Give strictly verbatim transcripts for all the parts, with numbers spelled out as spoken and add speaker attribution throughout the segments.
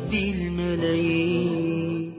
Speaker 1: تودي الملايين.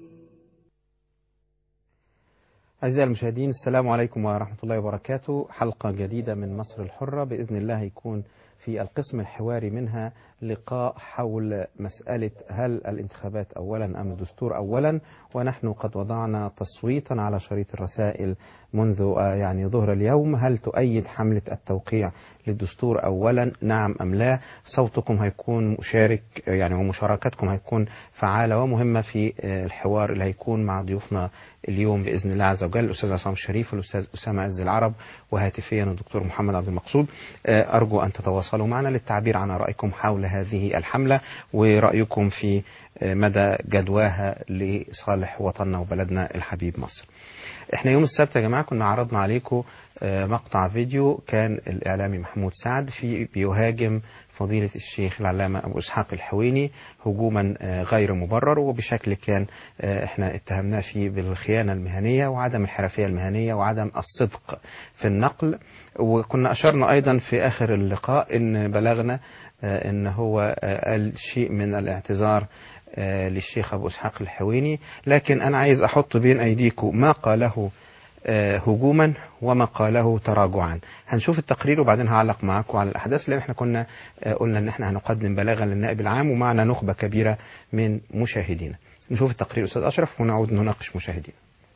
Speaker 2: أعزائي المشاهدين، السلام عليكم ورحمة الله وبركاته. حلقة جديدة من مصر الحرة بإذن الله يكون في القسم الحواري منها لقاء حول مسألة هل الانتخابات أولا أم الدستور أولا، ونحن قد وضعنا تصويتا على شريط الرسائل منذ يعني ظهر اليوم. هل تؤيد حملة التوقيع للدستور أولا نعم أم لا؟ صوتكم هيكون مشارك يعني ومشاركتكم هيكون فعالة ومهمة في الحوار اللي هيكون مع ضيوفنا اليوم بإذن الله عز وجل، الأستاذ عصام الشريف والأستاذ أسامة عز العرب، وهاتفيا الدكتور محمد عبد المقصود. أرجو أن تتواصلوا معنا للتعبير عن رأيكم حول هذه الحملة ورأيكم في مدى جدواها لصالح وطننا وبلدنا الحبيب مصر. احنا يوم السبت يا جماعة كنا عرضنا عليكم مقطع فيديو كان الإعلامي محمود سعد في بيهاجم فضيلة الشيخ العلامة أبو إسحاق الحويني هجوما غير مبرر، وبشكل كان احنا اتهمناه فيه بالخيانة المهنية وعدم الحرفية المهنية وعدم الصدق في النقل. وكنا أشرنا أيضا في آخر اللقاء إن بلغنا إن هو قال شيء من الاعتذار للشيخ أبو إسحاق الحويني، لكن أنا عايز أحط بين أيديكم ما قاله هجوما وما قاله تراجعا. هنشوف التقرير وبعدين هعلق معاكم على الأحداث، لأن احنا كنا قلنا إن احنا هنقدم بلاغا للنائب العام ومعنا نخبة كبيرة من مشاهدينا. نشوف التقرير أستاذ أشرف ونعود نناقش مشاهدينا.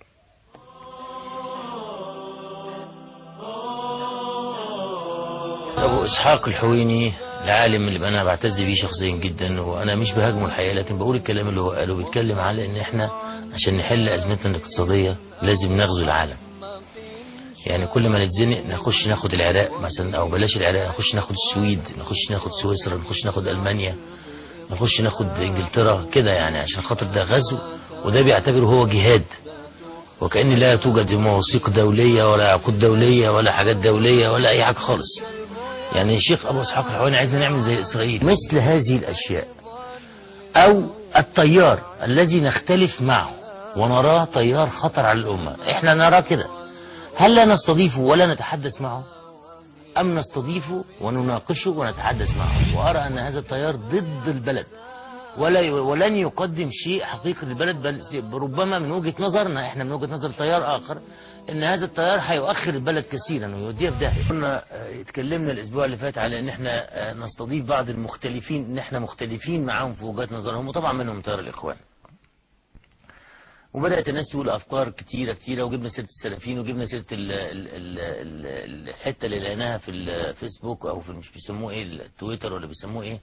Speaker 3: أبو إسحاق الحويني العالم اللي أنا بعتز بيه شخصيا جدا، وأنا مش بهاجمه الحقيقة، لكن بقول الكلام اللي هو قاله. بيتكلم على إن إحنا عشان نحل أزمتنا الاقتصادية لازم نغزو العالم. يعني كل ما نتزنق نخش ناخد العراق مثلا، أو بلاش العراق، نخش ناخد السويد، نخش ناخد سويسرا، نخش ناخد ألمانيا، نخش ناخد إنجلترا كده، يعني عشان خاطر ده غزو، وده بيعتبره هو جهاد، وكأن لا توجد مواثيق دولية ولا عقود دولية ولا حاجات دولية ولا أي حاجة خالص. يعني الشيخ أبو إسحاق الحويني عايزنا نعمل زي إسرائيل. مثل هذه الأشياء أو التيار الذي نختلف معه ونراه تيار خطر على الأمة، إحنا نراه كده، هل لا نستضيفه ولا نتحدث معه، أم نستضيفه ونناقشه ونتحدث معه؟ وأرى أن هذا التيار ضد البلد ولا ولن يقدم شيء حقيقي للبلد، بل ربما من وجهة نظرنا إحنا، من وجهة نظر تيار آخر، ان هذا التيار هيؤخر البلد كثيرا ويوديها في داهيه. كنا اتكلمنا الاسبوع اللي فات على ان احنا نستضيف بعض المختلفين، ان احنا مختلفين معاهم في وجهات نظرهم، وطبعا منهم تيار الاخوان. وبدات الناس تقول افكار كتيره كتيره، وجبنا سيره السلفيين، وجبنا سيره ال ال ال الحته اللي لقيناها في الفيسبوك، او في مش بيسموه ايه، التويتر ولا بيسموه ايه،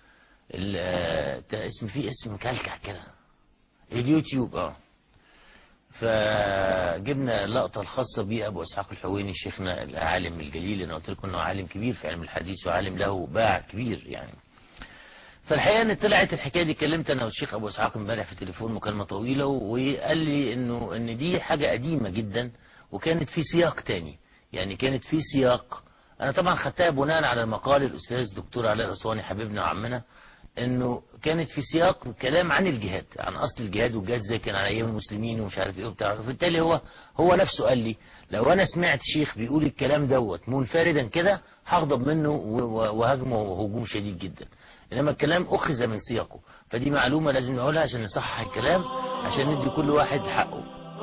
Speaker 3: اسم فيه اسم مكلكع كده، اليوتيوب. اه فجبنا اللقطة الخاصة بأبو إسحاق الحويني شيخنا العالم الجليل. أنا قلت لكم أنه عالم كبير في علم الحديث وعالم له باع كبير يعني. فالحقيقة أن طلعت الحكاية دي، كلمت أنا والشيخ أبو إسحاق امبارح في تليفون مكالمة طويلة، وقال لي إنه إن دي حاجة قديمة جدا وكانت في سياق تاني، يعني كانت في سياق. أنا طبعا خدتها بناء على مقال الأستاذ دكتور علاء الأسواني حبيبنا وعمنا، انه كانت في سياق كلام عن الجهاد، عن اصل الجهاد، والجهاد ازاي كان على ايام المسلمين ومش عارف ايه وبتاع. فبالتالي هو هو نفسه قال لي لو انا سمعت شيخ بيقول الكلام دوت منفردا كده هغضب منه وهاجمه هجوم شديد جدا، انما الكلام اخذ من سياقه. فدي معلومه لازم نقولها عشان نصحح الكلام، عشان ندي كل واحد حقه.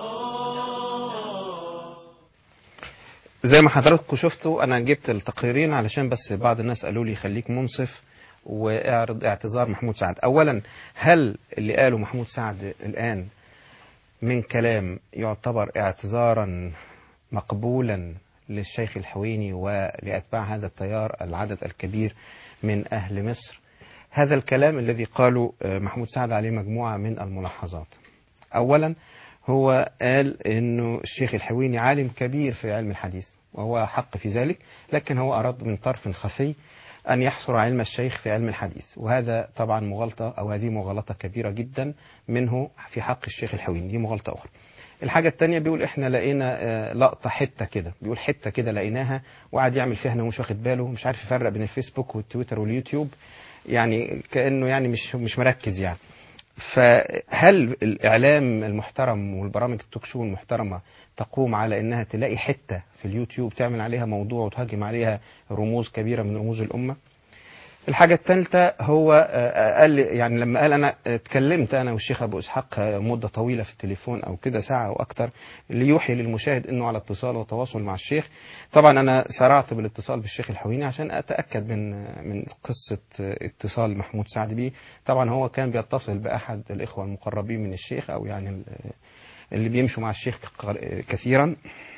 Speaker 2: زي ما حضراتكم شفتوا انا جبت التقريرين علشان بس بعض الناس قالوا لي خليك منصف واعرض اعتذار محمود سعد. اولا، هل اللي قاله محمود سعد الان من كلام يعتبر اعتذارا مقبولا للشيخ الحويني ولأتباع هذا التيار العدد الكبير من أهل مصر؟ هذا الكلام الذي قاله محمود سعد عليه مجموعة من الملاحظات. أولا، هو قال إنه الشيخ الحويني عالم كبير في علم الحديث، وهو حق في ذلك، لكن هو أراد من طرف خفي أن يحصر علم الشيخ في علم الحديث، وهذا طبعا مغالطة، أو هذه مغالطة كبيرة جدا منه في حق الشيخ الحويني، دي مغالطة أخرى. الحاجة التانية بيقول إحنا لقينا لقطة حتة كده، بيقول حتة كده لقيناها، وقعد يعمل فيها إنه مش واخد باله، مش عارف يفرق بين الفيسبوك والتويتر واليوتيوب، يعني كأنه يعني مش مش مركز يعني. فهل الإعلام المحترم والبرامج التوك شو المحترمة تقوم على إنها تلاقي حتة في اليوتيوب تعمل عليها موضوع وتهاجم عليها رموز كبيرة من رموز الأمة؟ الحاجة الثالثة هو قال لي يعني لما قال أنا اتكلمت أنا والشيخ أبو إسحاق مدة طويلة في التليفون أو كده ساعة أو أكتر ليوحي للمشاهد إنه على اتصال وتواصل مع الشيخ. طبعا أنا سرعت بالاتصال بالشيخ الحويني عشان أتأكد من من قصة اتصال محمود سعد بيه. طبعا هو كان بيتصل بأحد الإخوة المقربين من الشيخ أو يعني اللي بيمشوا مع الشيخ كثيرا.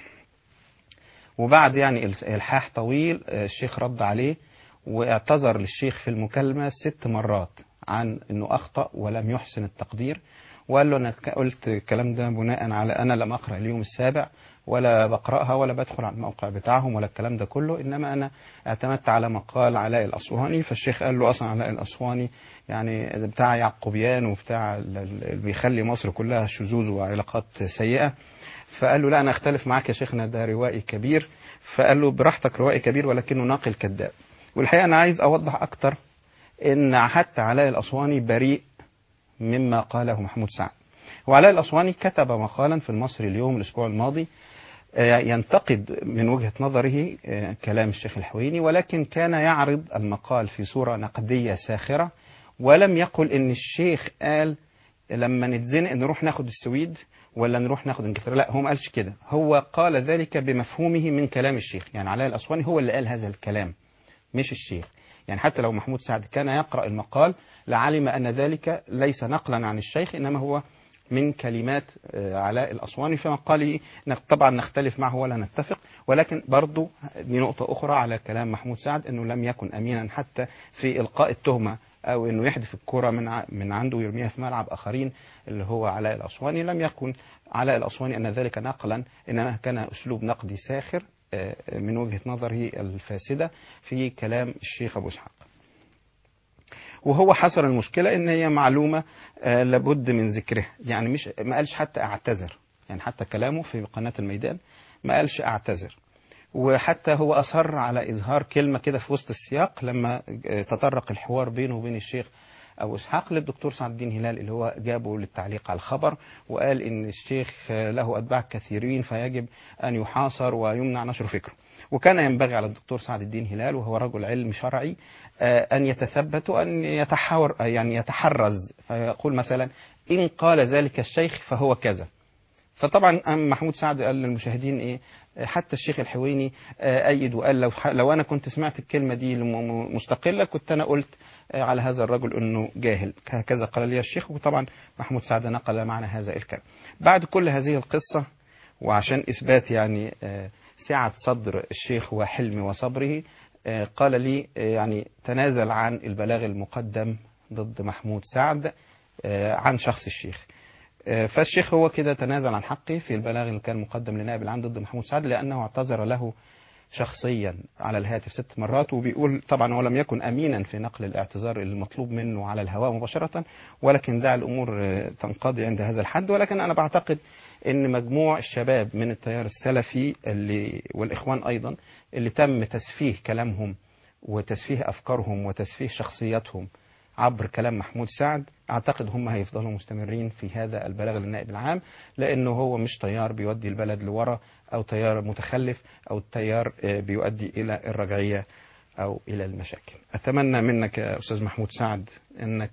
Speaker 2: وبعد يعني إلحاح طويل الشيخ رد عليه واعتذر للشيخ في المكالمة ست مرات عن أنه أخطأ ولم يحسن التقدير، وقال له أنا قلت الكلام ده بناء على أنا لم أقرأ اليوم السابع ولا بقرأها ولا بدخل على الموقع بتاعهم ولا الكلام ده كله، إنما أنا اعتمدت على مقال علاء الأسواني. فالشيخ قال له أصلا علاء الأسواني يعني بتاع يعقوبيان وبتاع اللي بيخلي مصر كلها شذوذ وعلاقات سيئة. فقال له لا أنا أختلف معك يا شيخنا، ده روائي كبير. فقال له براحتك روائي كبير ولكنه ناقل كذاب. والحقيقة أنا عايز أوضح أكتر إن حتى علاء الأسواني بريء مما قاله محمود سعد. وعلاء الأسواني كتب مقالا في المصري اليوم الأسبوع الماضي ينتقد من وجهة نظره كلام الشيخ الحويني، ولكن كان يعرض المقال في صورة نقدية ساخرة، ولم يقل إن الشيخ قال لما نتزنق نروح ناخد السويد ولا نروح ناخد انجلترا. لا، هو ما قالش كده، هو قال ذلك بمفهومه من كلام الشيخ. يعني علاء الأسواني هو اللي قال هذا الكلام مش الشيخ. يعني حتى لو محمود سعد كان يقرأ المقال لعلم أن ذلك ليس نقلا عن الشيخ، إنما هو من كلمات علاء الأسواني. فما قال طبعا نختلف معه ولا نتفق، ولكن برضو دي نقطة أخرى على كلام محمود سعد أنه لم يكن أمينا حتى في إلقاء التهمة أو أنه يحدف الكرة من من عنده ويرميها في ملعب آخرين اللي هو علاء الأسواني. لم يكن علاء الأسواني أن ذلك نقلا، إنما كان أسلوب نقدي ساخر من وجهة نظره الفاسدة في كلام الشيخ أبو إسحاق. وهو حصر المشكلة إن هي معلومة لابد من ذكرها. يعني مش ما قالش حتى أعتذر، يعني حتى كلامه في قناة الميدان ما قالش أعتذر. وحتى هو أصر على إظهار كلمة كده في وسط السياق لما تطرق الحوار بينه وبين الشيخ أبو إسحاق للدكتور سعد الدين هلال اللي هو جابه للتعليق على الخبر، وقال إن الشيخ له أتباع كثيرين فيجب أن يحاصر ويمنع نشر فكره. وكان ينبغي على الدكتور سعد الدين هلال وهو رجل علم شرعي أن يتثبت وأن يتحاور يعني يتحرز، فيقول مثلا إن قال ذلك الشيخ فهو كذا. فطبعا محمود سعد قال للمشاهدين إيه، حتى الشيخ الحويني أيد وقال لو, لو أنا كنت سمعت الكلمة دي مستقلة كنت أنا قلت على هذا الرجل أنه جاهل، هكذا قال لي الشيخ. وطبعا محمود سعد نقل معنا هذا الكلام. بعد كل هذه القصة وعشان إثبات يعني سعة صدر الشيخ وحلم وصبره، قال لي يعني تنازل عن البلاغ المقدم ضد محمود سعد عن شخص الشيخ. فالشيخ هو كده تنازل عن حقه في البلاغ اللي كان مقدم لنائب العام ضد محمود سعد، لأنه اعتذر له شخصيا على الهاتف ست مرات. وبيقول طبعا هو لم يكن أمينا في نقل الاعتذار المطلوب منه على الهواء مباشرة، ولكن دع الأمور تنقضي عند هذا الحد. ولكن أنا بعتقد أن مجموع الشباب من التيار السلفي اللي والإخوان أيضا اللي تم تسفيه كلامهم وتسفيه أفكارهم وتسفيه شخصياتهم عبر كلام محمود سعد، أعتقد هم هيفضلوا مستمرين في هذا البلاغ للنائب العام، لأنه هو مش تيار بيودي البلد لورا أو تيار متخلف أو تيار بيؤدي إلى الرجعية أو إلى المشاكل. أتمنى منك يا أستاذ محمود سعد أنك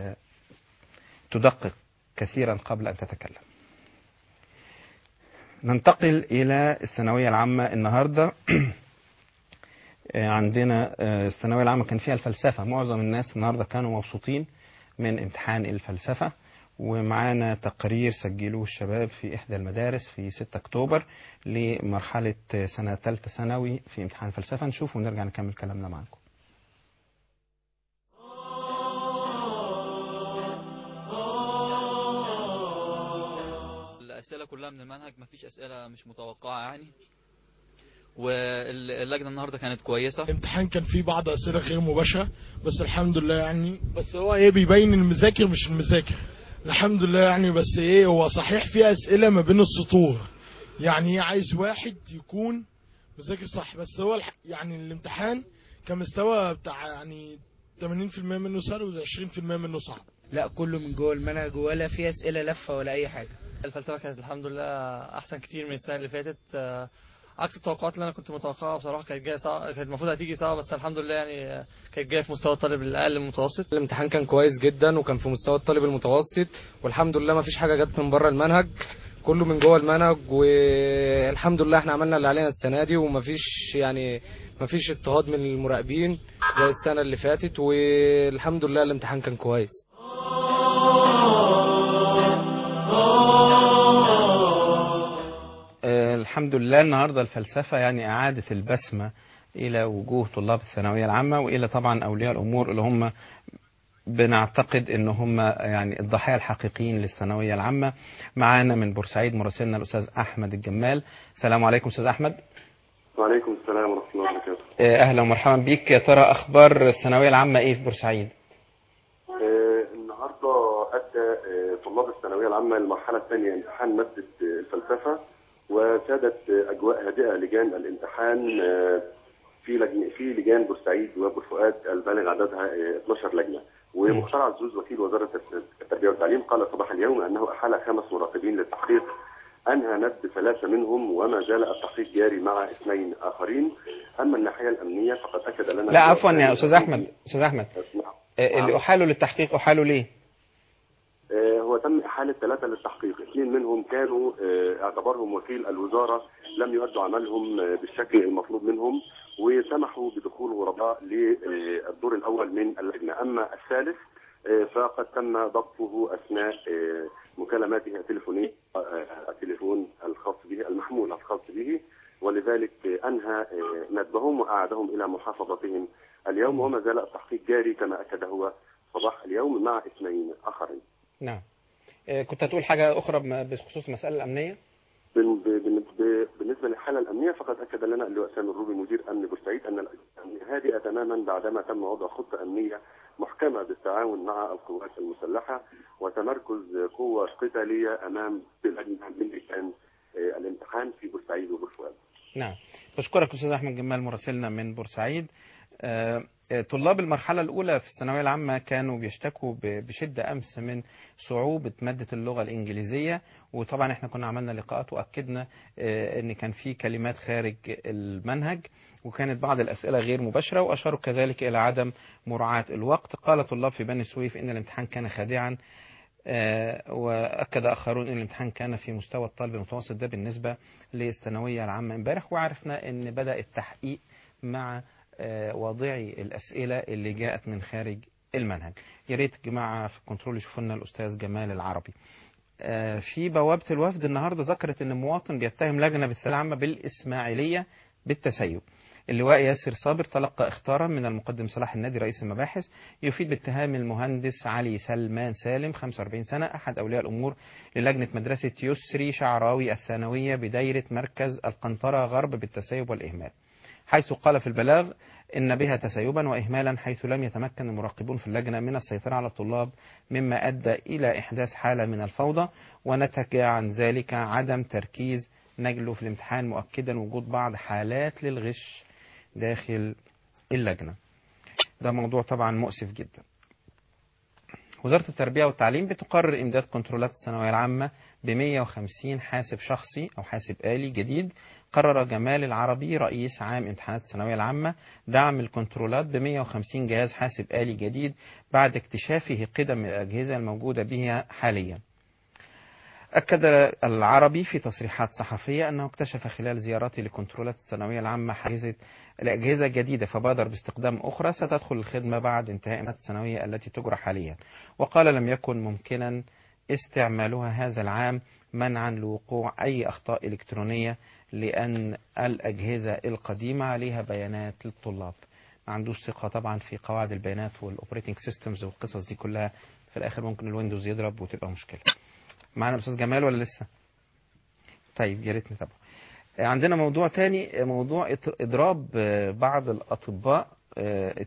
Speaker 2: تدقق كثيرا قبل أن تتكلم. ننتقل إلى الثانوية العامة. النهاردة عندنا الثانوية العامة كان فيها الفلسفة. معظم الناس النهاردة كانوا مبسوطين من امتحان الفلسفة، ومعانا تقرير سجلوه الشباب في إحدى المدارس في ستة أكتوبر لمرحلة سنة ثالثة ثانوي في امتحان الفلسفة. نشوف ونرجع نكمل كلامنا معكم.
Speaker 4: الأسئلة كلها من المنهج، مفيش أسئلة مش متوقعة يعني. واللجنة النهاردة كانت كويسة.
Speaker 5: الامتحان كان فيه بعض أسئلة غير مباشرة بس الحمد لله يعني، بس هو ايه بيبين المذاكر مش المذاكر الحمد لله يعني. بس ايه هو صحيح فيه أسئلة ما بين السطور، يعني عايز واحد يكون مذاكر صح. بس هو يعني الامتحان كان مستوى بتاع يعني ثمانين بالمئة منه سهل وعشرين بالمئة منه صعب.
Speaker 6: لا كله من جوه المنهج ولا فيه أسئلة لفة ولا أي حاجة.
Speaker 4: الفلسفة كانت الحمد لله أحسن كتير من السنة اللي فاتت،
Speaker 7: عكس التوقعات اللي انا كنت متوقعها بصراحه. كانت جايه صعبه، كانت المفروض هتيجي صعبه، بس الحمد لله يعني كانت جايه في مستوى الطالب الاقل من المتوسط.
Speaker 6: الامتحان كان كويس جدا وكان في مستوى الطالب المتوسط، والحمد لله ما فيش حاجه جت من بره المنهج، كله من جوه المنهج، والحمد لله احنا عملنا اللي علينا السنه دي، وما فيش يعني ما فيش اضطهاد من المراقبين زي السنه اللي فاتت، والحمد لله الامتحان كان كويس.
Speaker 2: آه، الحمد لله النهاردة الفلسفة يعني أعادت البسمة إلى وجوه طلاب الثانوية العامة، وإلى طبعا أولياء الأمور اللي هم بنعتقد ان هم يعني الضحايا الحقيقيين للثانويه العامه. معانا من بورسعيد مراسلنا الاستاذ احمد الجمال. السلام عليكم استاذ احمد.
Speaker 8: وعليكم السلام ورحمه الله وبركاته.
Speaker 2: اهلا ومرحبا بيك. يا ترى اخبار الثانويه العامه ايه في بورسعيد؟
Speaker 8: آه النهارده ادى آه طلاب الثانويه العامه المرحله الثانيه امتحان ماده آه الفلسفه، وسادت آه اجواء هادئه لجان الامتحان آه في لجن في لجان بورسعيد وبورفؤاد البالغ عددها آه اثناشر لجنه. ومختار عزوز وكيل وزاره التربيه والتعليم قال صباح اليوم انه احال خمس مراقبين للتحقيق، انهى ند ثلاثه منهم وما زال التحقيق جاري مع اثنين اخرين. اما الناحيه الامنيه فقد اكد لنا.
Speaker 2: لا عفوا يا استاذ احمد، استاذ احمد اللي احالوا للتحقيق احالوا ليه؟
Speaker 8: هو تم احاله ثلاثه للتحقيق، اثنين منهم كانوا اعتبرهم وكيل الوزاره لم يؤدوا عملهم بالشكل المطلوب منهم، وسمحوا بدخول غرباء للدور الاول من اللجنه. اما الثالث فقد تم ضبطه اثناء مكالماته التليفونيه، التليفون الخاص به المحمول الخاص به، ولذلك انهى ندبهم واعادهم الى محافظتهم اليوم، وما زال التحقيق جاري كما اكد هو صباح اليوم مع اثنين اخرين.
Speaker 2: نعم. كنت هتقول حاجه اخرى بخصوص المساله الامنيه؟
Speaker 8: بالنسبه للحاله الامنيه فقد اكد لنا اللواء سامي الروبي مدير امن بورسعيد ان الامن هادئه تماما بعدما تم وضع خطه امنيه محكمه بالتعاون مع القوات المسلحه وتمركز قوه قتاليه امام لجنه من لجان الامتحان في بورسعيد وبورفؤاد.
Speaker 2: نعم. بشكرك استاذ احمد جمال مراسلنا من بورسعيد. أه طلاب المرحلة الأولى في الثانوية العامة كانوا بيشتكوا بشدة أمس من صعوبة مادة اللغة الإنجليزية، وطبعا احنا كنا عملنا لقاءات وأكدنا أن كان في كلمات خارج المنهج، وكانت بعض الأسئلة غير مباشرة، وأشاروا كذلك إلى عدم مراعاة الوقت. قال طلاب في بني سويف أن الامتحان كان خادعا، وأكد آخرون أن الامتحان كان في مستوى الطالب المتوسط. ده بالنسبة للثانوية العامة امبارح. وعرفنا أن بدأ التحقيق مع واضعي الأسئلة اللي جاءت من خارج المنهج. يا ريت الجماعة في الكنترول يشوفوا لنا الأستاذ جمال العربي. في بوابة الوفد النهاردة ذكرت أن مواطن بيتهم لجنة بالثانوية العامة بالإسماعيلية بالتسيب. اللواء ياسر صابر تلقى اختارا من المقدم صلاح النادي رئيس المباحث يفيد باتهام المهندس علي سلمان سالم خمسة وأربعين سنة أحد أولياء الأمور للجنة مدرسة يسري شعراوي الثانوية بدايرة مركز القنطرة غرب بالتسيب والإهمال، حيث قال في البلاغ إن بها تسيبا وإهمالا، حيث لم يتمكن المراقبون في اللجنة من السيطرة على الطلاب، مما أدى إلى إحداث حالة من الفوضى، ونتج عن ذلك عدم تركيز نجله في الامتحان، مؤكدا وجود بعض حالات للغش داخل اللجنة. ده موضوع طبعا مؤسف جدا. وزارة التربية والتعليم بتقرر إمداد كنترولات الثانوية العامة ب مئة وخمسين حاسب شخصي أو حاسب آلي جديد. قرر جمال العربي رئيس عام امتحانات الثانوية العامة دعم الكنترولات ب مئة وخمسين جهاز حاسب آلي جديد بعد اكتشافه قدم الأجهزة الموجودة بها حاليا. أكد العربي في تصريحات صحفية أنه اكتشف خلال زيارته لكنترولات الثانوية العامة حاجزة الأجهزة جديدة، فبادر باستخدام أخرى ستدخل الخدمة بعد انتهاء الامتحانات الثانوية التي تجرى حاليا. وقال لم يكن ممكنا استعمالها هذا العام منعا لوقوع أي أخطاء إلكترونية، لأن الأجهزة القديمة عليها بيانات للطلاب. ما عندوش ثقة طبعا في قواعد البيانات والأوبريتنج سيستمز والقصص دي كلها، في الآخر ممكن الويندوز يضرب وتبقى مشكلة. معنا الأستاذ جمال ولا لسه؟ طيب يا ريت نتابعه. عندنا موضوع تاني، موضوع إضراب بعض الأطباء،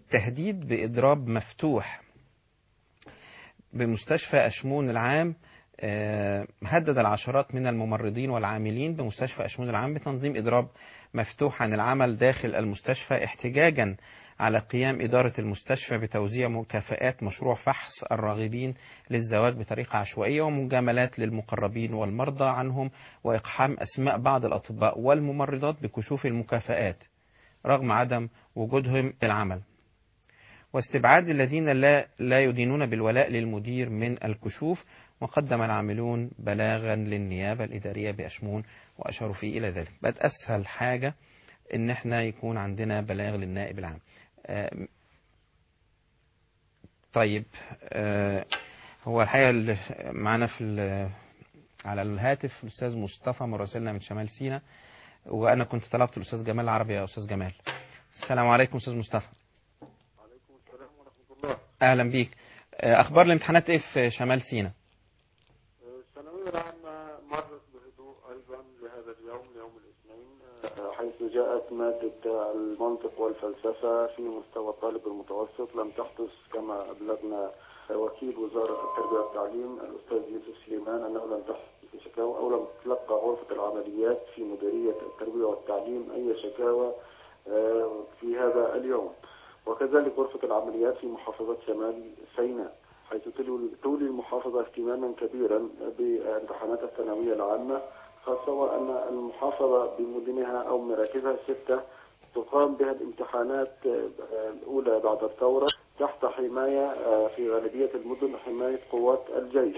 Speaker 2: التهديد بإضراب مفتوح بمستشفى أشمون العام هدد العشرات من الممرضين والعاملين بمستشفى أشمون العام بتنظيم إضراب مفتوح عن العمل داخل المستشفى احتجاجا على قيام إدارة المستشفى بتوزيع مكافآت مشروع فحص الراغبين للزواج بطريقة عشوائية ومجاملات للمقربين والمرضى عنهم وإقحام أسماء بعض الأطباء والممرضات بكشوف المكافآت رغم عدم وجودهم العمل، واستبعاد الذين لا لا يدينون بالولاء للمدير من الكشوف. وقدم العاملون بلاغا للنيابة الإدارية بأشمون وأشاروا فيه إلى ذلك. بقت أسهل حاجة إن احنا يكون عندنا بلاغ للنائب العام. آه طيب آه هو الحقيقة اللي معنا في على الهاتف الأستاذ مصطفى مراسلنا من شمال سيناء، وأنا كنت طلبت الأستاذ جمال العربي. يا أستاذ جمال، السلام عليكم. أستاذ مصطفى.
Speaker 9: وعليكم السلام ورحمة الله.
Speaker 2: أهلا بيك. أخبار الامتحانات إيه في شمال سيناء؟
Speaker 9: الثانوية العامة مرت بهدوء أيضا لهذا اليوم، يوم الاثنين، حيث جاءت مادة المنطق والفلسفة في مستوى الطالب المتوسط لم تحدث كما أبلغنا وكيل وزارة التربية والتعليم الأستاذ يوسف سليمان أنه لم تحدث شكاوى أو لم تلقى غرفة العمليات في مديرية التربية والتعليم أي شكاوى في هذا اليوم. وكذلك غرفة العمليات في محافظة شمال سيناء، حيث تولي المحافظة اهتماما كبيرا بامتحانات الثانوية العامة، خاصة وأن المحافظة بمدنها أو مراكزها الستة تقام بها الامتحانات الأولى بعد الثورة تحت حماية في غالبية المدن حماية قوات الجيش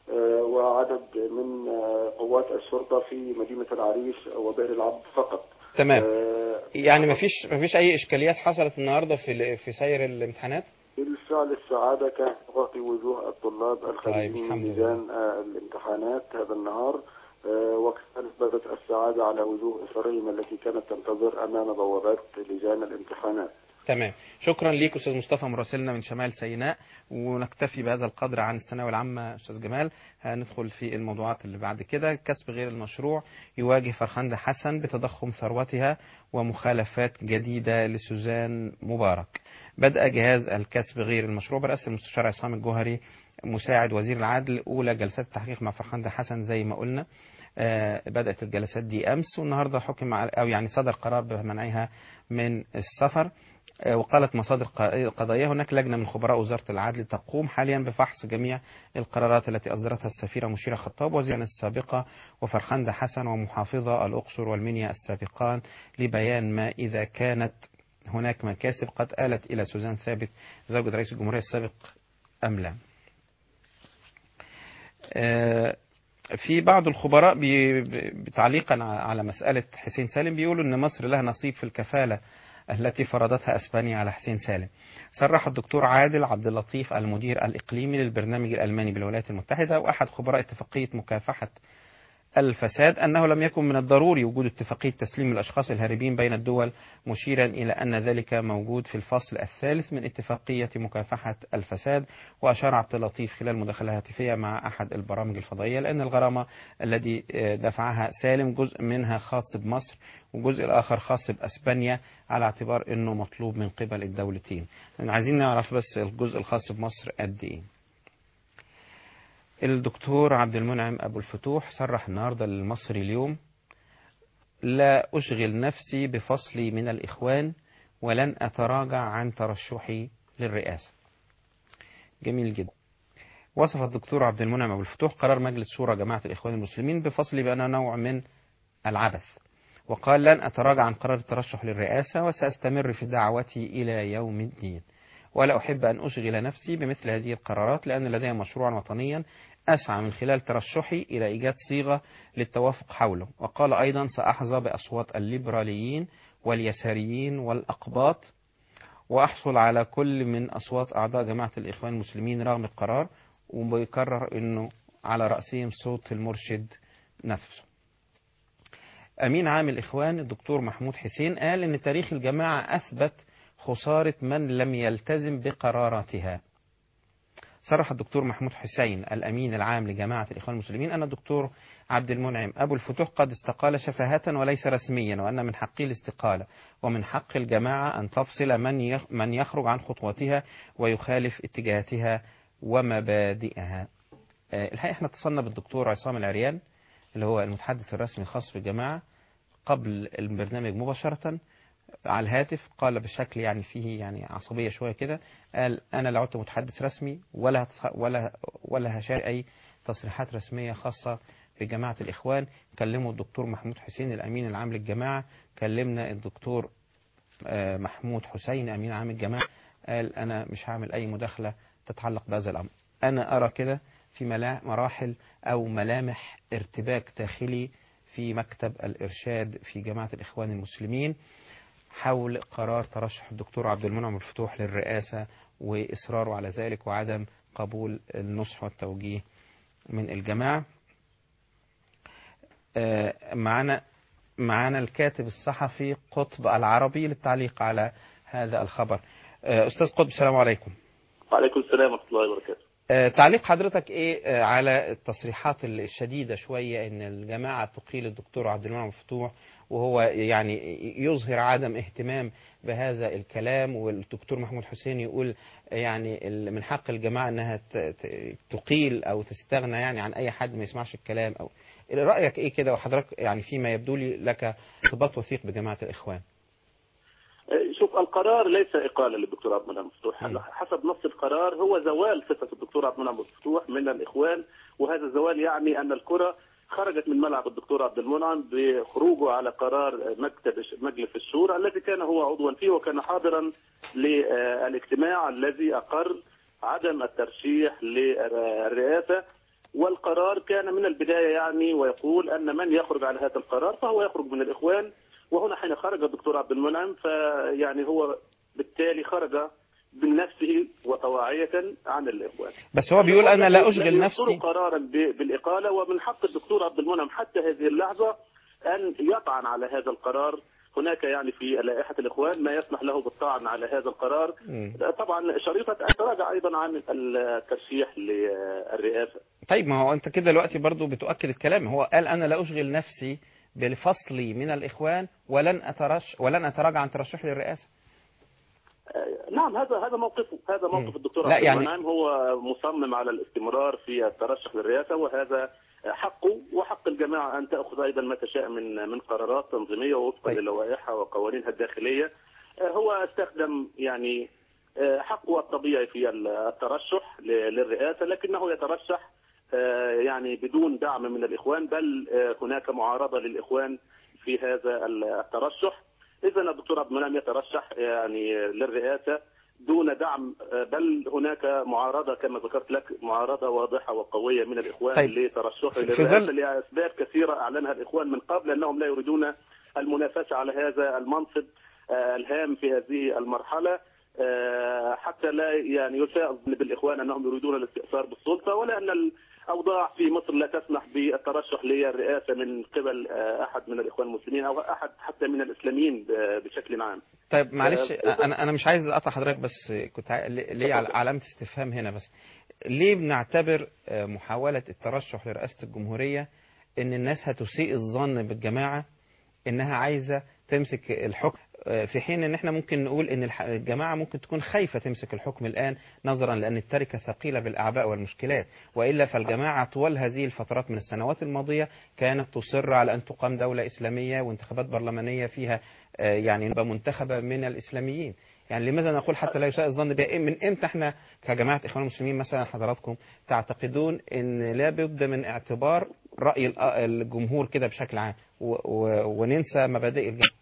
Speaker 9: وعدد من قوات الشرطة في مدينة العريش وبئر العبد فقط.
Speaker 2: تمام. يعني ما فيش ما فيش أي إشكاليات حصلت النهاردة في في سير الامتحانات؟
Speaker 9: بالفعل السعادة كانت تغطي وجوه الطلاب الخارجين من لجان الامتحانات هذا النهار، وكانت بدت السعادة على وجوه أسرهم التي كانت تنتظر أمام بوابات لجان الامتحانات.
Speaker 2: تمام، شكرا ليك أستاذ مصطفى مراسلنا من شمال سيناء، ونكتفي بهذا القدر عن الثانوية العامة. أستاذ جمال، هندخل في الموضوعات اللي بعد كده. كسب غير المشروع يواجه فرخندة حسن بتضخم ثروتها ومخالفات جديدة لسوزان مبارك. بدأ جهاز الكسب غير المشروع برئاسة المستشار عصام الجوهري مساعد وزير العدل أولى جلسات التحقيق مع فرخندة حسن زي ما قلنا. آه بدأت الجلسات دي أمس، والنهاردة حكم أو يعني صدر قرار بمنعها من السفر. وقالت مصادر قضائية هناك لجنة من خبراء وزارة العدل تقوم حاليا بفحص جميع القرارات التي أصدرتها السفيرة مشيرة خطاب وزيرا السابقة وفرخندة حسن ومحافظة الأقصر والمنيا السابقان لبيان ما إذا كانت هناك مكاسب قد آلت إلى سوزان ثابت زوجة رئيس الجمهورية السابق أم لا. في بعض الخبراء بتعليقا على مسألة حسين سالم بيقولوا أن مصر لها نصيب في الكفالة التي فرضتها أسبانيا على حسين سالم. صرح الدكتور عادل عبد اللطيف المدير الإقليمي للبرنامج الألماني بالولايات المتحدة وأحد خبراء اتفاقية مكافحة الفساد أنه لم يكن من الضروري وجود اتفاقية تسليم الأشخاص الهاربين بين الدول، مشيرا إلى أن ذلك موجود في الفصل الثالث من اتفاقية مكافحة الفساد. وأشار عبد اللطيف خلال مداخلة هاتفية مع أحد البرامج الفضائية لأن الغرامة الذي دفعها سالم جزء منها خاص بمصر وجزء الآخر خاص بأسبانيا على اعتبار أنه مطلوب من قبل الدولتين. عايزين نعرف بس الجزء الخاص بمصر قد إيه. الدكتور عبد المنعم أبو الفتوح صرح النهاردة للمصري اليوم: لا أشغل نفسي بفصلي من الإخوان ولن أتراجع عن ترشحي للرئاسة. جميل جدا. وصف الدكتور عبد المنعم أبو الفتوح قرار مجلس شورى جماعة الإخوان المسلمين بفصلي بأنه نوع من العبث، وقال: لن أتراجع عن قرار الترشح للرئاسة وسأستمر في دعوتي إلى يوم الدين، ولا أحب أن أشغل نفسي بمثل هذه القرارات لأن لدي مشروعا وطنيا أسعى من خلال ترشحي إلى إيجاد صيغة للتوافق حوله. وقال أيضا: سأحظى بأصوات الليبراليين واليساريين والأقباط وأحصل على كل من أصوات أعضاء جماعة الإخوان المسلمين رغم القرار، وبيكرر أنه على رأسهم صوت المرشد نفسه. أمين عام الإخوان الدكتور محمود حسين قال أن تاريخ الجماعة أثبت خسارة من لم يلتزم بقراراتها. صرح الدكتور محمود حسين الأمين العام لجماعة الإخوان المسلمين أن الدكتور عبد المنعم أبو الفتوح قد استقال شفاهة وليس رسميا، وأن من حقه الاستقالة ومن حق الجماعة أن تفصل من من يخرج عن خطواتها ويخالف اتجاهاتها ومبادئها. الحقيقة احنا اتصلنا بالدكتور عصام العريان اللي هو المتحدث الرسمي الخاص بالجماعة قبل البرنامج مباشرة على الهاتف. قال بشكل يعني فيه يعني عصبية شوية كده، قال أنا لا عدت متحدث رسمي ولا ولا ولا هشارك أي تصريحات رسمية خاصة بجماعة الإخوان. كلموا الدكتور محمود حسين الأمين العام للجماعة، كلمنا الدكتور محمود حسين أمين عام الجماعة، قال أنا مش هعمل أي مداخلة تتعلق بهذا الأمر. أنا أرى كده في مراحل أو ملامح ارتباك داخلي في مكتب الإرشاد في جماعة الإخوان المسلمين حول قرار ترشح الدكتور عبد المنعم الفتوح للرئاسة وإصراره على ذلك وعدم قبول النصح والتوجيه من الجماعة. معنا معنا الكاتب الصحفي قطب العربي للتعليق على هذا الخبر. أستاذ قطب السلام عليكم.
Speaker 10: وعليكم السلام ورحمة الله وبركاته.
Speaker 2: تعليق حضرتك ايه على التصريحات الشديدة شوية ان الجماعة تقيل الدكتور عبد المنعم الفتوح وهو يعني يظهر عدم اهتمام بهذا الكلام، والدكتور محمود حسين يقول يعني من حق الجماعة انها تقيل او تستغنى يعني عن اي حد ما يسمعش الكلام؟ او رأيك ايه كده وحضرتك يعني فيما يبدو لي لك ارتباط وثيق بجماعة الإخوان؟
Speaker 10: شوف، القرار ليس إقالة للدكتور عبد المنعم الفتوح، حسب نص القرار هو زوال صفة الدكتور عبد المنعم الفتوح من الإخوان، وهذا الزوال يعني أن الكرة خرجت من ملعب الدكتور عبد المنعم بخروجه على قرار مكتب مجلس الشورى الذي كان هو عضوا فيه وكان حاضرا للاجتماع الذي أقر عدم الترشيح للرئاسة. والقرار كان من البداية يعني ويقول أن من يخرج على هذا القرار فهو يخرج من الإخوان، وهنا حين خرج الدكتور عبد المنعم فيعني هو بالتالي خرج بنفسه وطواعية عن الإخوان.
Speaker 2: بس هو بيقول أنا لا أشغل نفسي
Speaker 10: قرارا بالإقالة، ومن حق الدكتور عبد المنعم حتى هذه اللحظة أن يطعن على هذا القرار. هناك يعني في لائحة الإخوان ما يسمح له بالطعن على هذا القرار. م. طبعا شريطة أن يتراجع أيضا عن الترشيح للرئاسة.
Speaker 2: طيب ما هو أنت كده دلوقتي برضو بتؤكد الكلام. هو قال أنا لا أشغل نفسي بالفصل من الإخوان ولن أترش ولن أتراجع عن ترشح للرئاسة.
Speaker 10: نعم، هذا هذا موقفه، هذا موقف الدكتور عبد المنعم. يعني هو مصمم على الاستمرار في الترشح للرئاسة، وهذا حقه وحق الجماعة أن تأخذ أيضا ما تشاء من من قرارات تنظيمية وفقا للوائحها وقوانينها الداخلية. هو استخدم يعني حقه الطبيعي في الترشح للرئاسة، لكنه يترشح يعني بدون دعم من الإخوان، بل هناك معارضة للإخوان في هذا الترشح. إذن الدكتور عبد المنعم يترشح يعني للرئاسة دون دعم، بل هناك معارضة كما ذكرت لك، معارضة واضحة وقوية من الإخوان طيب. لترشحه للرئاسة لأسباب كثيرة أعلنها الإخوان من قبل، أنهم لا يريدون المنافسة على هذا المنصب الهام في هذه المرحلة، حتى لا يعني يساء الظن بالإخوان أنهم يريدون الاستئثار بالسلطة، ولا أن الأوضاع في مصر لا تسمح بالترشح للرئاسة من قبل أحد من الإخوان المسلمين أو أحد حتى من الإسلاميين بشكل عام.
Speaker 2: طيب معلش أنا أنا مش عايز أقطع حضرتك، بس كنت ليه علامة استفهام هنا. بس ليه بنعتبر محاولة الترشح لرئاسة الجمهورية إن الناس هتسيء الظن بالجماعة إنها عايزة تمسك الحكم، في حين ان احنا ممكن نقول ان الجماعة ممكن تكون خايفة تمسك الحكم الآن نظرا لأن التركة ثقيلة بالأعباء والمشكلات، وإلا فالجماعة طوال هذه الفترات من السنوات الماضية كانت تصر على أن تقام دولة إسلامية وانتخابات برلمانية فيها يعني نبقى منتخبة من الإسلاميين. يعني لماذا نقول حتى لا يساء الظن بها؟ من امتى احنا كجماعة إخوان المسلمين مثلا حضراتكم تعتقدون ان لا بد من اعتبار رأي الجمهور كده بشكل عام وننسى مبادئ الجماعة؟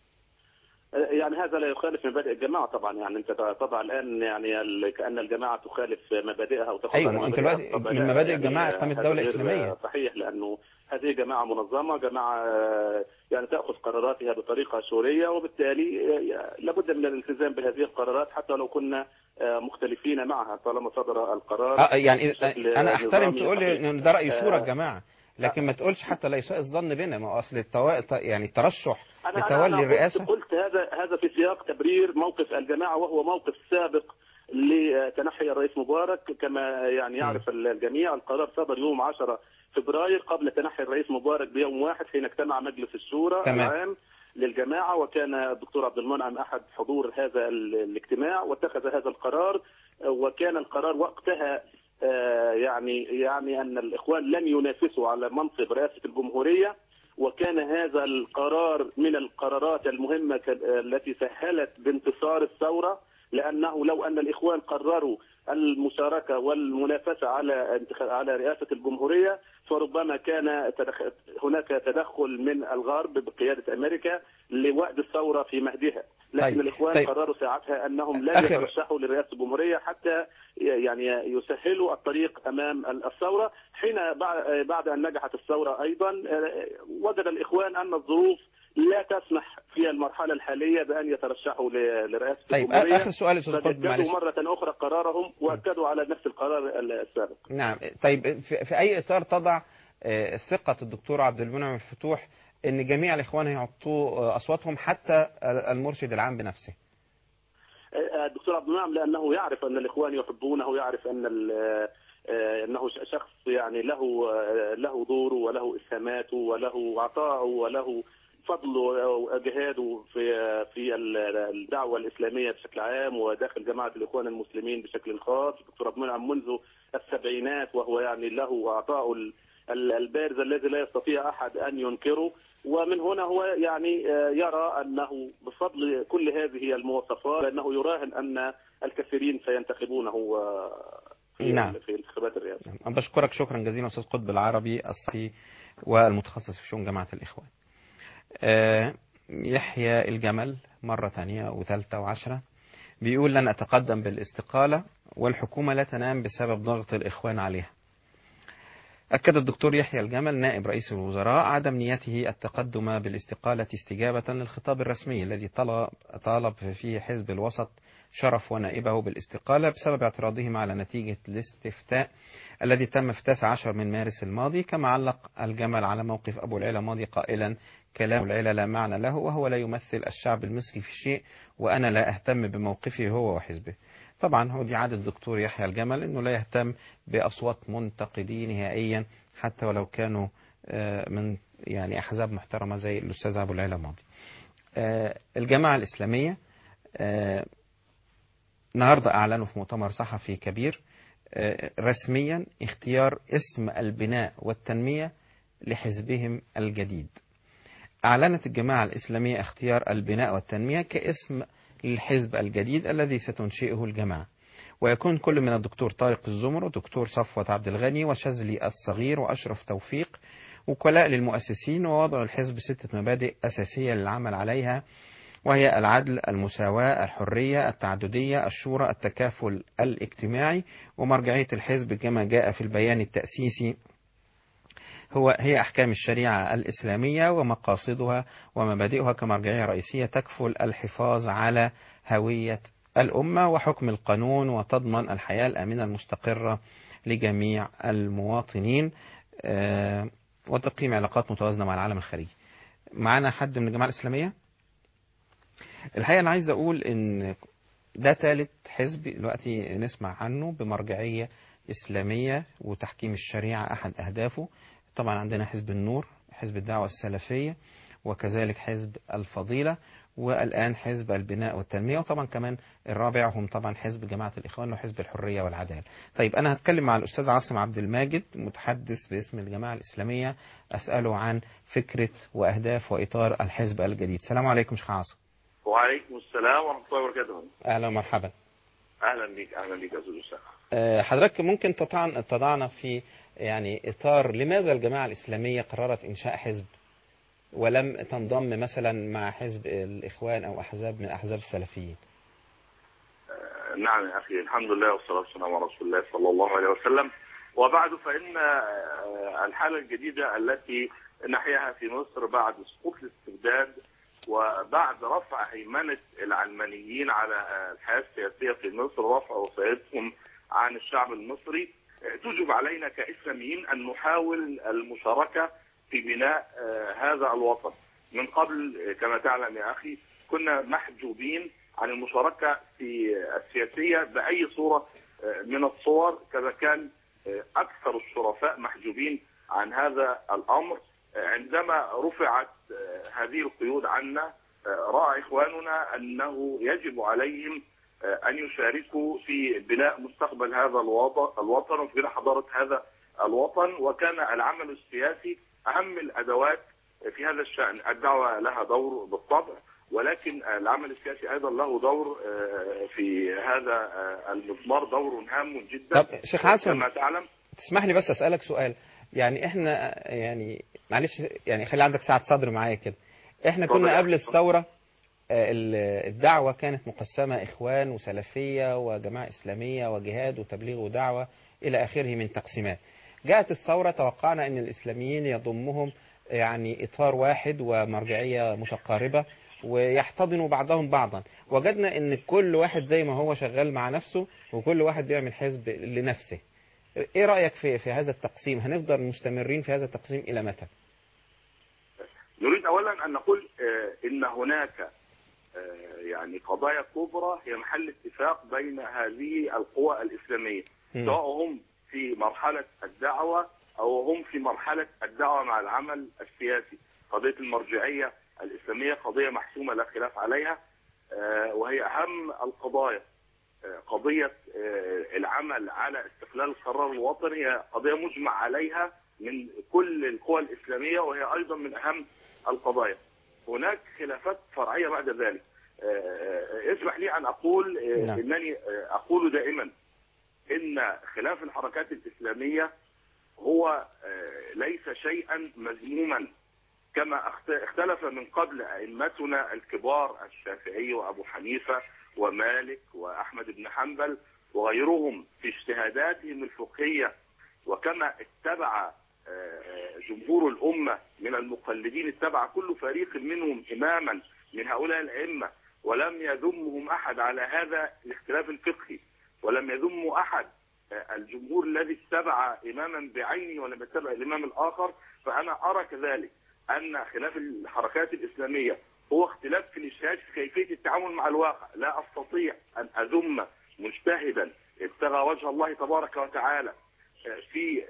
Speaker 10: يعني هذا لا يخالف مبادئ الجماعة طبعا. يعني انت تضع الآن يعني كأن الجماعة تخالف مبادئها وتخالف
Speaker 2: أيوة انت دلوقتي من مبادئ الجماعة إقامة دولة إسلامية.
Speaker 10: صحيح، لأنه هذه جماعة منظمة، جماعة يعني تأخذ قراراتها بطريقة شورية، وبالتالي لابد من الالتزام بهذه القرارات حتى لو كنا مختلفين معها طالما صدر القرار.
Speaker 2: آه يعني أنا أحترم تقول إن ده رأي شورى الجماعة، لكن ما تقولش حتى لا يساء الظن بنا. ما اصل التو... يعني الترشح لتولي الرئاسه.
Speaker 10: قلت هذا هذا في سياق تبرير موقف الجماعه، وهو موقف سابق لتنحي الرئيس مبارك. كما يعني يعرف الجميع القرار صدر يوم عشرة فبراير قبل تنحي الرئيس مبارك بيوم واحد، حين اجتمع مجلس الشورى تمام. العام للجماعه، وكان الدكتور عبد المنعم احد حضور هذا الاجتماع واتخذ هذا القرار. وكان القرار وقتها يعني يعني أن الإخوان لن ينافسوا على منصب رئاسة الجمهورية، وكان هذا القرار من القرارات المهمة التي سهلت بانتصار الثورة، لأنه لو أن الإخوان قرروا المشاركة والمنافسة على على رئاسة الجمهورية فربما كان هناك تدخل من الغرب بقيادة أمريكا لوأد الثورة في مهدها، لكن
Speaker 2: طيب.
Speaker 10: الإخوان
Speaker 2: طيب.
Speaker 10: قرروا ساعتها أنهم لا يترشحوا لرئاسة الجمهورية حتى يعني يسهلوا الطريق أمام الثورة. حين بعد أن نجحت الثورة أيضا وجد الإخوان أن الظروف لا تسمح في المرحلة الحالية بأن يترشحوا لرئاسة
Speaker 2: طيب.
Speaker 10: الجمهورية.
Speaker 2: آخر سؤال أستاذ قطب، معلش.
Speaker 10: مرة أخرى قرارهم وأكدوا على نفس القرار السابق.
Speaker 2: نعم. طيب في أي إطار تضع ثقة الدكتور عبد المنعم الفتوح أن جميع الإخوان هيعطوا أصواتهم حتى المرشد العام بنفسه؟
Speaker 10: الدكتور عبد المنعم لأنه يعرف أن الإخوان يحبونه، يعرف أن أنه شخص يعني له له دوره وله إسهاماته وله عطاءه وله فضله وجهاده في في الدعوة الإسلامية بشكل عام وداخل جماعة الإخوان المسلمين بشكل خاص. الدكتور عبد المنعم منذ السبعينات وهو يعني له عطاء البارز الذي لا يستطيع أحد أن ينكره، ومن هنا هو يعني يرى أنه بفضل كل هذه المواصفات أنه يراهن أن الكثيرين سينتخبونه في
Speaker 2: نعم.
Speaker 10: في انتخابات الرئاسة.
Speaker 2: نعم. بشكرك شكرا جزيلا أستاذ قطب العربي الصحفي والمتخصص في شؤون جماعة الإخوان. أه يحيى الجمل مرة ثانية وثالثة وعشرة بيقول لن أتقدم بالاستقالة والحكومة لا تنام بسبب ضغط الإخوان عليها. أكد الدكتور يحيى الجمل نائب رئيس الوزراء عدم نيته التقدم بالاستقالة استجابة للخطاب الرسمي الذي طلب, طالب فيه حزب الوسط شرف ونائبه بالاستقالة بسبب اعتراضهم على نتيجة الاستفتاء الذي تم في التاسع عشر من مارس الماضي. كما علق الجمل على موقف أبو العلا ماضي قائلا كلام العلا لا معنى له وهو لا يمثل الشعب المصري في شيء وأنا لا أهتم بموقفه هو وحزبه. طبعا هو دي عادة الدكتور يحيى الجمل أنه لا يهتم بأصوات منتقدين نهائيا حتى ولو كانوا من يعني أحزاب محترمة زي الأستاذ أبو العلا ماضي. الجماعة الإسلامية النهاردة أعلنوا في مؤتمر صحفي كبير رسميا اختيار اسم البناء والتنمية لحزبهم الجديد. أعلنت الجماعة الإسلامية اختيار البناء والتنمية كاسم للحزب الجديد الذي ستنشئه الجماعة، ويكون كل من الدكتور طارق الزمر ودكتور صفوت عبد الغني وشاذلي الصغير وأشرف توفيق وكلاء للمؤسسين، ووضع الحزب ستة مبادئ أساسية للعمل عليها، وهي العدل، المساواة، الحرية، التعددية، الشورى، التكافل الاجتماعي. ومرجعية الحزب كما جاء في البيان التأسيسي هو هي أحكام الشريعة الإسلامية ومقاصدها ومبادئها كمرجعية رئيسية تكفل الحفاظ على هوية الأمة وحكم القانون وتضمن الحياة الآمنة المستقرة لجميع المواطنين وتقييم علاقات متوازنة مع العالم الخارجي. معنا حد من الجماعة الإسلامية؟ الحقيقة أنا عايز أقول إن ده ثالث حزب دلوقتي نسمع عنه بمرجعية إسلامية وتحكيم الشريعة أحد أهدافه. طبعا عندنا حزب النور، حزب الدعوة السلفية، وكذلك حزب الفضيلة، والآن حزب البناء والتنمية، وطبعا كمان الرابع هم طبعا حزب جماعة الإخوان وحزب الحرية والعدالة. طيب أنا هتكلم مع الأستاذ عاصم عبد الماجد متحدث باسم الجماعة الإسلامية أسأله عن فكرة وأهداف وإطار الحزب الجديد. السلام عليكم شيخ عاصم.
Speaker 11: وعليكم السلام ورحمة الله وبركاته.
Speaker 2: أهلا ومرحبا.
Speaker 11: أهلا بك أهلا بك أستاذ أسامة.
Speaker 2: حضرتك ممكن تضعنا في يعني إطار لماذا الجماعة الإسلامية قررت إنشاء حزب ولم تنضم مثلا مع حزب الإخوان أو أحزاب من أحزاب السلفيين؟
Speaker 11: آه نعم يا أخي، الحمد لله والصلاة والسلام على رسول الله صلى الله عليه وسلم. وبعد فإن آه الحالة الجديدة التي نحياها في مصر بعد سقوط الاستبداد وبعد رفع هيمنة العلمانيين على الحياة السياسية في مصر، رفع وصايتهم عن الشعب المصري، توجب علينا كإسلاميين أن نحاول المشاركة في بناء هذا الوطن. من قبل كما تعلم يا أخي كنا محجوبين عن المشاركة في السياسية بأي صورة من الصور، كما كان أكثر الشرفاء محجوبين عن هذا الأمر. عندما رفعت هذه القيود عنا رأى إخواننا أنه يجب عليهم أن يشاركوا في بناء مستقبل هذا الوطن وفي بناء حضارة هذا الوطن. وكان العمل السياسي أهم الأدوات في هذا الشأن. الدعوة لها دور بالطبع، ولكن العمل السياسي أيضا له دور في هذا المضمار، دور هام جدا.
Speaker 2: طب شيخ عاصم،
Speaker 11: كما تعلم.
Speaker 2: تسمح لي بس أسألك سؤال. يعني احنا يعني معلش يعني خلي عندك ساعة صدر معايا كده. احنا كنا قبل الثورة الدعوة كانت مقسمة إخوان وسلفية وجماعة إسلامية وجهاد وتبليغ ودعوة إلى آخره من تقسيمات. جاءت الثورة، توقعنا أن الإسلاميين يضمهم يعني إطار واحد ومرجعية متقاربة ويحتضنوا بعضهم بعضا. وجدنا أن كل واحد زي ما هو شغال مع نفسه وكل واحد بيعمل حزب لنفسه. إيه رأيك في في هذا التقسيم؟ هنفضل مستمرين في هذا التقسيم إلى متى؟
Speaker 11: نريد أولا أن نقول إن هناك يعني قضايا كبرى هي محل اتفاق بين هذه القوى الإسلامية، سواء هم في مرحلة الدعوة أو هم في مرحلة الدعوة مع العمل السياسي. قضية المرجعية الإسلامية قضية محسومة لا خلاف عليها، وهي أهم القضايا. قضية العمل على استقلال القرار الوطني هي قضية مجمع عليها من كل القوى الإسلامية، وهي أيضا من أهم القضايا. هناك خلافات فرعية بعد ذلك. اسمح لي أن أقول إنني أقول دائما إن خلاف الحركات الإسلامية هو ليس شيئا مذموما، كما اختلف من قبل أئمتنا الكبار الشافعي وأبو حنيفة ومالك وأحمد بن حنبل وغيرهم في اجتهاداتهم الفقهية، وكما اتبع جمهور الأمة من المقلدين، اتبع كل فريق منهم إماما من هؤلاء الأئمة، ولم يذمهم أحد على هذا الاختلاف الفقهي، ولم يذم أحد الجمهور الذي اتبع إماما بعينه ولم يتبع الإمام الآخر. فأنا أرى كذلك أن خلاف الحركات الإسلامية هو اختلاف في الاجتهاد في كيفية التعامل مع الواقع. لا أستطيع أن أذم مجتهدا ابتغى وجه الله تبارك وتعالى في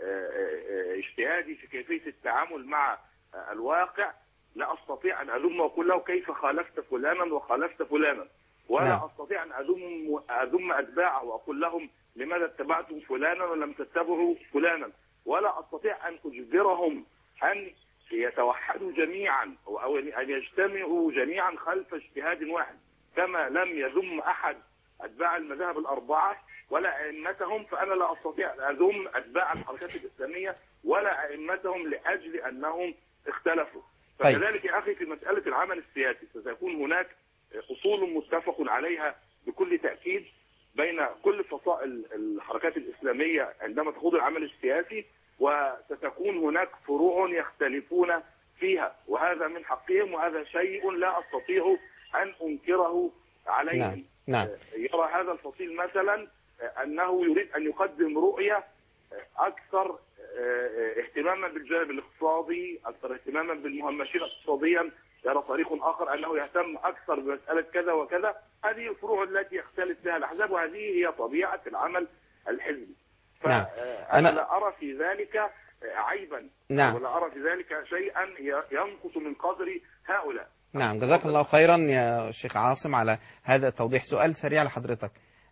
Speaker 11: اجتهادي في كيفية التعامل مع الواقع. لا أستطيع أن أذم وأقول له كيف خالفت فلانا وخالفت فلانا، ولا نعم. أستطيع أن أذم أذم أتباعه وأقول لهم لماذا اتبعتم فلانا ولم تتبعوا فلانا، ولا أستطيع أن أجبرهم أن يتوحدوا جميعا أو أن يجتمعوا جميعا خلف اجتهاد واحد، كما لم يذم أحد أتباع المذاهب الأربعة ولا أئمتهم. فأنا لا أستطيع أن أذم أتباع الحركات الإسلامية ولا أئمتهم لأجل أنهم اختلفوا. فكذلك يا أخي في مسألة العمل السياسي ستكون هناك أصول متفق عليها بكل تأكيد بين كل فصائل الحركات الإسلامية عندما تخوض العمل السياسي، وستكون هناك فروع يختلفون فيها، وهذا من حقهم، وهذا شيء لا أستطيع أن أنكره عليهم.
Speaker 2: نعم. نعم.
Speaker 11: يرى هذا الفصيل مثلا أنه يريد أن يقدم رؤية أكثر اهتماما بالجانب الاقتصادي، أكثر اهتماما بالمهمشين اقتصاديا. يرى فريق آخر أنه يهتم أكثر بمسألة كذا وكذا. هذه الفروع التي يختلف فيها الأحزاب، وهذه هي طبيعة العمل الحزبي.
Speaker 2: نعم.
Speaker 11: فأنا لا أرى في ذلك عيبا.
Speaker 2: نعم.
Speaker 11: ولا أرى في ذلك شيئا ينقص من قدر هؤلاء.
Speaker 2: نعم. جزاك الله خيرا يا شيخ عاصم على هذا التوضيح. سؤال سريع لحضرتك.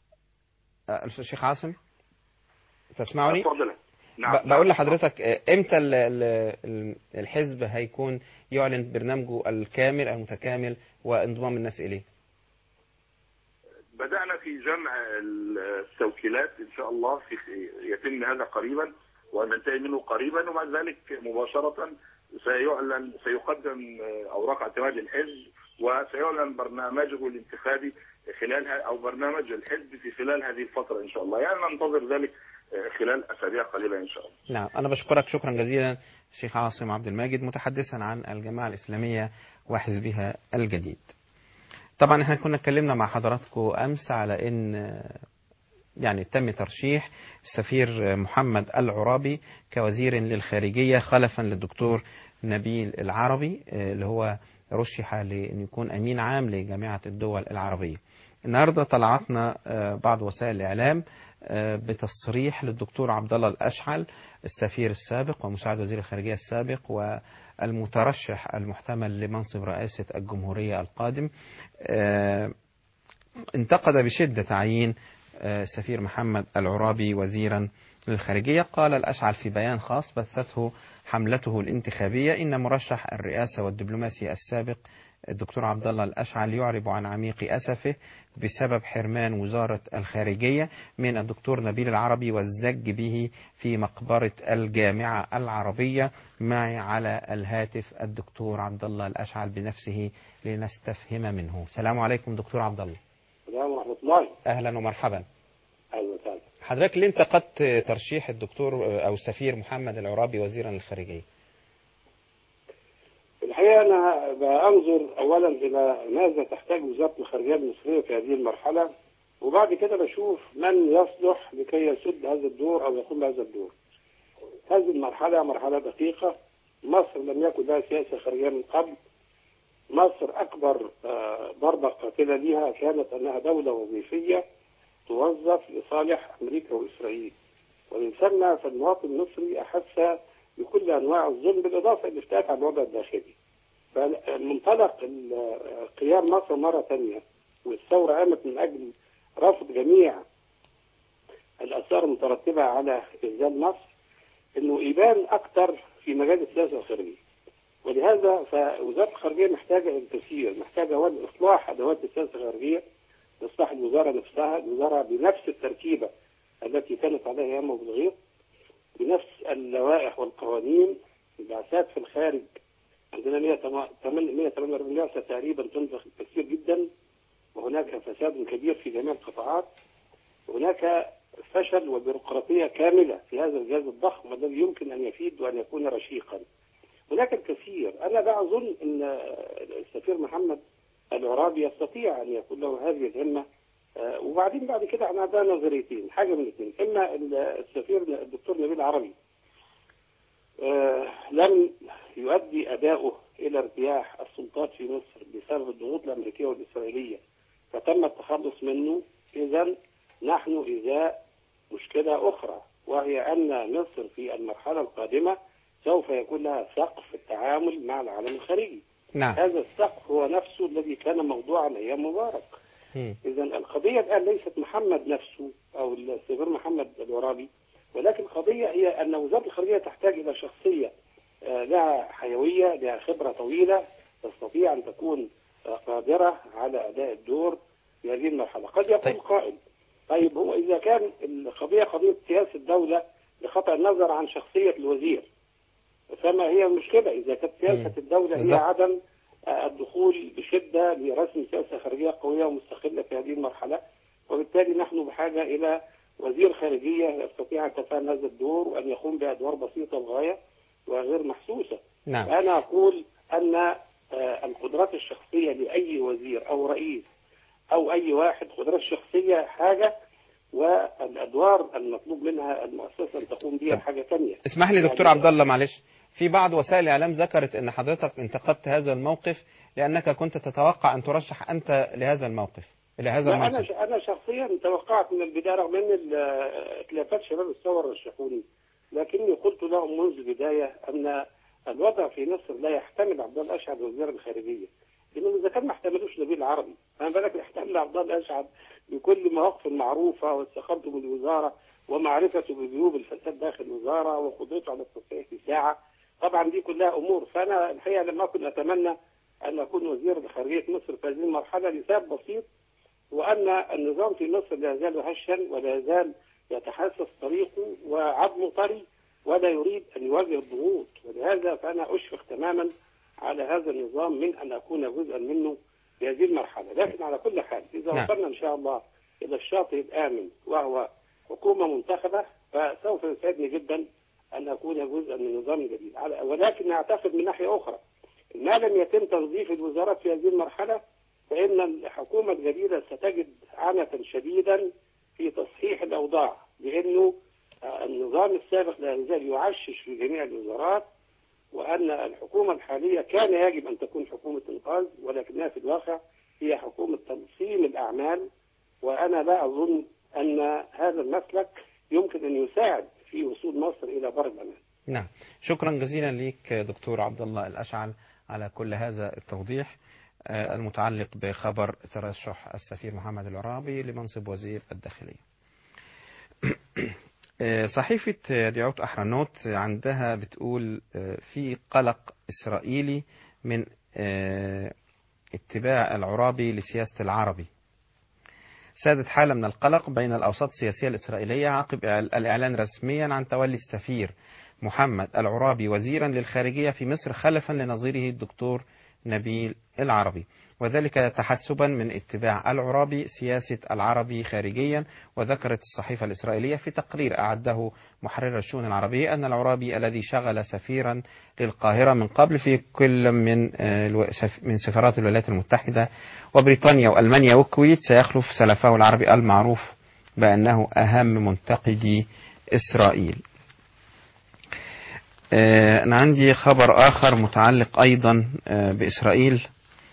Speaker 2: الشيخ عاصم تسمعني؟
Speaker 11: نعم.
Speaker 2: بقول لحضرتك امتى الحزب هيكون يعلن برنامجه الكامل المتكامل وانضمام الناس اليه؟
Speaker 11: بدأنا في جمع التوكيلات ان شاء الله، في يتم هذا قريبا وننتهي منه قريبا، وبعد ذلك مباشرة سيعلن سيقدم اوراق اعتماد الحزب وسيعلن برنامجه الانتخابي خلالها او برنامج الحزب في خلال هذه الفترة ان شاء الله. يعني ننتظر ذلك خلال أسابيع قليلة إن شاء الله.
Speaker 2: نعم. أنا بشكرك شكرا جزيلا الشيخ عاصم عبد الماجد متحدثا عن الجماعة الإسلامية وحزبها الجديد. طبعا احنا كنا اتكلمنا مع حضراتكم أمس على أن يعني تم ترشيح السفير محمد العرابي كوزير للخارجية خلفا للدكتور نبيل العربي اللي هو رشح لأن يكون أمين عام لجامعة الدول العربية. النهاردة طلعتنا بعض وسائل الإعلام بتصريح للدكتور عبد الله الأشعل السفير السابق ومساعد وزير الخارجية السابق والمترشح المحتمل لمنصب رئاسة الجمهورية القادم. انتقد بشدة تعيين السفير محمد العرابي وزيرا للخارجية. قال الأشعل في بيان خاص بثته حملته الانتخابية إن مرشح الرئاسة والدبلوماسي السابق الدكتور عبد الله الأشعل يعرب عن عميق أسفه بسبب حرمان وزارة الخارجية من الدكتور نبيل العربي والزج به في مقبرة الجامعة العربية. معي على الهاتف الدكتور عبد الله الأشعل بنفسه لنستفهم منه. السلام عليكم دكتور عبد الله.
Speaker 12: السلام ورحمة الله.
Speaker 2: أهلا ومرحبا.
Speaker 12: أهلا وسهلا.
Speaker 2: حضرتك ليه انتقدت ترشيح الدكتور أو السفير محمد العرابي وزيرا للخارجية؟
Speaker 12: الحقيقة أنا بأنظر أولا إلى ماذا تحتاج وزارة الخارجية المصرية في هذه المرحلة، وبعد كده بشوف من يصلح لكي يسد هذا الدور أو يقوم بهذا الدور. هذه المرحلة مرحلة دقيقة. مصر لم يكن لها سياسة خارجية من قبل. مصر أكبر ضربة قاتلة لها كانت أنها دولة وظيفية توظف لصالح أمريكا وإسرائيل، ومن ثم فالمواطن المصري أحس بكل أنواع الظلم بالإضافة إلى الافتات على الوضع الداخلي. فمنطلق قيام مصر مرة ثانية والثورة قامت من أجل رفض جميع الآثار المترتبة على إذلال مصر، إنه يبان أكثر في مجال السياسة الخارجية. ولهذا فوزارة الخارجية محتاجة الكثير، محتاجة هو إصلاح أدوات السياسة الخارجية، إصلاح الوزارة نفسها، الوزارة بنفس التركيبة التي كانت عليها أيام أبو الغيط، بنفس اللوائح والقوانين. البعثات في الخارج عندنا مئة وثمانية وأربعين بعثة تقريبا تنفق كثير جدا، وهناك فساد كبير في جميع القطاعات، وهناك فشل وبيروقراطية كاملة في هذا الجهاز الضخم الذي يمكن أن يفيد وأن يكون رشيقا. هناك الكثير. أنا لا أظن أن السفير محمد العرابي يستطيع أن يكون له هذه الهمة. آه وبعدين بعد كده احنا عندنا نظريتين، حاجة من الاثنين: إما السفير الدكتور نبيل العربي آه لم يؤدي أداؤه إلى ارتياح السلطات في مصر بسبب الضغوط الأمريكية والإسرائيلية فتم التخلص منه، إذا نحن إزاء مشكلة أخرى، وهي أن مصر في المرحلة القادمة سوف يكون لها سقف التعامل مع العالم الخارجي.
Speaker 2: نعم.
Speaker 12: هذا السقف هو نفسه الذي كان موضوعا أيام مبارك. إذا القضية الآن ليست محمد نفسه أو السفير محمد العرابي، ولكن القضية هي أن وزارة الخارجية تحتاج إلى شخصية لها حيوية، لها خبرة طويلة، تستطيع أن تكون قادرة على أداء الدور في هذه المرحلة. قد يقول طيب. قائل: طيب هو إذا كان القضية قضية سياسة الدولة بخطأ النظر عن شخصية الوزير، فما هي المشكلة إذا كانت سياسة الدولة هي عدم الدخول بشدة لرسم سياسة خارجية قوية ومستقلة في هذه المرحلة، وبالتالي نحن بحاجة إلى وزير خارجية يستطيع أن يتفهم هذا الدور وأن يقوم بأدوار بسيطة للغاية وغير محسوسة.
Speaker 2: نعم.
Speaker 12: أنا أقول أن القدرات الشخصية لأي وزير أو رئيس أو أي واحد، قدرات شخصية حاجة، والأدوار المطلوب منها المؤسسة أن تقوم بها حاجة ثانية.
Speaker 2: اسمح لي دكتور عبد الله، معلش، في بعض وسائل الإعلام ذكرت أن حضرتك انتقدت هذا الموقف لأنك كنت تتوقع أن ترشح أنت لهذا الموقف لهذا المنصب.
Speaker 12: أنا أنا شخصيا توقعت من البداية، رغم أن ائتلافات شباب الثورة رشحوني، لكني قلت لهم منذ البداية أن الوضع في مصر لا يحتمل عبد الله الأشعل وزير الخارجية، لأنه إذا كان ما احتملوش نبيل العربي، أنا بالك يحتمل عبد الله الأشعل بكل مواقفه المعروفة واستقامته من الوزارة ومعرفته بجيوب الفساد داخل الوزارة وقدرته على التصحيح في ساعة. طبعا دي كلها أمور. فأنا الحقيقة لما كنت أتمنى أن أكون وزير لخارجية مصر في هذه المرحلة لسبب بسيط، وأن النظام في مصر لا يزال هشا ولا يزال يتحسس طريقه وعظمه طري ولا يريد أن يواجه الضغوط، ولهذا فأنا أشفق تماما على هذا النظام من أن أكون جزءا منه في هذه المرحلة. لكن على كل حال إذا وصلنا إن شاء الله إلى الشاطئ الآمن وهو حكومة منتخبة، فسوف يسعدني جدا أن أكون جزءا من نظام جديد. ولكن أعتقد من ناحية أخرى ما لم يتم تنظيف الوزارات في هذه المرحلة، فإن الحكومة الجديدة ستجد عنفا شديدا في تصحيح الأوضاع، لأنه النظام السابق لا يزال يعشش في جميع الوزارات، وأن الحكومة الحالية كان يجب أن تكون حكومة إنقاذ، ولكنها في الواقع هي حكومة تنظيم الأعمال. وأنا لا أظن أن هذا المسلك يمكن أن يساعد في وصول مصر إلى بر الأمان.
Speaker 2: نعم، شكرا جزيلا لك دكتور عبد الله الأشعل على كل هذا التوضيح. المتعلق بخبر ترشح السفير محمد العرابي لمنصب وزير الداخلية. صحيفة ديعوت أحرنوت عندها بتقول في قلق إسرائيلي من اتباع العرابي لسياسة العربي. سادت حالة من القلق بين الأوساط السياسية الإسرائيلية عقب الإعلان رسميا عن تولي السفير محمد العرابي وزيرا للخارجية في مصر خلفا لنظيره الدكتور نبيل العربي، وذلك تحسبا من اتباع العرابي سياسة العربي خارجيا. وذكرت الصحيفة الإسرائيلية في تقرير أعده محرر الشؤون العربية أن العرابي الذي شغل سفيرا للقاهرة من قبل في كل من من سفارات الولايات المتحدة وبريطانيا وألمانيا والكويت سيخلف سلفه العربي المعروف بأنه أهم منتقدي إسرائيل. أنا عندي خبر آخر متعلق أيضا بإسرائيل،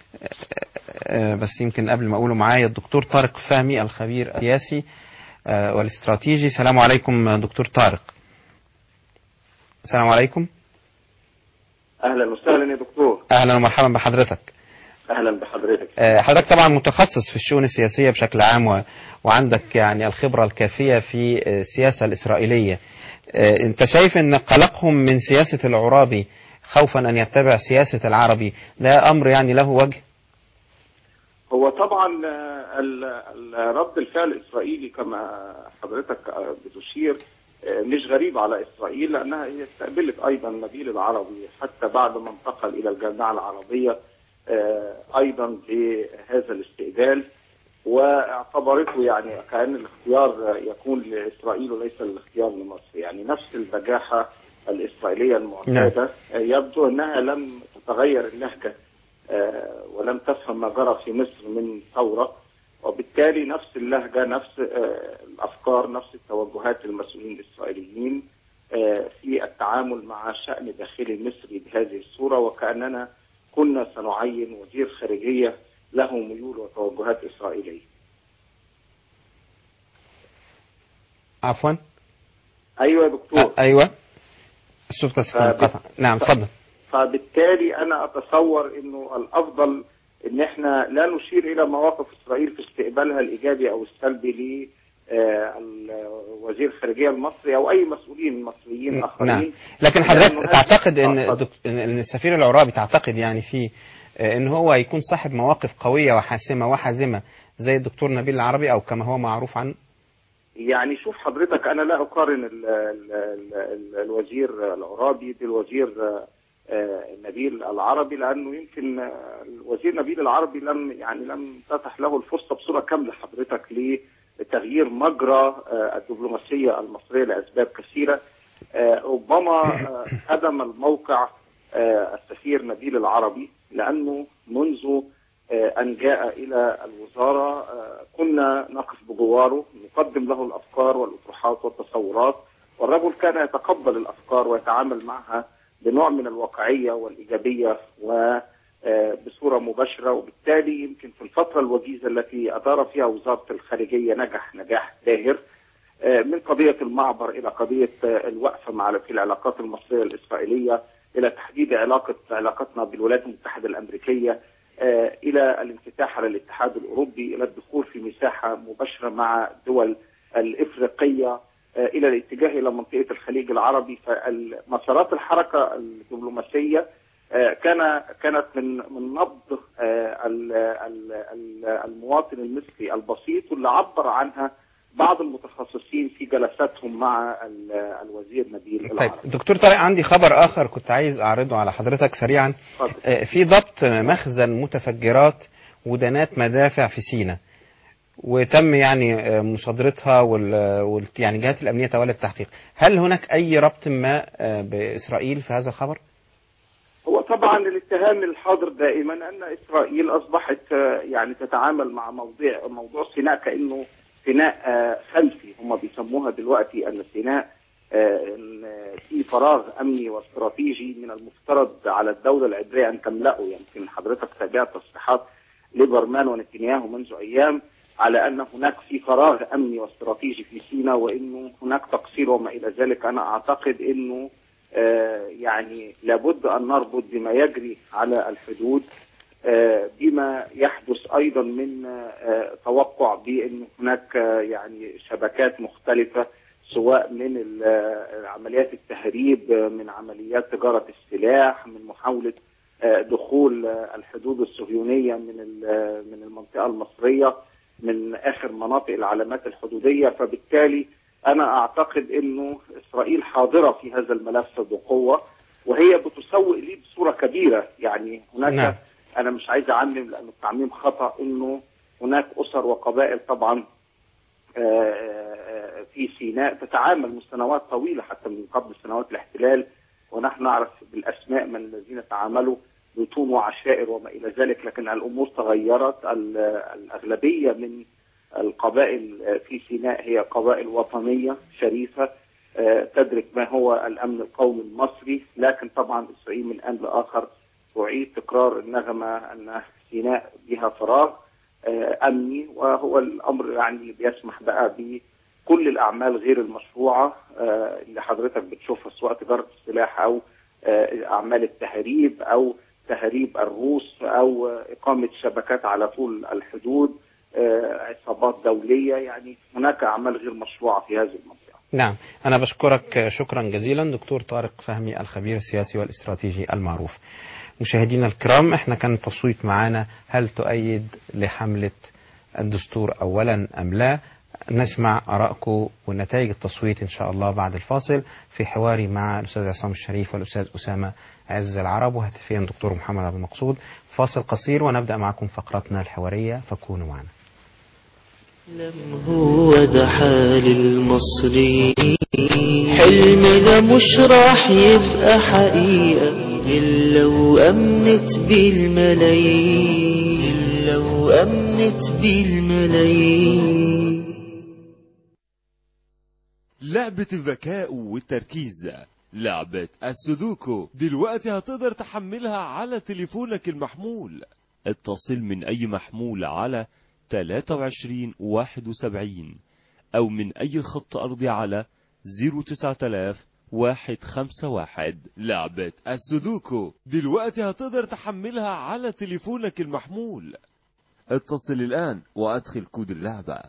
Speaker 2: بس يمكن قبل ما أقوله معايا الدكتور طارق فهمي الخبير السياسي والاستراتيجي. السلام عليكم دكتور طارق. السلام عليكم.
Speaker 13: أهلا وسهلا يا دكتور.
Speaker 2: أهلا ومرحبا بحضرتك.
Speaker 13: أهلا بحضرتك.
Speaker 2: حضرتك طبعا متخصص في الشؤون السياسية بشكل عام و... وعندك يعني الخبرة الكافية في السياسة الإسرائيلية. أنت شايف أن قلقهم من سياسة العرابي خوفا أن يتبع سياسة العربي ده أمر يعني له وجه؟
Speaker 13: هو طبعا رد الفعل الإسرائيلي كما حضرتك بتشير مش غريب على إسرائيل، لأنها هي استقبلت أيضا نبيل العربي حتى بعد ما انتقل إلى الجامعة العربية أيضا بهذا الاستقبال، واعتبرته يعني كأن الاختيار يكون لإسرائيل وليس الاختيار لمصر. يعني نفس البجاحة الإسرائيلية المعتادة يبدو أنها لم تتغير اللهجة ولم تفهم ما جرى في مصر من ثورة، وبالتالي نفس اللهجة نفس الأفكار نفس التوجهات المسؤولين الإسرائيليين في التعامل مع الشأن الداخلي المصري بهذه الصورة، وكأننا كنا سنعين وزير خارجية له ميول وتوجهات إسرائيلية.
Speaker 2: عفوا.
Speaker 13: أيوة يا دكتور.
Speaker 2: أيوة الصوت بس انقطع. نعم تفضل.
Speaker 13: فبالتالي أنا أتصور إنه الأفضل إن إحنا لا نشير إلى مواقف إسرائيل في استقبالها الإيجابي أو السلبي لوزير الخارجية المصري أو أي مسؤولين مصريين آخرين.
Speaker 2: نعم. لكن حضرتك تعتقد إن إن السفير العرابي تعتقد يعني في إن هو يكون صاحب مواقف قوية وحاسمة وحازمة زي الدكتور نبيل العربي أو كما هو معروف عنه؟
Speaker 13: يعني شوف حضرتك، أنا لا أقارن ال ال ال الوزير العرابي بالوزير نبيل العربي، لأنه يمكن الوزير نبيل العربي لم يعني لم تتح له الفرصة بصورة كاملة حضرتك لتغيير مجرى الدبلوماسية المصرية لأسباب كثيرة. ربما هدم الموقع السفير نبيل العربي، لأنه منذ أن جاء إلى الوزارة كنا نقف بجواره نقدم له الأفكار والأطروحات والتصورات، والرجل كان يتقبل الأفكار ويتعامل معها بنوع من الواقعية والإيجابية وبصورة مباشرة. وبالتالي يمكن في الفترة الوجيزة التي أدار فيها وزارة الخارجية نجح نجاح باهر، من قضية المعبر إلى قضية الوقفة مع في العلاقات المصرية الإسرائيلية إلى تحديد علاقة علاقتنا بالولايات المتحدة الأمريكية، إلى الانفتاح على الاتحاد الأوروبي، إلى الدخول في مساحة مباشرة مع الدول الإفريقية، إلى الاتجاه إلى منطقة الخليج العربي. فمسارات الحركة الدبلوماسية كان كانت من من نبض المواطن المصري البسيط، واللي عبر عنها بعض المتخصصين في جلساتهم مع الوزير نبيل العربي.
Speaker 2: طيب دكتور طارق، عندي خبر آخر كنت عايز أعرضه على حضرتك سريعا. في ضبط مخزن متفجرات ودانات مدافع في سيناء، وتم يعني مصادرتها وال يعني الجهات الأمنية تولت التحقيق. هل هناك أي ربط ما بإسرائيل في هذا الخبر؟
Speaker 13: هو طبعا الاتهام الحاضر دائما أن إسرائيل أصبحت يعني تتعامل مع موضوع موضوع سيناء كأنه سيناء خلفي. هم بيسموها دلوقتي أن سيناء في فراغ أمني واستراتيجي من المفترض على الدولة العبرية أن تملأه. يمكن يعني حضرتك تابعت تصريحات ليبرمان ونتنياهو منذ أيام على أن هناك في فراغ أمني واستراتيجي في سيناء وإنه هناك تقصير وما إلى ذلك. أنا أعتقد إنه آه يعني لابد أن نربط بما يجري على الحدود بما يحدث أيضا من توقع بأن هناك يعني شبكات مختلفة، سواء من عمليات التهريب، من عمليات تجارة السلاح، من محاولة دخول الحدود الصهيونية من من المنطقة المصرية، من آخر مناطق العلامات الحدودية. فبالتالي أنا أعتقد أنه إسرائيل حاضرة في هذا الملف بقوة، وهي بتسوق لي بصورة كبيرة. يعني هناك نعم. أنا مش عايز أعمم لأن التعميم خطأ، أنه هناك أسر وقبائل طبعا في سيناء تتعامل من سنوات طويلة حتى من قبل سنوات الاحتلال، ونحن نعرف بالأسماء من الذين تعاملوا بطون وعشائر وما إلى ذلك، لكن الأمور تغيرت. الأغلبية من القبائل في سيناء هي قبائل وطنية شريفة تدرك ما هو الأمن القومي المصري، لكن طبعا إسرائيل من آن لآخر تعيد تكرار النغمة أن سيناء بها فراغ أمني، وهو الأمر يعني بيسمح بقى بكل الأعمال غير المشروعة اللي حضرتك بتشوفها، سواء تجارة السلاح أو أعمال التهريب أو تهريب الروس أو إقامة شبكات على طول الحدود، عصابات دولية. يعني هناك أعمال غير مشروعة في هذه المنطقة.
Speaker 2: نعم، أنا بشكرك شكرا جزيلا دكتور طارق فهمي، الخبير السياسي والاستراتيجي المعروف. مشاهدينا الكرام، احنا كان التصويت معانا هل تؤيد لحملة الدستور أولا أم لا؟ نسمع آرائكم ونتائج التصويت إن شاء الله بعد الفاصل في حواري مع الأستاذ عصام الشريف والأستاذ أسامة عز العرب، وهاتفيا دكتور محمد عبد المقصود. فاصل قصير ونبدأ معكم فقرتنا الحوارية، فكونوا معنا.
Speaker 1: لم هو ده حال المصري، حلمنا مش راح يبقى حقيقة إلا وأمنت بالملايين، إلا وأمنت بالملايين.
Speaker 14: لعبة الذكاء والتركيز، لعبة السودوكو، دلوقتي هتقدر تحملها على تليفونك المحمول. اتصل من أي محمول على ثلاثة وعشرين واحد وسبعين أو من أي خط أرضي على صفر تسعة آلاف واحد خمسة واحد. لعبة السودوكو دلوقتي هتقدر تحملها على تليفونك المحمول. اتصل الآن وأدخل كود اللعبة.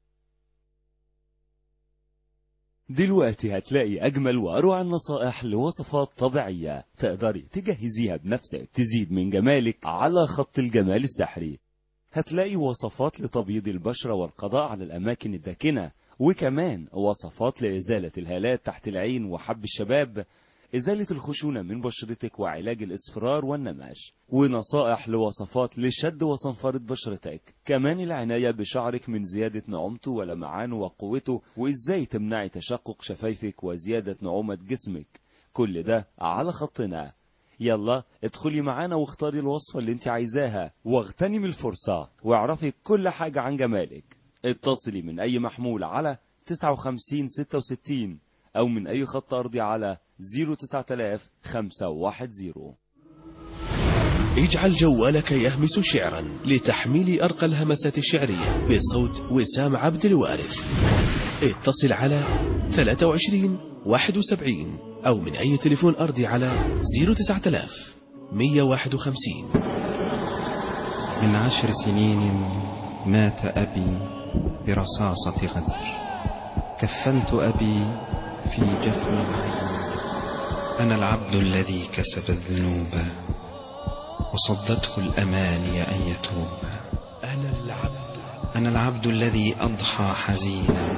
Speaker 14: دلوقتي هتلاقي أجمل وأروع النصائح لوصفات طبيعية تقدري تجهزيها بنفسك تزيد من جمالك على خط الجمال السحري. هتلاقي وصفات لتبييض البشرة والقضاء على الأماكن الداكنة، وكمان وصفات لإزالة الهالات تحت العين وحب الشباب، إزالة الخشونة من بشرتك وعلاج الإصفرار والنماش، ونصائح لوصفات لشد وصنفرة بشرتك، كمان العناية بشعرك من زيادة نعومته ولمعانه وقوته، وإزاي تمنعي تشقق شفايفك وزيادة نعومة جسمك. كل ده على خطنا. يلا ادخلي معانا واختاري الوصفة اللي انت عايزاها واغتنمي الفرصة واعرفي كل حاجة عن جمالك. اتصلي من اي محمول على تسعة وخمسين ستة وستين او من اي خط ارضي على صفر تسعة آلاف خمسة واحد صفر.
Speaker 15: اجعل جوالك يهمس شعرا لتحميل ارقى الهمسات الشعرية بصوت وسام عبد الوارث. اتصل على ثلاثة وعشرين واحد وسبعين أو من أي تليفون أرضي على صفر تسعة آلاف مئة وواحد وخمسين.
Speaker 2: من عشر سنين مات أبي برصاصة غدر، كفنت أبي في جفن العين. أنا العبد الذي كسب الذنوب وصدته الأماني أن يتوب.
Speaker 15: أنا العبد
Speaker 2: أنا العبد الذي أضحى حزينا.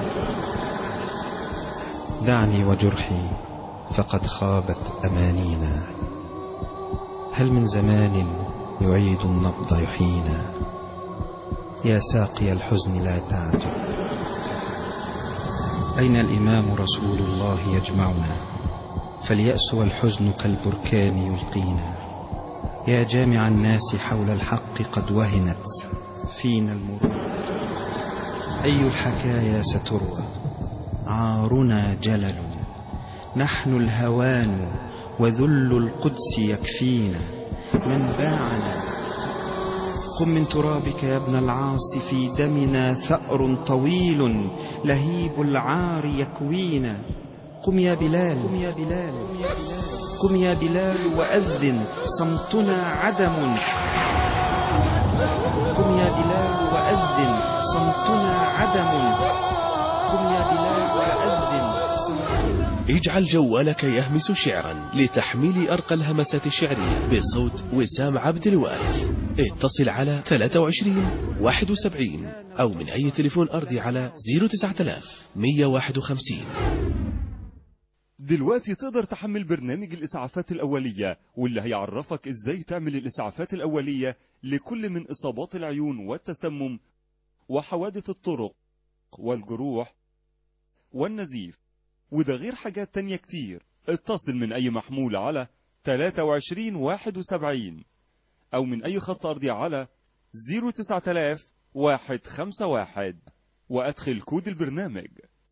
Speaker 2: دعني وجرحي فقد خابت أمانينا. هل من زمان يعيد النبض يحيينا؟ يا ساقي الحزن لا تعجب. أين الإمام رسول الله يجمعنا؟ فاليأس والحزن كالبركان يلقينا. يا جامع الناس حول الحق قد وهنت فينا المروءة. أي الحكايا ستروى؟ عارنا جلل، نحن الهوان وذل القدس يكفينا. من باعنا؟ قم من ترابك يا ابن العاص، في دمنا ثأر طويل لهيب العار يكوينا. قم يا بلال، قم يا بلال، قم يا بلال وأذن، صمتنا عدم. قم يا بلال وأذن صمتنا عدم. قم يا بلال وأذن صمتنا.
Speaker 15: اجعل جوالك يهمس شعرا لتحميل أرقى الهمسات الشعرية بصوت وسام عبد الوارث. اتصل على ثلاثة وعشرين واحد وسبعين أو من أي تليفون أرضي على صفر تسعة آلاف ومئة وواحد وخمسين.
Speaker 14: دلوقتي تقدر تحمل برنامج الإسعافات الأولية واللي هيعرفك إزاي تعمل الإسعافات الأولية لكل من إصابات العيون والتسمم وحوادث الطرق والجروح والنزيف، وده غير حاجات تانية كتير. اتصل من أي محمول على ثلاثة وعشرين واحد وسبعين أو من أي خط أرضي على صفر تسعة آلاف واحد خمسة واحد وأدخل كود البرنامج.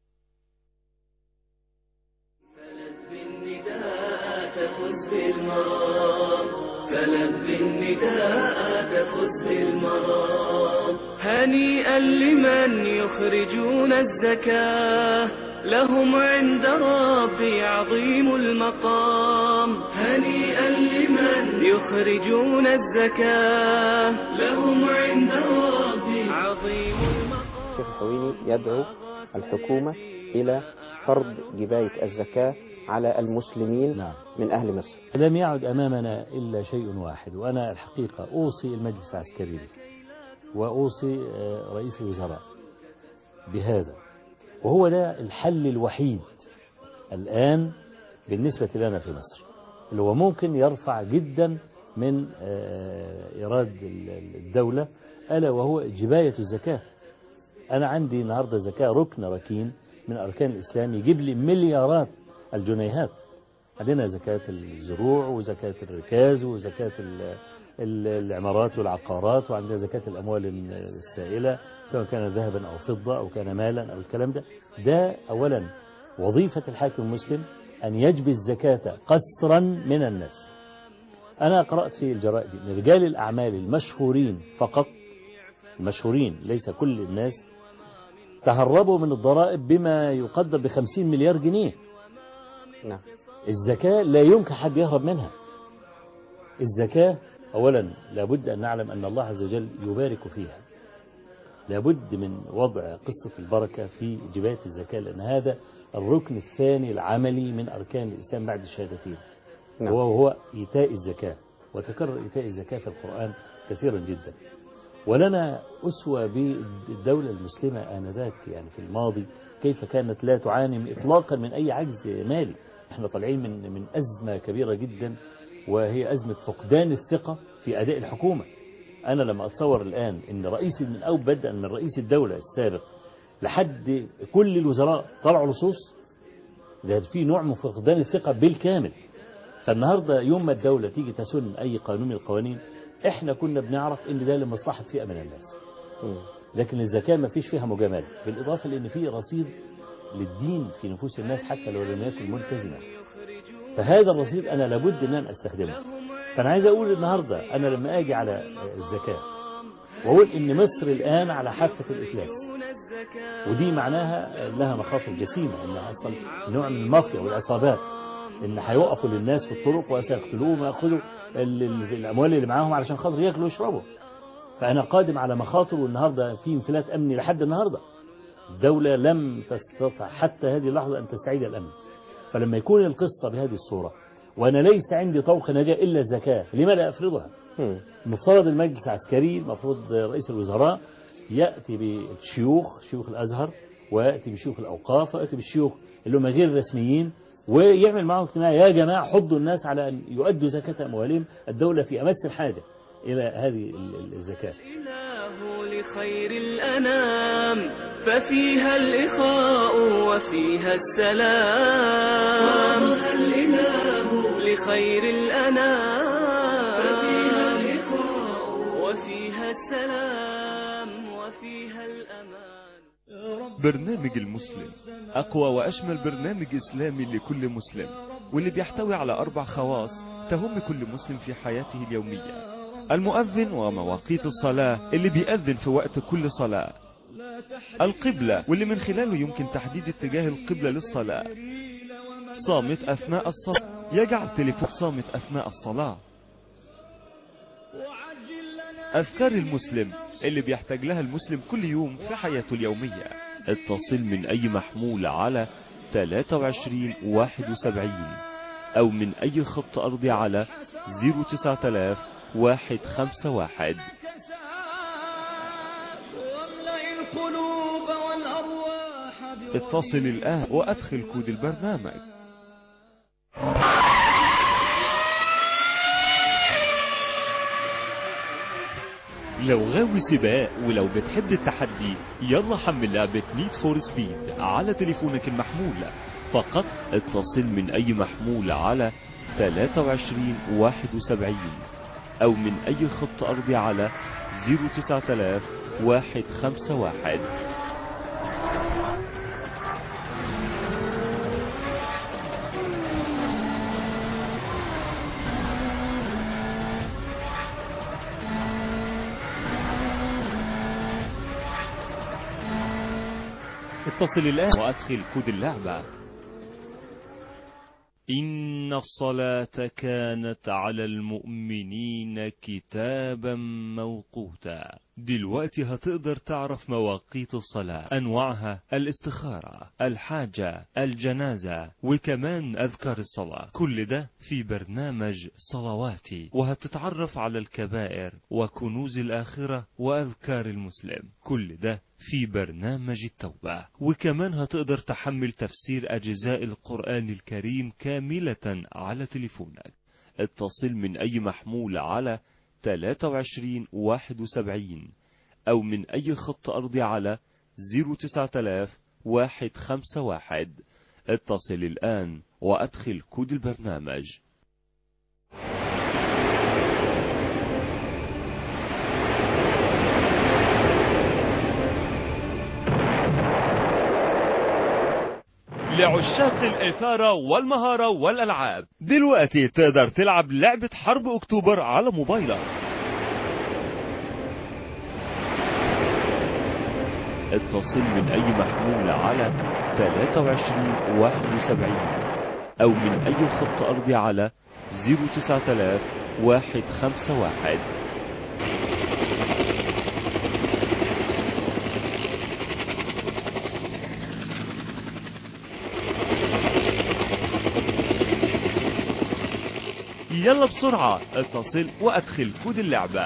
Speaker 1: تفز بالمرام، فلب النداء تفز بالمرام. هنيئا لمن يخرجون الزكاة، لهم عند ربي عظيم المقام. هنيئا لمن يخرجون الزكاة، لهم عند ربي عظيم المقام.
Speaker 2: الشيخ الحويني يدعو الحكومة إلى فرض جباية الزكاة على المسلمين نعم. من أهل مصر.
Speaker 16: لم يعد أمامنا إلا شيء واحد، وأنا الحقيقة أوصي المجلس العسكري وأوصي رئيس الوزراء بهذا، وهو ده الحل الوحيد الآن بالنسبة لنا في مصر، اللي هو ممكن يرفع جدا من إيراد الدولة، ألا وهو جباية الزكاة. أنا عندي النهاردة زكاة ركن ركين من أركان الإسلام يجيب لي مليارات الجنيهات. عندنا زكاة الزروع وزكاة الركاز وزكاة العمارات والعقارات، وعندنا زكاة الأموال السائلة سواء كان ذهبا أو فضة أو كان مالا أو الكلام ده. ده أولا وظيفة الحاكم المسلم أن يجبي الزكاة قسرا من الناس. أنا قرأت في الجرائد أن رجال الأعمال المشهورين فقط، المشهورين ليس كل الناس، تهربوا من الضرائب بما يقدر بخمسين مليار جنيه.
Speaker 2: نعم.
Speaker 16: الزكاة لا يمكن حد يهرب منها. الزكاة أولا لابد أن نعلم أن الله عز وجل يبارك فيها، لابد من وضع قصة البركة في جباية الزكاة، لأن هذا الركن الثاني العملي من أركان الإسلام بعد الشهادتين. نعم. وهو إيتاء الزكاة، وتكرر إيتاء الزكاة في القرآن كثيرا جدا. ولنا أسوة بالدولة المسلمة آنذاك، يعني في الماضي كيف كانت لا تعاني إطلاقا من أي عجز مالي. احنا طالعين من من أزمة كبيرة جدا، وهي أزمة فقدان الثقة في أداء الحكومة. أنا لما أتصور الآن إن رئيس من أو بدءا من رئيس الدولة السابق لحد كل الوزراء طلعوا لصوص، ده في نوع من فقدان الثقة بالكامل. فالنهاردة يوم ما الدولة تيجي تسن أي قانون من القوانين، احنا كنا بنعرف ان ده لمصلحة فئة من الناس، لكن الزكاة ما فيش فيها مجاملة، بالإضافة لأن في رصيد للدين في نفوس الناس حتى لو لم يكن ملتزما. فهذا الرصيد أنا لابد أن أنا أستخدمه. فأنا عايز أقول النهاردة أنا لما أجي على الزكاة وأقول إن مصر الآن على حافة الإفلاس، ودي معناها لها مخاطر جسيمة، إن حصل نوع من المافيا والعصابات، إن هيوقفوا للناس في الطرق وسيقتلوهم ويأخذوا الأموال اللي معاهم علشان خاطر يأكلوا ويشربوا. فأنا قادم على مخاطر، والنهاردة في انفلات أمني لحد النهاردة. الدولة لم تستطع حتى هذه اللحظة أن تستعيد الأمن. فلما يكون القصة بهذه الصورة وأنا ليس عندي طوق نجاة إلا الزكاة، لما لا أفرضها؟ المفترض المجلس العسكري، المفروض رئيس الوزراء يأتي بالشيوخ، شيوخ الأزهر، ويأتي بشيوخ الأوقاف، ويأتي بالشيوخ اللي هم غير رسميين، ويعمل معهم اجتماع، يا جماعة حضوا الناس على أن يؤدوا زكاة أموالهم. الدولة في أمس الحاجة إلى هذه الزكاة.
Speaker 1: الإله لخير الأنام، ففيها الإخاء وفيها السلام. الإله لخير الأنام، ففيها الإخاء وفيها السلام وفيها الأمان.
Speaker 14: برنامج المسلم أقوى وأشمل برنامج إسلامي لكل مسلم، واللي بيحتوي على أربع خواص تهم كل مسلم في حياته اليومية: المؤذن ومواقيت الصلاة اللي بيأذن في وقت كل صلاة، القبلة واللي من خلاله يمكن تحديد اتجاه القبلة للصلاة، صامت أثناء الصلاة يجعل تليفون صامت أثناء الصلاة، أذكار المسلم اللي بيحتاج لها المسلم كل يوم في حياته اليومية. اتصل من أي محمول على ثلاثة وعشرين واحد وسبعين أو من أي خط أرضي على صفر تسعة آلاف واحد خمسة واحد. اتصل الآن وأدخل كود البرنامج. لو غاوي سباق ولو بتحب التحدي، يلا حمل لعبة نيد فور سبيد على تليفونك المحمول. فقط اتصل من أي محمول على ثلاثة وعشرين واحد وسبعين أو من أي خط أرضي على صفر تسعة آلاف واحد خمسة واحد. اتصل الآن وأدخل كود اللعبة. إن الصلاة كانت على المؤمنين كتابا موقوتا. دلوقتي هتقدر تعرف مواقيت الصلاة، أنواعها، الاستخارة، الحاجة، الجنازة، وكمان أذكار الصلاة. كل ده في برنامج صلواتي، وهتتعرف على الكبائر وكنوز الآخرة وأذكار المسلم. كل ده في برنامج التوبة. وكمان هتقدر تحمل تفسير أجزاء القرآن الكريم كاملة على تليفونك. اتصل من أي محمول على ثلاثة وعشرين واحد وسبعين أو من أي خط أرضي على صفر تسعة آلاف واحد خمسة واحد. اتصل الآن وأدخل كود البرنامج. لعشاق الإثارة والمهارة والألعاب، دلوقتي تقدر تلعب لعبة حرب أكتوبر على موبايلك. اتصل من أي محمول على ثلاثة وعشرين واحد وسبعين أو من أي خط أرضي على صفر تسعة آلاف واحد خمسة واحد. يلا بسرعة اتصل وأدخل كود اللعبة.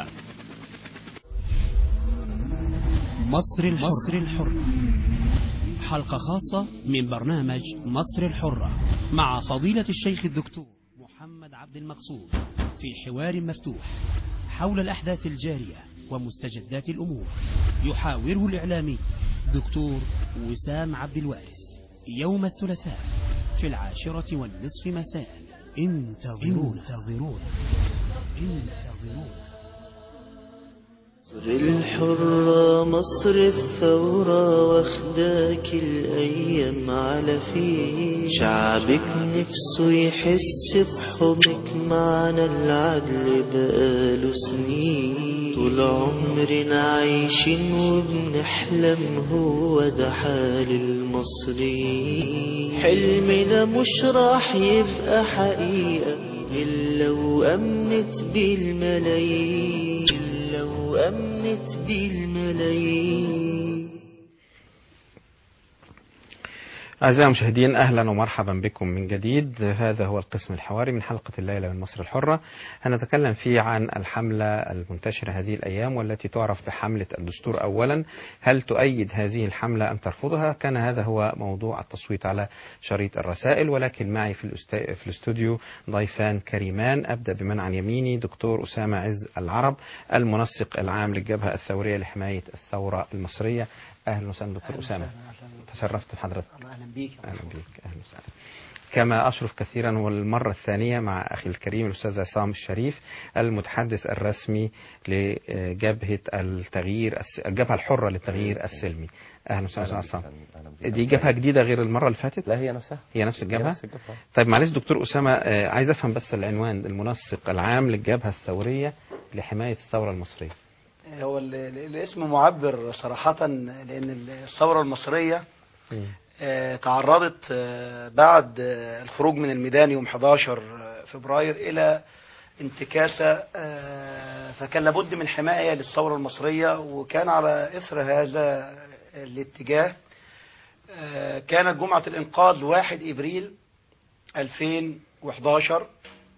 Speaker 17: مصر الحرة. مصر الحرة، حلقة خاصة من برنامج مصر الحرة مع فضيلة الشيخ الدكتور محمد عبد المقصود، في حوار مفتوح حول الأحداث الجارية ومستجدات الأمور. يحاوره الإعلامي دكتور وسام عبد الوارث يوم الثلاثاء في العاشرة والنصف مساء. انتظرونا انتظرونا انتظرونا.
Speaker 18: مصر الحرة، مصر الثورة، واخداك الأيام على فيه. شعبك نفسه يحس بحبك، معنا العدل بقاله سنين. طول عمرنا عايشين وبنحلم، هو ده حال المصريين. حلمنا مش راح يبقى حقيقة إلا وأمنت بالملايين، إلا وأمنت بالملايين.
Speaker 2: أعزائي المشاهدين، أهلا ومرحبا بكم من جديد. هذا هو القسم الحواري من حلقة الليلة من مصر الحرة. هنتكلم فيه عن الحملة المنتشرة هذه الأيام والتي تعرف بحملة الدستور. أولا، هل تؤيد هذه الحملة أم ترفضها؟ كان هذا هو موضوع التصويت على شريط الرسائل، ولكن معي في, في الاستوديو ضيفان كريمان. أبدأ بمن عن يميني، دكتور أسامة عز العرب، المنسق العام للجبهة الثورية لحماية الثورة المصرية. أهلا وسهلا دكتور أسامة، تشرفت بحضرتك.
Speaker 19: أهلا بيك.
Speaker 2: أهلا بيك، أهلا وسهلا. كما أشرف كثيرا والمرة الثانية مع أخي الكريم الأستاذ عصام الشريف، المتحدث الرسمي لجبهة التغيير الجبهة الحرة للتغيير السلمي. أهلا وسهلا عصام. دي جبهة جديدة غير المرة اللي فاتت؟
Speaker 20: لا، هي نفسها،
Speaker 2: هي نفس الجبهة. نفس الجبهة. طيب معلش دكتور أسامة، عايز أفهم بس العنوان، المنسق العام للجبهة الثورية لحماية الثورة المصرية.
Speaker 19: هو الاسم معبر صراحة، لأن الثورة المصرية آه تعرضت آه بعد آه الخروج من الميدان يوم أحد عشر فبراير إلى انتكاسة، فكان لابد من حماية للثورة المصرية. وكان على إثر هذا الاتجاه كانت جمعة الإنقاذ واحد إبريل ألفين وإحدى عشر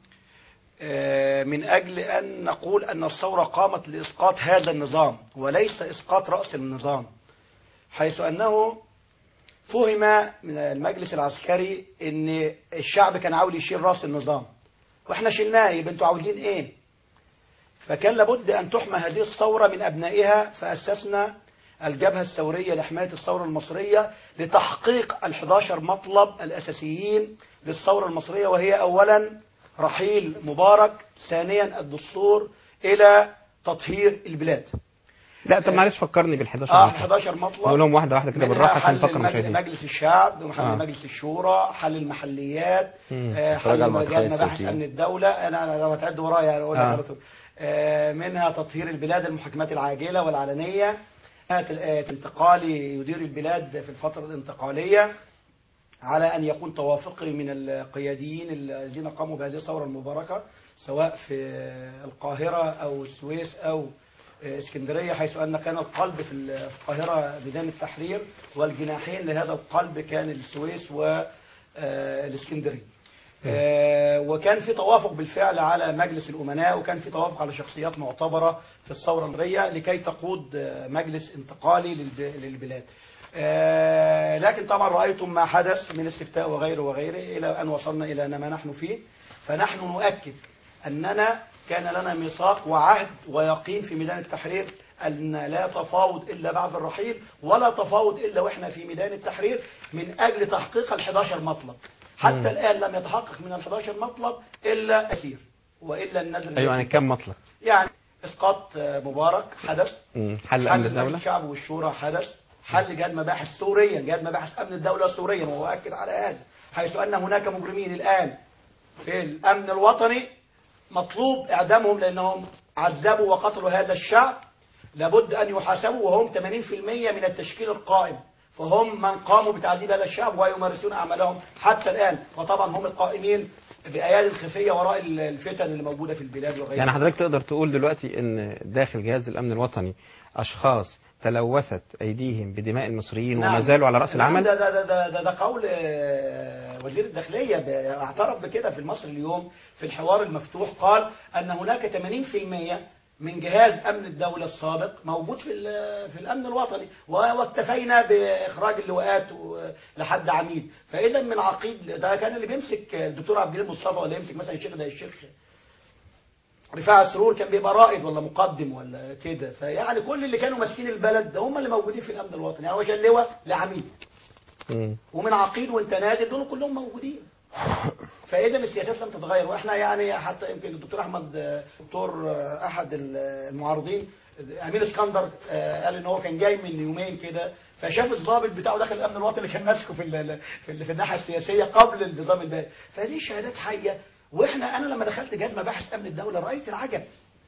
Speaker 19: من أجل أن نقول أن الثورة قامت لإسقاط هذا النظام وليس إسقاط رأس النظام، حيث أنه فهم من المجلس العسكري أن الشعب كان عاوز يشيل رأس النظام وإحنا شلناه، يبقى أنتوا عاوزين إيه؟ فكان لابد أن تحمى هذه الثورة من أبنائها، فأسسنا الجبهة الثورية لحماية الثورة المصرية لتحقيق الحادي عشر مطلب الأساسيين للثورة المصرية، وهي أولا رحيل مبارك، ثانيا الدستور، إلى تطهير البلاد.
Speaker 2: لا طب معلش فكرني بالحداشر
Speaker 19: اه
Speaker 2: مطلب.
Speaker 19: حداشر مطلب
Speaker 2: نقولهم واحدة واحدة كده بالراحة عشان نفكر المشاهدين.
Speaker 19: مجلس الشعب وحل
Speaker 2: آه.
Speaker 19: مجلس الشورى، حل المحليات،
Speaker 2: آه.
Speaker 19: حل مجال مباحث أمن الدولة. أنا لو هتعد ورايا أقول لك على طول. آه. منها تطهير البلاد، المحاكمات العاجلة والعلنية، انتقالي يدير البلاد في الفترة الانتقالية على أن يكون توافقي من القياديين الذين قاموا بهذه الثورة المباركة سواء في القاهرة أو السويس أو اسكندرية، حيث أن كان القلب في القاهرة ميدان التحرير والجناحين لهذا القلب كان السويس والاسكندرية. وكان في توافق بالفعل على مجلس الأمناء، وكان في توافق على شخصيات معتبرة في الثورة المصرية لكي تقود مجلس انتقالي للبلاد. لكن طبعا رأيتم ما حدث من استفتاء وغيره وغيره إلى أن وصلنا إلى ما نحن فيه. فنحن نؤكد أننا كان لنا ميثاق وعهد ويقين في ميدان التحرير أن لا تفاوض إلا بعد الرحيل، ولا تفاوض إلا وإحنا في ميدان التحرير من أجل تحقيق الحداشر مطلب. حتى مم. الآن لم يتحقق من الحداشر مطلب إلا أسير وإلا النذر.
Speaker 2: أيوة يعني كم مطلب؟
Speaker 19: يعني إسقاط مبارك حدث،
Speaker 2: مم. حل أمن الدولة،
Speaker 19: الشعب والشورى حدث، حل جهاز مباحث سوريا، جهاز مباحث أمن الدولة سوريا، وأؤكد على هذا، حيث أن هناك مجرمين الآن في الأمن الوطني مطلوب إعدامهم لأنهم عذبوا وقتلوا هذا الشعب، لابد أن يحاسبوا، وهم ثمانين بالمئة من التشكيل القائم، فهم من قاموا بتعذيب هذا الشعب ويمارسون أعمالهم حتى الآن، وطبعا هم القائمين بأيادي الخفية وراء الفتن اللي موجودة في البلاد وغيرها.
Speaker 2: يعني حضرتك تقدر تقول دلوقتي أن داخل جهاز الأمن الوطني أشخاص تلوثت أيديهم بدماء المصريين نعم. وما زالوا على رأس العمل؟
Speaker 19: ده, ده, ده, ده, ده قول وزير الداخلية اعترف بكده في المصري اليوم في الحوار المفتوح، قال أن هناك ثمانين بالمئة من جهاز أمن الدولة السابق موجود في في الأمن الوطني، واكتفينا بإخراج اللواءات لحد عميد. فإذا من عقيد ده كان اللي بيمسك الدكتور عبد الجليل مصطفى، ولا يمسك مثلا الشيخ ده الشيخ رفاعة سرور كان بيبقى رائد ولا مقدم ولا كده. فيعني كل اللي كانوا ماسكين البلد ده هم اللي موجودين في الأمن الوطني، يعني هو كان لواء لعميد ومن عقيد وانت نازل دول كلهم موجودين. فإذا السياسات لم تتغير. وإحنا يعني حتى يمكن الدكتور أحمد دكتور أحد المعارضين أمين اسكندر قال إن هو كان جاي من يومين كده، فشاف الضابط بتاعه داخل الأمن الوطني اللي كان ماسكه في في, في الناحية السياسية قبل النظام الباقي. فهذه شهادات حية. وإحنا أنا لما دخلت جهاز مباحث أمن الدولة رأيت العجب.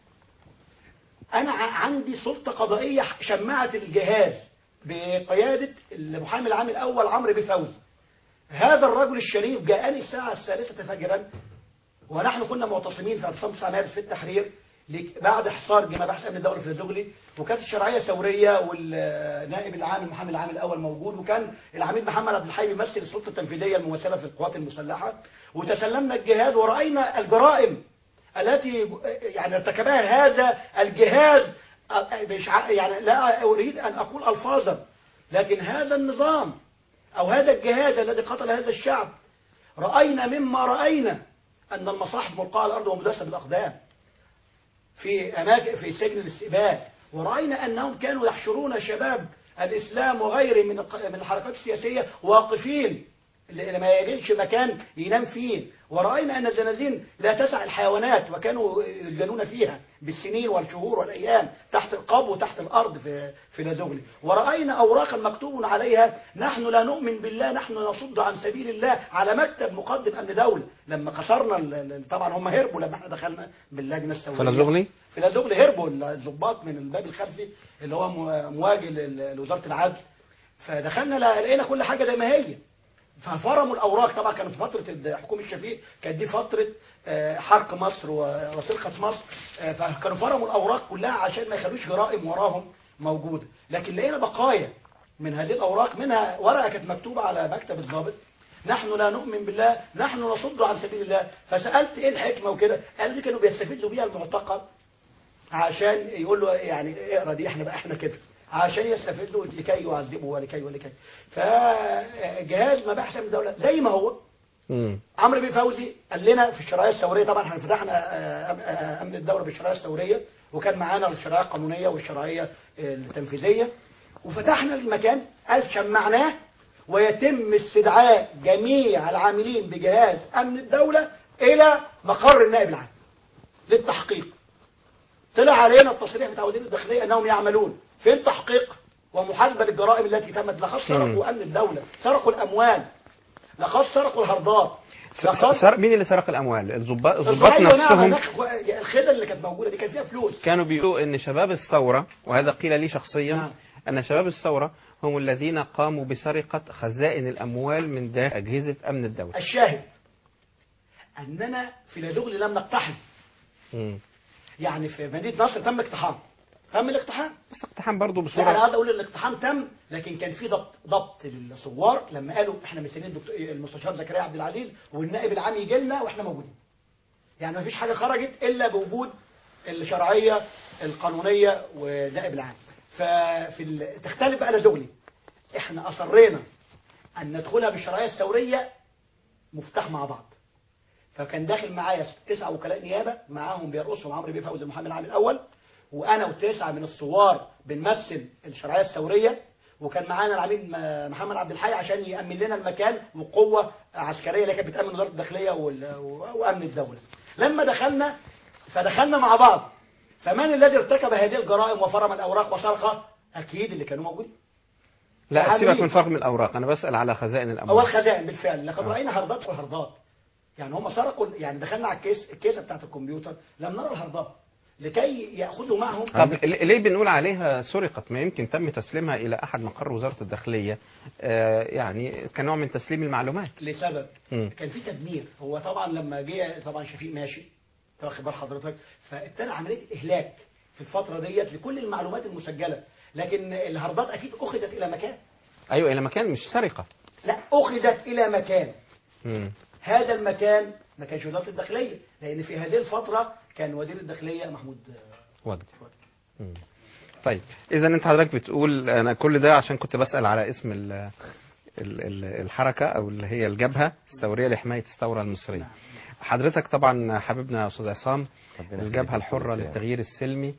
Speaker 19: أنا عندي سلطة قضائية شمعت الجهاز بقيادة المحامي العام الأول عمرو بيه فوزي. هذا الرجل الشريف جاءني الساعة الثالثة فجرا، ونحن كنا معتصمين في اعتصام تسعة مارس في التحرير بعد حصار مباحث أمن الدولة في الزغلي، وكانت الشرعية ثورية والنائب العام المحامي العام الأول موجود، وكان العميد محمد عبد الحي بيمثل السلطة التنفيذية الممثلة في القوات المسلحة. وتسلمنا الجهاز ورأينا الجرائم التي يعني ارتكبها هذا الجهاز. يعني لا أريد أن أقول ألفاظا، لكن هذا النظام أو هذا الجهاز الذي قتل هذا الشعب، رأينا مما رأينا أن المصاحف ملقاة على الأرض ومداسة بالأقدام في أماكن في سجن الاستئباب، ورأينا أنهم كانوا يحشرون شباب الإسلام وغيره من من الحركات السياسية واقفين لما يجدش مكان ينام فيه، ورأينا أن الزنازين لا تسع الحيوانات وكانوا يسجنون فيها بالسنين والشهور والأيام تحت القبو وتحت الأرض في في لازغلي، ورأينا أوراقا مكتوب عليها نحن لا نؤمن بالله، نحن نصد عن سبيل الله، على مكتب مقدم أمن دولة. لما كسرنا طبعا هم هربوا لما احنا دخلنا باللجنة الثورية
Speaker 2: في لازغلي
Speaker 19: في لازغلي هربوا الضباط من الباب الخلفي اللي هو مواجه لوزارة العدل، فدخلنا لقينا كل حاجة زي ما هي. ففرموا الاوراق. طبعا كانت فتره حكومه الشفيق، كانت دي فتره حرق مصر وسرقه مصر، فكانوا فرموا الاوراق كلها عشان ما يخلوش جرائم وراهم موجوده. لكن لقينا بقايا من هذه الاوراق، منها ورقه كانت مكتوبه على مكتب الضابط: نحن لا نؤمن بالله، نحن نصد عن سبيل الله. فسالت ايه الحكمه وكده، قالوا لي كانوا بيستفيدوا بيها المعتقل عشان يقول له يعني اقرا دي، احنا بقى احنا كده، عشان يستفيدوا لكي يعذبوا ولكي ولكي. فجهاز مباحث امن الدوله زي ما هو عمرو بيه فوزي قال لنا في الشرعيه الثوريه. طبعا احنا فتحنا امن الدوله بالشرعيه الثوريه، وكان معانا الشرعيه القانونيه والشرعيه التنفيذيه، وفتحنا المكان قال شمعناه ويتم استدعاء جميع العاملين بجهاز امن الدوله الى مقر النائب العام للتحقيق. طلع علينا التصريح بتاع وزير الداخليه انهم يعملون في التحقيق ومحاسبه للجرائم التي تمت. لقد سرقوا امن الدوله، سرقوا الاموال، لقد سرقوا الهردات.
Speaker 2: سرق مين اللي سرق الاموال؟ الضباط الضباط نفسهم.
Speaker 19: الخدع اللي كانت موجوده دي كان فيها فلوس.
Speaker 2: كانوا بيقولوا ان شباب الثوره، وهذا قيل لي شخصيا، نعم. ان شباب الثوره هم الذين قاموا بسرقه خزائن الاموال من داخل اجهزه امن الدوله.
Speaker 19: الشاهد اننا في لادغلي لم نقتحم.
Speaker 2: امم
Speaker 19: يعني في مدينه نصر تم اقتحام، تم الاقتحام،
Speaker 2: بس اقتحام برضه بصوره.
Speaker 19: لا انا عايز اقول الاقتحام تم، لكن كان في ضبط ضبط للثوار لما قالوا احنا مستنيين الدكتور المستشار زكريا عبد العزيز والنائب العام يجي لنا واحنا موجودين. يعني ما فيش حاجه خرجت الا بوجود الشرعيه القانونيه والنائب العام. ففي ال... تختلف بقى لازغلي، احنا اصرينا ان ندخلها بالشرعيه الثوريه مفتاح مع بعض. فكان داخل معايا تسعة وكلاء نيابه، معاهم بيرقصهم عمرو بيه فوزي المحامي العام الاول، وانا وتسعه من الثوار بنمثل الشرعيه الثوريه، وكان معانا العميد محمد عبد الحي عشان يامن لنا المكان وقوه عسكريه اللي كانت بتامن وزاره الداخليه وامن الدوله. لما دخلنا فدخلنا مع بعض، فمن الذي ارتكب هذه الجرائم وفرم الاوراق وسرقها؟ اكيد اللي كانوا موجودين.
Speaker 2: لا سيبك من فرم الاوراق، انا بسال على خزائن الاموال.
Speaker 19: اول خزائن بالفعل، لقد راينا هردات وهردات. يعني هم سرقوا، يعني دخلنا على الكيس الكيسه بتاعت الكمبيوتر لم نرى الهردات لكي ياخذوا معهم.
Speaker 2: طب ليه بنقول عليها سرقت؟ ما يمكن تم تسليمها الى احد مقر وزاره الداخليه، آه يعني كنوع من تسليم المعلومات.
Speaker 19: لسبب
Speaker 2: م.
Speaker 19: كان في تدمير. هو طبعا لما جه طبعا شفيق ماشي، واخد بال حضرتك، فابتدى عمليه اهلاك في الفتره ديت لكل المعلومات المسجله، لكن الهردات اكيد اخذت الى مكان.
Speaker 2: ايوه الى مكان، مش سرقه.
Speaker 19: لا اخذت الى مكان.
Speaker 2: م.
Speaker 19: هذا المكان ما كانش وزاره الداخليه، لان في هذه الفتره كان وزير الداخليه محمود
Speaker 2: وجدي. طيب اذا انت حضرتك بتقول انا كل ده عشان كنت بسال على اسم ال ال الحركه او اللي هي الجبهه الثوريه لحمايه الثوره المصريه. حضرتك طبعا حبيبنا استاذ عصام، الجبهه الحره للتغيير السلمي،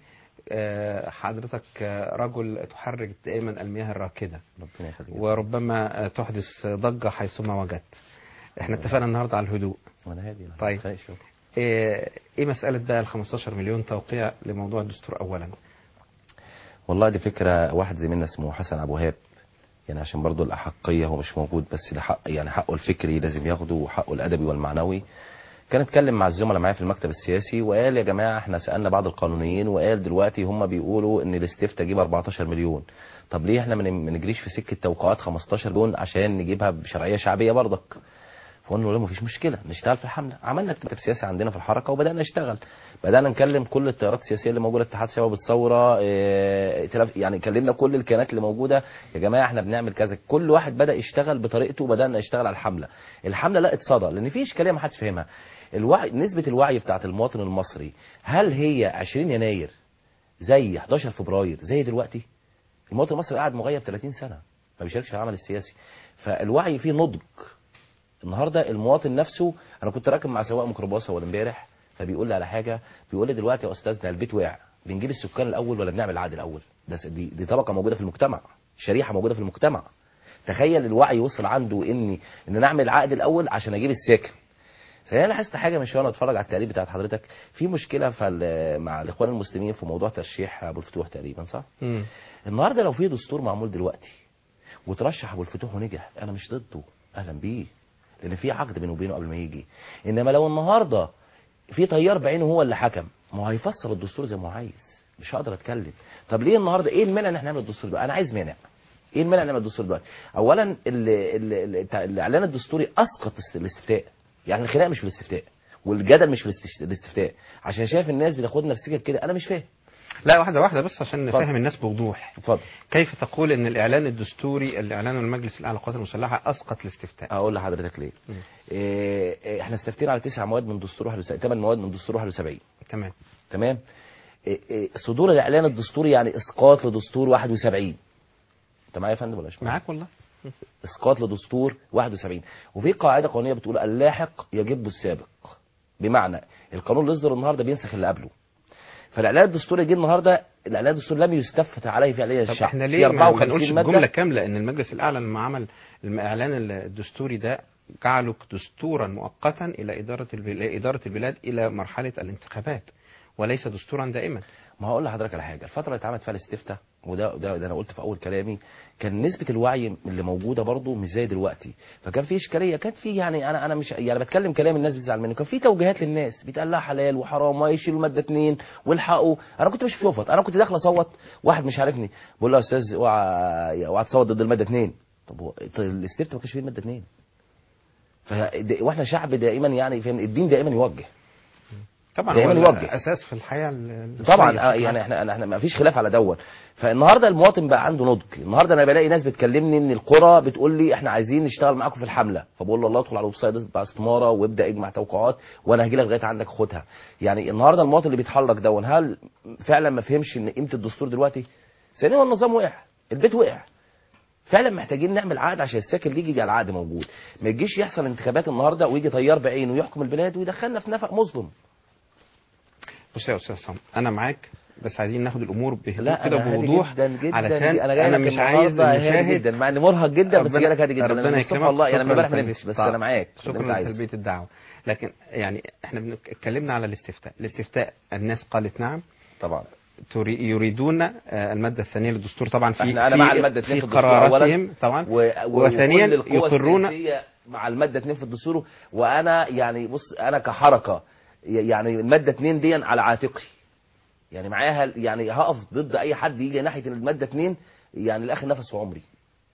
Speaker 2: حضرتك رجل تحرك دائما المياه الراكده وربما تحدث ضجه حيثما وجدت. احنا اتفقنا النهارده على الهدوء. طيب ايه ايه مساله بقى ال خمستاشر مليون توقيع لموضوع الدستور اولا؟
Speaker 20: والله دي فكره واحد زميلنا اسمه حسن ابو وهاب، يعني عشان برضه الاحقيه هو مش موجود، بس ده حق يعني حقه الفكري لازم ياخده وحقه الادبي والمعنوي. كان اتكلم مع الزملاء معايا في المكتب السياسي وقال يا جماعه احنا سالنا بعض القانونيين وقال دلوقتي هم بيقولوا ان الاستفتاء تجيب اربعتاشر مليون، طب ليه احنا ما نجريش في سكه توقعات خمستاشر مليون عشان نجيبها بشرعيه شعبيه برضك؟ فقلنا له مفيش مشكله نشتغل في الحمله. عملنا اكتتاب سياسي عندنا في الحركه وبدانا نشتغل، بدانا نكلم كل التيارات السياسيه اللي موجوده، اتحاد شباب الثوره، اه يعني كلمنا كل الكيانات اللي موجوده يا جماعه احنا بنعمل كذا، كل واحد بدا يشتغل بطريقته وبدانا نشتغل على الحمله. الحمله لقت صدى لان في اشكاليه ما حدش فاهمها. الوعي، نسبه الوعي بتاعه المواطن المصري هل هي عشرين يناير زي حداشر فبراير زي دلوقتي؟ المواطن المصري قاعد مغيب ثلاثين سنه ما بيشاركش في العمل السياسي، فالوعي فيه نضج. النهارده المواطن نفسه، انا كنت راكب مع سواق ميكروباص اول امبارح فبيقول لي على حاجه، بيقول لي دلوقتي يا استاذنا البيت وقع، بنجيب السكان الاول ولا بنعمل العقد الاول؟ ده دي, دي طبقه موجوده في المجتمع، شريحه موجوده في المجتمع. تخيل الوعي وصل عنده ان ان نعمل العقد الاول عشان اجيب الساكن. فانا لاحظت حاجه من شويه وانا اتفرج على التقرير بتاعت حضرتك، في مشكله في مع الاخوان المسلمين في موضوع ترشيح ابو الفتوح تقريبا، صح؟ امم النهارده لو في دستور معمول دلوقتي وترشح ابو الفتوح ونجح، انا مش ضده، اهلا بيه، لان في عقد بينه وبينه قبل ما يجي. انما لو النهارده في تيار بعينه هو اللي حكم، ما هو هيفسر الدستور زي ما هو عايز، مش هقدر اتكلم. طب ليه النهارده ايه المانع ان احنا نعمل الدستور ده؟ انا عايز مانع، ايه المانع نعمل دستور دلوقتي؟ اولا ال- ال- ال- الاعلان الدستوري اسقط الاستفتاء، يعني الخناق مش في الاستفتاء والجدل مش في الاست- الاستفتاء، عشان شايف الناس بتاخدنا في سكه كده انا مش فاهم.
Speaker 2: لا واحدة واحدة بس عشان
Speaker 20: اتفضل.
Speaker 2: نفهم الناس بوضوح.
Speaker 20: اتفضل.
Speaker 2: كيف تقول ان الاعلان الدستوري اللي اعلنه المجلس الاعلى للقوات المسلحة اسقط الاستفتاء؟
Speaker 20: اقول لحضرتك ليه. إيه إيه، احنا استفتينا على تسع مواد من دستور واحد وسبعين، ثمان مواد من دستور واحد وسبعين.
Speaker 2: تمام.
Speaker 20: تمام. إيه إيه، صدور الاعلان الدستوري يعني اسقاط لدستور واحد وسبعين. انت معايا يا فندم ولا مش معايا؟
Speaker 2: معاك والله.
Speaker 20: اسقاط لدستور واحد وسبعين، وفي قاعده قانونيه بتقول اللاحق يجب السابق، بمعنى القانون اللي يصدر النهارده بينسخ اللي قبله. فالاعلان الدستوري جه النهارده، الاعلان الدستوري لم يستفتى عليه فعليا
Speaker 2: طب
Speaker 20: الشعب.
Speaker 2: احنا
Speaker 20: في
Speaker 2: ليه ما
Speaker 20: أربعة وخمسين
Speaker 2: نقولش
Speaker 20: مادة.
Speaker 2: الجملة كاملة ان المجلس الاعلى لما عمل الاعلان الدستوري ده جعله دستورا مؤقتا الى ادارة البلاد, ادارة البلاد الى مرحلة الانتخابات وليس دستورا دائما.
Speaker 20: ما هقول لحضرتك على حاجه، الفتره اللي اتعملت فيها الاستفتاء وده ده, ده انا قلت في اول كلامي، كان نسبه الوعي اللي موجوده برضو مش زي دلوقتي، فكان في اشكاليه، كان في يعني انا انا مش يعني بتكلم كلام الناس بتزعل مني، كان في توجيهات للناس بيتقال لها حلال وحرام ويشيلوا الماده اتنين والحقوا. انا كنت مش في انا كنت داخل اصوت، واحد مش عارفني بقول له يا استاذ اوعى اوعى تصوت ضد الماده اتنين. طب هو الاستفتاء ما كانش فيه الماده اتنين. ف واحنا شعب دائما يعني فين الدين دائما يوجه.
Speaker 2: طبعا
Speaker 20: دايما يوجه
Speaker 2: اساس في الحياه
Speaker 20: طبعا. يعني احنا احنا ما فيش خلاف على دون. فالنهارده المواطن بقى عنده نضج. النهارده انا بلاقي ناس بتكلمني ان القرى بتقول لي احنا عايزين نشتغل معاكم في الحمله، فبقول له الله ادخل على الويب سايت بتاع استماره وابدا اجمع توقعات وانا هاجي لك لغايه عندك خدها. يعني النهارده المواطن اللي بيتحرك دون هل فعلا ما فهمش ان قيمه الدستور دلوقتي؟ ثانيا هو النظام وقع، البيت وقع. فعلا محتاجين نعمل عقد عشان الساكن يجي يجي على العقد موجود، ما يجيش يحصل انتخابات النهارده ويجي طيار بعينه ويحكم البلاد ويدخلنا في نفق مظلم.
Speaker 2: بص يا استاذ عصام انا معاك، بس عايزين ناخد الامور بهدوء
Speaker 20: كده
Speaker 2: بوضوح
Speaker 20: جدا جدا
Speaker 2: علشان
Speaker 20: انا, جاي
Speaker 2: أنا مش عايز
Speaker 20: هادي جدا مع اني مرهق جدا بس جاي لك هادي جدا.
Speaker 2: ربنا يكرمك
Speaker 20: والله يعني امبارح ما نمتش بس انا معاك.
Speaker 2: شكرا لتلبيه الدعوه. لكن يعني احنا اتكلمنا على الاستفتاء، الاستفتاء الناس قالت نعم
Speaker 20: طبعا،
Speaker 2: يريدون الماده الثانيه للدستور طبعا في
Speaker 20: احنا انا مع الماده اتنين
Speaker 2: في قراراتهم طبعا،
Speaker 20: وثانيا يقرون مع الماده اتنين في الدستور. وانا يعني بص انا كحركه يعني الماده اتنين دي على عاتقي، يعني معاها يعني هقف ضد اي حد يجي ناحيه الماده اتنين يعني لاخر نفس في عمري.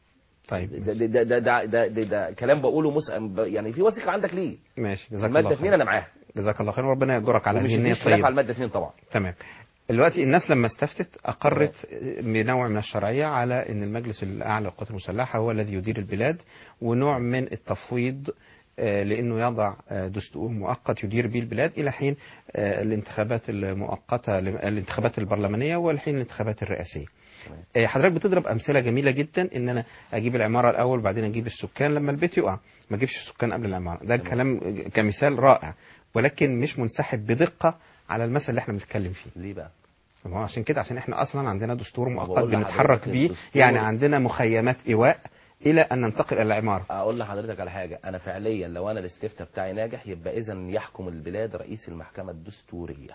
Speaker 2: طيب
Speaker 20: ده ده ده ده, ده, ده, ده كلام بقوله مسأم يعني في وثيقه عندك ليه؟
Speaker 2: ماشي جزاك الله
Speaker 20: خير. الماده اتنين انا معاها.
Speaker 2: جزاك الله خير وربنا يأجرك على هذه النية الطيبة.
Speaker 20: على الماده اتنين طبعا.
Speaker 2: تمام. دلوقتي الناس لما استفتت اقرت بنوع من الشرعيه على ان المجلس الاعلى للقوات المسلحه هو الذي يدير البلاد، ونوع من التفويض لانه يضع دستور مؤقت يدير به البلاد الى حين الانتخابات المؤقته، الانتخابات البرلمانيه والحين الانتخابات الرئاسيه. حضرتك بتضرب امثله جميله جدا ان انا اجيب العماره الاول وبعدين اجيب السكان لما البيت يقع، ما اجيبش السكان قبل العماره. ده كلام كمثال رائع ولكن مش منسحب بدقه على المثل اللي احنا بنتكلم فيه.
Speaker 20: ليه بقى؟
Speaker 2: ما هو عشان كده عشان احنا اصلا عندنا دستور مؤقت بنتحرك بيه، يعني عندنا مخيمات ايواء الى ان ننتقل الى العماره.
Speaker 20: اقول لحضرتك على حاجه، انا فعليا لو انا الاستفتاء بتاعي ناجح يبقى اذا يحكم البلاد رئيس المحكمه الدستوريه.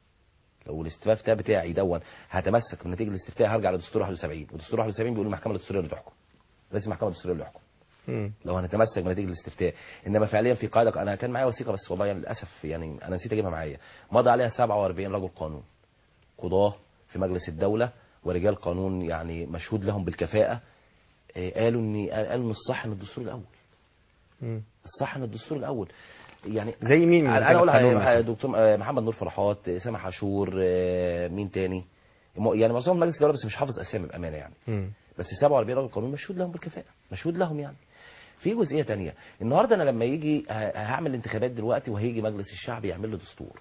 Speaker 20: لو الاستفتاء بتاعي دون هتمسك بنتيجه الاستفتاء هرجع لدستور واحد وسبعين، ودستور واحد وسبعين بيقول المحكمه الدستوريه اللي تحكم، رئيس المحكمه الدستوريه اللي يحكم. لو هنتمسك بنتيجه الاستفتاء. انما فعليا في قاعده، انا كان معايا وثيقه بس والله يعني للاسف يعني انا نسيت اجيبها معايا، مضى عليها سبعة وأربعين رجل قانون، قضاه في مجلس الدوله ورجال قانون يعني مشهود لهم بالكفاءه، قالوا ان قالوا ان الصح ان الدستور الاول.
Speaker 2: مم.
Speaker 20: الصح ان الدستور الاول. يعني
Speaker 2: زي مين؟
Speaker 20: انا اقول دكتور محمد نور فرحات، سامح عاشور، مين تاني؟ يعني معظمهم مجلس الدوله بس مش حافظ اسامي بامانه يعني.
Speaker 2: مم.
Speaker 20: بس سبعة وأربعين رجل قانون مشهود لهم بالكفاءه، مشهود لهم يعني. في جزئيه تانية، النهارده انا لما يجي هعمل انتخابات دلوقتي وهيجي مجلس الشعب يعمل له دستور.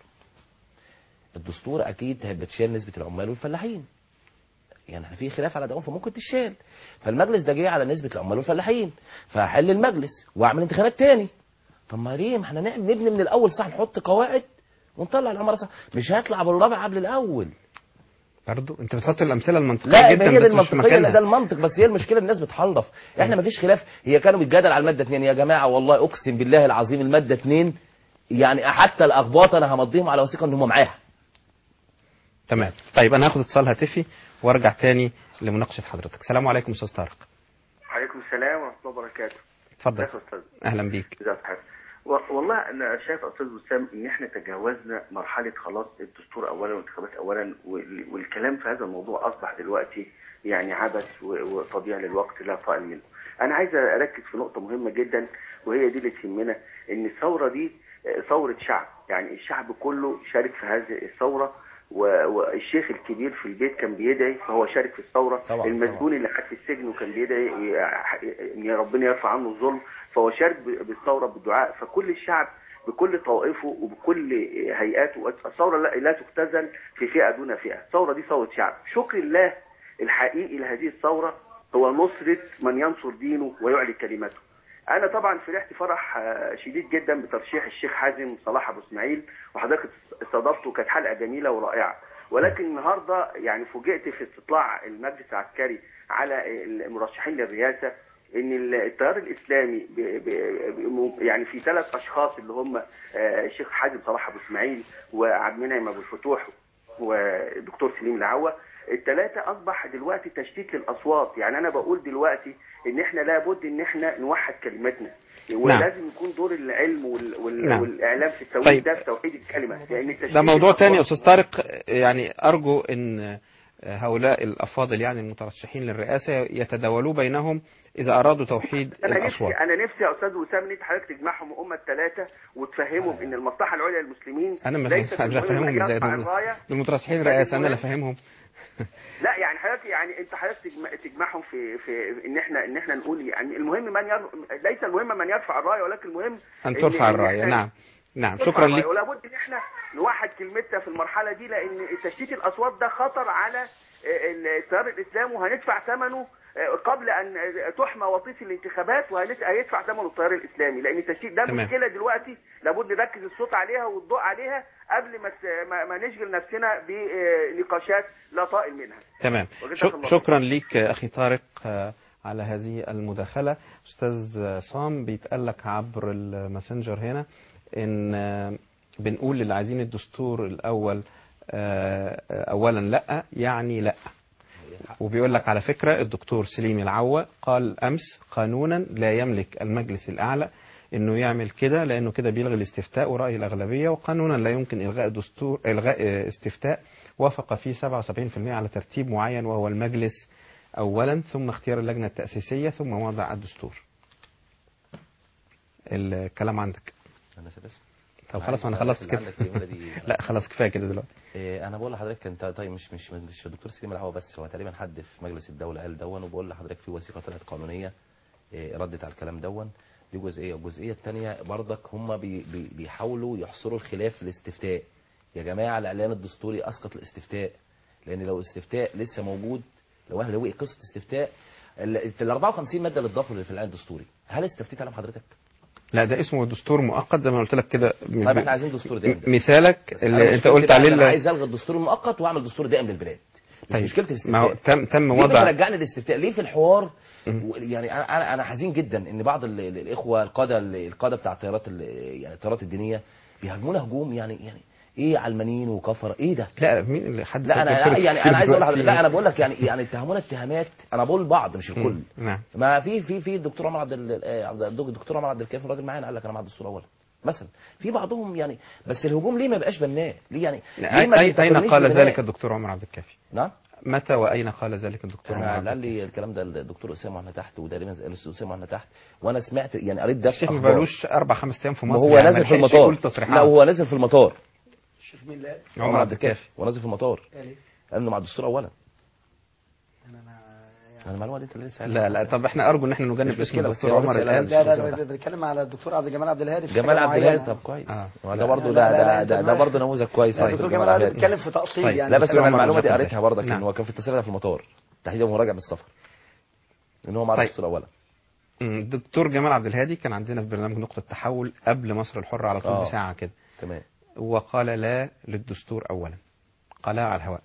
Speaker 20: الدستور اكيد بتشال نسبه العمال والفلاحين. يعني احنا في خلاف على ده فممكن تشال. فالمجلس ده جاي على نسبه العمال والفلاحين، فهحل المجلس واعمل انتخابات تاني. طب ما ليه؟ ما احنا نبني من الاول صح، نحط قواعد ونطلع العماره صح، مش هيطلع بالرابع قبل الاول.
Speaker 2: برضه انت بتحط الامثله المنطقيه
Speaker 20: لا
Speaker 2: جدا
Speaker 20: هي
Speaker 2: بس
Speaker 20: المنطقية
Speaker 2: مش مكانها.
Speaker 20: ده المنطق بس، هي المشكله الناس بتحلف. احنا ما فيش خلاف، هي كانوا بيتجادل على الماده اتنين يا جماعه والله اقسم بالله العظيم الماده اتنين يعني حتى الاخباط انا همضيهم على وثيقه ان هم معاها.
Speaker 2: تمام. طيب انا هاخد اتصال هاتفي وارجع تاني لمناقشه حضرتك. السلام عليكم استاذ طارق.
Speaker 21: وعليكم السلام ورحمه الله وبركاته.
Speaker 2: اتفضل.
Speaker 21: يا استاذ.
Speaker 2: اهلا بيك.
Speaker 21: ازي حضرتك؟ والله انا شايف استاذ وسام ان احنا تجاوزنا مرحله خلاص الدستور اولا والانتخابات اولا، والكلام في هذا الموضوع اصبح دلوقتي يعني عبث وتضييع للوقت لا طائل منه. انا عايز اركز في نقطه مهمه جدا وهي دي اللي تهمنا، ان الثوره دي ثوره شعب، يعني الشعب كله شارك في هذه الثوره، والشيخ الكبير في البيت كان بيدعي فهو شارك في الثوره،
Speaker 20: طبعا
Speaker 21: المسجون اللي قاعد في السجن وكان بيدعي ان ربنا يرفع عنه الظلم فهو شارك بالثوره بالدعاء، فكل الشعب بكل طوائفه وبكل هيئاته. الثوره لا, لا تختزل في فئه دون فئه، الثوره دي ثوره شعب. شكر الله الحقيقي لهذه الثوره هو نصره من ينصر دينه ويعلي كلمته. انا طبعا فرحت فرح شديد جدا بترشيح الشيخ حازم صلاح ابو اسماعيل، وحضرتك استضافته، كانت حلقه جميله ورائعه، ولكن النهارده يعني فوجئت في استطلاع المجلس العسكري على المرشحين للرئاسه ان التيار الاسلامي ب ب يعني في ثلاث اشخاص اللي هم الشيخ حازم صلاح ابو اسماعيل وعبد المنعم ابو الفتوح ودكتور سليم العوة، الثلاثه اصبح دلوقتي تشتيت للاصوات. يعني انا بقول دلوقتي ان احنا لابد ان احنا نوحد كلمتنا، ولازم يكون دور العلم وال وال نعم. والاعلام في التوحيد طيب. ده في توحيد الكلمه، لان
Speaker 2: ده موضوع ثاني يا استاذ طارق. يعني ارجو ان هؤلاء الافاضل يعني المترشحين للرئاسه يتداولوا بينهم اذا ارادوا توحيد
Speaker 21: أنا
Speaker 2: الاصوات.
Speaker 21: نفسي انا نفسي يا استاذ وسام ان انت حضرتك تجمعهم هم الثلاثه وتفهمهم ان المصلحه العليا للمسلمين
Speaker 2: انا مش هفهمهم ازاي المترشحين للرئاسه، انا اللي افهمهم.
Speaker 21: لا يعني حضرتك يعني انت حضرتك تجمع تجمعهم في في ان احنا ان احنا نقول يعني المهم من ير... ليس المهم من يرفع الرايه، ولكن المهم
Speaker 2: ان ترفع الرايه. نعم نعم شكرا لك.
Speaker 21: ولا بد ان احنا نوحد كلمتنا في المرحله دي، لان تشتيت الاصوات ده خطر على التيار الاسلامي، وهندفع ثمنه قبل ان تحمى وطيس الانتخابات، وهيدفع ثمنه التيار الاسلامي، لان التشتيت ده تمام. مشكله دلوقتي لابد نركز الصوت عليها والضوء عليها قبل ما ما نشغل نفسنا بنقاشات لا طائل منها.
Speaker 2: تمام. شكرا ليك اخي طارق على هذه المداخله. استاذ عصام بيتقال لك عبر الماسنجر هنا ان بنقول للي عايزين الدستور الاول اولا لا يعني لا، وبيقول لك على فكرة الدكتور سليم العوة قال أمس قانونا لا يملك المجلس الأعلى إنه يعمل كده، لأنه كده بيلغي الاستفتاء ورأي الأغلبية، وقانونا لا يمكن إلغاء دستور إلغاء استفتاء وافق فيه سبعة وسبعين بالمئة على ترتيب معين وهو المجلس أولا ثم اختيار اللجنة التأسيسية ثم وضع الدستور. الكلام عندك.
Speaker 20: أنا سبس.
Speaker 2: طب خلاص انا خلصت كده. لا خلاص كفايه كده دلوقتي.
Speaker 20: إيه انا بقول لحضرتك انت طيب مش مش مش الدكتور سليم العوة بس، هو تقريبا حد في مجلس الدوله قال دون، وبقول لحضرتك في وثيقه طلعت قانونيه إيه ردت على الكلام دون. دي جزئيه، والجزئيه الثانيه برضك هم بي بي بيحاولوا يحصروا الخلاف في الاستفتاء. يا جماعه الاعلان الدستوري اسقط الاستفتاء، لان لو الاستفتاء لسه موجود، لو احنا لو قصه استفتاء ال أربعة وخمسين ماده اللي اتضافوا في الاعلان الدستوري، هل استفتيت عليهم حضرتك؟
Speaker 2: لا ده اسمه دستور مؤقت زي ما قلت لك كده.
Speaker 20: طيب احنا عايزين دستور دائم.
Speaker 2: مثالك اللي انت قلت عليه
Speaker 20: انا عايز الغي الدستور المؤقت واعمل دستور دائم للبلاد. مش طيب. مشكله الاستفتاء.
Speaker 2: ما هو تم تم وضع.
Speaker 20: ليه رجعنا الاستفتاء؟ ليه في الحوار؟ يعني انا انا حزين جدا ان بعض الاخوه القاده القاده بتاع التيارات يعني التيارات الدينيه بيهاجمونا هجوم يعني يعني ايه علمانيين وكفره ايه ده؟
Speaker 2: لا مين اللي حد
Speaker 20: لا انا يعني انا عايز اقول لحضرتك، لا انا بقول لك يعني يعني اتهمونا اتهامات، انا بقول بعض مش الكل.
Speaker 2: نعم.
Speaker 20: ما في في في الدكتور عمر عبد الدكتور عمر عبد الكافي الراجل معانا قال لك انا مع الدستور اولا مثلا. في بعضهم يعني بس الهجوم ليه ما بقاش بناء؟ ليه يعني
Speaker 2: ليه اين قال ذلك الدكتور عمر عبد الكافي؟
Speaker 20: نعم
Speaker 2: متى واين قال ذلك الدكتور عمر عبد
Speaker 20: الكافي؟ قال لي الكلام ده الدكتور اسامه واحنا تحت، وتقريبا الاستاذ اسامه واحنا تحت، وانا سمعت يعني قريت ده في
Speaker 2: الشيخ ما بقالوش اربع خمس ايام في مصر.
Speaker 20: هو نازل في المطار. لا هو نازل في المطار.
Speaker 19: الشيخ مين اللي قال؟
Speaker 20: عمر عبد الكافي ونازل في المطار. قال له مع الدستور اولا. انا المعلومه دي انت لسه
Speaker 2: لا لا طب احنا ارجو ان احنا نجنب اسم الدكتور عمر الان.
Speaker 19: لا لا بنتكلم على الدكتور عبد الجمال عبد الهادي.
Speaker 20: جمال عبد الهادي طب كويس. ده برضه ده ده ده برضه نموذج كويس.
Speaker 19: الدكتور جمال عبد الهادي بيتكلم في تأصيل يعني.
Speaker 20: لا بس انا المعلومه دي قريتها برضك ان هو كان في التصريح في المطار تحديدا وهو راجع من السفر ان هو مع الدستور اولا.
Speaker 2: الدكتور جمال عبد الهادي كان عندنا في برنامج نقطه تحول قبل مصر الحره على طول بساعه كده.
Speaker 20: تمام.
Speaker 2: وقال لا للدستور اولا، قالها على الهواء.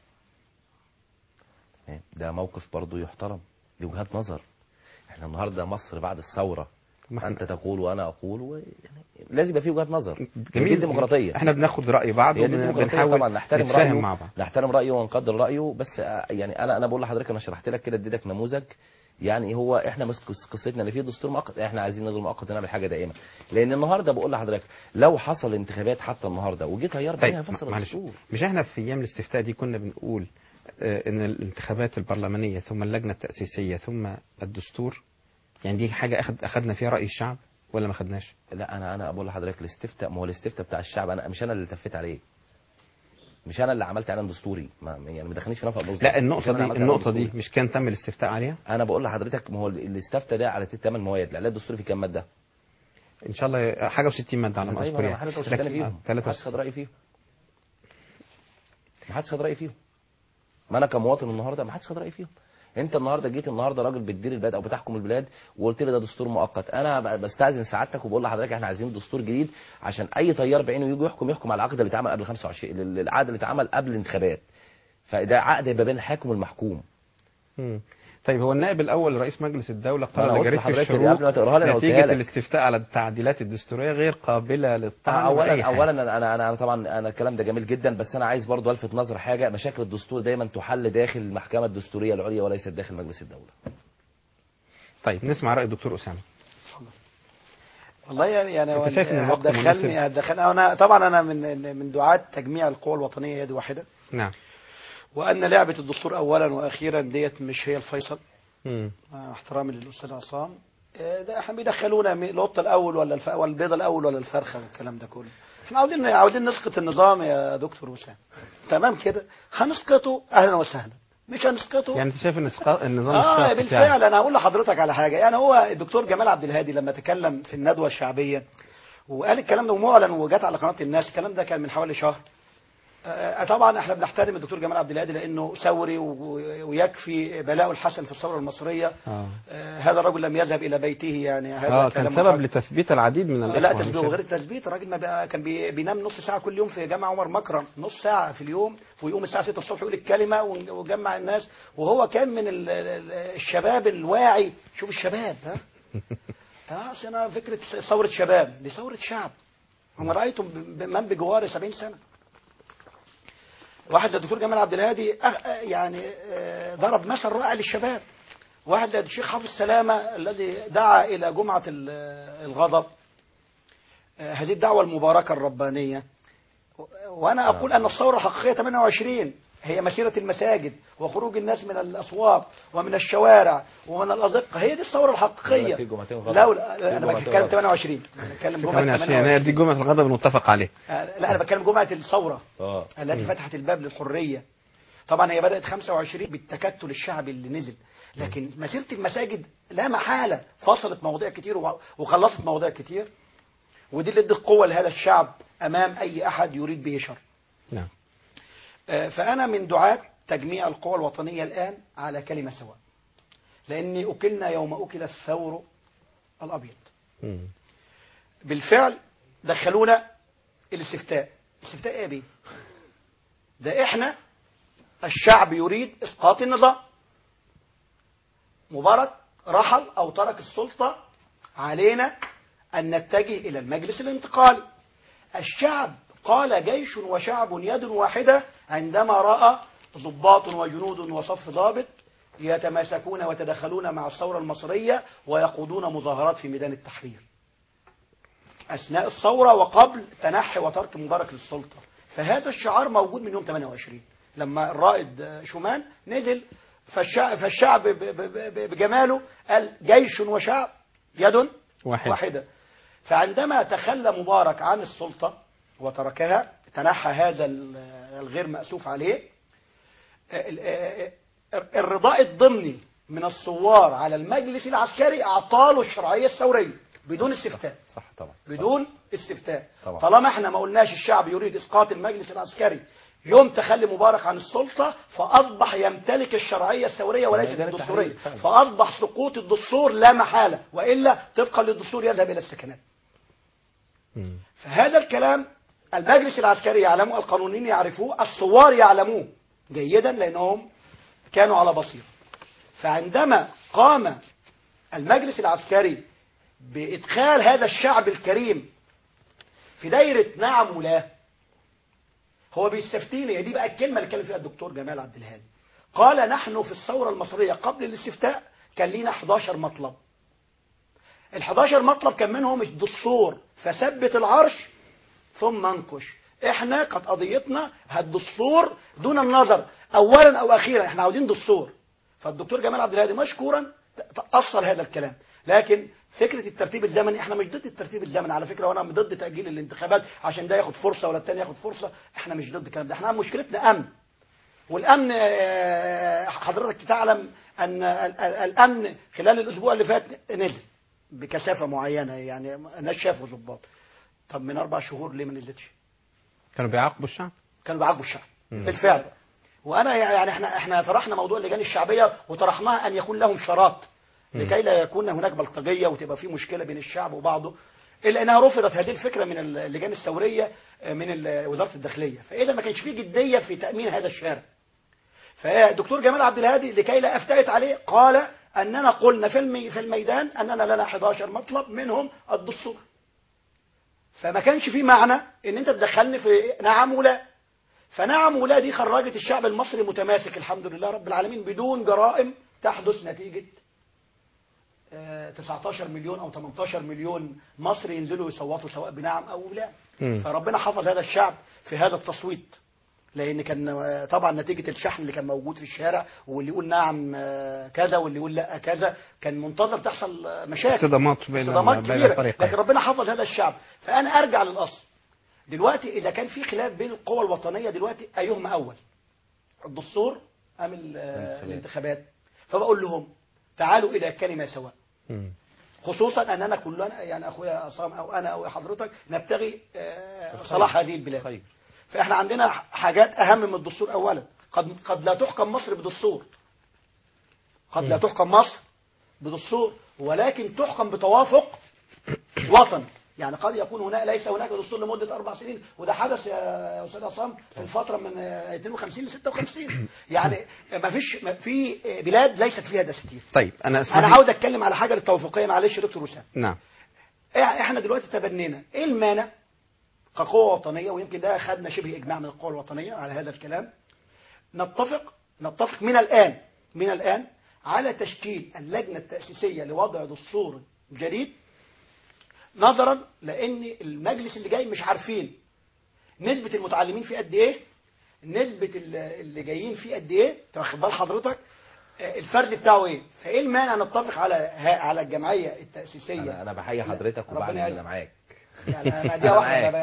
Speaker 20: ده موقف برضه يحترم، دي وجهات نظر. احنا النهارده مصر بعد الثوره انت تقول وانا اقول و... يعني لازم يبقى في وجهات نظر.
Speaker 2: جميل.
Speaker 20: دي الديمقراطيه.
Speaker 2: احنا بناخد راي بعض
Speaker 20: وبنحاول طبعا نحترم رايه
Speaker 2: مع بعض.
Speaker 20: نحترم رايه ونقدر رايه. بس يعني انا انا بقول لحضرتك، انا شرحت لك كده، اديتك نموذج. يعني هو احنا مش قصتنا ان في دستور مؤقت، احنا عايزين نلغي المؤقت ونعمل حاجه دائمه. لان النهارده بقول لحضرتك لو حصل انتخابات حتى النهارده وجه تيار
Speaker 2: طيب
Speaker 20: هيفسر الدستور.
Speaker 2: مش احنا في ايام الاستفتاء دي كنا بنقول اه ان الانتخابات البرلمانيه ثم اللجنه التاسيسيه ثم الدستور، يعني دي حاجه اخد اخذنا فيها راي الشعب ولا ما خدناش؟
Speaker 20: لا انا انا بقول لحضرتك الاستفتاء، ما هو الاستفتاء بتاع الشعب، انا مش انا اللي لفيت عليه، مش انا اللي عملت اعلان دستوري، ما يعني ما دخلنيش في نفق النص.
Speaker 2: لا النقطه دي النقطه دي مش كان تم الاستفتاء عليها؟
Speaker 20: انا بقول لحضرتك ما هو الاستفتاء ده على ثمان مواد، الاعلان الدستوري في كام ماده؟
Speaker 2: ان شاء الله حاجه و60 ماده على ما اذكر يعني.
Speaker 20: ما حدش خد رايي فيهم. ما حدش خد رايي فيهم. ما انا كمواطن النهارده ما حدش خد رايي فيهم. انت النهارده جيت النهارده راجل بتدير البلاد او بتحكم البلاد وقلت لي ده دستور مؤقت، انا بستاذن سعادتك وبقول لحضرتك احنا عايزين دستور جديد عشان اي تيار بعينه يجي يحكم يحكم على العقد اللي اتعمل قبل خمسة وعشرين، العقد اللي اتعمل قبل الانتخابات. فده عقد يبقى بين الحاكم والمحكوم.
Speaker 2: امم طيب هو النائب الاول لرئيس مجلس الدوله قال
Speaker 20: لجريده الشروق
Speaker 2: نتيجه الاستفتاء على التعديلات الدستوريه غير قابله للطعن.
Speaker 20: اولا اولا انا انا انا طبعا انا الكلام ده جميل جدا، بس انا عايز برضو الفت نظر حاجه، مشاكل الدستور دايما تحل داخل المحكمه الدستوريه العليا وليست داخل مجلس الدوله.
Speaker 2: طيب نسمع راي الدكتور اسامه.
Speaker 19: والله يعني يعني هتدخلني هتدخلني انا طبعا انا من من دعاة تجميع القوى الوطنيه يد واحده.
Speaker 2: نعم.
Speaker 19: وان لعبه الدستور اولا واخيرا ديت مش هي الفيصل.
Speaker 2: امم
Speaker 19: احترامي للاستاذ عصام، ده احنا بيدخلونا القطه الاول ولا الف... ولا البيضه الاول ولا الفرخه والكلام ده كله. احنا عاوزين عاوزين نسقط النظام يا دكتور وسام. تمام كده، هنسقطه اهلا وسهلا، مش هنسقطه.
Speaker 2: يعني انت شايف ان النظام
Speaker 19: اه بالفعل يعني. انا هقول لحضرتك على حاجه، يعني هو الدكتور جمال عبد الهادي لما تكلم في الندوه الشعبيه وقال الكلام ده معلن وجات على قناه الناس، الكلام ده كان من حوالي شهر. طبعا احنا بنحترم الدكتور جمال عبد الهادي لانه ثوري ويكفي بلاءه الحسن في الثوره المصريه.
Speaker 2: آه.
Speaker 19: هذا الرجل لم يذهب الى بيته، يعني هذا
Speaker 2: آه كان سبب محب. لتثبيت العديد من
Speaker 19: الإخوة. لا تثبيت وغير التثبيت، الراجل ما بقى كان بي بينام نص ساعه كل يوم في جامع عمر مكرم، نص ساعه في اليوم، ويقوم الساعه ستة الصبح يقول الكلمه ويجمع الناس، وهو كان من الشباب الواعي. شوف الشباب ها اه انا فكره ثوره شباب دي ثوره شعب. انا رايتم من بجوار سبعين سنه. واحد زي الدكتور جمال عبد الهادي يعني ضرب مثل رائع للشباب. واحد زي الشيخ حافظ سلامة الذي دعا إلى جمعة الغضب، هذه الدعوة المباركة الربانية. وأنا أقول أن الثورة الحقيقية ثمانية وعشرين هي مسيرة المساجد وخروج الناس من الأسواق ومن الشوارع ومن الأزقة، هي دي الثورة الحقيقية. لا لا أنا بتكلم ثمانية وعشرين، أنا بتكلم جمعة ثمانية وعشرين
Speaker 2: دي جمعة الغضب المتفق عليه.
Speaker 19: لا أنا بتكلم جمعة الثورة التي فتحت الباب للحرية. طبعا هي بدأت خمسة وعشرين بالتكتل الشعبي اللي نزل، لكن مسيرة المساجد لا محالة فصلت مواضيع كتير وخلصت مواضيع كتير، ودي اللي ادت قوة لهذا الشعب أمام أي أحد يريد به شر.
Speaker 2: نعم.
Speaker 19: فأنا من دعاة تجميع القوى الوطنية الآن على كلمة سواء، لأني أكلنا يوم أكل الثور الأبيض.
Speaker 2: م.
Speaker 19: بالفعل دخلونا الاستفتاء. الاستفتاء ايه بيه؟ ده احنا الشعب يريد إسقاط النظام. مبارك رحل أو ترك السلطة، علينا أن نتجه إلى المجلس الانتقالي. الشعب قال جيش وشعب يد واحدة عندما رأى ضباط وجنود وصف ضابط يتماسكون ويتدخلون مع الثورة المصرية ويقودون مظاهرات في ميدان التحرير أثناء الثورة وقبل تنحي وترك مبارك للسلطة. فهذا الشعار موجود من يوم ثمانية وعشرين لما الرائد شومان نزل، فالشعب, فالشعب بجماله قال جيش وشعب يد واحدة, واحدة. فعندما تخلى مبارك عن السلطة وتركها، تنحى هذا الغير مأسوف عليه، الرضاء الضمني من الثوار على المجلس العسكري أعطاله الشرعية الثورية بدون استفتاء.
Speaker 20: صح, صح طبعا.
Speaker 19: بدون استفتاء
Speaker 20: طبعا.
Speaker 19: طالما احنا ما قلناش الشعب يريد إسقاط المجلس العسكري يوم تخلي مبارك عن السلطة، فأصبح يمتلك الشرعية الثورية وليست الدستورية، فأصبح سقوط الدستور لا محالة، وإلا طبقا للدستور يذهب إلى السكنات. فهذا الكلام المجلس العسكري يعلمه، القانونيين يعرفوه، الثوار يعلموه جيدا لأنهم كانوا على بصير. فعندما قام المجلس العسكري بإدخال هذا الشعب الكريم في دايرة نعم ولا. هو بيستفتيني، دي بقى الكلمة اللي اتكلم فيها الدكتور جمال عبد الهادي. قال نحن في الثورة المصرية قبل الاستفتاء كان لينا حداشر مطلب. ال حداشر مطلب كان منهم الدستور فثبت العرش ثم انكش. احنا قد قضيتنا الدستور دون النظر اولا او اخيرا، احنا عاوزين دستور. فالدكتور جمال عبد الهادي مشكورا اصل هذا الكلام. لكن فكرة الترتيب الزمني، احنا مش ضد الترتيب الزمني على فكرة، وانا ضد تأجيل الانتخابات عشان ده ياخد فرصة ولا التاني ياخد فرصة. احنا مش ضد الكلام ده، احنا مشكلتنا امن. والامن حضرتك تعلم ان الامن خلال الاسبوع اللي فات نزل بكثافة معينة، يعني الناس شافوا ضباط. طب من اربع شهور ليه ما نزلتش؟
Speaker 2: كانوا بيعاقبوا الشعب
Speaker 19: كانوا بيعاقبوا الشعب بالفعل. وانا يعني احنا احنا طرحنا موضوع اللجان الشعبيه وطرحناها ان يكون لهم شراط لكي لا يكون هناك بلطجيه وتبقى في مشكله بين الشعب وبعضه، الا انها رفضت هذه الفكره من اللجان الثوريه من وزاره الداخليه. فاذا ما كانش في جديه في تامين هذا الشارع. فالدكتور جمال عبد الهادي لكي لا افتئت عليه قال اننا قلنا في المي في الميدان اننا لنا حداشر مطلب منهم الدستور. فما كانش في معنى ان انت تدخلني في نعم ولا. فنعم ولا دي خرجت الشعب المصري متماسك الحمد لله رب العالمين بدون جرائم تحدث نتيجة تسعتاشر مليون او تمنتاشر مليون مصري ينزلوا يصوتوا سواء بنعم او لا. فربنا حفظ هذا الشعب في هذا التصويت، لان كان طبعا نتيجة الشحن اللي كان موجود في الشارع، واللي يقول نعم كذا واللي يقول لا كذا، كان منتظر تحصل مشاكل
Speaker 2: صدمات بين
Speaker 19: صدمات كبيرة. لكن ربنا حفظ هذا الشعب. فانا ارجع للاصل دلوقتي، إذا كان في خلاف بين القوى الوطنية دلوقتي أيهما أول، الدستور أم الانتخابات؟ فبقول لهم تعالوا إلى كلمة سواء، خصوصا أننا كلنا يعني أخويا عصام أو أنا أو حضرتك نبتغي صلاح هذه البلاد. فإحنا عندنا حاجات أهم من الدستور. أولا قد قد لا تحكم مصر بدستور، قد لا تحكم مصر بدستور، ولكن تحكم بتوافق وطني. يعني قد يكون هناك ليس هناك دستور لمدة أربع سنين، وده حدث يا أستاذ عصام في الفترة من اثنين وخمسين ل ستة وخمسين. يعني ما فيش في بلاد ليست فيها دستور.
Speaker 2: طيب أنا أسمح
Speaker 19: أنا عاوز أتكلم على حاجة التوافقية، معلش يا دكتور وسام.
Speaker 2: نعم.
Speaker 19: إحنا دلوقتي تبنينا إيه المانع كقوة وطنية، ويمكن ده أخذنا شبه إجماع من القوى الوطنية على هذا الكلام، نتفق نتفق من الآن من الآن على تشكيل اللجنة التأسيسية لوضع دستور جديد، نظرا لان المجلس اللي جاي مش عارفين نسبة المتعلمين فيه قد ايه، نسبة اللي جايين فيه قد ايه، تاخد بال حضرتك الفرد بتاعه ايه. فايه المانع نتفق على على الجمعية التأسيسية.
Speaker 20: انا, أنا بحيي حضرتك وبعمل انا معاك
Speaker 19: يعني دي واحده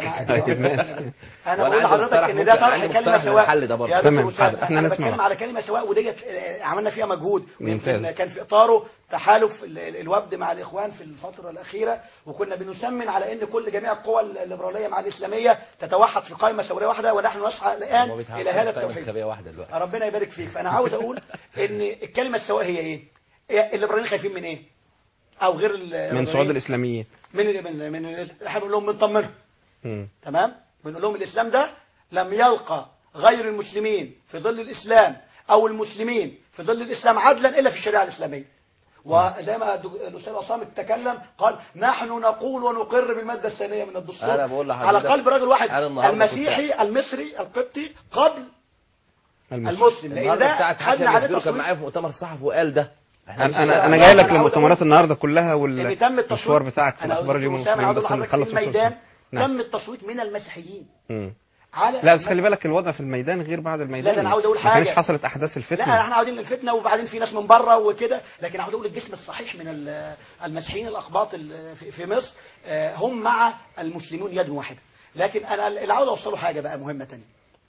Speaker 19: انا بقول لحضرتك ان ده طرح كلمه سواء يا دكتور وسام. انا بتكلم على كلمه سواء، وديت عملنا فيها مجهود، ويمكن كان في اطاره تحالف الوفد مع الاخوان في الفتره الاخيره، وكنا بنسمن على ان كل جميع القوى الليبراليه مع الاسلاميه تتوحد في قائمه ثوريه واحده، ونحن نسعى الان الى هذا التوحيد. ربنا يبارك فيك. فانا عاوز اقول ان الكلمه السواء هي ايه؟ الليبراليين خايفين من ايه؟ او غير
Speaker 2: من صعود الاسلاميين،
Speaker 19: من من من احنا بنقول لهم بنطمنهم. تمام، بنقول لهم الاسلام ده لم يلقى غير المسلمين في ظل الاسلام او المسلمين في ظل الاسلام عدلا الا في الشريعه الاسلاميه. وزي ما الاستاذ عصام تكلم قال نحن نقول ونقر بالماده الثانيه من الدستور على قلب رجل واحد، المسيحي المصري القبطي قبل المسلم.
Speaker 20: لان ده خدنا عليه كان معايا في مؤتمر الصحفي وقال ده
Speaker 2: انا انا جاي لك لمؤتمرات النهارده كلها والمشوار بتاعك في الاخبار اليوم المصريين، بس نخلص
Speaker 19: الميدان. تم التصويت من المسيحيين
Speaker 2: على لا، بس خلي بالك الوضع في الميدان غير بعد الميدان.
Speaker 19: لا انا عاوز اقول حاجه،
Speaker 2: ما كانش حصلت احداث الفتنه.
Speaker 19: لا احنا عاوزين الفتنه، وبعدين في ناس من بره وكده، لكن عاوز اقول الجسم الصحيح من المسيحيين الاقباط في مصر هم مع المسلمون يد واحده. لكن انا اللي عاوز اوصله حاجه بقى مهمه ثانيه،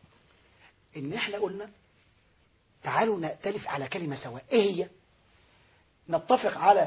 Speaker 19: ان احنا قلنا تعالوا نأتلف على كلمه سواء. ايه هي؟ نتفق على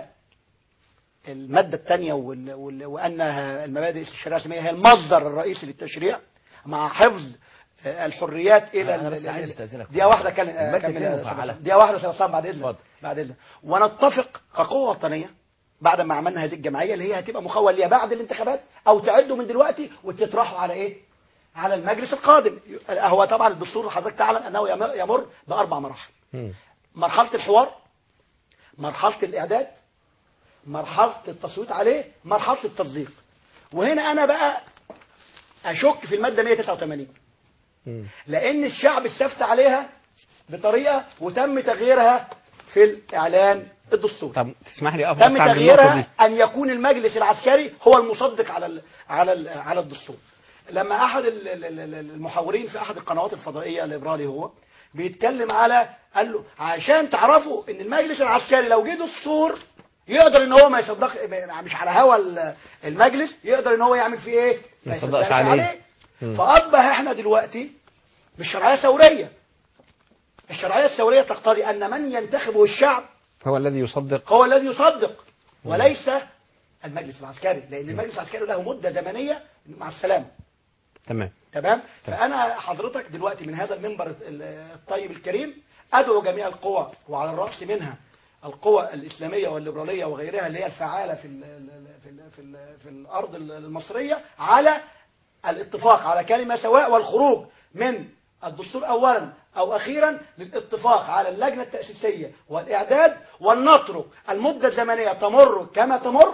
Speaker 19: المادة الثانية وأنها المبادئ الشريعة الإسلامية هي المصدر الرئيسي للتشريع مع حفظ الحريات إلى
Speaker 20: أنا بس عايز أستأذنك
Speaker 19: دي واحدة كلمة دي واحدة سنصاب بعد إذنك بعد إذنك ونتفق كقوة وطنية بعد ما عملنا هذه الجمعية اللي هي هتبقى مخول ليها بعد الانتخابات، أو تعدوا من دلوقتي وتطرحوا على إيه؟ على المجلس القادم. هو طبعا الدستور حضرتك تعلم أنه يمر بأربع مراحل. مرحلة الحوار، مرحلة الإعداد، مرحلة التصويت عليه مرحلة التصديق. وهنا أنا بقى أشك في المادة مئة وتسعة وثمانين، لأن الشعب استفتى عليها بطريقة وتم تغييرها في الإعلان الدستوري.
Speaker 2: طب تسمح لي أفضل
Speaker 19: تم تغييرها أن يكون المجلس العسكري هو المصدق على ال على ال على الدستور. لما أحد المحاورين في أحد القنوات الفضائية الليبرالي هو بيتكلم على، قال له عشان تعرفوا ان المجلس العسكري لو جه دستور يقدر ان هو ما يصدق، مش على هوا المجلس، يقدر ان هو يعمل فيه ايه؟
Speaker 2: ما يصدقش عليه, عليه.
Speaker 19: فاصبح احنا دلوقتي بالشرعيه الثوريه. الشرعيه الثوريه تقتضي ان من ينتخبه الشعب
Speaker 2: هو الذي يصدق
Speaker 19: هو الذي يصدق وليس المجلس العسكري، لان المجلس العسكري له مده زمنيه مع السلامه.
Speaker 2: تمام
Speaker 19: تمام. فانا حضرتك دلوقتي من هذا المنبر الطيب الكريم ادعو جميع القوى، وعلى الراس منها القوى الاسلاميه والليبراليه وغيرها اللي هي الفعاله في ال في ال في, ال في الارض المصريه، على الاتفاق على كلمه سواء، والخروج من الدستور اولا او اخيرا للاتفاق على اللجنه التاسيسيه والاعداد، ولنترك المده الزمنيه تمر كما تمر،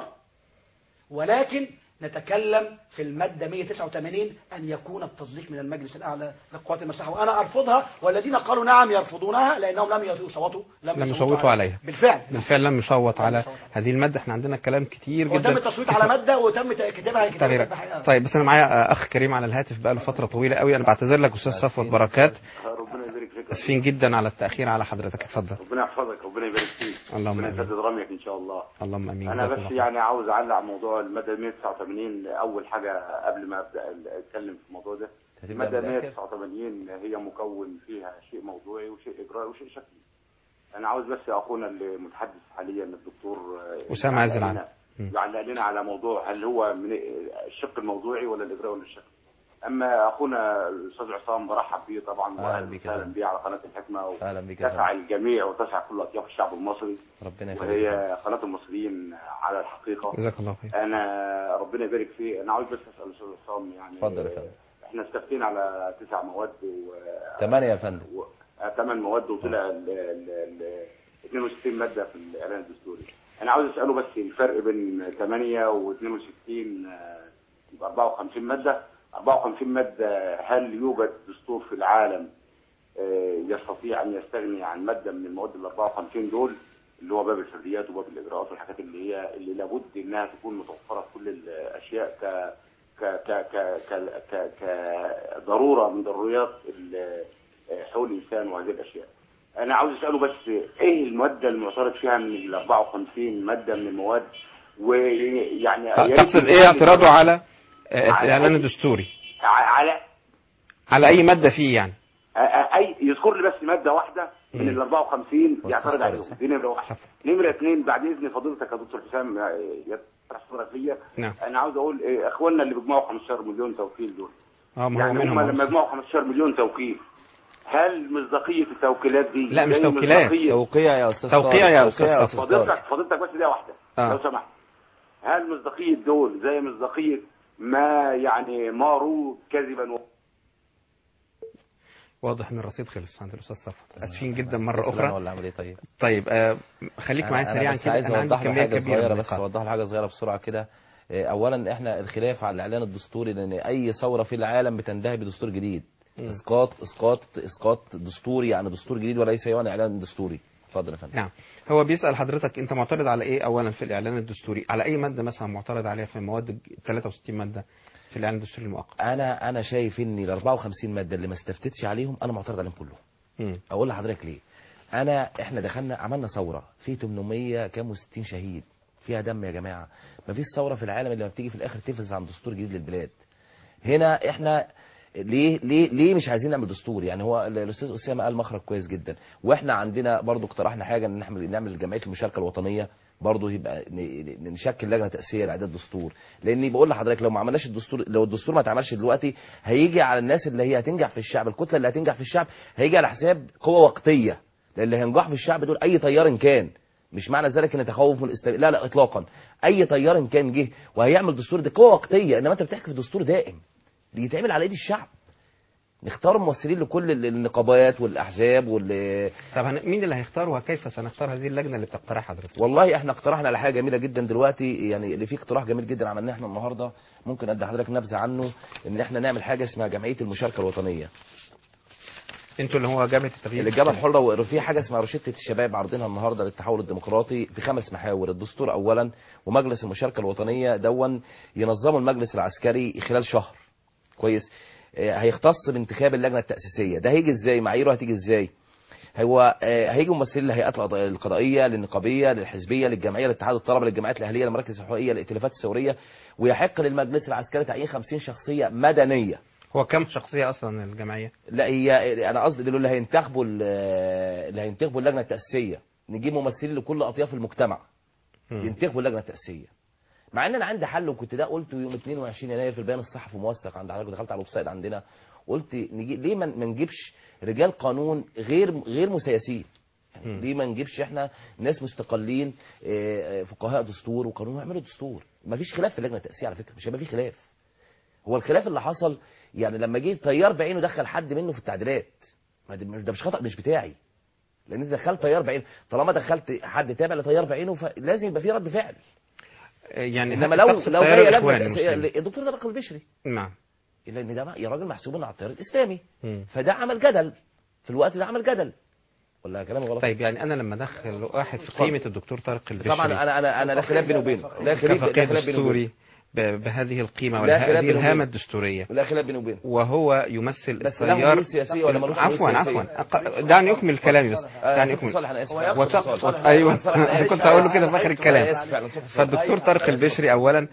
Speaker 19: ولكن نتكلم في المادة مئة وتسعة وثمانين أن يكون التصديق من المجلس الأعلى للقوات المسلحة، وأنا أرفضها، والذين قالوا نعم يرفضونها لأنهم لم يصوتوا
Speaker 2: لم, لم يصوتوا عليها.
Speaker 19: بالفعل
Speaker 2: بالفعل لم يصوت على هذه المادة. احنا عندنا كلام كتير جدا،
Speaker 19: وتم التصويت على مادة وتم كتابها كتابها.
Speaker 2: طيب بس أنا معايا أخ كريم على الهاتف بقى له فترة طويلة قوي. أنا بعتذر لك أستاذ صفوت بركات، اسفين جدا على التأخير على حضرتك. اتفضل.
Speaker 3: ربنا يحفظك، ربنا يبارك فيك،
Speaker 2: اللهم
Speaker 3: امين، يسدد رميك ان شاء الله.
Speaker 2: اللهم امين.
Speaker 3: انا بس يعني عاوز اعلق على موضوع الماده مئة وتسعة وثمانين. اول حاجه قبل ما ابدا اتكلم في الموضوع ده، الماده مئة وتسعة وثمانين هي مكون فيها شيء موضوعي وشيء اجرائي وشيء شكلي. انا عاوز بس اخونا المتحدث حاليا الدكتور
Speaker 2: اسامه عز العام
Speaker 3: يعلق لنا على موضوع هل هو من الشق الموضوعي ولا الاجرائي ولا الشكلي. اما اخونا الاستاذ عصام برحب بيه طبعا، واهلا بيه على قناه الحكمه، وتسع الجميع وتسع كل اطياف الشعب المصري،
Speaker 20: ربنا يخليك،
Speaker 3: وهي قناه المصريين على الحقيقه.
Speaker 2: جزاك الله خير.
Speaker 3: انا ربنا يبارك فيه. انا عاوز بس اسال الاستاذ عصام، يعني
Speaker 20: اتفضل يا فندم.
Speaker 3: احنا استفتينا على تسع مواد و
Speaker 20: ثمانيه يا فندم،
Speaker 3: ثمان مواد، وطلع ال ال اثنين وستين ماده في الاعلان الدستوري. انا عاوز اساله بس الفرق بين ثمانية واثنين وستين يبقى أربعة وخمسين ماده. أربعة وخمسين مادة، هل يوجد دستور في العالم يستطيع أن يستغني عن مادة من المواد ال أربعة وخمسين دول، اللي هو باب الحريات وباب الإجراءات والحاجات اللي هي اللي لابد إنها تكون متوفرة في كل الأشياء ك ك ك ك ك كضرورة من ضروريات حقوق الإنسان وهذه الأشياء. أنا عاوز أسأله بس إيه المادة المعترض فيها من ال أربعة وخمسين مادة من المواد، ويعني
Speaker 2: تقصد إيه اعتراضه على الإعلان الدستوري؟
Speaker 3: على
Speaker 2: على أي مادة فيه يعني؟
Speaker 3: أي يذكر لي بس مادة واحدة من ال أربعة وخمسين يعترض عليهم. دي نمرة واحدة. نمرة اثنين، بعد إذن فضيلتك يا دكتور حسام يتصل فيا،
Speaker 2: نعم.
Speaker 3: أنا عاوز أقول إيه، إخواننا اللي بيجمعوا خمستاشر مليون توكيل دول،
Speaker 2: اه ما
Speaker 3: يعني هم لما يجمعوا خمستاشر مليون توكيل، هل مصداقية التوكيلات دي؟
Speaker 2: لا مش توكيلات،
Speaker 20: توقيع يا أستاذ،
Speaker 2: توقيع يا أستاذ.
Speaker 3: فضيلتك فضيلتك بس دي واحدة آه. لو سمحت، هل مصداقية دول زي مصداقية ما يعني مارو كذبا و...
Speaker 2: واضح ان الرصيد خلص عند الاستاذ صفوت. اسفين جدا مره اخرى.
Speaker 20: ولا عمل ايه؟ طيب
Speaker 2: طيب آه خليك معايا سريعا كده.
Speaker 20: انا عايز اوضح له حاجه صغيره بس اوضح له حاجه صغيره بسرعه كده. اولا احنا الخلاف على الاعلان الدستوري، لان اي ثوره في العالم بتنتهي بدستور جديد. م. اسقاط اسقاط اسقاط دستوري يعني دستور جديد، وليس يعني اعلان دستوري. اتفضل يا فندم.
Speaker 2: نعم. هو بيسال حضرتك انت معترض على ايه اولا في الاعلان الدستوري؟ على اي ماده مثلا معترض عليها في المواد ثلاثة وستين ماده في الاعلان الدستوري المؤقت؟
Speaker 20: انا انا شايف ان ال أربعة وخمسين ماده اللي ما استفتتش عليهم انا معترض عليهم كلهم.
Speaker 2: م.
Speaker 20: اقول لحضرتك ليه. انا احنا دخلنا عملنا ثوره في ثمانمية كام وستين شهيد، فيها دم يا جماعه. ما فيش ثوره في العالم اللي ما بتيجي في الاخر تفز عن دستور جديد للبلاد. هنا احنا ليه ليه ليه مش عايزين نعمل دستور؟ يعني هو الاستاذ اسامه قال مخرج كويس جدا، واحنا عندنا برضو اقترحنا حاجه ان نعمل نعمل جمعيه المشاركه الوطنيه، برضه يبقى نشكل لجنه تاسيسيه لاعداد دستور. لاني بقول لحضرتك لو ما عملناش الدستور، لو الدستور ما اتعملش دلوقتي هيجي على الناس اللي هي هتنجح في الشعب، الكتله اللي هتنجح في الشعب هيجي على حساب قوه وقتيه، لان اللي هينجح في الشعب دول اي تيار كان. مش معنى ذلك ان تخوف من الاسلام، لا لا اطلاقا. اي تيار كان جه وهيعمل دستور دي قوه وقتيه، انما انت بتحكي في دستور دائم يتعمل على ايد الشعب. نختار ممثلين لكل النقابات والاحزاب وال
Speaker 2: طب مين اللي هيختار وكيف سنختار هذه اللجنه اللي بتقترحها حضرتك؟
Speaker 20: والله احنا اقترحنا على حاجه جميله جدا دلوقتي، يعني اللي فيه اقتراح جميل جدا عملناه احنا النهارده، ممكن ادي حضرتك نبذه عنه، ان احنا نعمل حاجه اسمها جمعيه المشاركه الوطنيه.
Speaker 2: انتوا اللي هو جبهه التغيير
Speaker 20: الإجابة الحرة، وفي حاجة اسمها روشتة الشباب عارضينها النهارده للتحول الديمقراطي في خمس محاور: الدستور أولا، ومجلس المشاركة الوطنية دون ينظموا المجلس العسكري خلال شهر. كويس. آه هيختص بانتخاب اللجنة التأسيسية. ده هيجي ازاي؟ معاييره هتيجي ازاي؟ هو آه هيجوا ممثلين للهيئات القضائية، للنقابية، للحزبية، للجمعية، لاتحاد الطلبة، للجمعيات الأهلية، للمراكز الحقوقية، للائتلافات الثورية، ويحق للمجلس العسكري تعيين خمسين شخصية مدنية.
Speaker 2: هو كم شخصية أصلا الجمعية؟
Speaker 20: لا هي أنا قصدي دول اللي هينتخبوا اللي هينتخبوا اللجنة التأسيسية، نجيب ممثلين لكل أطياف المجتمع ينتخبوا اللجنة التأسيسية. مع ان انا عندي حل، وكنت ده قلته يوم اتنين وعشرين يناير في البيان الصحفي موثق عند حضرتك، دخلت على الويب سايت عندنا، قلت نجي ليه ما نجيبش رجال قانون غير غير مسيسين؟ يعني ليه ما نجيبش احنا ناس مستقلين فقهاء دستور وقانون ويعملوا دستور؟ ما فيش خلاف في اللجنه التأسيسية على فكره، مش هيبقى في خلاف. هو الخلاف اللي حصل يعني لما جه طيار بعينه دخل حد منه في التعديلات، ما ده مش خطأ مش بتاعي، لان انت دخلت طيار بعينه، طالما دخلت حد تابع لطيار بعينه فلازم يبقى في رد فعل.
Speaker 2: يعني
Speaker 20: انما لو لو جايه لجنه الدكتور طارق البشري،
Speaker 2: نعم،
Speaker 20: لان ده يا راجل محسوب على التيار الاسلامي، م. فده عمل جدل في الوقت ده، عمل جدل ولا كلام غلط؟
Speaker 2: طيب يعني انا لما ادخل واحد في قيمه الدكتور طارق البشري،
Speaker 20: طبعا انا انا انا لا خلاف بيني وبينه، لا
Speaker 2: خلاف دستوري بهذه القيمه وهذه الهامه الدستوريه،
Speaker 20: لا خلاف بينه وبينه،
Speaker 2: وهو يمثل
Speaker 20: بس له سياسيه ولا ملوش
Speaker 2: عفوا عفوا دعني اكمل كلامي بس، دعني اكمل. ايوه انا كنت هقول له كده في اخر الكلام. فالدكتور طارق البشري اولا،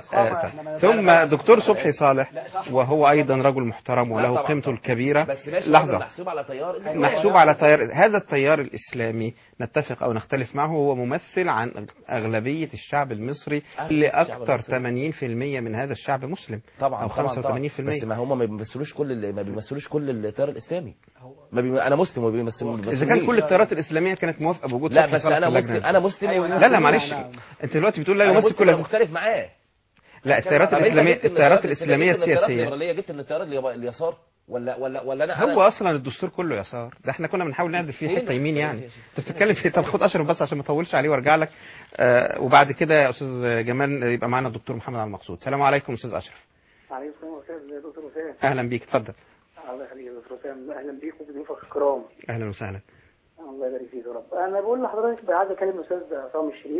Speaker 2: ثم دكتور صبحي صالح وهو ايضا رجل محترم وله قيمته الكبيره. لحظه،
Speaker 20: محسوب على تيار
Speaker 2: محسوب على تيار هذا التيار الاسلامي، نتفق او نختلف معه، هو ممثل عن اغلبيه الشعب المصري اللي اكثر ثمانين بالمئة من هذا الشعب مسلم
Speaker 20: طبعا
Speaker 2: او خمسة وثمانين بالمئة.
Speaker 20: بس ما هم ما بيمثلوش كل ما بيمثلوش كل التيار الاسلامي. ما بي... انا مسلم وما بيمثلوش.
Speaker 2: اذا كان كل التيارات الاسلاميه كانت موافقه بوجود
Speaker 20: لا بس انا مسلم، انا مسلم
Speaker 2: لا لا معلش، انت دلوقتي بتقول لا يمثل كل.
Speaker 20: انا مختلف معاه.
Speaker 2: لا التيارات الاسلاميه التيارات الاسلاميه السياسيه
Speaker 20: جبت ان التيار اليسار ولا ولا ولا انا
Speaker 2: هو أنا اصلا الدستور كله يسار، ده احنا كنا بنحاول نعدل فيه حته يمين يعني. انت بتتكلم في طب خد اشرف بس عشان ما اطولش عليه وارجع لك. آه وبعد كده يا استاذ جمال يبقى معنا الدكتور محمد عبد المقصود. السلام عليكم استاذ اشرف.
Speaker 5: وعليكم السلام يا دكتور وسام.
Speaker 2: اهلا بيك، اتفضل.
Speaker 5: الله يخليك يا دكتور وسام، اهلا بيك وبضيوفك الكرام.
Speaker 2: اهلا وسهلا.
Speaker 5: الله يبارك فيك يا رب. انا بقول لحضرتك عايز اكلم الاستاذ عصام الشريف.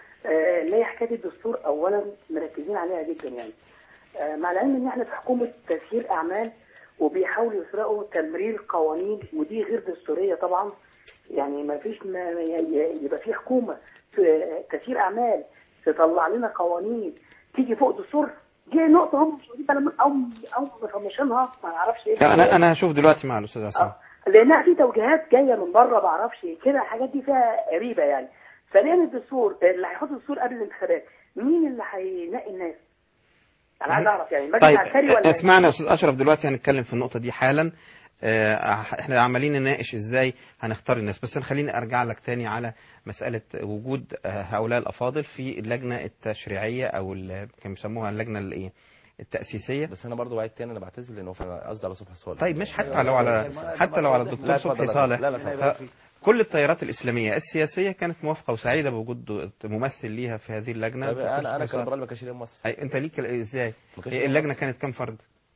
Speaker 5: آه اللي هي حكايه الدستور اولا مركزين عليها جدا يعني. آه مع العلم ان احنا في حكومه تسيير اعمال وبيحاولوا يسرقوا تمرير قوانين، ودي غير دستوريه طبعا. يعني ما فيش ما يبقى في حكومه تسيير اعمال تطلع لنا قوانين تيجي فوق دستور. دي نقطه هم مش واخدين او او مفهمشينها، ما اعرفش ايه.
Speaker 2: انا انا هشوف دلوقتي مع الاستاذ عصام
Speaker 5: آه. لانها في توجيهات جايه من بره، ما اعرفش كده، الحاجات دي فيها غريبه يعني. ثانيا الدستور اللي هيحط الدستور قبل الانتخابات، مين اللي هينقي الناس؟ انا عايز اعرف يعني
Speaker 2: طيب ولا اسمعنا يا استاذ اشرف، دلوقتي هنتكلم في النقطه دي حالا. اه احنا عمالين نناقش ازاي هنختار الناس، بس خليني ارجع لك تاني على مساله وجود هؤلاء الافاضل في اللجنه التشريعيه او اللي كانوا بيسموها اللجنه الايه التأسيسية.
Speaker 20: بس انا برضو بعيد تاني، انا بعتذر لانه قصدي على صبحي صالح.
Speaker 2: طيب مش حتى لو على حتى لو على الدكتور صبحي صالح، لا لا كل التيارات الإسلامية السياسية كانت موافقة وسعيدة بوجود ممثل ليها في هذه اللجنة.
Speaker 20: انا انا كليبرال ما كانش ليا ممثل.
Speaker 2: انت ليك ازاي؟ اللجنة كانت كام فرد؟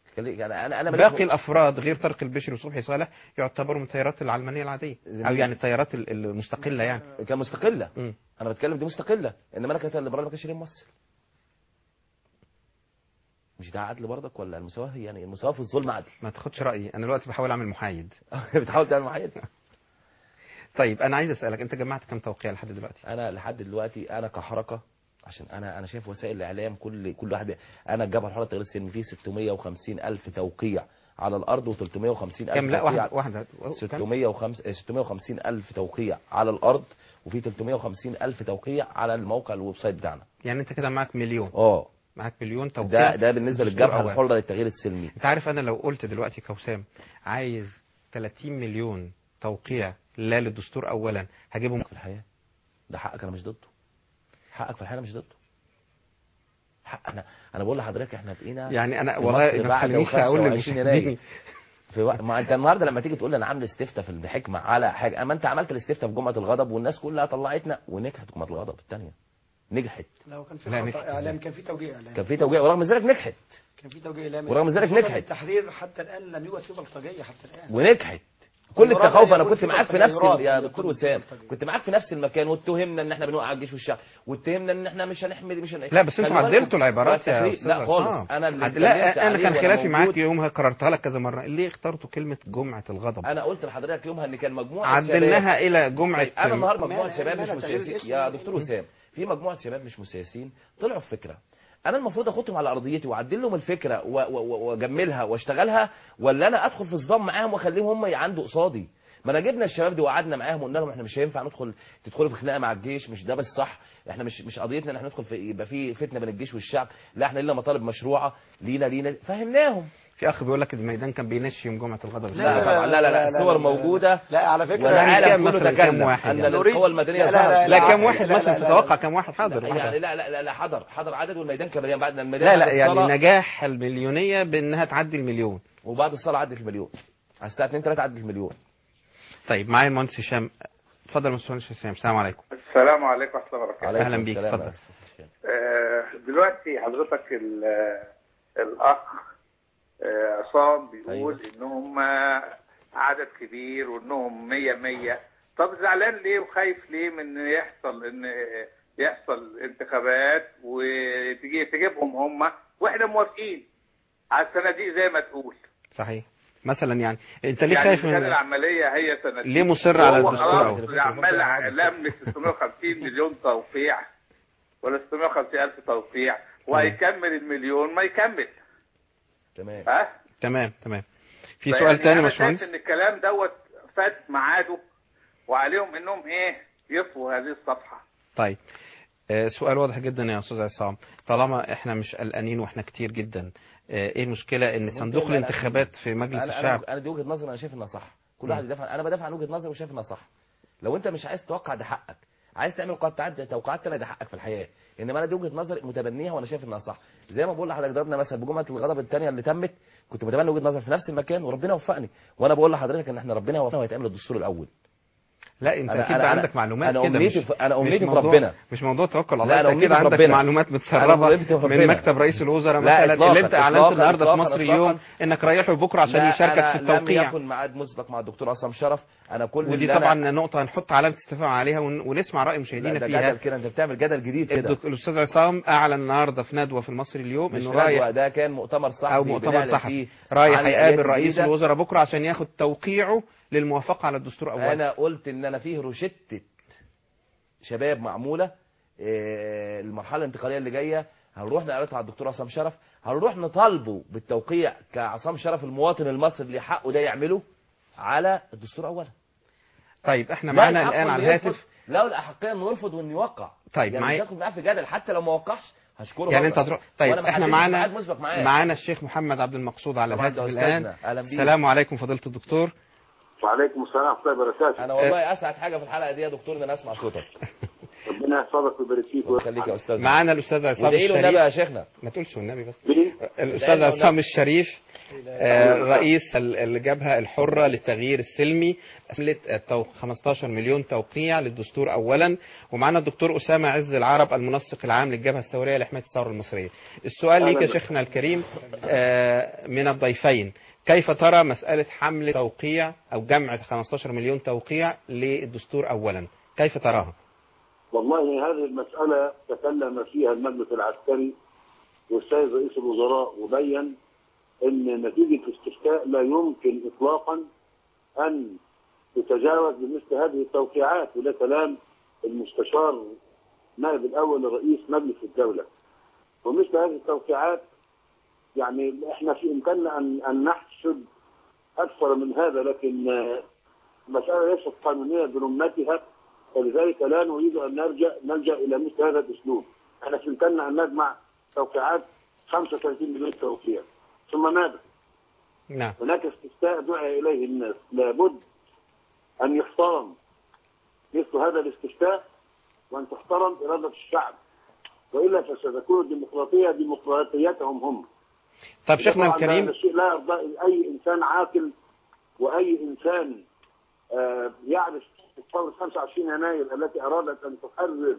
Speaker 20: انا انا
Speaker 2: باقي الافراد غير طارق البشري وصبحي صالح يعتبروا من التيارات العلمانية العادية او يعني التيارات المستقلة يعني.
Speaker 20: كان مستقلة. م. انا بتكلم دي مستقلة، انما انا كنت الليبرال ما كانش ليا ممثل. مش ده عدل برضك ولا المساواة؟ يعني المساواة في الظلم عدل.
Speaker 2: ما تاخدش رأيي، انا دلوقتي بحاول اعمل محايد.
Speaker 20: بتحاول تعمل محايد؟
Speaker 2: طيب انا عايز اسالك، انت جمعت كم توقيع لحد دلوقتي؟
Speaker 20: انا لحد دلوقتي انا كحركه، عشان انا انا شايف وسائل الاعلام كل كل واحد، انا الجبهه الحره التغيير السلمي فيه ستمائة وخمسين الف توقيع على الارض وثلاثمائة وخمسين الف
Speaker 2: كم؟ لا واحده واحده
Speaker 20: ستمائة وخمسين الف توقيع على الارض، وفي ثلاثمائة وخمسين الف توقيع على الموقع الويب سايت بتاعنا.
Speaker 2: يعني انت كده معاك مليون.
Speaker 20: اه
Speaker 2: معاك مليون توقيع.
Speaker 20: ده ده بالنسبه للجبهه الحره للتغيير السلمي.
Speaker 2: انت عارف انا لو قلت دلوقتي كوسام عايز ثلاثين مليون توقيع لا للدستور اولا هجيبهم
Speaker 20: في الحياه، ده حقك، انا مش ضده. حقك في الحياه، انا مش ضده. حق انا انا بقول لحضرتك احنا بقينا
Speaker 2: يعني انا والله ما تخلينيش اقول
Speaker 20: يناير في وقت ما انت النهارده لما تيجي تقول لي انا عامل استفتاء في الحكمه على حاجه، اما انت عملت الاستفتاء في جمعه الغضب والناس كلها طلعتنا ونجحت جمعه الغضب الثانيه نجحت.
Speaker 19: لو كان في خطأ اعلام كان في توجيه اعلام
Speaker 20: كان في توجيه ورغم ذلك نجحت.
Speaker 19: كان في توجيه اعلامي
Speaker 20: ورغم ذلك نجحت.
Speaker 19: التحرير حتى الان لم يوجد فيه بلطجيه حتى الان
Speaker 20: ونجحت. كل التخوف انا كنت معاك في نفس يا دكتور وسام كنت معاك في نفس المكان واتهمنا ان احنا بنوقع الجيش والشعب واتهمنا ان احنا مش هنحمي مش هن...
Speaker 2: لا بس انتوا عدلتوا العبارات يا استاذ.
Speaker 20: لا خالص انا اللي
Speaker 2: لا انا كان خلافي معاك يومها كررتها لك كذا مره. ليه اخترتوا كلمه جمعه الغضب؟
Speaker 20: انا قلت لحضرتك يومها ان كان مجموعه
Speaker 2: عدلناها الى جمعه.
Speaker 20: طيب انا النهارده مجموعه شباب مش مسيسين يا دكتور وسام، في مجموعه شباب مش مسيسين طلعوا بفكره، انا المفروض اخدهم على ارضيتي واعدل لهم الفكره واجملها واشتغلها، ولا انا ادخل في صدام معاهم واخليهم هم يعندوا قصادي؟ ما انا جبنا الشباب دي وقعدنا معاهم وقلنا لهم احنا مش هينفع ندخل تدخلوا في خناقه مع الجيش، مش ده بس صح، احنا مش مش قضيتنا ان احنا ندخل في يبقى في فتنه بين الجيش والشعب، لا احنا لينا مطالب مشروعه لينا لينا فهمناهم.
Speaker 2: في اخ بيقول لك الميدان كان بينشي يوم جمعه الغضب.
Speaker 20: لا طبعا لا لا لا الصور موجوده.
Speaker 19: لا على فكره
Speaker 20: العالم كله تكلم ان القوى المدنيه
Speaker 2: لا لا كم واحد مثلا تتوقع كم واحد حاضر؟
Speaker 20: يعني لا لا لا حضر حضر عدد والميدان كان مليان بعد الميدان.
Speaker 2: لا لا يعني نجاح المليونيه بانها تعدي المليون
Speaker 20: وبعد الصلاه عدت المليون على الساعه اتنين تلاتة عدت المليون.
Speaker 2: طيب معايا المهندس هشام. اتفضل يا مهندس هشام. السلام عليكم.
Speaker 4: السلام عليكم ورحمه الله وبركاته.
Speaker 2: اهلا بيك اتفضل.
Speaker 4: دلوقتي حضرتك الاخ عصام بيقول أيوة. انهم عدد كبير وانهم مية مية. طب زعلان ليه وخايف ليه من يحصل ان يحصل انتخابات وتجي تجيبهم هم واحنا موافقين على الصناديق زي ما تقول؟
Speaker 2: صحيح. مثلا يعني انت ليه
Speaker 4: يعني
Speaker 2: خايف
Speaker 4: من العمليه هي سنتين؟
Speaker 2: ليه مصر على الدستور؟
Speaker 4: عمال لم ستمائة وخمسين مليون توقيع ولا ستمائة وخمسين الف توقيع وهيكمل المليون ما يكمل.
Speaker 20: تمام
Speaker 4: ها
Speaker 2: تمام تمام. في سؤال تاني يا باشمهندس؟
Speaker 4: ان الكلام دوت فات ميعاده وعليهم انهم ايه يطفوا هذه الصفحه.
Speaker 2: طيب آه سؤال واضح جدا يا استاذ عصام، طالما احنا مش قلقانين واحنا كتير جدا، ايه المشكله ان صندوق الانتخابات في مجلس
Speaker 20: أنا
Speaker 2: الشعب؟
Speaker 20: انا دي وجهه نظري انا شايف انها صح. كل واحد يدافع، انا بدافع عن وجهه نظري وشايف انها صح. لو انت مش عايز توقع ده حقك، عايز تعمل قطعات توقعات تانية ده حقك في الحياه، انما انا دي وجهه نظري متبنيها وانا شايف انها صح. زي ما بقول لحضرتك ضربنا مثلا بجمعه الغضب الثانيه اللي تمت، كنت متبني وجهه نظري في نفس المكان وربنا وفقني، وانا بقول لحضرتك ان احنا ربنا وفقنا وهيتعمل الدستور الاول.
Speaker 2: لا انت اكيد عندك معلومات
Speaker 20: أنا
Speaker 2: كده.
Speaker 20: مش انا امنيتي في ربنا،
Speaker 2: مش موضوع توكل على الله. انت اكيد عندك ربنا. معلومات متسربه من مكتب رئيس الوزراء مثلا اللي انت اعلنت النهارده في مصر اليوم انك رايح له بكره عشان يشاركك في التوقيع.
Speaker 20: لم يكن ميعاد مسبق مع الدكتور عصام شرف. انا كل
Speaker 2: ودي طبعا أنا... نقطه هنحط علامه استفهام عليها ونسمع راي مشاهدينا فيها.
Speaker 20: ده جدل كده، انت بتعمل جدل جديد كده.
Speaker 2: الاستاذ عصام اعلن النهارده في ندوه في المصري اليوم
Speaker 20: انه رايح، ده كان مؤتمر صحفي
Speaker 2: او مؤتمر صحفي رايح هيقابل رئيس الوزراء بكره عشان ياخد توقيعه للموافقه على الدستور اولا.
Speaker 20: انا قلت ان انا فيه روشته شباب معموله المرحله الانتقاليه اللي جايه، هنروح نعرضها على الدكتور عصام شرف، هنروح نطالبه بالتوقيع كعصام شرف المواطن المصري اللي حقه ده يعمله على الدستور اولا.
Speaker 2: طيب احنا معانا الان على الهاتف
Speaker 20: لو الاحقيه انه يرفض وانه يوقع.
Speaker 2: طيب
Speaker 20: يعني
Speaker 2: معايا
Speaker 20: مش هاخد معاه في جدل حتى لو ما وقعش هشكره
Speaker 2: يعني انت هتروح. طيب احنا معانا معانا الشيخ محمد عبد المقصود على الهاتف الان. السلام عليكم فضيله الدكتور.
Speaker 22: وعليكم السلام ورحمه الله وبركاته.
Speaker 20: انا والله اسعد حاجه في الحلقه دي يا دكتور ان انا اسمع صوتك.
Speaker 22: ربنا يحفظك ويبارك فيك
Speaker 20: ويخليك يا استاذ.
Speaker 2: معانا الاستاذ عصام الشريف.
Speaker 20: ادعي له النبي يا شيخنا.
Speaker 2: ما تقولش والنبي بس. الاستاذ عصام الشريف آه رئيس الجبهه الحره للتغيير السلمي، عملت خمستاشر مليون توقيع للدستور اولا، ومعانا الدكتور اسامه عز العرب المنسق العام للجبهه الثوريه لحمايه الثوره المصريه. السؤال ليك يا شيخنا الكريم آه من الضيفين، كيف ترى مسألة حمل توقيع أو جمع خمستاشر مليون توقيع للدستور أولا؟ كيف تراها؟
Speaker 22: والله هذه المسألة تكلم فيها المجلس العسكري والسيد رئيس الوزراء وبين أن نتيجة الاستفتاء لا يمكن إطلاقا أن تتجاوز بمثل هذه التوقيعات، وده كلام المستشار نائب الأول لرئيس مجلس الدولة. ومثل هذه التوقيعات يعني احنا في امكاننا ان ان نحشد اكثر من هذا، لكن المساله ليست قانونيه برمتها، فلذلك لا نريد ان نرجع نلجا الى مثل هذا الاسلوب. احنا في امكاننا ان نجمع توقيعات خمسة وثلاثين مليون توقيع. ثم ماذا؟
Speaker 2: نعم.
Speaker 22: هناك استفتاء دعي اليه الناس، لابد ان يحترم مثل هذا الاستفتاء وان تحترم اراده الشعب، والا فستكون الديمقراطيه ديمقراطيتهم هم.
Speaker 2: طب شيخنا الكريم،
Speaker 22: هذا الشيء لا يرضى اي انسان عاقل واي انسان آه يعرف ثوره خمسة وعشرين يناير التي ارادت ان تحرر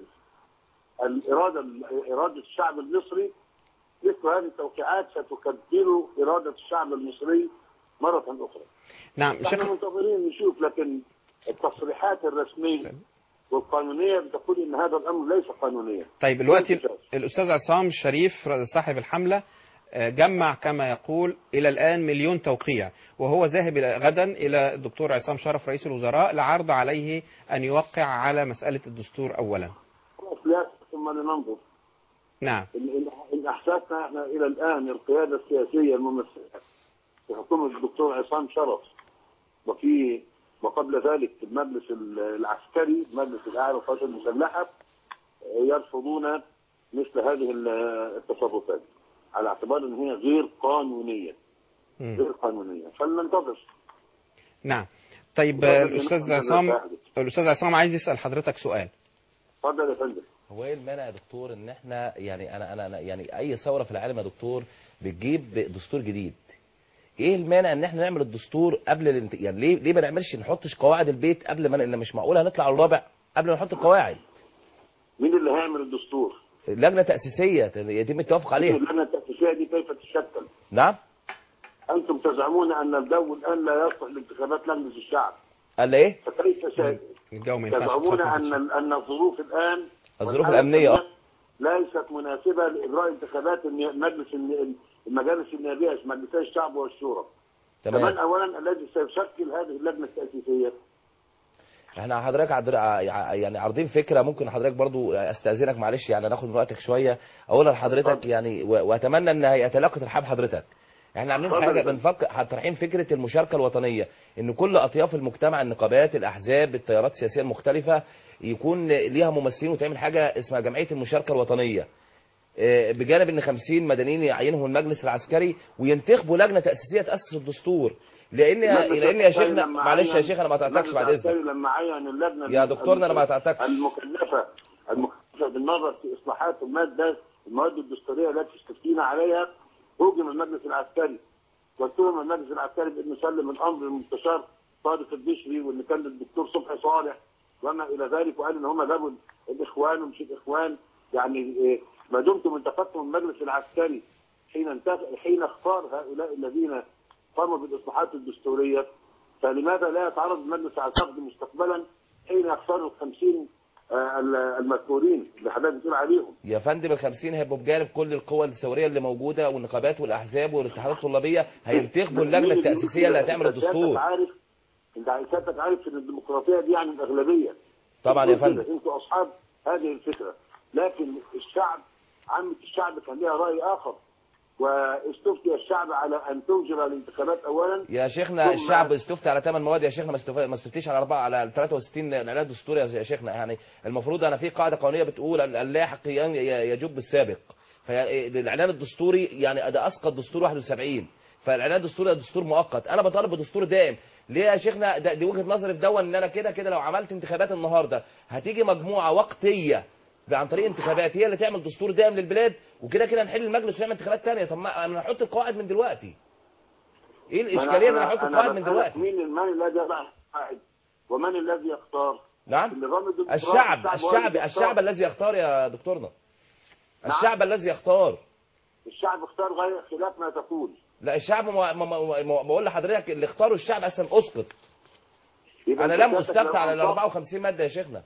Speaker 22: الاراده اراده الشعب المصري. مثل هذه التوقيعات ستكبر اراده الشعب المصري مره اخرى.
Speaker 2: نعم
Speaker 22: احنا منتظرين نشوف، لكن التصريحات الرسميه والقانونيه بتقول ان هذا الامر ليس قانونيا.
Speaker 2: طيب دلوقتي الاستاذ عصام شريف صاحب الحمله جمع كما يقول الى الان مليون توقيع، وهو ذاهب غدا الى الدكتور عصام شرف رئيس الوزراء لعرض عليه ان يوقع على مساله الدستور اولا.
Speaker 22: ثم لننظر.
Speaker 2: نعم.
Speaker 22: ان احساسنا احنا الى الان القياده السياسيه الممثله في حكومه الدكتور عصام شرف وفي وقبل ذلك في المجلس العسكري المجلس الاعلى للقوات المسلحه يرفضون مثل هذه التصرفات على اعتبار ان هي غير قانونيه. م. غير قانونيه، فلننتظر.
Speaker 2: نعم. طيب الاستاذ عصام الاستاذ عصام عايز يسال حضرتك سؤال.
Speaker 22: اتفضل يا فندم.
Speaker 20: هو ايه المانع يا دكتور ان احنا يعني انا انا أنا يعني اي ثوره في العالم يا دكتور بتجيب دستور جديد؟ ايه المانع ان احنا نعمل الدستور قبل الانت... يعني ليه ليه ما نعملش نحطش قواعد البيت قبل ما ان مش معقول هنطلع على الرابع قبل ما نحط القواعد؟
Speaker 22: مين اللي هيعمل الدستور؟
Speaker 20: لجنه تاسيسيه يتم التوافق عليها.
Speaker 22: اللجنه التاسيسيه دي كيف تشكل؟
Speaker 20: نعم.
Speaker 22: انتم تزعمون ان الجو الان لا يصلح لانتخابات لجنه الشعب.
Speaker 20: قال ايه؟
Speaker 22: فكيف تزعمون ان ان الظروف الان
Speaker 20: الظروف الامنيه اه
Speaker 22: ليست مناسبه لاجراء انتخابات المجلس المجالس النيابيه مجلسي الشعب والشورى.
Speaker 20: تمام.
Speaker 22: كمان اولا الذي سيشكل هذه اللجنه التاسيسيه.
Speaker 20: احنا حضرتك عدر... يعني عارضين فكره، ممكن حضرتك برضو استاذنك معلش يعني ناخد من وقتك شويه اقولها لحضرتك يعني واتمنى ان يتلقى ترحاب حضرتك. احنا عاملين حاجه بنفكر طرحين فكره المشاركه الوطنيه، ان كل اطياف المجتمع النقابات الاحزاب التيارات السياسيه المختلفه يكون ليها ممثلين وتعمل حاجه اسمها جمعيه المشاركه الوطنيه، بجانب ان خمسين مدنيين يعينهم المجلس العسكري وينتخبوا لجنه تاسيسيه تاسس الدستور. لان لان يا شيخنا معلش يا شيخ انا ما قطعتكش بعد اذنك.
Speaker 22: لما عين اللجنه
Speaker 20: يا دكتورنا انا ما قطعتكش.
Speaker 22: المكلفه المكلفه بالنظر في اصلاحات الماده المواد الدستوريه التي استفتينا عليها هجم المجلس العسكري واتهم المجلس العسكري بانه سلم الامر للمستشار صادق البشري واللي كان الدكتور صبحي صالح وما الى ذلك، وقال ان هم جابوا الاخوان ومش الاخوان. يعني ما دمتم انتقدتم المجلس العسكري حين حين اختار هؤلاء الذين قاموا بالاصلاحات الدستوريه، فلماذا لا يتعرض المجلس العسكري مستقبلا حين يختار الخمسين المذكورين اللي حضرتك بتقول عليهم؟
Speaker 20: يا فندم الخمسين هيبقوا بجانب كل القوى الثوريه اللي موجوده والنقابات والاحزاب والاتحادات الطلابيه هينتخبوا اللجنه التاسيسيه اللي هتعمل الدستور.
Speaker 22: انت عارف انت سيادتك عارف ان الديمقراطيه دي يعني الاغلبيه.
Speaker 20: طبعا يا فندم.
Speaker 22: انتوا اصحاب هذه الفكره، لكن الشعب عامه الشعب كان لها راي اخر واستفتي الشعب على ان تنجر الانتخابات اولا.
Speaker 20: يا شيخنا الشعب استفتى على ثمان مواد يا شيخنا، ما استفتيش على اربعه على ثلاثة وستين اعلان دستوري يا شيخنا. يعني المفروض انا في قاعده قانونيه بتقول اللاحق يجب السابق، فالاعلان الدستوري يعني ده اسقط دستور واحد وسبعين، فالاعلان الدستوري ده دستور مؤقت. انا بطالب بدستور دائم. ليه يا شيخنا؟ دي وجهه نظري في دون ان انا كده كده لو عملت انتخابات النهارده هتيجي مجموعه وقتيه عن طريق انتخابات هي اللي تعمل دستور دائم للبلاد، وكده كده نحل المجلس ونعمل انتخابات ثانيه. طب ما انا احط القواعد من دلوقتي. ايه الاشكاليه ان انا احط القواعد من دلوقتي؟
Speaker 22: مين من الذي يضع القواعد ومن الذي يختار؟
Speaker 20: نعم. الشعب الشعب الشعب الذي يختار يا دكتورنا. نعم. الشعب الذي يختار.
Speaker 22: الشعب اختار غير خلاف ما تقول.
Speaker 20: لا الشعب بقول لحضرتك اللي اختاروا الشعب اصلا اسقط. انا لم استفتى على ال أربعة وخمسين ماده يا شيخنا.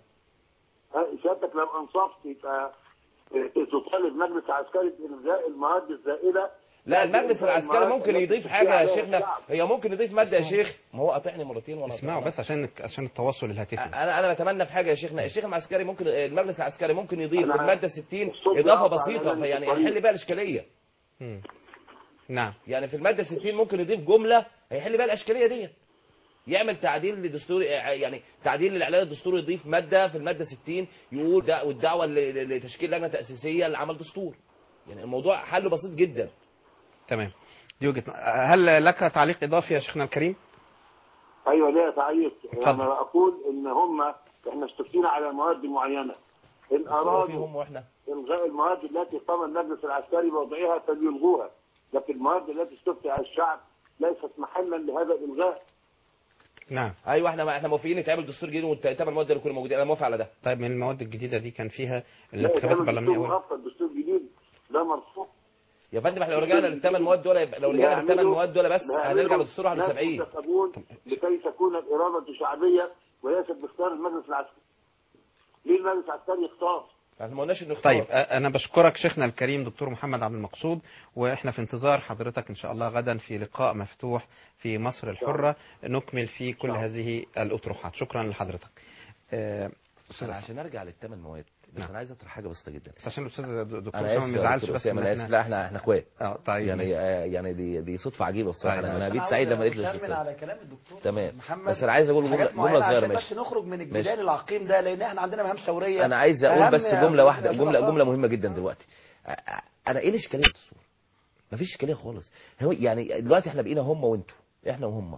Speaker 22: سيادتك لو انصفت يبقى تطالب مجلس عسكري بإلغاء المواد الزائله.
Speaker 20: لا المجلس العسكري ممكن يضيف حاجه يا شيخنا، هي ممكن يضيف ماده يا شيخ. ما هو قاطعني مرتين وانا
Speaker 2: اسمعوا بس عشان عشان التواصل الهاتفي.
Speaker 20: انا انا بتمنى في حاجه يا شيخنا، الشيخ العسكري ممكن المجلس العسكري ممكن يضيف في الماده ستين اضافه بسيطه فيعني يحل بقى الاشكاليه.
Speaker 2: امم نعم.
Speaker 20: يعني في الماده ستين ممكن يضيف جمله هيحل بقى الاشكاليه دي. يعمل تعديل للدستور، يعني تعديل للاعلان الدستوري، يضيف ماده في الماده ستين يقول ده والدعوه لتشكيل لجنه تاسيسيه لعمل دستور. يعني الموضوع حله بسيط جدا.
Speaker 2: تمام. دي وجهه. هل لك تعليق اضافي يا شيخنا الكريم؟
Speaker 22: ايوه ليا تعليق. انا اقول ان هم احنا استفتينا على مواد معينه، ان ارادوا
Speaker 20: واحنا
Speaker 22: الغاء المواد التي قام المجلس العسكري بوضعها فليلغوها. لكن المواد التي استفتي على الشعب ليست محلا لهذا الالغاء.
Speaker 2: نعم.
Speaker 20: ايوه احنا احنا موافقين يتعمل دستور جديد وتتابع المواد اللي كل موجوده، انا موافق على ده.
Speaker 2: طيب من المواد الجديده دي كان فيها
Speaker 22: لا
Speaker 2: الانتخابات
Speaker 22: يتعمل
Speaker 2: البرلمانيه
Speaker 22: دستور
Speaker 2: اول.
Speaker 22: مؤقت، دستور جديد ده مرفوض.
Speaker 20: يا فندم احنا لو رجعنا للثمان مواد دول يبقى- لو رجعنا للثمان مواد دول بس هنرجع للدستور واحد وسبعين.
Speaker 22: ينتخبون لكي تكون الاراده شعبيه وليست باختيار المجلس العسكري. ليه المجلس العسكري يختار؟
Speaker 20: احنا ما قلناش انه
Speaker 2: طيب أ- انا بشكرك شيخنا الكريم دكتور محمد عبد المقصود، واحنا في انتظار حضرتك ان شاء الله غدا في لقاء مفتوح في مصر الحرة نكمل فيه كل هذه الاطروحات. شكرا لحضرتك. آه،
Speaker 20: استاذ عشان نرجع للثمان مواد بس
Speaker 2: نعم.
Speaker 20: انا عايز اطرح حاجه بسيطه جدا.
Speaker 2: بس عشان الاستاذ دكتور
Speaker 20: انا
Speaker 2: اسامه
Speaker 20: اسف
Speaker 2: ما يزعلش
Speaker 20: دكتور
Speaker 2: بس
Speaker 20: اسامه انا اسف، لا احنا احنا اخوات.
Speaker 2: اه طيب
Speaker 20: يعني آه يعني دي دي صدفه عجيبه الصراحه.
Speaker 2: طيب.
Speaker 20: انا
Speaker 19: بس
Speaker 20: بقيت
Speaker 19: أنا
Speaker 20: سعيد لما
Speaker 19: عاوز
Speaker 20: لقيت
Speaker 19: أكمل
Speaker 20: الدكتور.
Speaker 19: على كلام الدكتور
Speaker 20: تمام
Speaker 19: محمد.
Speaker 20: بس انا عايز اقول جمله
Speaker 19: حاجات معينة
Speaker 20: جمله صغيره
Speaker 19: عشان
Speaker 20: ماشي.
Speaker 19: بس نخرج من الجدال
Speaker 20: ماشي.
Speaker 19: العقيم ده، لان احنا عندنا مهام ثوريه.
Speaker 20: انا عايز اقول
Speaker 19: أهم
Speaker 20: بس
Speaker 19: يا
Speaker 20: جمله
Speaker 19: أستاذ-
Speaker 20: واحده،
Speaker 19: يا أستاذ
Speaker 20: جمله
Speaker 19: عصام.
Speaker 20: جمله مهمه جدا دلوقتي. آه، انا ايه الاشكاليه في الدستور؟ مفيش اشكاليه خالص. هو يعني دلوقتي احنا بقينا هم وانتوا، احنا وهم.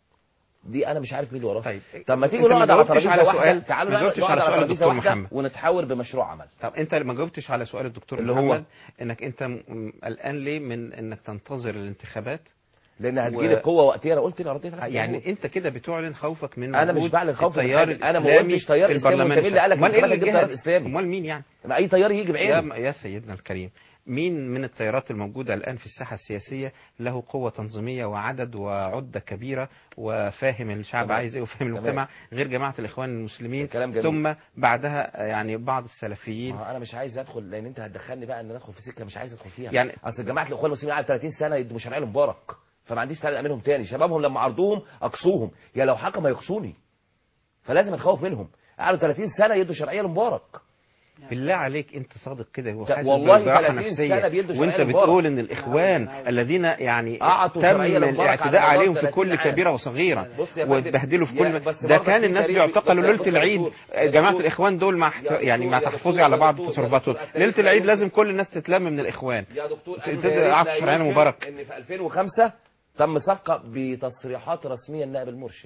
Speaker 20: دي انا مش عارف مين اللي وراها.
Speaker 2: طيب
Speaker 20: طب ما تيجي
Speaker 2: أنت ما
Speaker 20: نقعد على
Speaker 2: جاوبتش
Speaker 20: ترابيزه
Speaker 2: على
Speaker 20: واحده،
Speaker 2: سؤال-
Speaker 20: تعالوا
Speaker 2: ما
Speaker 20: نقعد
Speaker 2: جاوبتش على
Speaker 20: على
Speaker 2: سؤال
Speaker 20: ترابيزه
Speaker 2: الدكتور
Speaker 20: واحده
Speaker 2: محمد.
Speaker 20: ونتحاور بمشروع عمل.
Speaker 2: طب انت ما جاوبتش على سؤال الدكتور
Speaker 20: اللي
Speaker 2: محمد
Speaker 20: هو؟
Speaker 2: انك انت م- قلقان ليه من انك تنتظر الانتخابات
Speaker 20: لان هتجيلي قوه وقتيه. انا قلت انا رديت على
Speaker 2: يعني انت كده بتعلن خوفك من
Speaker 20: انا مش
Speaker 2: وجود
Speaker 20: بعلن خوف من
Speaker 2: التيار
Speaker 20: حاجة. انا ما
Speaker 2: الإسلامي
Speaker 20: قلتش تيار
Speaker 2: في
Speaker 20: اسلامي.
Speaker 2: البرلمان
Speaker 20: وانت مين اللي قال لك
Speaker 2: امال ايه
Speaker 20: انت تجيب تيار
Speaker 2: الجهة؟
Speaker 20: اسلامي؟
Speaker 2: امال مين يعني؟
Speaker 20: ما اي تيار يجي بعينه.
Speaker 2: يا يا سيدنا الكريم، مين من التيارات الموجودة الآن في الساحة السياسية له قوة تنظيمية وعدد وعدة كبيرة وفاهم الشعب
Speaker 20: تمام.
Speaker 2: عايز ايه وفاهم
Speaker 20: تمام.
Speaker 2: المجتمع غير جماعة الإخوان المسلمين
Speaker 20: كلام جميل.
Speaker 2: ثم بعدها يعني بعض السلفيين؟
Speaker 20: ما انا مش عايز ادخل لان انت هتدخلني بقى ان انا ادخل في سكه مش عايز ادخل فيها.
Speaker 2: يعني
Speaker 20: اصل جماعه الاخوان المسلمين قعدوا ثلاثين سنه يدوا شرعيه لمبارك، فما عنديش تعليق منهم تاني. شبابهم لما عرضوهم اقصوهم، يا لو حكم هيقصوني، فلازم اتخوف منهم. قعدوا ثلاثين سنه يدوا شرعيه لمبارك.
Speaker 2: بالله عليك انت صادق كده وحاسس
Speaker 20: والله
Speaker 2: بالراحه
Speaker 20: ثلاثين سنة
Speaker 2: نفسيه
Speaker 20: بيدوا
Speaker 2: وانت
Speaker 20: شرعية
Speaker 2: بتقول
Speaker 20: مبارك.
Speaker 2: ان الاخوان الذين يعني
Speaker 20: أعطوا
Speaker 2: تم
Speaker 20: شرعية لمبارك
Speaker 2: الاعتداء
Speaker 20: على
Speaker 2: عليهم
Speaker 20: مدار
Speaker 2: في كل
Speaker 20: ثلاثين عام.
Speaker 2: كبيره وصغيره
Speaker 20: بص يا فندم،
Speaker 2: واتبهدلوا في
Speaker 20: يا
Speaker 2: كل
Speaker 20: بس
Speaker 2: ده
Speaker 20: برضه
Speaker 2: كان
Speaker 20: في
Speaker 2: الناس
Speaker 20: تاريخ-
Speaker 2: بيعتقلوا
Speaker 20: بص يا-
Speaker 2: ليله
Speaker 20: بص يا
Speaker 2: العيد.
Speaker 20: دكتور- يا
Speaker 2: جماعه
Speaker 20: دكتور-
Speaker 2: الاخوان دول مع احت... يعني مع تحفظي على بعض تصرفاتهم. ليله العيد لازم كل الناس تتلم من الاخوان.
Speaker 20: يا دكتور
Speaker 2: عطوا شرعيه مبارك.
Speaker 20: ان في ألفين وخمسة تم صفقه بتصريحات رسميه النائب المرشد،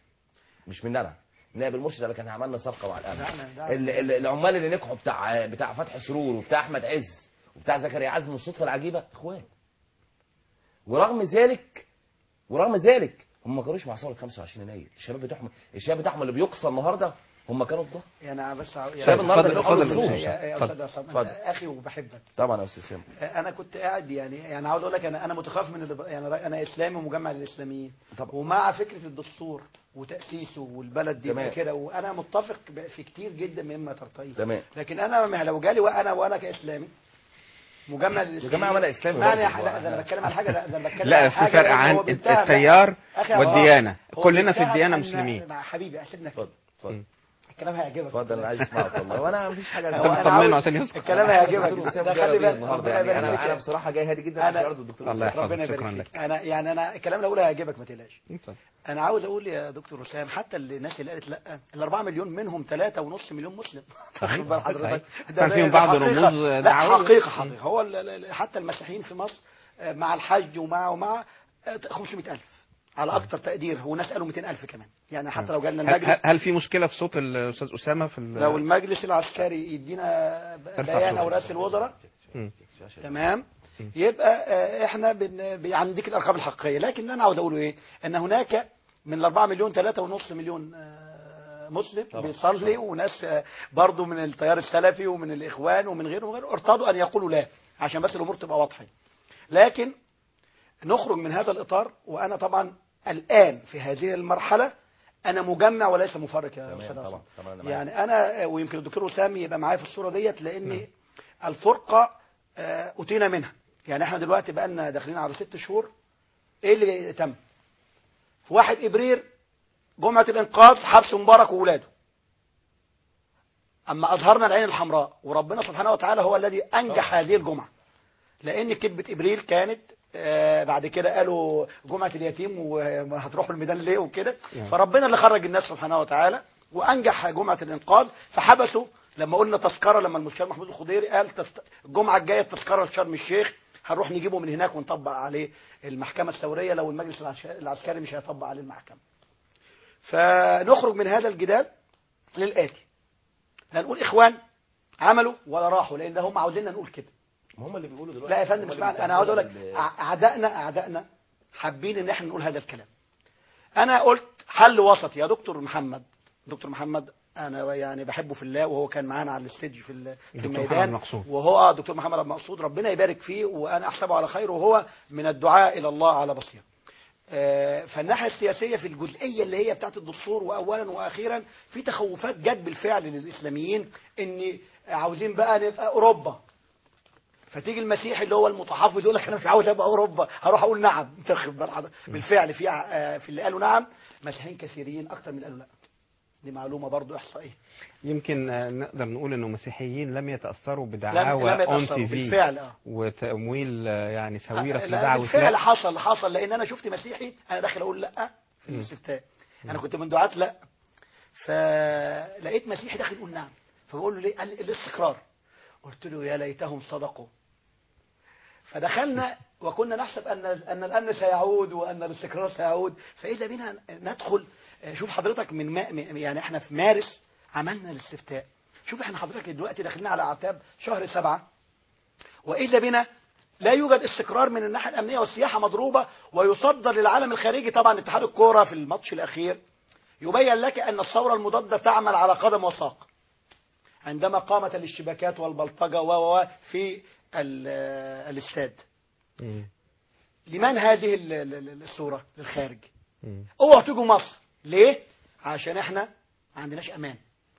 Speaker 20: مش من انا نائب المرشد اللي كان عملنا صفقه مع الامن. ال- ال- العمال اللي نجحوا بتاع بتاع فتحي سرور وبتاع احمد عز وبتاع زكريا عزمي الصدفه العجيبه اخوان. ورغم ذلك ورغم ذلك هم ما كانوش مع ثوره خمسة وعشرين يناير. الشباب بتاعهم الشباب بتاعهم اللي بيقصى النهارده هم كانوا الضهر.
Speaker 19: يعني بس عاو-
Speaker 20: شباب النهارده اللي
Speaker 2: اتفضل،
Speaker 20: بيحاولوا
Speaker 2: اتفضل.
Speaker 20: يخرجوا.
Speaker 19: يا يا استاذ عصام،
Speaker 20: اتفضل.
Speaker 19: أنا اخي وبحبك.
Speaker 20: طبعا يا استاذ سامي.
Speaker 19: انا كنت قاعد يعني يعني عاوز اقول لك انا انا متخوف من الليبر- يعني انا اسلامي ومجمع للاسلاميين ومع فكره الدستور وتاسيسه والبلد دي
Speaker 20: تمام.
Speaker 19: كده، وانا متفق ب- في كتير جدا مما ترتضيه.
Speaker 20: تمام.
Speaker 19: لكن انا لو جالي وانا وانا كاسلامي مجمع للاسلاميين.
Speaker 20: يا جماعه وانا اسلامي
Speaker 19: اسمعني يا
Speaker 20: برضه.
Speaker 19: ح- لا ده انا بتكلم على حاجه، لا ده انا بتكلم
Speaker 2: لا
Speaker 19: على
Speaker 2: في
Speaker 19: حاجه
Speaker 2: فرق
Speaker 19: هو
Speaker 2: عن
Speaker 19: بيتهم-
Speaker 2: التيار
Speaker 19: أخي يا
Speaker 2: والديانه.
Speaker 19: عصام، هو
Speaker 2: كلنا في
Speaker 19: بيتهم
Speaker 2: الديانه
Speaker 19: أن-
Speaker 2: مسلمين.
Speaker 19: مع حبيبي سيبنا
Speaker 20: اتفضل اتفضل.
Speaker 19: الكلام هيعجبك.
Speaker 20: اتفضل انا عايز اسمعك والله وانا مفيش حاجه.
Speaker 19: هو أنا عاوز- الكلام هيعجبك.
Speaker 20: ده
Speaker 19: ده خلي بالك
Speaker 20: النهارده
Speaker 19: ربنا
Speaker 20: يعني
Speaker 19: يبارك
Speaker 20: انا
Speaker 19: فيك.
Speaker 20: انا بصراحه جاي هادي جدا عشان
Speaker 19: أنا-
Speaker 20: ارضي الدكتور
Speaker 2: الله
Speaker 20: أسامة.
Speaker 2: يحفظك.
Speaker 19: ربنا
Speaker 2: شكرا
Speaker 19: يبارك
Speaker 2: لك.
Speaker 19: فيك. انا يعني انا الكلام اللي هقوله هيعجبك ما تقلقش. انا عاوز اقول يا دكتور وسام حتى اللي الناس اللي قالت لا الأربعة مليون منهم ثلاثة ونص مليون مسلم.
Speaker 2: صحيح.
Speaker 19: واخد بال حضرتك؟
Speaker 2: صحيح.
Speaker 19: ده-
Speaker 2: كان
Speaker 19: ده-
Speaker 2: فيهم
Speaker 19: ده
Speaker 2: بعض
Speaker 19: حقيقة.
Speaker 2: الرموز
Speaker 19: لا
Speaker 2: دعوية.
Speaker 19: حقيقة حقيقة هو ال- ال- حتى المسيحيين في مصر آه، مع الحج ومع ومع آه، خمسمائة ألف على اكثر تقدير، وناس قالوا مئتين ألف كمان. يعني حتى لو جالنا
Speaker 2: هل,
Speaker 19: المجلس
Speaker 2: هل في مشكله في صوت الاستاذ اسامه في ال-
Speaker 19: لو المجلس العسكري يدينا ب-
Speaker 2: ارفع
Speaker 19: بيان
Speaker 2: صوتك.
Speaker 19: او رئاسة الوزراء
Speaker 2: مم.
Speaker 19: تمام يبقى آه، احنا بن- بيعندك الارقام الحقيقيه. لكن انا عاوز اقوله ايه، ان هناك من الأربعة مليون ثلاثة ونص مليون آه، مسلم
Speaker 20: طبعا.
Speaker 19: بيصلي، وناس آه، برضو من التيار السلفي ومن الاخوان ومن غيره وغيره ارتضوا ان يقولوا لا عشان بس الامور تبقى واضحه. لكن نخرج من هذا الاطار، وانا طبعا الان في هذه المرحله انا مجمع وليس مفرق يا
Speaker 20: تمام
Speaker 19: استاذ
Speaker 20: طبعا
Speaker 19: عصام.
Speaker 20: طبعا أنا معاك.
Speaker 19: يعني انا ويمكن الدكتور وسام يبقى معايا في الصوره ديت، لان الفرقه آه، اتينا منها. يعني احنا دلوقتي بقى لنا داخلين على ست شهور. ايه اللي تم في واحد ابريل؟ جمعه الانقاذ حبس مبارك وولاده. اما اظهرنا العين الحمراء، وربنا سبحانه وتعالى هو الذي انجح هذه الجمعه، لان كذبه ابريل كانت آه، بعد كده قالوا جمعه اليتيم وهتروحوا الميدان ليه وكده.
Speaker 2: نعم.
Speaker 19: فربنا اللي خرج الناس سبحانه وتعالى وانجح جمعه الانقاذ. فحبسوا لما قلنا تذكره، لما المستشار محمود الخضيري قال تست... الجمعه الجايه التذكره لشرم الشيخ، هنروح نجيبه من هناك ونطبق عليه المحكمه الثوريه لو المجلس العسكري العسكري مش هيطبق عليه المحكمه. فنخرج من هذا الجدال للآتي، لا نقول إخوان عملوا ولا راحوا، لأن هم عاوزيننا نقول كده.
Speaker 20: هم اللي بيقولوا دلوقتي.
Speaker 19: لا يا فندم اسمعني، انا عاوز اقول لك اعدائنا اعدائنا حابين ان احنا نقول هذا الكلام. انا قلت حل وسط يا دكتور محمد. دكتور محمد انا يعني بحبه في الله، وهو كان معانا على الاستيج في في الميدان، وهو اه دكتور محمد عبد المقصود ربنا يبارك فيه، وانا احسبه على خير، وهو من الدعاء الى الله على بصيره. آه فالناحيه السياسيه في الجزئيه اللي هي بتاعت الدستور، واولا واخيرا في تخوفات جت بالفعل للاسلاميين ان عاوزين بقى نبقى اوروبا. فتيجي المسيحي اللي هو المتحفظ يقول لك انا مش عاوز ابقى اوروبا، هروح اقول نعم. بالفعل في في اللي قالوا نعم مسيحيين كثيرين اكتر من اللي قالوا لا. دي معلومه برضو احصائيه.
Speaker 2: يمكن نقدر نقول انه مسيحيين لم يتاثروا بدعاوى اون تي في
Speaker 19: بالفعل اه
Speaker 2: وتمويل يعني سويرة
Speaker 19: آه
Speaker 2: لدعوة.
Speaker 19: بالفعل حصل حصل لان انا شفت مسيحي انا داخل اقول لا في الاستفتاء، انا كنت من دعاة لا، فلقيت مسيحي داخل يقول نعم، فبقول له ليه؟ قال لي الاستقرار. قلت له يا ليتهم صدقوا. فدخلنا وكنا نحسب ان ان الامن سيعود وان الاستقرار سيعود، فاذا بنا ندخل. شوف حضرتك من ما يعني احنا في مارس عملنا الاستفتاء، شوف احنا حضرتك دلوقتي داخلين على اعتاب شهر سبعة، واذا بنا لا يوجد استقرار من الناحيه الامنيه، والسياحه مضروبه ويصدر للعالم الخارجي. طبعا اتحاد الكوره في الماتش الاخير يبين لك ان الثوره المضاده تعمل على قدم وساق عندما قامت الاشتباكات والبلطجه و في الاستاد. لمن هذه الصوره؟ للخارج. اوعوا تيجوا مصر. ليه؟ عشان احنا ما عندناش امان.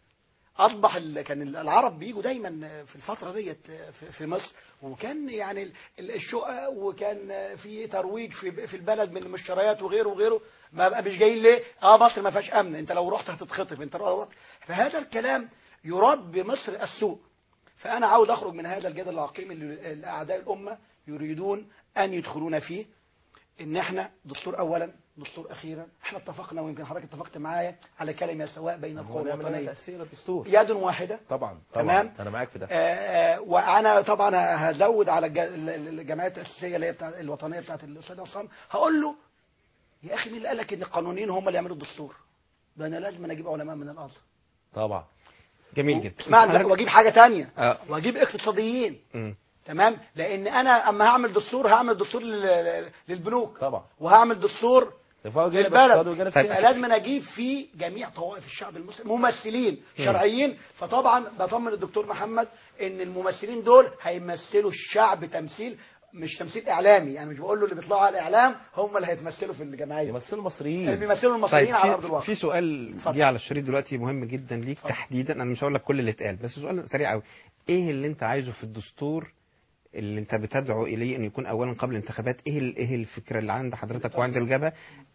Speaker 19: اصبح كان العرب بيجوا دايما في الفتره ديت في مصر، وكان يعني الشقق وكان في ترويج في في البلد من المشتريات وغيره وغيره. ما مش جايين ليه؟ اه مصر ما فيهاش امن، انت لو رحت هتتخطف، انت لو رحت. فهذا الكلام يراد بمصر السوء. فانا عاوز اخرج من هذا الجدل العقيم اللي اعداء الامه يريدون ان يدخلون فيه، ان احنا دستور اولا دستور اخيرا. احنا اتفقنا، ويمكن حضرتك اتفقت معايا على كلمه سواء بين القوى الوطنيه
Speaker 20: تاثير الدستور
Speaker 19: يد واحده.
Speaker 20: طبعا
Speaker 19: تمام،
Speaker 20: انا معاك في ده.
Speaker 19: آه وانا طبعا هزود على الجمعيات الاساسيه اللي هي بتاعت الوطنيه بتاعت الاستاذ عصام، هقول له يا اخي مين اللي قال لك ان القانونيين هم اللي يعملوا الدستور؟ ده انا لازم اجيب علماء من الازهر.
Speaker 20: طبعا
Speaker 2: جميل جدا.
Speaker 19: اسمعني، واجيب حاجه ثانيه آه. واجيب اقتصاديين. م. تمام، لان انا اما هعمل دستور هعمل دستور للبنوك
Speaker 20: طبعا،
Speaker 19: وهعمل دستور للبلد، فلازم اجيب فيه جميع طوائف الشعب المصري ممثلين شرعيين. فطبعا بطمن الدكتور محمد ان الممثلين دول هيمثلوا الشعب تمثيل، مش تمثيل اعلامي. يعني مش بقول له اللي بيطلعوا على الاعلام هم اللي هيتمثلوا في الجمعيه،
Speaker 20: يمثلوا المصريين،
Speaker 19: اللي بيمثلوا المصريين
Speaker 2: طيب
Speaker 19: على ارض الواقع.
Speaker 2: في سؤال جه على الشريط دلوقتي مهم جدا ليك فضل. تحديدا انا مش هقول لك كل اللي اتقال، بس سؤال سريع قوي. ايه اللي انت عايزه في الدستور اللي انت بتدعو اليه انه يكون اولا قبل الانتخابات؟ ايه ايه الفكره اللي عند حضرتك وعند الجبهه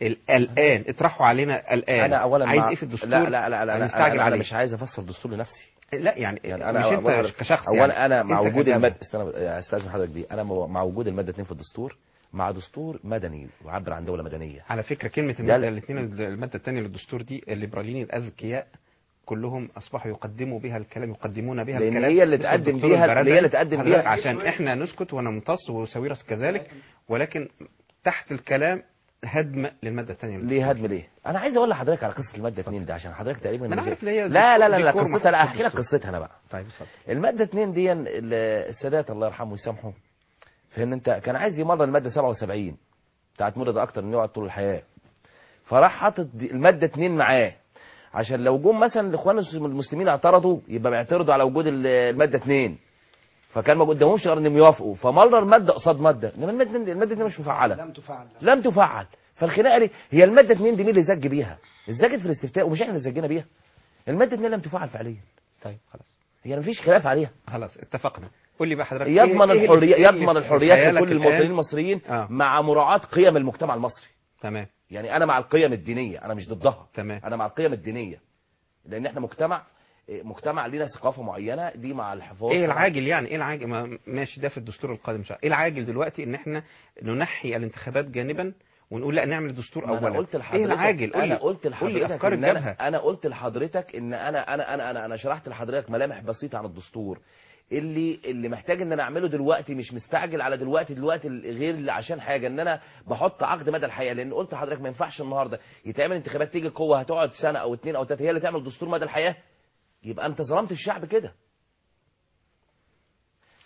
Speaker 2: الان اطرحوا علينا الان؟
Speaker 20: انا اولا
Speaker 2: عايز ايه في الدستور؟
Speaker 20: لا لا لا, لا,
Speaker 2: لا
Speaker 20: انا, أنا مش عايز افصل دستور لنفسي.
Speaker 2: لا يعني,
Speaker 20: يعني أنا
Speaker 2: مش انت كشخص.
Speaker 20: اولا يعني انا مع وجود الماده،
Speaker 2: استنى
Speaker 20: استاذن حضرتك دي، انا مع وجود الماده اتنين في الدستور، مع دستور مدني ويعبر عن دوله مدنيه.
Speaker 2: على فكره كلمه الماده الاثنين الماده الثانيه للدستور دي الليبراليين الاذكياء كلهم اصبحوا يقدموا بها الكلام، يقدمون بها الكلام،
Speaker 20: هي اللي تقدم بيها اللي هي اللي تقدم بيها
Speaker 2: عشان احنا نسكت ونمتص وساويرس كذلك، ولكن تحت الكلام هدم للماده الثانيه.
Speaker 20: ليه هدم ليه؟ انا عايز اقول لحضرتك على قصه الماده اتنين ده، عشان حضرتك تقريبا
Speaker 2: ما عارف هي
Speaker 20: لا لا لا, لا قصتها، لا احكي لك قصتها انا بقى.
Speaker 2: طيب اتفضل.
Speaker 20: الماده اتنين دي السادات الله يرحمه ويسامحه، فان انت كان عايز يمرر الماده سبعة وسبعين بتاعت مرض اكتر من يقعد طول الحياه، فراح حاطط الماده اتنين معاه عشان لو جم مثلا الاخوان المسلمين اعترضوا يبقى بيعترضوا على وجود الماده اتنين، فكان ما قدامهمش غير انهم يوافقوا، فمرر ماده قصاد ماده، انما الماده الماده دي مش مفعله،
Speaker 19: لم تفعل
Speaker 20: لم تفعل. فالخناقه دي هي الماده اتنين دي مين اللي زج بيها؟ اتزجت في الاستفتاء ومش احنا اللي زجينا بيها. الماده اتنين لم تفعل فعليا.
Speaker 2: طيب خلاص،
Speaker 20: هي مفيش خلاف عليها،
Speaker 2: خلاص اتفقنا. قول لي بقى حضرتك
Speaker 20: يضمن
Speaker 2: إيه
Speaker 20: الحريه
Speaker 2: إيه
Speaker 20: يضمن الحريات لكل المواطنين المصريين
Speaker 2: آه.
Speaker 20: مع مراعاه قيم المجتمع المصري.
Speaker 2: تمام.
Speaker 20: يعني انا مع القيم الدينيه، انا مش ضدها.
Speaker 2: تمام.
Speaker 20: انا مع القيم الدينيه، لان احنا مجتمع مجتمع لينا ثقافه معينه دي مع الحفاظ.
Speaker 2: ايه العاجل يعني؟ ايه العاجل؟ ما ماشي ده في الدستور القادم شاء. ايه العاجل دلوقتي ان احنا ننحي الانتخابات جانبا ونقول لا نعمل دستور اولا؟
Speaker 20: انا قلت لحضرتك
Speaker 2: ايه العاجل؟
Speaker 20: انا قلت لحضرتك
Speaker 2: افكار الجبهه.
Speaker 20: أنا, انا قلت لحضرتك ان انا انا انا انا, أنا شرحت لحضرتك ملامح بسيطه عن الدستور اللي اللي محتاج ان انا اعمله دلوقتي، مش مستعجل على دلوقتي دلوقتي غير اللي عشان حاجه ان انا بحط عقد مدى الحياه، لان قلت لحضرتك ما ينفعش النهارده يتعمل انتخابات تيجي قوه هتقعد سنه او اتنين او تلاته هي اللي تعمل دستور مدى الحياه، يبقى انت ظلمت الشعب كده.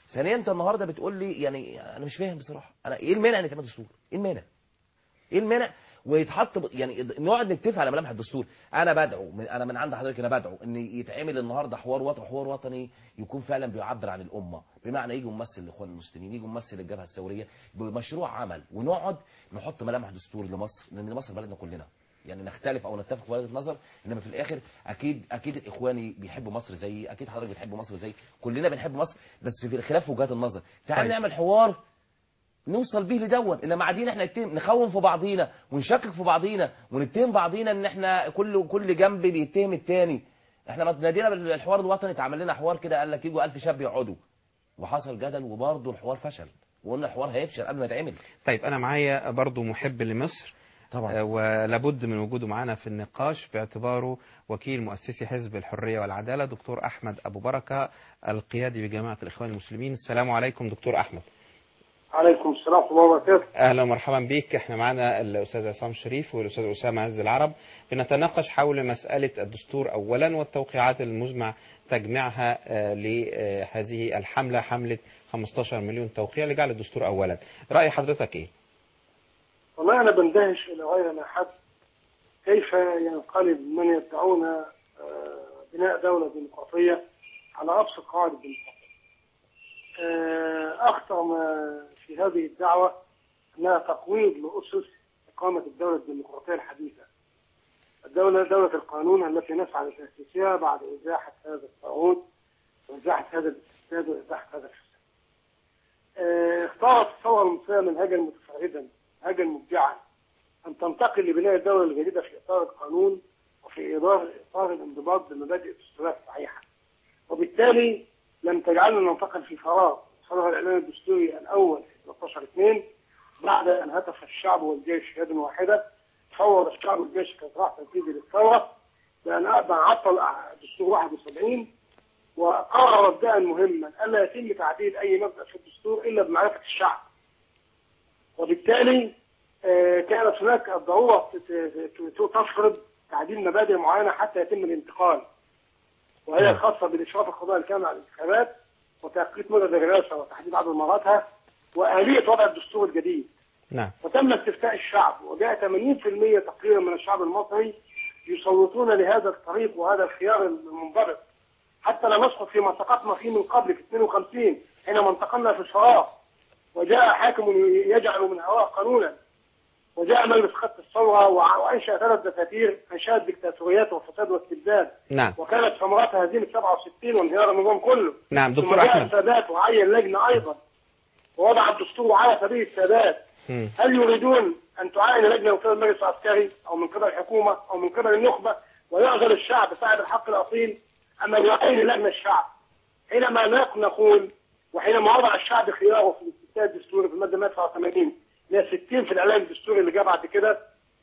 Speaker 20: ثانيا انت النهارده بتقول لي يعني انا مش فاهم بصراحه، انا ايه المانع ان يتعمل دستور؟ ايه المانع؟ ايه المانع ويتحط يعني نقعد نتفق على ملامح الدستور. انا بدعو من انا من عند حضرتك انا بدعو ان يتعمل النهارده حوار وطني، حوار وطني يكون فعلا بيعبر عن الامه، بمعنى يجي ممثل الاخوان المسلمين، يجي ممثل الجبهه الثوريه بمشروع عمل، ونقعد نحط ملامح دستور لمصر، لان مصر بلدنا كلنا. يعني نختلف او نتفق في وجهه نظر، انما في الاخر اكيد اكيد الاخواني بيحبوا مصر زيي، اكيد حضرتك بتحب مصر زيي، كلنا بنحب مصر، بس في خلاف وجهات النظر. تعال طيب. نعمل حوار نوصل بيه لدون، انما قاعدين احنا نتهم نخون في بعضينا ونشكك في بعضينا ونتهم بعضينا ان احنا كل كل جنب بيتهم الثاني. احنا ما نادينا بالحوار الوطني اتعمل لنا حوار كده، قال لك يجوا ألف شاب يقعدوا وحصل جدل وبرضه الحوار فشل، وقلنا الحوار هيفشل قبل ما يتعمل.
Speaker 2: طيب انا معايا برضه محب لمصر طبعا، ولابد من وجوده معنا في النقاش باعتباره وكيل مؤسسي حزب الحرية والعدالة، دكتور أحمد أبو بركة القيادي بجماعة الإخوان المسلمين. السلام عليكم دكتور أحمد.
Speaker 6: عليكم السلام ورحمة الله وبركاته.
Speaker 2: أهلا ومرحبا بك. احنا معنا الأستاذ عصام شريف والأستاذ أسامة عز العرب، بنتناقش حول مسألة الدستور أولا والتوقيعات المزمع تجميعها لهذه الحملة، حملة خمسة عشر مليون توقيع لجعل الدستور أولا. رأي حضرتك إيه؟
Speaker 6: والله أنا بندهش إلى غير ما حد كيف ينقلب من يدعون بناء دولة ديمقراطية على أبسط قواعد الديمقراطية. أخطر ما في هذه الدعوة أنها تقويض لأسس إقامة الدولة الديمقراطية الحديثة، الدولة دولة القانون التي نسعى لتأسيسها بعد إزاحة هذا الطاغوت وإزاحة هذا الاستبداد وإزاحة هذا الفساد. اختارت الثورة المصرية منهجا متفردا، منهجا مبدعا، أن تنتقل لبناء الدولة الجديدة في إطار القانون وفي إطار إطار الانضباط بمبادئ الدستورية الصحيحة، وبالتالي لم تجعلنا ننتقل في فراغ. صدر الإعلان الدستوري الأول في ثلاثة عشر اثنين بعد أن هتف الشعب والجيش يدا واحدة، فوض الشعب والجيش كإطراح تنفيذي للثورة بأن عطل دستور واحد وسبعين، وقرر مبدأ مهما ألا يتم تعديل أي مبدأ في الدستور إلا بمعرفة الشعب. وبالتالي كانت هناك الضرورة تفرض تعديل مبادئ معينة حتى يتم الانتقال، وهي الخاصة بالإشراف القضائي الكامل على الانتخابات وتأقيت مدة الرئاسة وتحديد عدد مراتها وآلية وضع الدستور الجديد.
Speaker 2: نعم.
Speaker 6: وتم استفتاء الشعب وجاء ثمانين بالمئة تقريبا من الشعب المصري يصوتون لهذا الطريق وهذا الخيار المنضبط، حتى لا نسقط فيما سقطنا فيه من قبل في اثنين وخمسين حينما انتقلنا في الفراغ وجاء حاكم يجعل من هواه قانونا، وجاء مجلس خط الثورة وأنشأ ثلاث دساتير أنشأت دكتاتوريات وفساد واستبداد.
Speaker 2: نعم.
Speaker 6: وكانت ثمرتها هزيمة سبعة وستين وانهيار النظام كله.
Speaker 2: نعم دكتور أحمد.
Speaker 6: السادات وعين لجنة أيضا ووضع الدستور على سبيل السادات. م. هل يريدون أن تعاين لجنة من قبل المجلس العسكري أو من قبل الحكومة أو من قبل النخبة ويعزل الشعب صاحب الحق الأصيل، أما يعين لجنة الشعب؟ حينما نقول وحينما وضع الشعب خياره في الاستفتاء الدستوري في المادة مئة وتسعة وثمانين من ستين في الإعلان الدستوري اللي جاء بعد كده،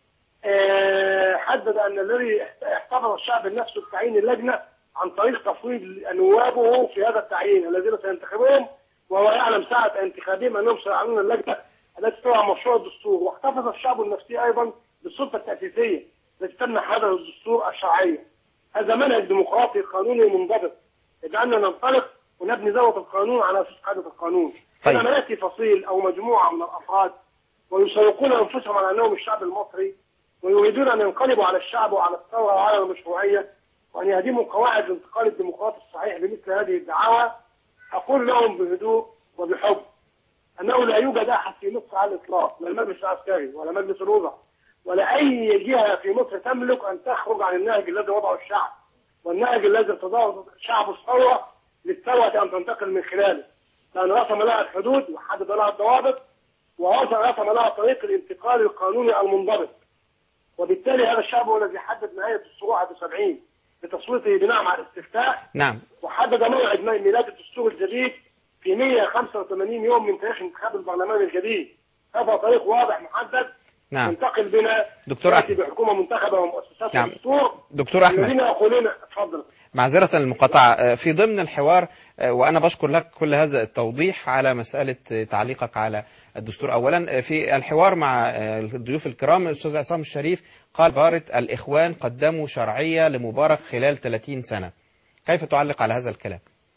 Speaker 6: أه حدد أن الذي احتفظ الشعب نفسه بتعيين اللجنة عن طريق تفويض نوابه في هذا التعيين الذين سينتخبهم، وهو يعلم ساعة انتخابهم أنهم سيعلنون اللجنة التي تضع مشروع الدستور. واحتفظ الشعب النفسي أيضا بالسلطة التأسيسية التي تمنح هذا الدستور الشرعية. هذا منهج ديمقراطي قانوني منضبط يجعلنا ننطلق ونبني ذروة القانون على أساس قاعدة القانون. طيب. لما يأتي فصيل أو مجموعة من الأفراد ويسوقون أنفسهم على أنهم الشعب المصري ويريدون أن ينقلبوا على الشعب وعلى الثورة وعلى المشروعية وأن يهدموا قواعد الانتقال الديمقراطي الصحيح بمثل هذه الدعاوى، أقول لهم بهدوء وبحب أنه لا يوجد أحد في مصر على الإطلاق، لا المجلس العسكري ولا مجلس الوزراء ولا أي جهة في مصر تملك أن تخرج عن النهج الذي وضعه الشعب، والنهج الذي ارتضاه شعب الثورة للثورة أن تنتقل من خلاله، لأن رسم لها الحدود وحدد لها الضوابط ورسم لها طريق الانتقال القانوني المنضبط. وبالتالي هذا الشعب هو الذي حدد نهاية الدستور واحد وسبعين بتصويته بناء على الاستفتاء.
Speaker 2: نعم.
Speaker 6: وحدد موعد ميلاد الدستور الجديد في مئة وخمسة وثمانين يوم من تاريخ انتخاب البرلمان الجديد. هذا طريق واضح محدد.
Speaker 2: نعم.
Speaker 6: ينتقل بنا
Speaker 2: دكتور أحمد
Speaker 6: بحكومة منتخبة ومؤسسات
Speaker 2: نعم.
Speaker 6: الدستور.
Speaker 2: دكتور أحمد
Speaker 6: الذين يقولون اتفضل.
Speaker 2: معذرة المقاطعة في ضمن الحوار، وأنا بشكر لك كل هذا التوضيح على مسألة تعليقك على الدستور. أولا في الحوار مع الضيوف الكرام الأستاذ عصام الشريف قال بارة الإخوان قدموا شرعية لمبارك خلال ثلاثين سنة، كيف تعلق على هذا الكلام؟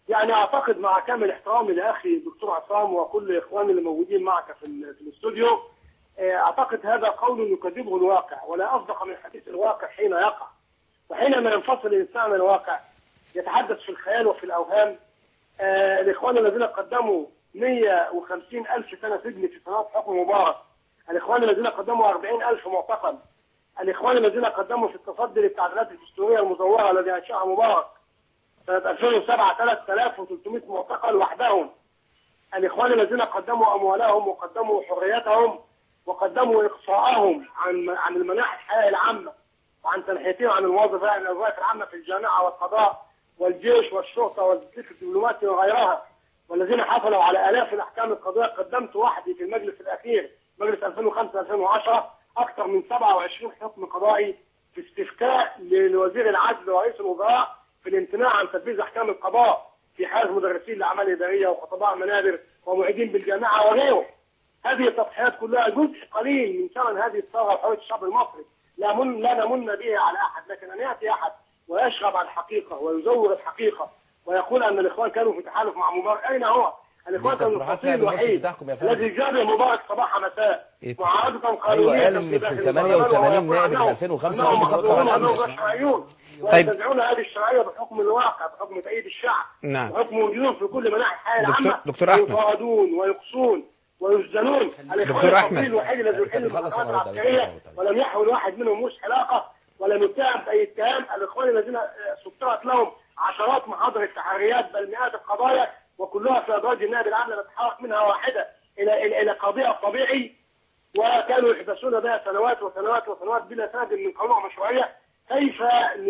Speaker 6: يعني اعتقد مع كامل احترامي لاخي الدكتور عصام وكل اخواني اللي موجودين معك في, في الاستوديو، اعتقد هذا قول يكذبه الواقع، ولا اصدق من حديث الواقع حين يقع. وحينما ينفصل الانسان عن الواقع يتحدث في الخيال وفي الاوهام. آه الاخوان الذين قدموا مئة وخمسين ألف سنه سجن في سنوات حكم مبارك، الاخوان الذين قدموا أربعين ألف معتقل، الاخوان الذين قدموا في التصدي للتعديلات الدستوريه المزوره الذي انشاها مبارك سنه ألفين وسبعة ثلاثة آلاف وثلاثمئة معتقل وحدهم، الاخوان الذين قدموا اموالهم وقدموا حريتهم وقدموا اقصاءهم عن عن المناحي الحياه العامه وعن تنحيتهم عن الوظائف الوظائف العامه في الجامعه والقضاء والجيش والشرطه والسلك الدبلوماسي وغيرها، والذين حصلوا على الاف الاحكام القضائيه. قدمت وحدي في المجلس الاخير مجلس ألفين وخمسة ألفين وعشرة اكثر من سبعة وعشرين حكم قضائي في استفتاء لوزير العدل ورئيس الوزراء في الامتناع عن تنفيذ احكام القضاء في حال مدرسين الاعمال الاداريه وخطباء منابر ومعيدين بالجامعه وغيره. هذه التضحيات كلها جزء قليل من ثمن هذه الثوره وحريه الشعب المصري، لا من لا نمن به على احد، لكن ان ياتي احد ويشغب عن الحقيقه ويزور الحقيقه ويقول ان الاخوان كانوا في تحالف مع مبارك، اين هو؟ الاخوان كانوا الفصيل الوحيد الذي جابه مبارك صباح مساء معارضه قانونيه.
Speaker 20: ايوه قال ان في ثمانية وثمانين نائب في ألفين وخمسة هم صدقوا على الامر.
Speaker 6: وينتزعون هذه الشرعيه بحكم الواقع، بحكم تأييد الشعب،
Speaker 2: نعم،
Speaker 6: بحكم وجودهم في كل مناحي الحياه العامه.
Speaker 2: دكتور احمد
Speaker 6: يطاردون ويقصون ويسجنون.
Speaker 2: دكتور احمد
Speaker 6: الوحيد الذي يحل القرارات العسكريه ولم يحول واحد منهم وش علاقه ولم يتهم باي اتهام. الاخوان الذين سطرت لهم عشرات محاضر التحريات بل مئات القضايا وكلها في ادراج النائب العام لم تتحرك منها واحده الى الى قضيه طبيعي، وكانوا يحبسون بها سنوات وسنوات وسنوات بلا سند من قانون مشروعيه. كيف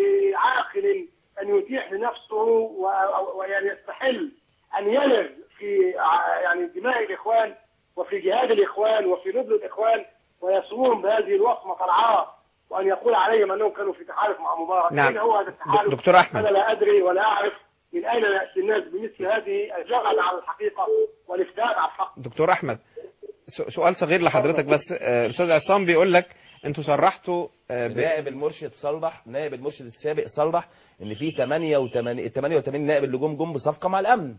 Speaker 6: لعاقل ان يتيح لنفسه ويعني يستحل ان يلغ في يعني دماء الاخوان وفي جهاد الاخوان وفي نبل الاخوان ويسموهم بهذه الوصمه العار وان يقول عليهم انهم كانوا في تحالف مع مبارك؟
Speaker 2: نعم.
Speaker 6: اين هو هذا التحالف؟
Speaker 2: دكتور احمد،
Speaker 6: انا لا ادري ولا اعرف من اين ياتي الناس بمثل هذه الجرأة على الحقيقه والافتاء على الحق.
Speaker 2: دكتور احمد، سؤال صغير لحضرتك بس. الاستاذ عصام بيقول لك انتوا صرحتوا
Speaker 20: ب... نائب المرشد صلح، نائب المرشد السابق صلح ان في ثمانية وثمانين نائب اللي جم جم بصفقه مع الامن.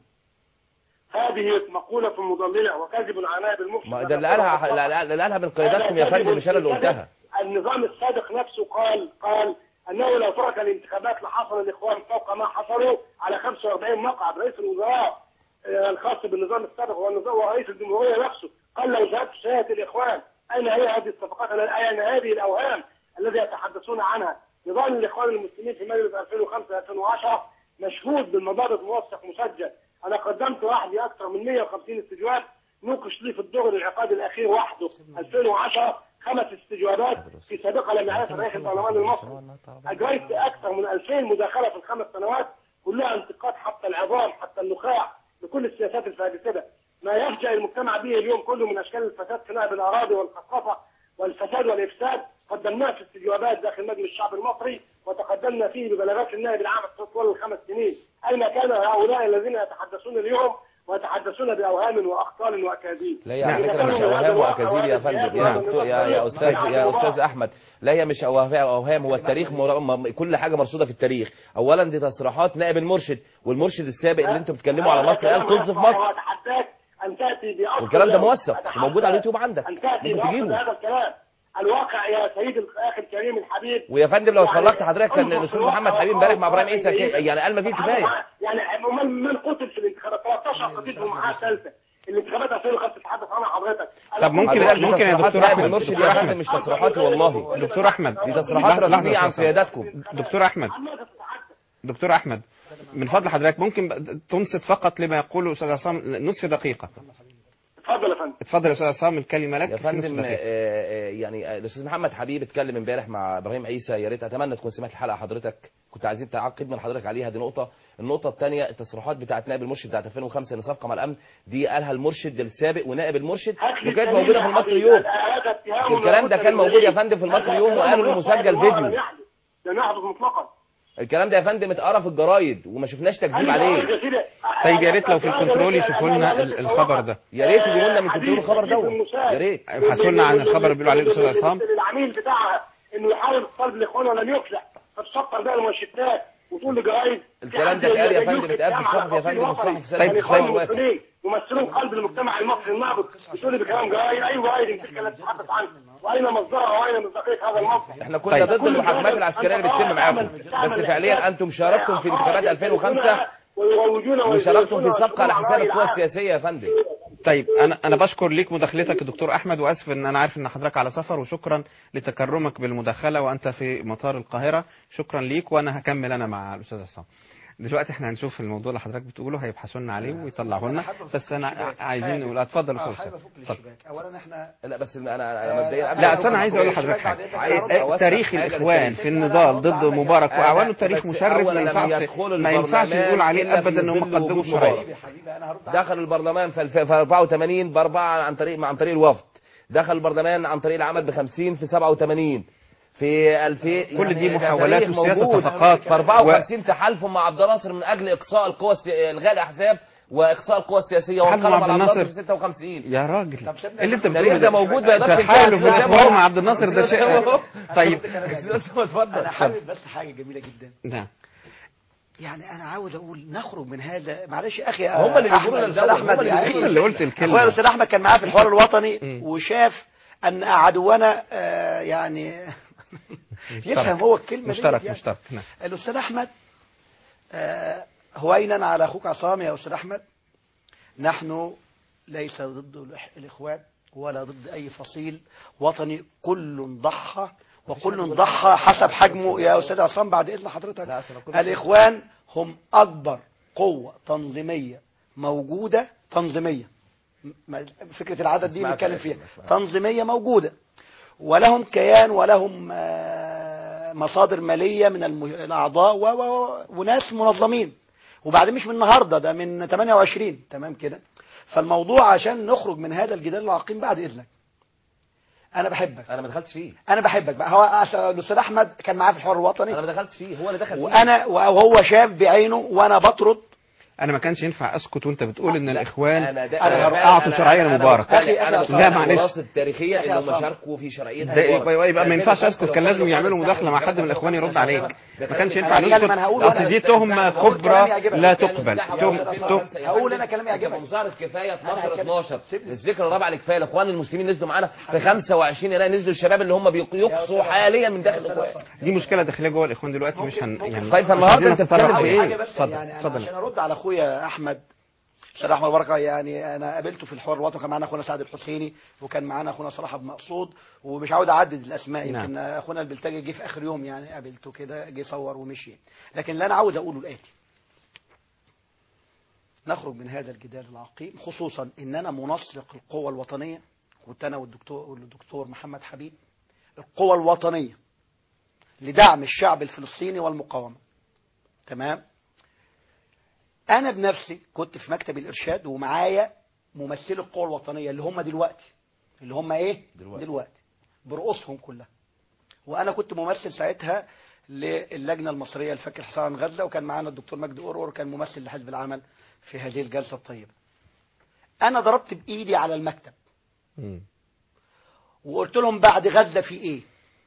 Speaker 6: هذه مقولة مضللة وكذب عن نائب المرشد.
Speaker 20: ما ده اللي قالها اللي قالها من قياداتكم يا فندم، مش انا اللي قلتها.
Speaker 6: النظام السابق نفسه قال قال انه لو ترك الانتخابات لحصل الاخوان فوق ما حصلوا على خمسة وأربعين مقعد. رئيس الوزراء الخاص بالنظام السابق والنظام ورئيس الجمهورية نفسه قال لو ذهبت شهادة الاخوان اين هي هذه الصفقات؟ اين هذه الاوهام الذي يتحدثون عنها؟ نظام الاخوان المسلمين في مجلس ألفين وخمسة ألفين وعشرة مشهود بالمضابط موثق مسجل. انا قدمت وحدي اكثر من مئة وخمسين استجواب، نوقش لي في الدور العقاد الاخير وحده ألفين وعشرة خمس استجوابات في سابقه لم يعرفها رئيس البرلمان المصري. اجريت اكثر من ألفين مداخله في الخمس سنوات كلها انتقاد حتى العظام حتى النخاع لكل السياسات الفاسده. ما يفجأ المجتمع به اليوم كله من اشكال الفساد في نهب الاراضي والقصقصه والفساد والافساد قدمناه في استجوابات داخل مجلس الشعب المصري وتقدمنا فيه ببلاغات النائب العام طوال الخمس سنين. اين كان هؤلاء الذين يتحدثون اليوم ويتحدثون باوهام واخطال واكاذيب؟
Speaker 20: لا هي على فكره مش اوهام واكاذيب يا فندم يا دكتور يا يا استاذ يا استاذ احمد. لا هي مش اوهام، هو التاريخ مر... كل حاجه مرصوده في التاريخ. اولا دي تصريحات نائب المرشد والمرشد السابق اللي انتم بتتكلموا على مصر قال طز في مصر.
Speaker 6: ان تاتي باصل
Speaker 20: والكلام ده موثق وموجود على اليوتيوب عندك ممكن تجيبه.
Speaker 6: هذا الكلام الواقع يا سيد الاخ الكريم الحبيب.
Speaker 20: ويا فندم لو اتفرجت حضرتك كان الاستاذ محمد حبيب امبارح مع ابراهيم عيسى يعني قال ما فيه كفايه.
Speaker 6: يعني من من قتل في الانتخابات ثلاثة عشر قتيل في المرحله الثالثه الانتخابات ألفين وخمسة تتحدث عنها حضرتك.
Speaker 2: طب ممكن ممكن يا دكتور احمد
Speaker 20: المرشد يا فندم مش تصريحاتي والله.
Speaker 2: دكتور احمد
Speaker 20: دي تصريحات رسميه عن قياداتكم.
Speaker 2: دكتور احمد دكتور احمد من فضل حضرتك ممكن تنصت فقط لما يقوله استاذ عصام نصف دقيقه.
Speaker 6: اتفضل يا فندم.
Speaker 2: اتفضل يا استاذ عصام الكلمه لك
Speaker 20: يا فندم. يعني الاستاذ محمد حبيب اتكلم امبارح مع ابراهيم عيسى، يا ريت اتمنى تكون سمعت الحلقه حضرتك، كنت عايزين تعقب من حضرتك عليها. دي نقطه. النقطه الثانيه التصريحات بتاعه نائب المرشد بتاعه ألفين وخمسة اللي صفقه مع الامن دي قالها المرشد السابق ونائب المرشد وكانت موجوده في المصري يوم. الكلام ده كان موجود يا فندم في المصري يوم وقالوا انه مسجل فيديو.
Speaker 6: لم يحدث مطلقا.
Speaker 20: الكلام ده يا فندم اتقرا في الجرايد وما شفناش تكذيب عليه.
Speaker 2: طيب يا ريت لو في الكنترول يشوفوا لنا الخبر ده.
Speaker 20: يا ريت يجيبوا لنا من الكنترول الخبر ده يا ريت.
Speaker 2: ابحثوا لنا عن الخبر اللي بيقولوا عليه الاستاذ عصام.
Speaker 6: العميل بتاعها انه يحاول الطلب لاخوانه ولم يفلح فتشطر بقى المنشطات وتقول لجرايد
Speaker 20: الكلام ده اتقال يا فندم، اتقال في الصحف يا فندم، والصحف سلم
Speaker 6: يعني اخوان
Speaker 20: واسع.
Speaker 6: المسلمين يمثلون قلب المجتمع المصري النابض، بتقول لي بكلام جرايد اي جرايد تلك التي تتحدث عنه، واين مصدرها واين مصداقيه هذا الموقف؟
Speaker 20: احنا كنا ضد المحاكمات العسكريه اللي بتتم معاكم، بس فعليا انتم شاركتم في انتخابات ألفين وخمسة وشاركتم في سبق على حساب القوى السياسيه يا فندم.
Speaker 2: طيب انا انا بشكر ليك مداخلتك يا دكتور احمد، واسف ان انا عارف ان حضرتك على سفر، وشكرا لتكرمك بالمداخله وانت في مطار القاهره، شكرا ليك. وانا هكمل انا مع الاستاذ عصام. دلوقتي احنا هنشوف الموضوع اللي حضرتك بتقوله هيبحثوا لنا عليه ويطلعوا لنا، بس انا عايزين نقول اتفضل يا استاذ.
Speaker 19: اولا احنا
Speaker 20: لا بس انا انا مبدئيا
Speaker 2: لا اصل انا عايز اقول لحضرتك حاجه، تاريخ الاخوان في النضال ضد مبارك واعوانه تاريخ مشرف، ما ينفعش ما ينفعش نقول عليه ابدا ان هم قدموا شرعيه.
Speaker 20: دخل البرلمان في أربعة وثمانين باربعه عن طريق عن طريق الوفد، دخل البرلمان عن طريق العمل ب خمسين في سبعة وثمانين، في ألفين
Speaker 2: كل دي محاولات وسياسه صفقات.
Speaker 20: في أربعة وخمسين تحالفوا مع عبد الناصر من اجل اقصاء القوى الغاء الاحزاب واقصاء القوى السياسيه، وانقلب على عبد الناصر في ستة وخمسين.
Speaker 2: يا راجل اللي انت
Speaker 20: بتقوله ده موجود، ما يقدرش
Speaker 2: تحالف الاخوان مع عبد الناصر ده شيء. طيب
Speaker 19: اتفضل. انا حابب بس حاجه جميله جدا.
Speaker 2: نعم.
Speaker 19: يعني انا عاوز اقول نخرج من هذا، معلش يا اخي
Speaker 20: هم اللي بيقولوا
Speaker 19: الاستاذ احمد
Speaker 2: اللي قلت الكلمه.
Speaker 19: الاستاذ احمد كان معاه في الحوار الوطني وشاف ان عدونا آه يعني يفهم هو الكلمه
Speaker 2: مشترك
Speaker 19: يعني.
Speaker 2: مشترك نعم.
Speaker 19: الاستاذ احمد آه هوينا على اخوك عصام يا استاذ احمد، نحن ليس ضد الاخوان ولا ضد اي فصيل وطني، كل ضحى وكل ضحى حسب حجمه يا استاذ عصام بعد اذن حضرتك. الاخوان هم اكبر قوه تنظيميه موجوده، تنظيميه، فكره العدد دي بنتكلم فيها، تنظيميه موجوده، ولهم كيان ولهم مصادر ماليه من الاعضاء وناس منظمين، وبعدين مش من النهارده، ده من ثمانية وعشرين تمام كده. فالموضوع عشان نخرج من هذا الجدال العقيم بعد اذنك، انا بحبك.
Speaker 20: انا ما دخلتش فيه.
Speaker 19: انا بحبك بقى. هو الاستاذ احمد كان معاه في الحوار الوطني،
Speaker 20: انا ما دخلتش فيه، هو اللي دخل فيه،
Speaker 19: وانا وهو شاف بعينه وانا بطرد.
Speaker 2: انا ما كانش ينفع اسكت وانت بتقول ان الاخوان
Speaker 20: أنا
Speaker 2: اعطوا شرعيه لمبارك.
Speaker 20: لا معلش التاريخيه انهم شاركوا في شرعيتها،
Speaker 2: يبقى ما ينفعش اسكت، كان لازم يعملوا مداخله مع حد من الاخوان يرد عليك، ما كانش ينفع نسكت، اصل دي تهمه كبرى لا تقبل.
Speaker 19: هقول انا كلامي يعجبك.
Speaker 20: مظاهره كفايه اتناشر اتناشر الذكرى الرابعه لكفايه، الاخوان المسلمين نزلوا معانا في خمسة وعشرين يناير، نزلوا الشباب اللي هم بيقصوا حاليا من داخل الاخوان.
Speaker 2: دي مشكله داخليه جوه الاخوان دلوقتي، مش هن يعني
Speaker 20: طيب النهارده انت بتتكلم في ايه؟
Speaker 19: اتفضل اتفضل. عشان ارد على اخويا احمد استاذ احمد بركه، يعني انا قابلته في الحوار الوطني، كان معانا اخونا سعد الحسيني وكان معانا اخونا صلاح بن مقصود، ومش عاوز اعدد الاسماء، يمكن نعم. اخونا البلتاجي جه في اخر يوم يعني قابلته كده، جه صور ومشي. لكن اللي انا عاوز اقوله الاتي، نخرج من هذا الجدال العقيم، خصوصا ان انا منسق القوى الوطنيه، كنت انا والدكتور والدكتور محمد حبيب، القوى الوطنيه لدعم الشعب الفلسطيني والمقاومه. تمام. أنا بنفسي كنت في مكتب الإرشاد ومعايا ممثلي القوى الوطنية اللي هم دلوقتي اللي هم إيه؟ دلوقتي, دلوقتي. برؤوسهم كلها. وأنا كنت ممثل ساعتها للجنة المصرية لفك الحصار عن غزة، وكان معانا الدكتور مجدي أورور وكان ممثل لحزب العمل في هذه الجلسة الطيبة. أنا ضربت بإيدي على المكتب م. وقلت لهم بعد غزة في إيه؟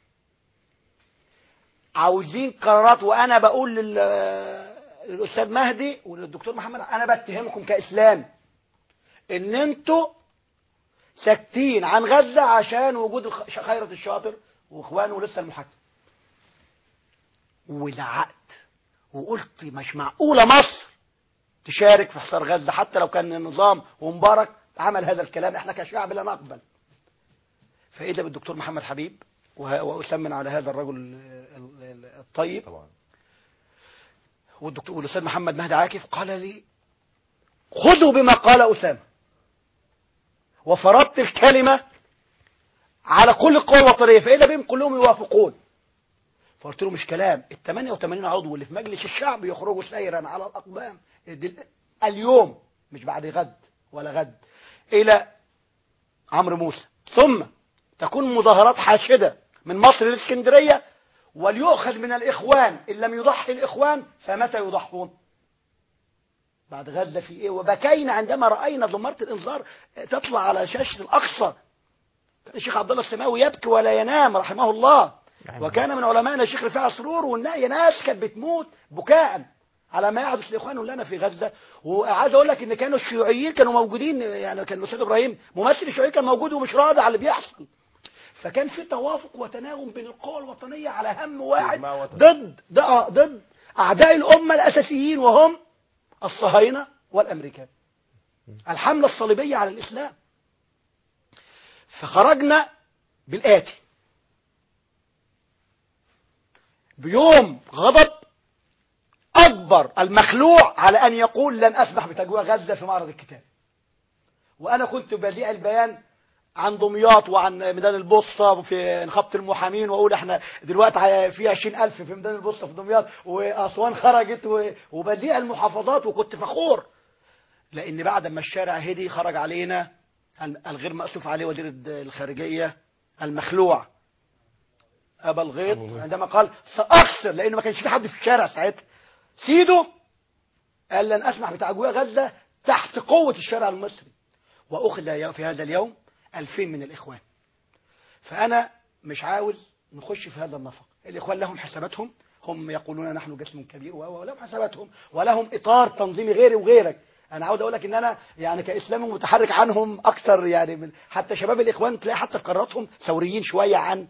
Speaker 19: عاوزين قرارات، وأنا بقول لل الأستاذ مهدي والدكتور محمد، أنا بتهمكم كإسلام إن أنتوا ساكتين عن غزة عشان وجود خيرة الشاطر وإخوانه لسه المحاكمة. وزعقت وقلت مش معقولة مصر تشارك في حصار غزة حتى لو كان النظام ومبارك عمل هذا الكلام، إحنا كشعب لا نقبل. فإذا بالدكتور محمد حبيب، وأسمن على هذا الرجل الطيب طبعا، والدكتور والأستاذ محمد مهدي عاكف، قال لي خذوا بما قال أسامة، وفرضت الكلمة على كل القوى الوطنية، فإذا بهم كلهم يوافقون. فقلت له مش كلام، ال ثمانية وثمانين عضو اللي في مجلس الشعب يخرجوا سيرا على الأقدام اليوم مش بعد غد ولا غد إلى عمرو موسى، ثم تكون مظاهرات حاشدة من مصر للإسكندرية، وليؤخذ من الإخوان إن لم يضحي الإخوان فمتى يضحون؟ بعد غزة في إيه؟ وبكينا عندما رأينا ضمارة الإنذار تطلع على شاشة الأقصى. كان الشيخ عبد الله السماوي يبكي ولا ينام رحمه الله وكان من علمائنا الشيخ رفاعي سرور، والناس ناس كانت بتموت بكاء على ما يحدث لاخوانهم لنا في غزه. وعايز اقول لك ان كانوا الشيوعيين كانوا موجودين، يعني كان الاستاذ ابراهيم ممثل الشيوعي كان موجود ومش راضي على اللي بيحصل. فكان في توافق وتناغم بين القوى الوطنيه على هم واحد ضد ضد اعداء الامه الاساسيين وهم الصهاينه والامريكان، الحمله الصليبيه على الاسلام. فخرجنا بالاتي: بيوم غضب أكبر المخلوع على أن يقول لن أسمح بتجويع غزة في معرض الكتاب. وأنا كنت بديع البيان عن دمياط وعن ميدان البوسطة وفي نقابة المحامين، وأقول إحنا دلوقتي في عشرين ألف في ميدان البوسطة في دمياط، وأسوان خرجت، وبديع المحافظات، وكنت فخور. لأن بعد ما الشارع هدي خرج علينا الغير مأسوف عليه وزير الخارجية المخلوع أبا الغيط عندما قال سأخسر، لأنه ما كانش في حد في الشارع ساعتها. سيدو قال لن أسمح بتجويع غزة تحت قوة الشارع المصري، وأخذ في هذا اليوم ألفين من الإخوان. فأنا مش عاوز نخش في هذا النفق. الإخوان لهم حساباتهم، هم يقولون نحن جسم كبير، ولهم حساباتهم ولهم إطار تنظيمي غيري وغيرك. أنا عاوز أقول لك إن أنا يعني كإسلامي متحرك عنهم أكثر، يعني من حتى شباب الإخوان تلاقي حتى في قراراتهم ثوريين شوية عن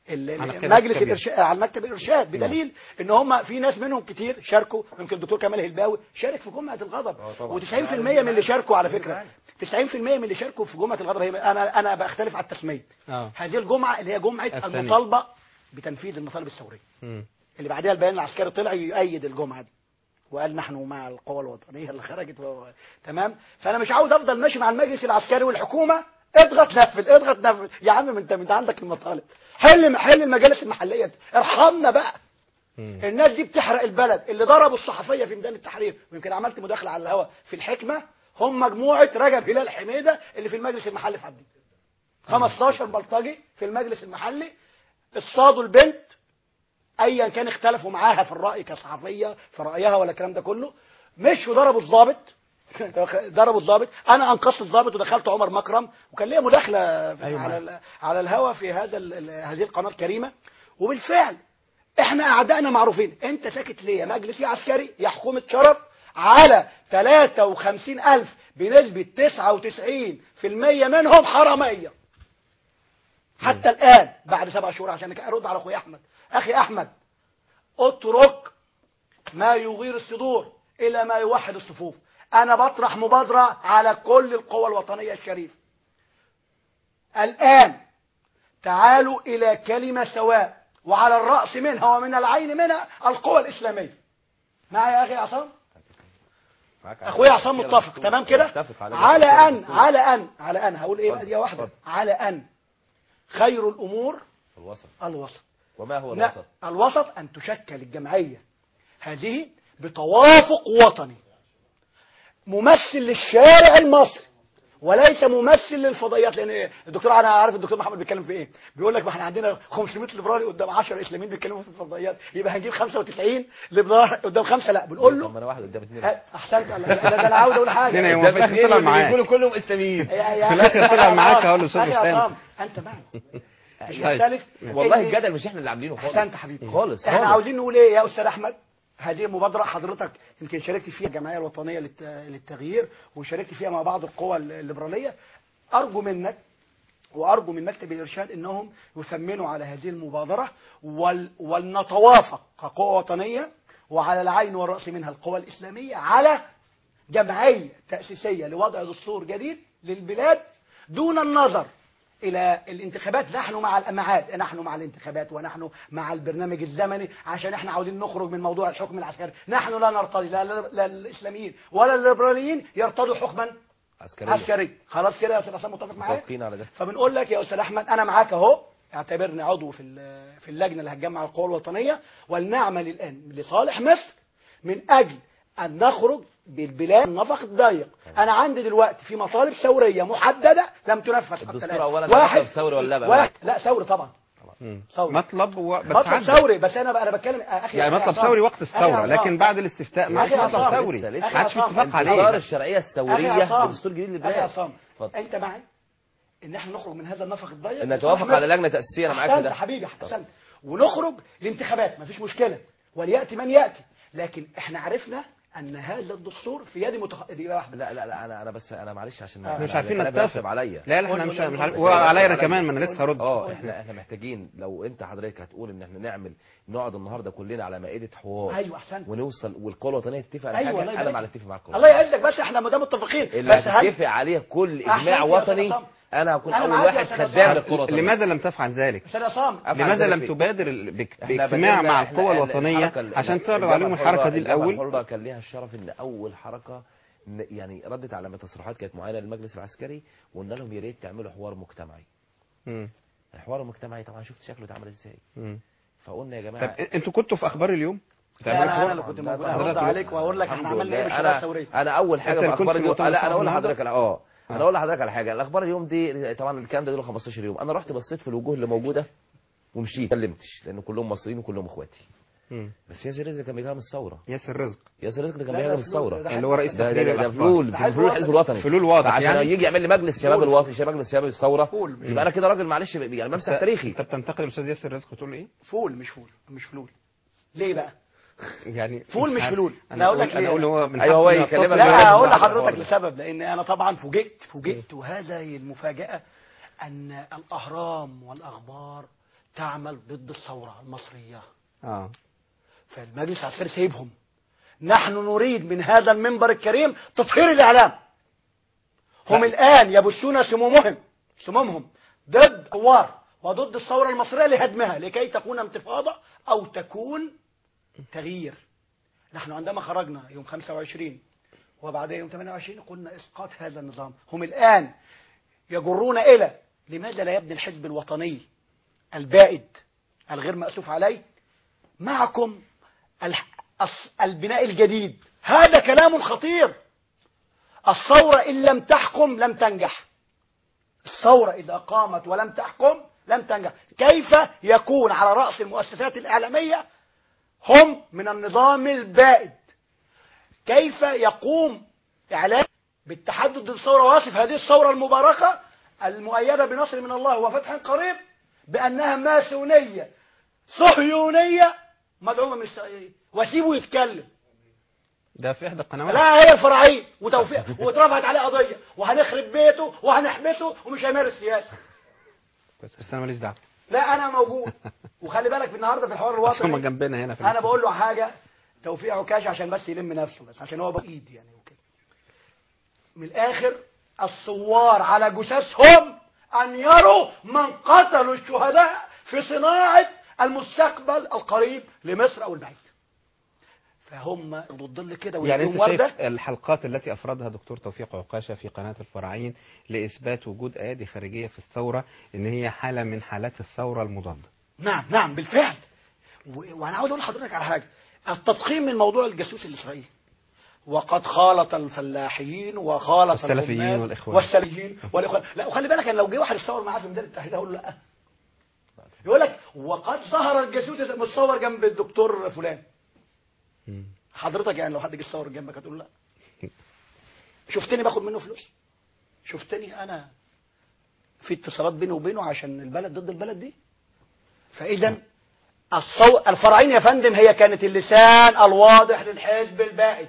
Speaker 19: مجلس الارشاد، على مكتب الارشاد، بدليل ان هم في ناس منهم كتير شاركوا. يمكن الدكتور كمال الهلباوي شارك في جمعه الغضب، و90% من اللي شاركوا على فكره تسعين في المية من اللي شاركوا في جمعه الغضب هي انا انا بختلف على التسميه. أوه. هذه الجمعه اللي هي جمعه الثانية. المطالبه بتنفيذ المطالب الثوريه، اللي بعدها البيان العسكري طلع يؤيد الجمعه دي وقال نحن مع القوى الوطنيه اللي خرجت و... تمام. فانا مش عاوز افضل ماشي مع المجلس العسكري والحكومه اضغط نفذ اضغط نفذ. يا عم انت انت عندك المطالب، حل حل المجالس المحليه، ارحمنا بقى. مم. الناس دي بتحرق البلد. اللي ضربوا الصحفيه في ميدان التحرير، ويمكن عملت مداخله على الهواء في الحكمه، هم مجموعه رجب هلال حميده اللي في المجلس المحلي في عبدين. خمستاشر بلطجي في المجلس المحلي اصطادوا البنت، ايا كان اختلفوا معاها في الراي كصحفيه في رايها ولا الكلام ده كله، مشوا ضربوا الضابط ضربوا الضابط. انا انقذت الضابط ودخلت عمر مكرم، وكان ليا مداخله أيوة على على الهوا في هذا هذه القناه الكريمه. وبالفعل احنا اعدائنا معروفين. انت ساكت ليه يا مجلس يا عسكري يا حكومه شرف على ثلاثة وخمسين ألف بنسبه تسعة وتسعين في المية منهم حراميه حتى الان بعد سبع شهور؟ عشان ارد على اخويا احمد. اخي احمد، اترك ما يغير الصدور الى ما يوحد الصفوف. أنا بطرح مبادرة على كل القوى الوطنية الشريفة الآن، تعالوا إلى كلمة سواء، وعلى الرأس منها ومن العين منها القوى الإسلامية. معي يا أخي عصام؟ أخويا عصام متفق تمام كده؟ على أن على أن على أن هقول إيه بقى دي واحدة، على أن خير الأمور
Speaker 20: الوسط.
Speaker 19: الوسط.
Speaker 20: وما هو الوسط؟
Speaker 19: الوسط أن تشكل الجمعية هذه بتوافق وطني، ممثل للشارع المصري وليس ممثل للفضائيات. لان الدكتور انا عارف الدكتور محمد بيتكلم في ايه، بيقول لك ما احنا عندنا خمسمائة ليبرالي قدام عشرة اسلاميين بيتكلموا في الفضائيات، يبقى هنجيب خمسة وتسعين ليبرالي قدام خمسه. لا بنقول له
Speaker 20: انا واحد قدام اثنين.
Speaker 19: احسنت. انا انا عاوز اقول حاجه،
Speaker 20: قدام اثنين طلع معاك يقولوا كلهم اسلاميين،
Speaker 2: في الاخر طلع معاك اقول له استاذ اسامه
Speaker 19: انت معاك مش مختلف.
Speaker 20: والله الجدل مش احنا اللي عاملينه خالص.
Speaker 19: احسنت حبيبي
Speaker 20: خالص.
Speaker 19: احنا عاوزين نقول ايه يا استاذ احمد؟ هذه مبادرة حضرتك يمكن شاركت فيها الجمعية الوطنية للتغيير، وشاركت فيها مع بعض القوى الليبرالية. أرجو منك وأرجو من مكتب الإرشاد أنهم يثمنوا على هذه المبادرة ولنتوافق كقوى وطنية، وعلى العين والرأس منها القوى الإسلامية، على جمعية تأسيسية لوضع دستور جديد للبلاد دون النظر إلى الانتخابات. نحن مع الأمعاد، نحن مع الانتخابات ونحن مع البرنامج الزمني، عشان احنا عاوزين نخرج من موضوع الحكم العسكري. نحن لا نرتضي لا, لا الإسلاميين ولا الليبراليين يرتضوا حكما عسكري. عسكري خلاص كده يا أستاذ حسام متفق معايا؟ فبنقول لك يا أستاذ أحمد أنا معاك أهو، اعتبرني عضو في في اللجنة اللي هتجمع القوى الوطنية، ولنعمل الآن لصالح مصر من أجل أن نخرج بالبلاد النفق الضيق. أنا عندي دلوقتي في مطالب ثورية محددة لم تنفذ حتى الآن.
Speaker 20: الدستور أولا واحد ثوري ولا لا؟
Speaker 19: واحد لا ثوري طبعا.
Speaker 2: ثوري. مطلب و... بس
Speaker 19: مطلب ثوري، بس أنا أنا بتكلم أخي
Speaker 2: يعني مطلب ثوري وقت الثورة، لكن بعد الاستفتاء ما فيش مطلب ثوري، ما عادش في اتفاق عليه.
Speaker 20: قرار الشرعية الثورية بدستور جديد للبلاد.
Speaker 19: أنت معي إن احنا نخرج من هذا النفق الضيق،
Speaker 20: إن نتوافق على لجنة تأسيسية. أنا معاك في ده
Speaker 19: حبيبي. أحسنت. ونخرج لانتخابات، ما فيش مشكله، ولياتي من ياتي، لكن احنا عرفنا ان هذا الدستور في يد متخ... دي واحده.
Speaker 20: لا لا لا انا انا بس انا معلش عشان
Speaker 2: آه. مش عارفين نتفق
Speaker 20: عليا.
Speaker 2: لا لا احنا مش مش عارف وعليا انا كمان، ما انا لسه هرد.
Speaker 20: اه احنا احنا محتاجين، لو انت حضرتك هتقول ان احنا نعمل نقعد النهارده كلنا على مائده حوار،
Speaker 19: ايوه احسنت،
Speaker 20: ونوصل والقوى الوطنيه تتفق على
Speaker 19: أيوة
Speaker 20: حاجه، انا ما اتفق معاك.
Speaker 19: الله يعزك، بس احنا ما دام متفقين
Speaker 20: اللي هتتفق عليه كل اجماع وطني انا هكون اول واحد خدام للقوى الوطنيه.
Speaker 2: لماذا لم تفعل ذلك؟ لماذا لم تبادر باجتماع مع القوى الوطنيه عشان تعرض عليهم الحركه دي الاول؟
Speaker 20: الحرة كان ليها الشرف ان اول حركه يعني ردت على تصريحات كانت معينه للمجلس العسكري، وقلنا لهم يا ريت تعملوا حوار مجتمعي. امم الحوار المجتمعي طبعا شفت شكله اتعمل ازاي. امم فقلنا يا جماعه
Speaker 2: طب انتوا كنتوا في اخبار اليوم؟
Speaker 19: انا انا اللي كنت موجود، هرد عليك واقول لك احنا عملنا ايه بالشباب الثوريه.
Speaker 20: انا اول حاجه في اخبار اليوم، لا انا اقول لحضرتك اه انا اقول لحضرتك على حاجه. الاخبار اليوم دي طبعا الكلام ده له خمستاشر يوم، انا رحت بصيت في الوجوه اللي موجوده ومشيت، ما كلمتش لان كلهم مصريين وكلهم اخواتي. امم بس ياسر رزق كان بيجي من الثوره.
Speaker 2: ياسر رزق
Speaker 20: ياسر رزق اللي كان بيجي من الثوره،
Speaker 2: اللي هو رئيس
Speaker 20: ده
Speaker 2: تحرير
Speaker 20: ده فلول فلول الحزب الوطني،
Speaker 2: فلول واضح
Speaker 20: عشان
Speaker 2: يعني
Speaker 20: يجي يعمل لي مجلس شباب الوطني، شباب مجلس شباب الثوره، يبقى انا كده راجل معلش يعني بمسح تاريخي.
Speaker 2: انت بتنتقد الاستاذ ياسر رزق وتقول له ايه؟
Speaker 19: فول مش فول مش فلول. ليه بقى؟
Speaker 2: يعني
Speaker 19: فول مش فلول. انا اقول لك
Speaker 2: انا اقول هو
Speaker 20: من ايوه هو يكلمك.
Speaker 19: لا هقول لحضرتك لسبب، لان انا طبعا فوجئت فوجئت وهذه المفاجاه ان الاهرام والاخبار تعمل ضد الثوره المصريه. اه فالمجلس العسكري سايبهم. نحن نريد من هذا المنبر الكريم تطهير الاعلام. هم الان يبثون سمومهم سمومهم ضد ثوار وضد الثوره المصريه لهدمها لكي تكون انتفاضه او تكون تغيير. نحن عندما خرجنا يوم خمسة وعشرين وبعدها يوم ثمانية وعشرين قلنا اسقاط هذا النظام. هم الان يجرون الى لماذا لا يبني الحزب الوطني البائد الغير مأسوف عليه معكم البناء الجديد. هذا كلام خطير. الثورة إن لم تحكم لم تنجح. الثورة إذا قامت ولم تحكم لم تنجح. كيف يكون على رأس المؤسسات الإعلامية هم من النظام البائد؟ كيف يقوم إعلام بالتحدث ضد الثورة واصف هذه الثورة المباركة المؤيدة بنصر من الله وفتح قريب بأنها ماسونية صهيونية مدعومة من الإسرائيليين، وسيبه يتكلم.
Speaker 2: ده في إحدى القنوات.
Speaker 19: لا هي الفرعية وتوفيق واترفعت عليه قضية وهنخرب بيته وهنحبسه ومش هيمارس سياسة.
Speaker 2: بس بس أنا ماليش دعوة.
Speaker 19: لا أنا موجود. وخلي بالك في النهارده في الحوار الوطني
Speaker 2: هم جنبنا هنا في
Speaker 19: أنا بقول له حاجة توفيق عكاش عشان بس يلم نفسه، بس عشان هو بإيد يعني وكده. من الآخر الثوار على جثثهم أن يروا من قتلوا الشهداء في صناعة المستقبل القريب لمصر أو البعيد. فهم ضد كده
Speaker 2: يعني انت شايف الحلقات التي افردها دكتور توفيق عكاشة في قناة الفراعين لاثبات وجود ايادي خارجية في الثورة ان هي حالة من حالات الثورة المضادة؟
Speaker 19: نعم نعم بالفعل. وانا عاوز اقول لحضرتك على حاجة، التضخيم من موضوع الجاسوس الاسرائيلي وقد خالط الفلاحين وخالط
Speaker 2: السلفيين والاخوان
Speaker 19: والسلفيين والاخوان. لا وخلي بالك ان لو جه واحد يتصور معاه في ميدان التحرير هقول له لا. يقول لك وقد ظهر الجاسوس متصور جنب الدكتور فلان. حضرتك يعني لو حد جه يتصور جنبك هتقول لا. شفتني باخد منه فلوس؟ شفتني انا في اتصالات بيني وبينه عشان البلد ضد البلد دي؟ فاذا الصو... الفراعين يا فندم هي كانت اللسان الواضح للحزب البائد،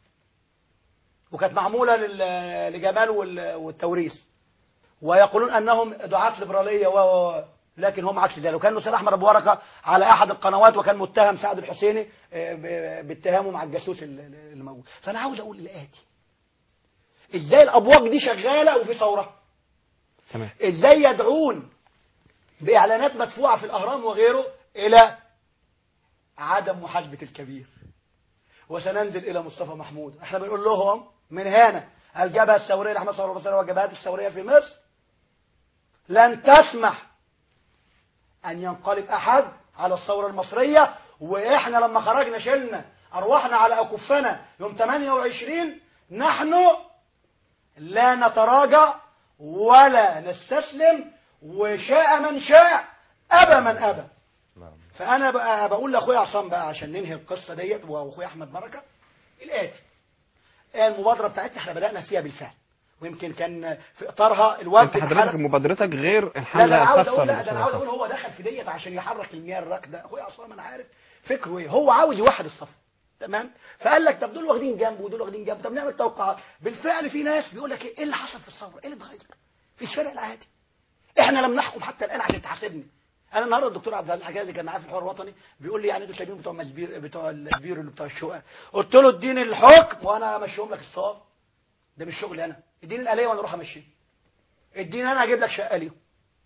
Speaker 19: وكانت معموله لل... لجمال وال... والتوريث، ويقولون انهم دعاة ليبراليه و لكن هم عكس ذلك. وكان الاستاذ احمد ابو ورقه على احد القنوات وكان متهم سعد الحسيني باتهامه مع الجاسوس اللي موجود. فانا عاوز اقول الاتي: ازاي الابواق دي شغاله وفي ثوره؟
Speaker 2: تمام.
Speaker 19: ازاي يدعون باعلانات مدفوعه في الاهرام وغيره الى عدم محاسبه الكبير؟ وسننزل الى مصطفى محمود. احنا بنقول لهم من هنا الجبهه الثوريه لاحمد صلاح البصري والجبهات الثوريه في مصر لن تسمح أن ينقلب أحد على الثورة المصرية. وإحنا لما خرجنا شلنا أرواحنا على أكفنا يوم ثمانية وعشرين، نحن لا نتراجع ولا نستسلم، وشاء من شاء أبى من أبى. فأنا بقى بقول لأخويا عصام بقى عشان ننهي القصة ديت وأخويا أحمد بركة الآتي: المبادرة بتاعتنا احنا بدأنا فيها بالفعل، ويمكن كان في اطارها الوفد.
Speaker 2: انت حضرتك مبادرتك غير
Speaker 19: لا
Speaker 2: الحمله
Speaker 19: ده انا عاوز
Speaker 2: الخاصه
Speaker 19: اقول لا ده انا عاوز اقول هو دخل في ديت عشان يحرك المياه الراكده. اخويا عصام انا عارف فكره ايه، هو عاوز يوحد الصف تمام. فقال لك طب دول واخدين جنب ودول واخدين جنب، طب نعمل توقعات. بالفعل في ناس بيقول لك ايه اللي حصل في الثوره، ايه اللي اتغير في الشارع العادي. احنا لم نحكم حتى الان عشان تحاسبني. انا النهارده الدكتور عبد العزيز حجازي كان معايا في الحوار الوطني بيقول لي يعني انتوا سايبين بتوع مسبير بتوع البيرو اللي بتوع الشقق. قلت له اديني الحكم وانا امشيهم لك الصواب، ده مش شغلي انا. اديني الآلية وانا اروح امشيه، اديني انا اجيب لك شقه ليهم،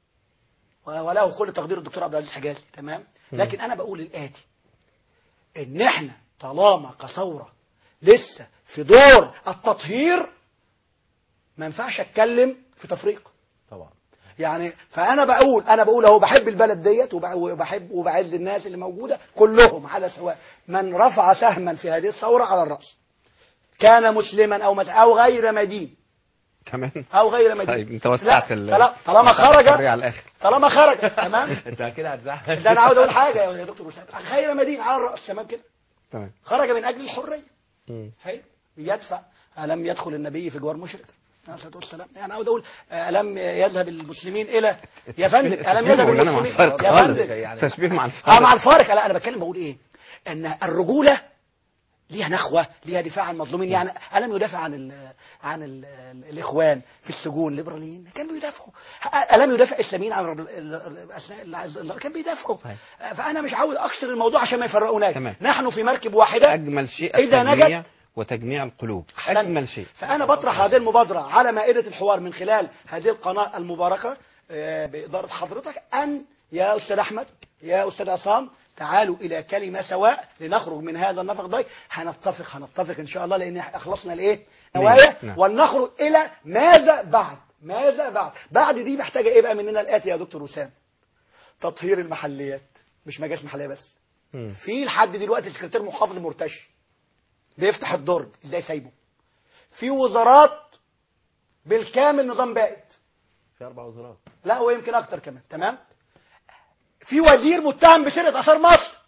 Speaker 19: وله كل تقدير الدكتور عبد العزيز حجازي تمام. لكن انا بقول الاتي، ان احنا طالما كثوره لسه في دور التطهير ما ينفعش اتكلم في تفريق
Speaker 20: طبعا.
Speaker 19: يعني فانا بقول انا بقول اهو بحب البلد ديت وبحب وبعز الناس اللي موجوده كلهم على سواء. من رفع سهما في هذه الثوره على الراس كان مسلما او مس... او غير مدين
Speaker 2: كمان
Speaker 19: او غير مدين.
Speaker 2: طيب انت وسعت
Speaker 19: ال... طالما خرج
Speaker 2: على الاخر
Speaker 19: طالما خرج تمام.
Speaker 20: انت كده هتزعل.
Speaker 19: ده انا عاوز اقول حاجه يا دكتور وسام، غير مدين على الراس تمام كده
Speaker 2: تمام.
Speaker 19: خرج من اجل الحريه
Speaker 2: حلو
Speaker 19: يدفع. الم يدخل النبي في جوار مشرك عليه الصلاه والسلام. يعني عاوز اقول الم يذهب المسلمين الى يا فندم الم يذهب المسلمين يا فندم
Speaker 2: تشبيه مع الفارق.
Speaker 19: اه مع الفارق. لا انا بتكلم بقول ايه، ان الرجوله ليها نخوه، ليها دفاع عن المظلومين. يعني الم يدافع عن ال عن ال الاخوان في السجون الليبراليين كانوا بيدافعوا. الم يدافع اسلاميين عن اثناء كان بيدافعوا. فانا مش عاوز اكسر الموضوع عشان ما يفرقوناش. نحن في مركب واحده.
Speaker 2: اجمل شيء
Speaker 19: اذا نجت
Speaker 2: وتجميع القلوب اجمل شيء.
Speaker 19: فانا بطرح هذه المبادره على مائده الحوار من خلال هذه القناه المباركه باداره حضرتك، ان يا استاذ احمد يا استاذ عصام تعالوا الى كلمه سواء لنخرج من هذا النفق ضيق. هنتفق هنتفق ان شاء الله لان اخلصنا الايه نوايا ولنخرج الى ماذا بعد. ماذا بعد بعد دي محتاجه ايه بقى مننا الاتي يا دكتور وسام؟ تطهير المحليات، مش مجالس محليه بس. م. في لحد دلوقتي سكرتير محافظ مرتشي بيفتح الدرج ازاي سايبه. في وزارات بالكامل نظام بائد،
Speaker 20: في اربع وزارات
Speaker 19: لا ويمكن اكتر كمان تمام. في وزير متهم بسرقه اثار مصر،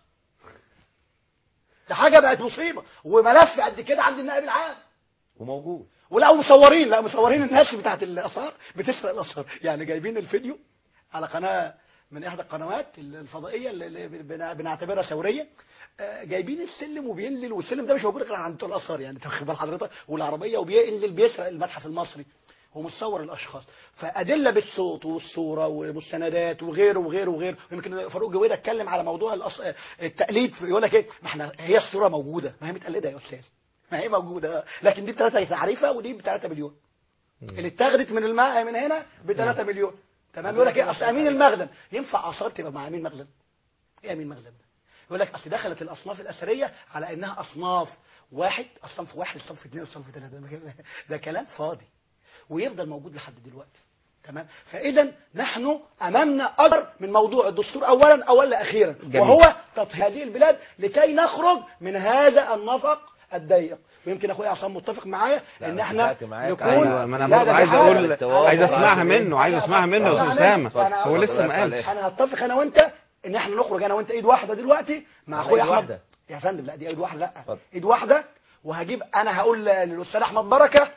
Speaker 19: ده حاجه بقت مصيبه، وملف قد كده عند النائب العام
Speaker 20: وموجود.
Speaker 19: ولا مصورين لا مصورين الناس بتاعت الاثار بتسرق الاثار. يعني جايبين الفيديو على قناه من احدى القنوات الفضائيه اللي بنعتبرها ثوريه، جايبين السلم وبينزل، والسلم ده مش موجود غير عند بتوع الاثار يعني تاخد بال حضرتك، والعربيه وبينزل بيسرق المتحف المصري ومتصور الاشخاص. فادله بالصوت والصوره والمستندات وغيره وغيره وغيره. يمكن فاروق جويده اتكلم على موضوع الأص... التقليد، يقول لك ايه ما احنا هي الصوره موجوده ما هي متقلده يا استاذ ما هي موجوده، لكن دي بثلاثه تعريفه ودي بثلاثة مليون. اللي اتاخدت من الماء من هنا بثلاثة مليون تمام. يقول لك ايه اصل امين المخزن ينفع اثار تبقى مع امين مخزن؟ ايه امين مخزن ده؟ يقول لك اصل دخلت الاصناف الاثريه على انها اصناف واحد، الصنف واحد الصنف اثنين الصنف ثلاثه، ده كلام فاضي ويفضل موجود لحد دلوقتي تمام. فاذا نحن امامنا اكبر من موضوع الدستور اولا اولا اخيرا جميل. وهو تطهير هذه البلاد لكي نخرج من هذا النفق الضيق. ويمكن اخويا عصام متفق معايا ان احنا نكون
Speaker 2: أيوة ما انا برضه عايز اقول عايز اسمعها منه عايز اسمعها منه يا استاذ اسامه هو لسه ما قالش.
Speaker 19: انا هتفق انا وانت ان احنا نخرج انا وانت ايد واحده دلوقتي مع اخويا احمد يا فندم. لا دي ايد واحده لا فضل. ايد واحده. وهجيب انا هقول للاستاذ احمد بركه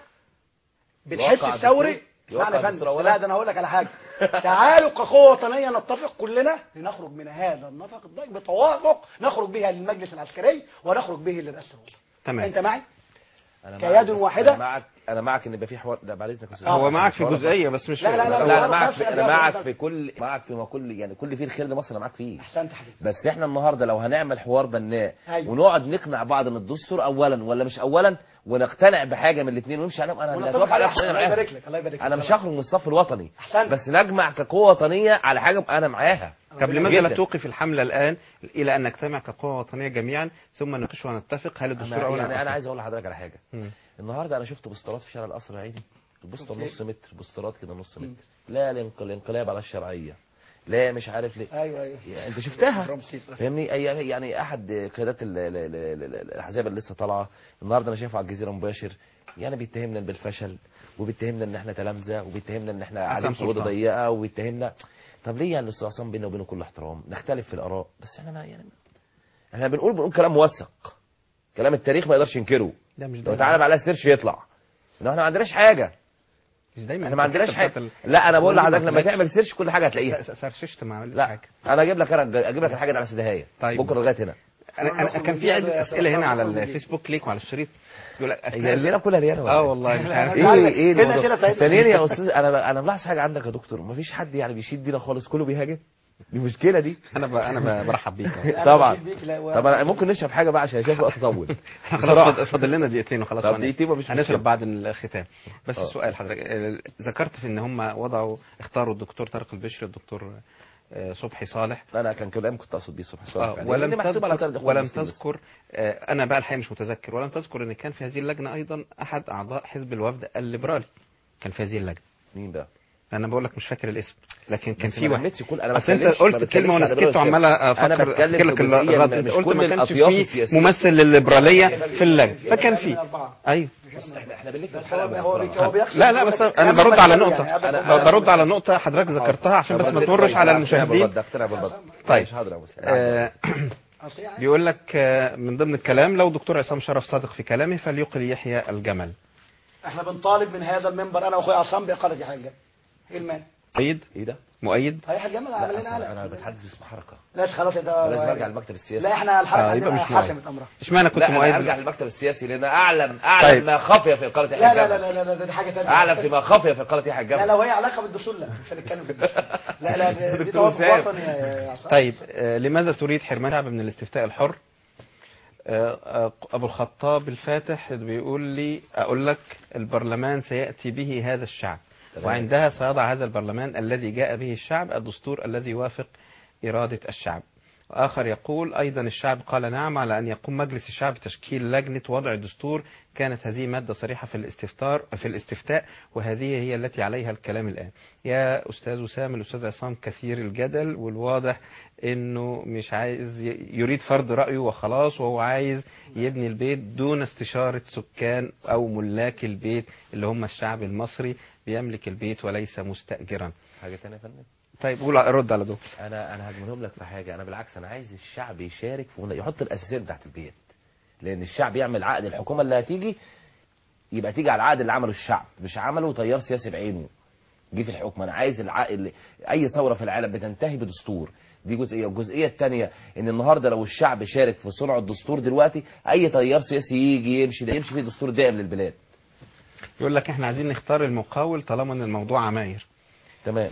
Speaker 19: بالحس الثوري اسمعني يا فندم. لا ده انا هقول لك على حاجه تعالوا كقوه وطنيه نتفق كلنا لنخرج من هذا النفق الضيق بتوافق نخرج به للمجلس العسكري ونخرج به لرئاسه الوزراء.
Speaker 2: تمام
Speaker 19: انت معي
Speaker 20: أنا
Speaker 19: كيد واحده.
Speaker 20: انا معك انا معك ان يبقى في حوار. لا بعد اذنك
Speaker 2: هو معك في جزئيه بس مش
Speaker 19: لا لا, لا,
Speaker 20: لا انا معك في انا معك في كل معك في كل يعني كل فيه الخير لمصر انا معك فيه.
Speaker 19: احسنت حبيبي.
Speaker 20: بس احنا النهارده لو هنعمل حوار بناء
Speaker 19: أيوة.
Speaker 20: ونقعد نقنع بعض ان الدستور اولا ولا مش اولا ونقتنع بحاجه من الاثنين ونمشي عليهم انا اللي هتوافق عليها.
Speaker 19: الله يبارك لك الله يبارك لك.
Speaker 20: انا مش هخرج من الصف الوطني
Speaker 19: أحسنت.
Speaker 20: بس نجمع كقوه وطنيه على حاجه انا معاها.
Speaker 2: طب لماذا لا توقف الحمله الان الى ان نجتمع كقوه وطنيه جميعا ثم نناقش ونتفق هل الدستور اولا
Speaker 20: يعني انا عايز اقول لحضرتك على حاجه. م. النهارده انا شفت بوسترات في شارع القصر العيني البوستر نص متر بوسترات كده نص متر. لا الانقلاب على الشرعيه لا مش عارف ليه.
Speaker 19: ايوه ايوه
Speaker 20: يعني انت شفتها فاهمني. يعني احد قيادات الاحزاب اللي لسه طالعه النهارده انا شايفه على الجزيره مباشر يعني بيتهمنا بالفشل وبيتهمنا ان احنا تلامذه وبيتهمنا ان احنا قاعدين في اوضه ضيقه وبيتهمنا. طب ليه يعني الاستاذ عصام بيننا وبينه كل احترام نختلف في الاراء بس احنا ما يعني احنا بنقول بنقول كلام موثق كلام التاريخ ما يقدرش ينكره. لو تعالى على سيرش يطلع ان احنا ما عندناش حاجه
Speaker 2: مش دايما
Speaker 20: احنا ما عندناش حاجه. لا انا بقول لحضرتك لما تعمل سيرش كل حاجه هتلاقيها.
Speaker 2: سرششت ما عملتش
Speaker 20: لا
Speaker 2: حاجه.
Speaker 20: انا اجيب لك انا اجيب لك الحاجه دي على سدهايه
Speaker 2: طيب.
Speaker 20: بكره لغايه هنا.
Speaker 2: انا, أنا كان في عده اسئله هنا على الفيسبوك ليك وعلى الشريط
Speaker 20: يقول لك اسئله كلها رياله.
Speaker 2: اه والله مش عارف
Speaker 20: ايه ايه ثانيا يا استاذ انا انا ملاحظ حاجه عندك يا دكتور، ما فيش حد يعني بيشيد بينا خالص، كله بيهاجم. دي مشكله دي.
Speaker 2: انا ب... انا برحب بيك
Speaker 20: طبعا. طبعا ممكن نشرب حاجه بقى عشان شايف الوقت طول.
Speaker 2: خلاص فاضل لنا دقيقتين وخلاص.
Speaker 20: طب دقيقتين مش
Speaker 2: هنشرب بعد الختام. بس أوه. السؤال حضرتك ذكرت في ان هم وضعوا اختاروا الدكتور طارق البشري الدكتور صبحي صالح.
Speaker 20: انا كان كلام كنت اقصد بيه صبحي صالح
Speaker 2: آه. ولم تذكر ولم تذكر آه انا بقى الحقيقه مش متذكر، ولم تذكر ان كان في هذه اللجنه ايضا احد اعضاء حزب الوفد الليبرالي كان في هذه اللجنه.
Speaker 20: مين بقى؟
Speaker 2: انا بقول لك مش فاكر الاسم، لكن كان في واحد.
Speaker 20: انا
Speaker 2: اصل انت قلت كلمه وانا سكت وعمال افكر افتكر لك الرد. انت قلت ما كانش في ممثل للليبراليه في اللجنه، فكان في. ايوه
Speaker 20: احنا احنا بنلف
Speaker 2: لا لا بس انا برد على نقطه انا برد على نقطه حضرتك ذكرتها عشان بس ما تمرش على المشاهدين. طيب بيقول لك من ضمن الكلام لو دكتور عصام شرف صادق في كلامه فليقل يحيى الجمل.
Speaker 19: احنا بنطالب من هذا المنبر انا واخويا عصام باقاله يحيى الجمل. ايه المانع؟
Speaker 2: مؤيد؟
Speaker 20: ايه ده؟
Speaker 2: مؤيد؟
Speaker 19: يحيى الجمل عمل لنا قلق.
Speaker 20: انا بتحدث اسم حركه.
Speaker 19: لا خلاص ده
Speaker 20: لازم ارجع للمكتب السياسي.
Speaker 19: لا احنا الحركه عندنا حكمت امرها.
Speaker 2: اشمعنى كنت مؤيد؟
Speaker 20: لا ارجع للمكتب السياسي لان اعلم اعلم طيب. ما خفي في اقاله يحيى الجمل.
Speaker 19: لا لا لا لا لا دي حاجه ثانيه.
Speaker 20: اعلم فيما خفي في اقاله يحيى الجمل.
Speaker 19: لا لو هي علاقه بالدستور لا مش هنتكلم في الدستور. لا لا دي توافق وطني يا عصام.
Speaker 2: طيب لماذا تريد حرمان الشعب من الاستفتاء الحر؟ أبو الخطاب الفاتح بيقول لي أقول لك البرلمان سيأتي به هذا الشعب، وعندها سيضع هذا البرلمان الذي جاء به الشعب الدستور الذي يوافق إرادة الشعب. وآخر يقول أيضا الشعب قال نعم على أن يقوم مجلس الشعب بتشكيل لجنة وضع الدستور. كانت هذه مادة صريحة في الاستفتاء في الاستفتاء وهذه هي التي عليها الكلام الآن. يا أستاذ وسام الأستاذ عصام كثير الجدل والواضح إنه مش عايز يريد فرض رأيه وخلاص، وهو عايز يبني البيت دون استشارة سكان أو ملاك البيت اللي هم الشعب المصري بيملك البيت وليس مستأجرا.
Speaker 20: حاجة تانية يا فندم؟
Speaker 2: طيب قول رد على دول.
Speaker 20: انا انا هجملهم لك في حاجه، انا بالعكس انا عايز الشعب يشارك في يحط الاساسيات بتاعت البيت، لان الشعب يعمل عقد الحكومه اللي هتيجي يبقى تيجي على العقد اللي عمله الشعب، مش عمله تيار سياسي بعينه جه في الحكم. انا عايز العقد. اي ثوره في العالم بتنتهي بدستور، دي جزئيه. والجزئيه الثانيه ان النهارده لو الشعب شارك في صنع الدستور دلوقتي اي تيار سياسي يجي يمشي ده يمشي فيه دستور دائم للبلاد.
Speaker 2: يقول لك احنا عايزين نختار المقاول طالما ان الموضوع عماير.
Speaker 20: تمام.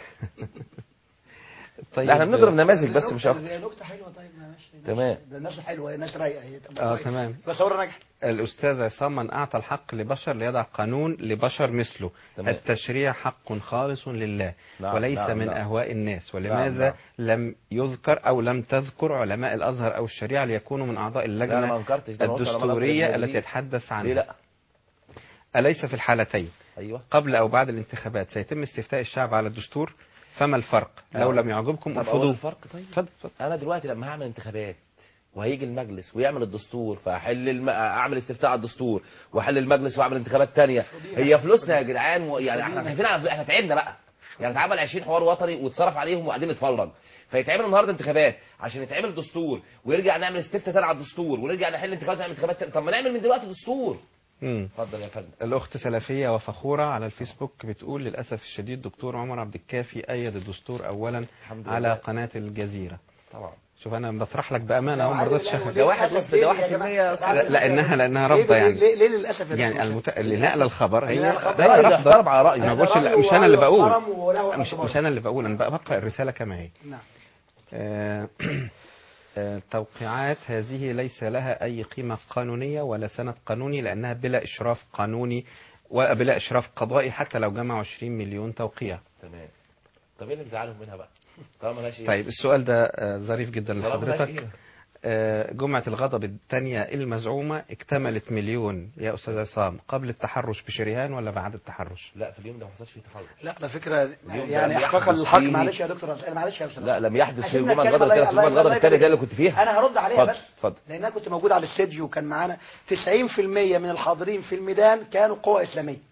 Speaker 20: طيب احنا بنضرب نماذج بس مش اكتر.
Speaker 19: دي نكته حلوه. طيب ماشي
Speaker 20: تمام.
Speaker 19: ده الناس حلوه الناس رايقه اهي.
Speaker 2: اه تمام.
Speaker 19: بس ثوره ناجحه.
Speaker 2: الاستاذ عصام من اعطى الحق لبشر ليضع قانون لبشر مثله. تمام. التشريع حق خالص لله نعم. وليس نعم. من نعم. اهواء الناس. ولماذا نعم. لم يذكر او لم تذكر علماء الازهر او الشريعه ليكونوا من اعضاء اللجنه الدستوريه التي يتحدث عنها؟
Speaker 20: لا.
Speaker 2: أليس في الحالتين
Speaker 20: أيوة.
Speaker 2: قبل أو بعد الانتخابات سيتم استفتاء الشعب على الدستور؟ فما الفرق؟ لو لم يعجبكم ارفضوه.
Speaker 20: الفرق طيب فضل فضل. أنا دلوقتي لما هعمل انتخابات وهيجي المجلس ويعمل الدستور فاحل الم... اعمل استفتاء على الدستور واحل المجلس واعمل انتخابات تانية، هي فلوسنا يا جدعان و... يعني احنا خايفين على احنا تعبنا بقى. يعني اتعمل عشرين حوار وطني واتصرف عليهم وقاعدين نتفرج، فيتعمل النهارده انتخابات عشان يتعمل دستور ويرجع نعمل استفتاء تاني على الدستور ونرجع نحل انتخابات نعمل انتخابات تانية. طب ما نعمل من دلوقتي دستور. اتفضل يا فندم.
Speaker 2: الاخت سلفيه وفخوره على الفيسبوك بتقول للاسف الشديد دكتور عمر عبد الكافي ايد الدستور اولا على قناه الجزيره.
Speaker 20: طبعا
Speaker 2: شوف انا بطرح لك بامانه اهو ما رضيتش.
Speaker 20: ده واحد وسط ده واحد في المية.
Speaker 2: لانها لانها رافضه يعني.
Speaker 19: ليه ليه للاسف
Speaker 2: يعني المت... اللي نقل الخبر هي
Speaker 20: رافضه على رايه.
Speaker 2: ما بقولش مش انا اللي بقول مش, مش انا اللي بقول انا بقرا الرساله كما هي.
Speaker 19: نعم.
Speaker 2: آه... التوقيعات هذه ليس لها أي قيمة قانونية ولا سند قانوني لأنها بلا إشراف قانوني وبلا إشراف قضائي حتى لو جمعوا عشرين مليون توقيع.
Speaker 20: تمام. طب ايه اللي مزعلهم منها بقى؟ طالما ماشي.
Speaker 2: طيب السؤال ده ظريف جدا لحضرتك. جمعة الغضب الثانية المزعومة اكتملت مليون يا أستاذ عصام قبل التحرش بشريهان ولا بعد التحرش؟
Speaker 20: لا في اليوم ده ما حصلش فيه تحرش.
Speaker 19: لا على فكرة يعني احقاقا للحق معلش يا دكتور معلش يا أستاذ.
Speaker 20: لا لم يحدث في جمعة الغضب الثانية. جمعة الغضب الثانية دي اللي كنت فيها.
Speaker 19: أنا هرد عليها بس.
Speaker 20: اتفضل.
Speaker 19: لأن أنا كنت موجود على الاستديو وكان معانا تسعين في المية من الحاضرين في الميدان كانوا قوى إسلامية.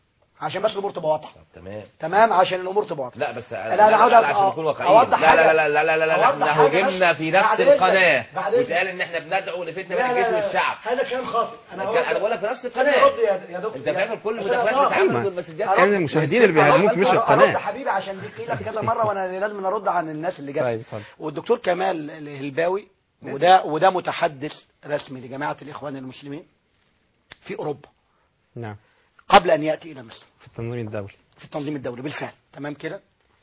Speaker 19: عشان بس الامور تبقى واضحه.
Speaker 20: تمام
Speaker 19: تمام عشان الامور تبقى واضحه.
Speaker 20: لا بس
Speaker 19: لا انا عاوز
Speaker 20: عشان نكون واقعيين. لا لا لا لا لا لا لا احنا هجمنا في نفس القناه واتقال ان احنا بندعو لفتنه بين الجيش والشعب.
Speaker 19: هذا كلام خاطئ.
Speaker 20: انا انا بقول لك في نفس القناه.
Speaker 19: يا دكتور
Speaker 20: انت فاكر كل المداخلات بتتعمل والمسجات
Speaker 2: يعني المشاهدين اللي بيهاجموك مش القناه.
Speaker 19: ارد حبيبي عشان دي قيلت كذا مره وانا لازم نرد عن الناس اللي جت. والدكتور كمال الهلباوي وده وده متحدث رسمي لجماعه الاخوان المسلمين في اوروبا.
Speaker 2: نعم.
Speaker 19: قبل ان ياتي الى مصر.
Speaker 2: في التنظيم الدولي.
Speaker 19: في التنظيم الدولي بالفعل. تمام كده.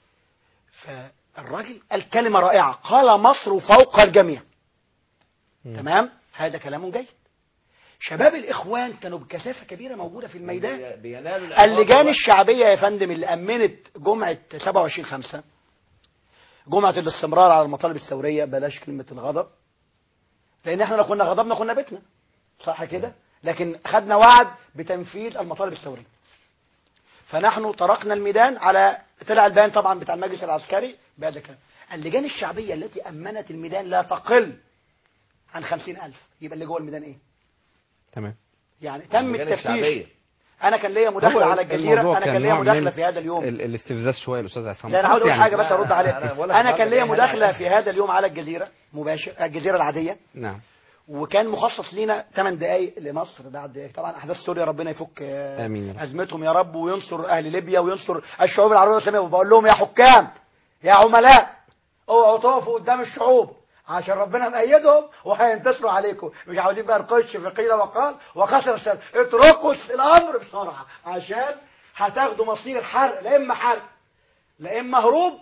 Speaker 19: فالراجل قال كلمه رائعه، قال مصر فوق الجميع. م. تمام؟ هذا كلام جيد. شباب الاخوان كانوا بكثافه كبيره موجوده في الميدان. اللجان الشعبيه يا فندم اللي امنت جمعه سبعة وعشرين خمسة جمعه الاستمرار على المطالب الثوريه، بلاش كلمه الغضب، لان احنا لو كنا غضبنا كنا بيتنا، صح كده؟ لكن خدنا وعد بتنفيذ المطالب الثوريه. فنحن طرقنا الميدان على طلع البيان طبعا بتاع المجلس العسكري بهذا الكلام. اللجان الشعبيه التي امنت الميدان لا تقل عن خمسين ألف، يبقى اللي جوه الميدان ايه؟
Speaker 2: تمام.
Speaker 19: يعني تم التفتيش. انا كان ليا مداخله على الجزيره، انا كان ليا مداخله في هذا اليوم.
Speaker 2: الاستفزاز شويه الاستاذ عصام.
Speaker 19: لا انا عاوز اقول حاجه بس ارد عليها. انا كان ليا مداخله في هذا اليوم على الجزيره مباشر، الجزيره العاديه.
Speaker 2: نعم.
Speaker 19: وكان مخصص لينا ثمان دقائق لمصر بعد طبعا احداث سوريا، ربنا يفك
Speaker 2: آمين.
Speaker 19: ازمتهم يا رب وينصر اهل ليبيا وينصر الشعوب العربيه والاسلاميه. وبقول لهم يا حكام يا عملاء اوعوا تقفوا قدام الشعوب عشان ربنا مأيدهم وهينتصروا عليكم. مش عاوزين بقى نخش في قيل وقال وكسر السر. اتركوا الامر بسرعه عشان هتاخدوا مصير حرق، لا اما حرق لا اما هروب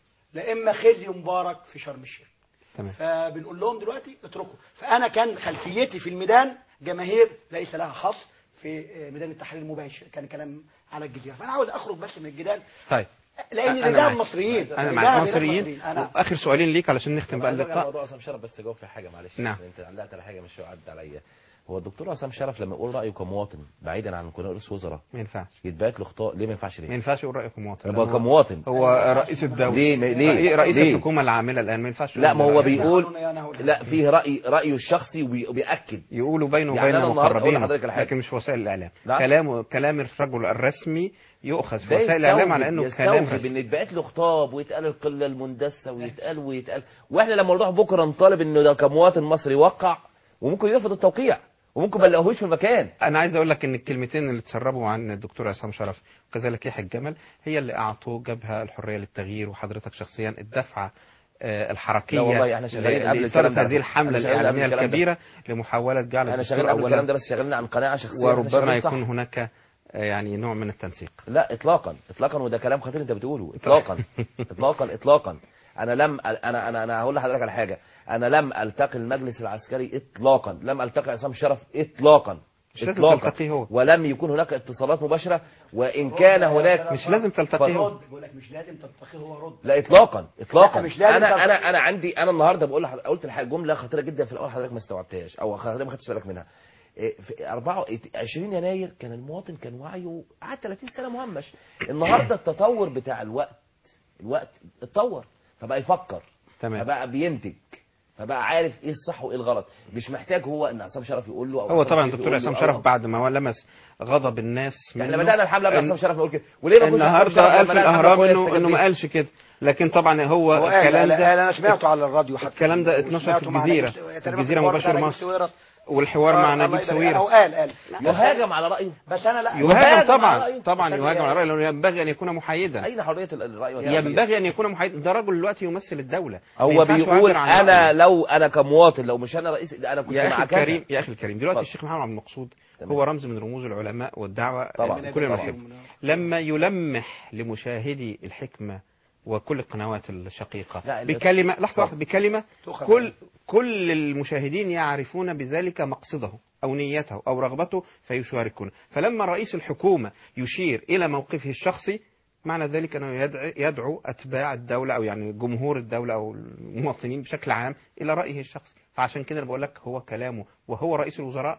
Speaker 19: لا اما خزي مبارك في شرم الشيخ.
Speaker 2: تمام.
Speaker 19: فبنقول لهم دلوقتي اتركوا. فانا كان خلفيتي في الميدان جماهير ليس لها حصر في ميدان التحرير المباشر، كان كلام على الجزيره. فانا عاوز اخرج بس من الجدال.
Speaker 2: طيب.
Speaker 19: لان الرجال مصريين.
Speaker 2: انا معاك مصريين. اخر سؤالين ليك علشان نختم بقى اللقاء.
Speaker 20: موضوع عصام شرف بس جاوب في حاجه معلش.
Speaker 2: نعم.
Speaker 20: انت علقت على حاجه مش عدت عليا. هو الدكتور عصام شرف لما يقول رايه كمواطن بعيدا عن كونه رئيس وزراء
Speaker 2: ما ينفعش
Speaker 20: يتبعت له خطاب. ليه ما ينفعش؟ ليه
Speaker 2: ما ينفعش يقول رايه كمواطن؟
Speaker 20: هو كمواطن
Speaker 2: هو رئيس الدوله.
Speaker 20: ليه ليه
Speaker 2: رئيس
Speaker 20: ليه؟
Speaker 2: الحكومه العامله الان ما ينفعش.
Speaker 20: لا ما هو بيقول لا فيه راي رايه الشخصي وبيأكد
Speaker 2: يقوله بينه وبين
Speaker 20: يعني
Speaker 2: مقربين لكن مش وسائل الاعلام. كلامه كلام الرجل الرسمي يؤخذ في وسائل الاعلام على انه كلام
Speaker 20: رسمي. ان يتبعت له خطاب ويتقال القله المندسه ويتقال ويتقال واحنا لما نروح بكره نطالب انه ده كمواطن مصري يوقع وممكن يرفض التوقيع وممكن ما نلاقوهوش في المكان.
Speaker 2: انا عايز اقول لك ان الكلمتين اللي تسربوا عن الدكتور عصام شرف وكذلك يحيى الجمل هي اللي اعطوه جبهه الحريه للتغيير، وحضرتك شخصيا الدفعه الحركيه.
Speaker 20: لا والله احنا شغالين قبل
Speaker 2: الكلام ده هذه الحمله الاعلاميه الكبيره لمحاوله جعل
Speaker 20: احنا شغالين قبل الكلام ده بس شغالين عن قناعه شخصيه
Speaker 2: وربما يكون هناك يعني نوع من التنسيق.
Speaker 20: لا اطلاقا اطلاقا وده كلام خطير انت بتقوله. اطلاقا اطلاقا اطلاقا انا لم انا انا انا هقول لحضرتك على حاجه. انا لم التقي المجلس العسكري اطلاقا، لم التقي عصام شرف اطلاقا
Speaker 2: مش لازم تلتقيه هو،
Speaker 20: ولم يكون هناك اتصالات مباشره، وان كان هناك
Speaker 2: مش لازم تلتقيه هو.
Speaker 19: بقول لك مش لازم تلتقيه هو رد.
Speaker 20: لا اطلاقا اطلاقا
Speaker 19: مش لازم
Speaker 20: انا انا انا عندي انا النهارده بقول لحضرتك قلت الحاجه جمله خطيره جدا في الاول حضرتك ما استوعبتهاش او حضرتك ما خدتش بالك منها. في أربعة وعشرين يناير كان المواطن كان وعيه قعد ثلاثين سنه مهمش. النهارده التطور بتاع الوقت الوقت اتطور فبقى يفكر.
Speaker 2: تمام.
Speaker 20: فبقى بينتج فبقى عارف ايه الصح وايه الغلط، مش محتاج هو ان عصام شرف يقول له. أو
Speaker 2: هو طبعا الدكتور عصام شرف بعد ما لمس غضب الناس منه
Speaker 20: احنا بدانا الحمله بعصام شرف نقول كده، وليه ما
Speaker 2: النهارده قال في الاهرام انه انه ما قالش كده، لكن طبعا هو,
Speaker 19: هو
Speaker 2: الكلام ده
Speaker 19: انا سمعته على الراديو حتى
Speaker 2: الكلام ده اتنشر في الجزيره الجزيره مباشر مصر والحوار مع نجيب ساويرس.
Speaker 19: قال قال
Speaker 20: يهاجم على رايه
Speaker 19: بس انا لا
Speaker 2: يهاجم طبعا طبعا يهاجم على رايه لانه ينبغي ان يكون محايدا.
Speaker 20: اين حريه الراي؟
Speaker 2: ينبغي ان يكون محايدا. ده رجل دلوقتي يمثل الدوله.
Speaker 20: هو بيقول انا لو انا كمواطن لو مش انا رئيس انا كنت مع كذا.
Speaker 2: كريم يا اخي الكريم دلوقتي الشيخ محمد عبد المقصود هو رمز من رموز العلماء والدعوه
Speaker 20: طبعا
Speaker 2: كل المحب. لما يلمح لمشاهدي الحكمه وكل القنوات الشقيقة بكلمة لحظة واحدة بكلمة كل كل المشاهدين يعرفون بذلك مقصده أو نيته أو رغبته فيشاركون. فلما رئيس الحكومة يشير إلى موقفه الشخصي معنى ذلك أنه يدعو, يدعو أتباع الدولة أو يعني جمهور الدولة أو المواطنين بشكل عام إلى رأيه الشخصي. فعشان كده أنا بقول لك هو كلامه وهو رئيس الوزراء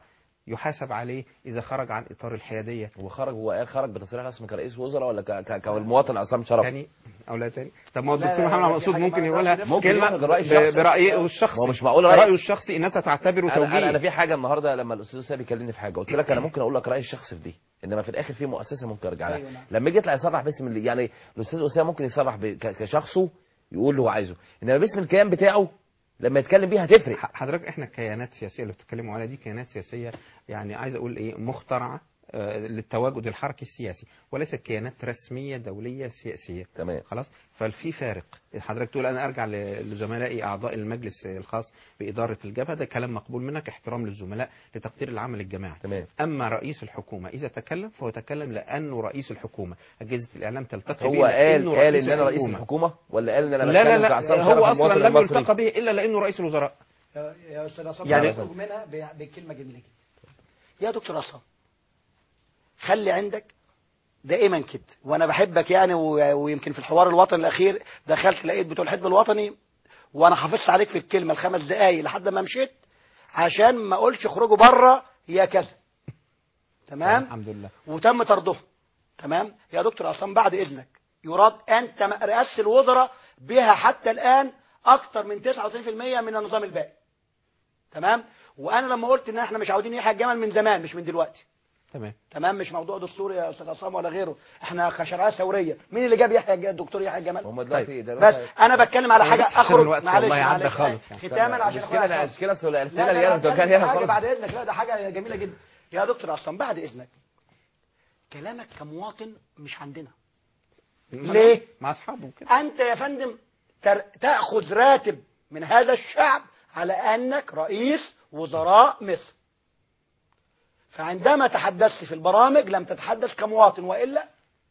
Speaker 2: يحاسب عليه اذا خرج عن اطار الحياديه.
Speaker 20: وخرج هو قال خرج بتصريح رسمي كرئيس وزراء ولا ك- ك- كالمواطن عصام شرف؟
Speaker 2: تاني او لا تاني؟ طب ما هو
Speaker 19: لا،
Speaker 2: الدكتور
Speaker 19: لا،
Speaker 2: محمد
Speaker 19: لا،
Speaker 2: مقصود
Speaker 19: في حاجة
Speaker 2: ممكن
Speaker 19: ما
Speaker 2: يقولها
Speaker 20: يقدرش- ممكن
Speaker 2: كلمه
Speaker 20: يقول برأيه
Speaker 2: ب-
Speaker 20: الشخصي.
Speaker 2: برايه الشخصي.
Speaker 20: ما هو مش معقول رأي-
Speaker 2: رايه الشخصي الناس هتعتبره
Speaker 20: أنا,
Speaker 2: توجيه.
Speaker 20: انا انا في حاجه النهارده لما الاستاذ اسامه بيكلمني في حاجه قلت لك انا ممكن اقول لك رايي الشخصي في دي، انما في الاخر في مؤسسه ممكن ارجع لها.
Speaker 19: أيوة نعم.
Speaker 20: لما يجي يطلع يصرح باسم اللي يعني الاستاذ اسامه ممكن يصرح ب- ك- كشخصه يقول اللي هو عايزه، انما باسم الكيان بتاعه لما يتكلم بيها هتفرق.
Speaker 2: حضرتك احنا كيانات سياسيه اللي بتتكلموا عليها دي كيانات سياسيه، يعني عايز اقول ايه، مخترعه آه، للتواجد الحركي السياسي، وليست كيانات رسميه دوليه سياسيه.
Speaker 20: تمام.
Speaker 2: خلاص. ففي فارق. حضرتك تقول انا ارجع ل- لزملائي اعضاء المجلس الخاص باداره الجبهه، ده كلام مقبول منك، احترام للزملاء لتقدير العمل الجماعي.
Speaker 20: تمام.
Speaker 2: اما رئيس الحكومه اذا تكلم فهو تكلم لانه رئيس الحكومه، اجهزه الاعلام تلتقي
Speaker 20: هو
Speaker 2: به
Speaker 20: قال
Speaker 2: لأنه
Speaker 20: قال
Speaker 2: رئيس
Speaker 20: ان انا رئيس
Speaker 2: الحكومة.
Speaker 20: الحكومه ولا قال ان انا
Speaker 2: لا لا
Speaker 20: بتكلم
Speaker 2: لا
Speaker 20: كعصام
Speaker 2: هو
Speaker 20: شرف
Speaker 2: اصلا
Speaker 20: المواطن
Speaker 2: لم
Speaker 20: المصري؟
Speaker 2: يلتقى به الا لانه رئيس الوزراء.
Speaker 19: يا يا استاذ عصام
Speaker 2: يعني-
Speaker 19: يعني اخرج منها ب- بكلمه جميله جدا. يا دكتور عصام، خلي عندك دائما كده، وانا بحبك يعني، و- ويمكن في الحوار الوطني الاخير دخلت لقيت بتوع الحزب الوطني وانا حافظت عليك في الكلمه الخمس دقائق لحد ما مشيت عشان ما اقولش اخرجوا بره يا كذا. تمام.
Speaker 2: الحمد لله.
Speaker 19: وتم طردهم. تمام. يا دكتور عصام بعد اذنك، يراد انت رئاسه الوزراء بها حتى الان اكثر من تسعة وتسعين بالمئة من النظام الباقي. تمام. وانا لما قلت ان احنا مش عاوزين يحيى الجمل من زمان مش من دلوقتي.
Speaker 2: تمام.
Speaker 19: تمام. مش موضوع دستوري يا استاذ عصام ولا غيره، احنا كشرعيه ثوريه. مين اللي جاب يحيى الدكتور يحيى الجمل؟
Speaker 20: هم دلوقتي
Speaker 19: بس انا بتكلم على حاجه اخرج معلش
Speaker 2: والله عدى
Speaker 19: معلش
Speaker 2: خالص.
Speaker 19: ختاما عشان
Speaker 20: المشكله
Speaker 19: أخويا
Speaker 20: المشكله
Speaker 19: عصام.
Speaker 20: الاسئله
Speaker 19: لا،
Speaker 20: اللي
Speaker 19: لا،
Speaker 20: انا
Speaker 19: لا،
Speaker 20: كان
Speaker 19: لا،
Speaker 20: هنا
Speaker 19: حاجه
Speaker 20: خالص.
Speaker 19: بعد اذنك. لا ده حاجه جميله جدا يا دكتور عصام بعد اذنك. كلامك كمواطن مش عندنا. ليه؟
Speaker 2: مع اصحابه كده.
Speaker 19: انت يا فندم تر... تاخذ راتب من هذا الشعب على انك رئيس وزراء مصر. فعندما تحدثت في البرامج لم تتحدث كمواطن، والا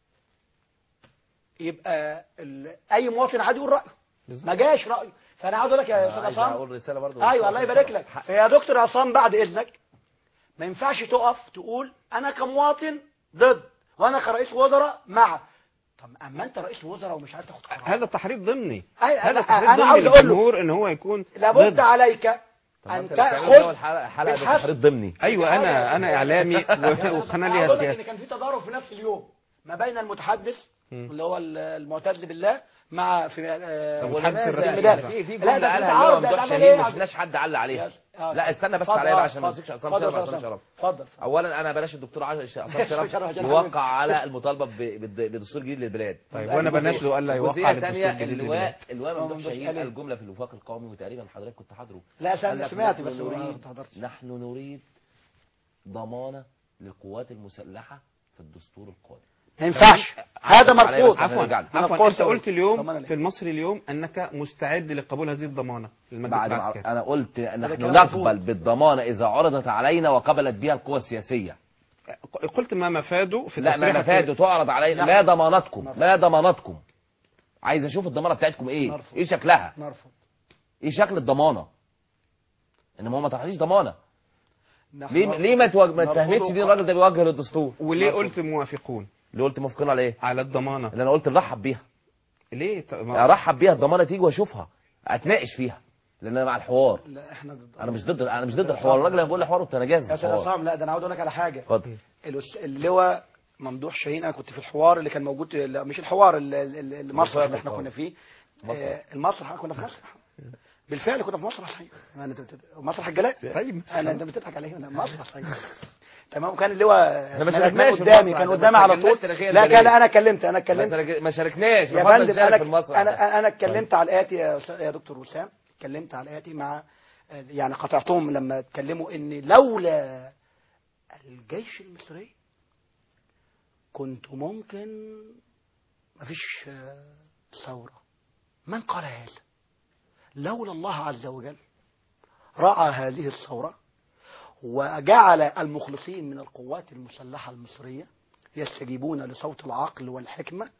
Speaker 19: يبقى ال... اي مواطن عادي يقول رايه، ما جاش رايه. فانا عاوز اقول لك يا استاذ
Speaker 20: عايز
Speaker 19: عصام،
Speaker 20: اقول رساله برضه.
Speaker 19: ايوه الله يبارك لك. فيا دكتور عصام بعد اذنك ما ينفعش تقف تقول انا كمواطن ضد وانا كرئيس وزراء مع. طب اما انت رئيس وزراء ومش عارف تاخد قرار.
Speaker 2: هذا تحريض ضمني.
Speaker 19: أي
Speaker 2: هذا
Speaker 19: أنا,
Speaker 2: تحريض
Speaker 19: أنا عاوز
Speaker 2: ضمني
Speaker 19: اقول له
Speaker 2: للجمهور ان هو يكون
Speaker 19: لابد
Speaker 2: ضد.
Speaker 19: عليك ان تاخذ
Speaker 20: حلقه بتحريض ضمني.
Speaker 2: ايوه انا انا اعلامي وقناه ليها
Speaker 19: ان
Speaker 2: سياسه.
Speaker 19: كان في تضارب في نفس اليوم ما بين المتحدث اللي هو المعتز بالله مع في آه،
Speaker 20: طب
Speaker 19: في
Speaker 20: ولماذا
Speaker 19: الميدان.
Speaker 20: يعني في في
Speaker 19: لا،
Speaker 20: جمله
Speaker 19: ده في
Speaker 20: قالها اللي هو
Speaker 19: تعارض، ده
Speaker 20: ممدوح
Speaker 19: تعمل
Speaker 20: شاهين
Speaker 19: إيه؟
Speaker 20: ما شفناش حد علق عليها.
Speaker 19: آه.
Speaker 20: لا استنى بس
Speaker 19: اتفضل،
Speaker 20: عليا بقى
Speaker 19: آه،
Speaker 20: عشان ما
Speaker 19: اتفضل.
Speaker 20: امسكش عصام
Speaker 19: اتفضل
Speaker 20: شرف.
Speaker 19: يا
Speaker 20: عصام
Speaker 19: أستاذ
Speaker 20: شرف
Speaker 19: اتفضل.
Speaker 20: اولا انا بلاش الدكتور عصام شرف
Speaker 19: شرف، شرف.
Speaker 20: يوقع على المطالبه ب- بد- بدستور جديد للبلاد.
Speaker 2: طيب وانا بناشده الا يوقع على الدستور
Speaker 20: الثانيه
Speaker 2: الجديد
Speaker 20: اللواء
Speaker 2: للبلاد.
Speaker 20: اللواء ممدوح
Speaker 19: ممدوح
Speaker 20: شاهين
Speaker 19: شاهين.
Speaker 20: قال الجمله في الوفاق القومي وتقريبا حضرتك كنت حاضره.
Speaker 19: لا
Speaker 20: قال
Speaker 19: سمعت
Speaker 20: لك
Speaker 19: سمعت
Speaker 20: نحن
Speaker 19: بس ما
Speaker 20: نريد
Speaker 19: حضرتش.
Speaker 20: نحن نريد ضمانه للقوات المسلحه في الدستور القادم.
Speaker 19: ما ينفعش هذا مرفوض.
Speaker 2: عفوا عفوا
Speaker 19: مرفوض.
Speaker 2: انت قلت اليوم
Speaker 19: ضمانة
Speaker 2: في المصري اليوم انك مستعد لقبول هذه الضمانه للمجلس
Speaker 20: بعد ما
Speaker 2: العسكري.
Speaker 20: انا قلت نحن
Speaker 19: كلام
Speaker 20: نقبل بالضمانه اذا عرضت علينا وقبلت بها القوى السياسيه.
Speaker 2: قلت ما مفاده في
Speaker 20: لا ما
Speaker 2: التصريح
Speaker 20: مفاده تعرض علينا. ما ضمانتكم ما ضمانتكم عايز اشوف الضمانه بتاعتكم ايه
Speaker 19: مرفوض.
Speaker 20: ايه شكلها
Speaker 19: مرفوض.
Speaker 20: ايه شكل الضمانه انما هو ما طرحليش ضمانه.
Speaker 19: نحن
Speaker 20: ليه ليه ما توج... ما
Speaker 19: نرفض
Speaker 20: تفهمتش دي
Speaker 19: وقع.
Speaker 20: الراجل ده بيوجه للدستور.
Speaker 2: وليه قلت موافقون؟
Speaker 20: ليه قلت موافقين على ايه؟
Speaker 2: على الضمانه.
Speaker 20: اللي انا قلت نرحب بيها.
Speaker 2: ليه ط- ما-
Speaker 20: ارحب بيها الضمانه تيجي واشوفها اتناقش فيها لان انا مع الحوار.
Speaker 19: لا احنا ضد.
Speaker 20: انا مش ضد انا مش ضد الحوار. الراجل لما بيقول لي حوار انا جاهز
Speaker 19: يا استاذ
Speaker 20: للحوار.
Speaker 19: عصام لا ده انا عاوز اقول لك على حاجه.
Speaker 20: اتفضل.
Speaker 19: الأس- اللواء ممدوح شاهين انا كنت في الحوار اللي كان موجود، لا، مش الحوار ال- ال- ال- المسرح اللي احنا كنا فيه. آه، المسرح كنا في مسرح بالفعل كنا في مسرح صحيح. انا مسرح الجلاء.
Speaker 2: طيب
Speaker 19: انا انت بتضحك عليا انا مسرح صحيح. تمام. وكان اللواء
Speaker 20: احنا ما
Speaker 19: اسماعيل
Speaker 20: شاركناش في
Speaker 19: قدامي
Speaker 20: المسرح
Speaker 19: كان
Speaker 20: ده،
Speaker 19: قدامي
Speaker 20: ما
Speaker 19: على
Speaker 20: سجلناش
Speaker 19: طول.
Speaker 20: تاريخيا
Speaker 19: لا
Speaker 20: الجلاء.
Speaker 19: كان انا اتكلمت انا
Speaker 20: ما
Speaker 19: اتكلمت
Speaker 20: شارك- ما شاركناش
Speaker 19: يا
Speaker 20: بفضل
Speaker 19: فندم
Speaker 20: نشارك
Speaker 19: انا
Speaker 20: في المسرح ده.
Speaker 19: انا انا اتكلمت على الاتي يا أستاذ- يا دكتور وسام. اتكلمت على الاتي مع يعني قطعتهم لما اتكلموا ان لولا الجيش المصري كنت ممكن مفيش آه، ثورة. من قال هذا؟ لولا الله عز وجل رعى هذه الثورة وجعل المخلصين من القوات المسلحة المصرية يستجيبون لصوت العقل والحكمة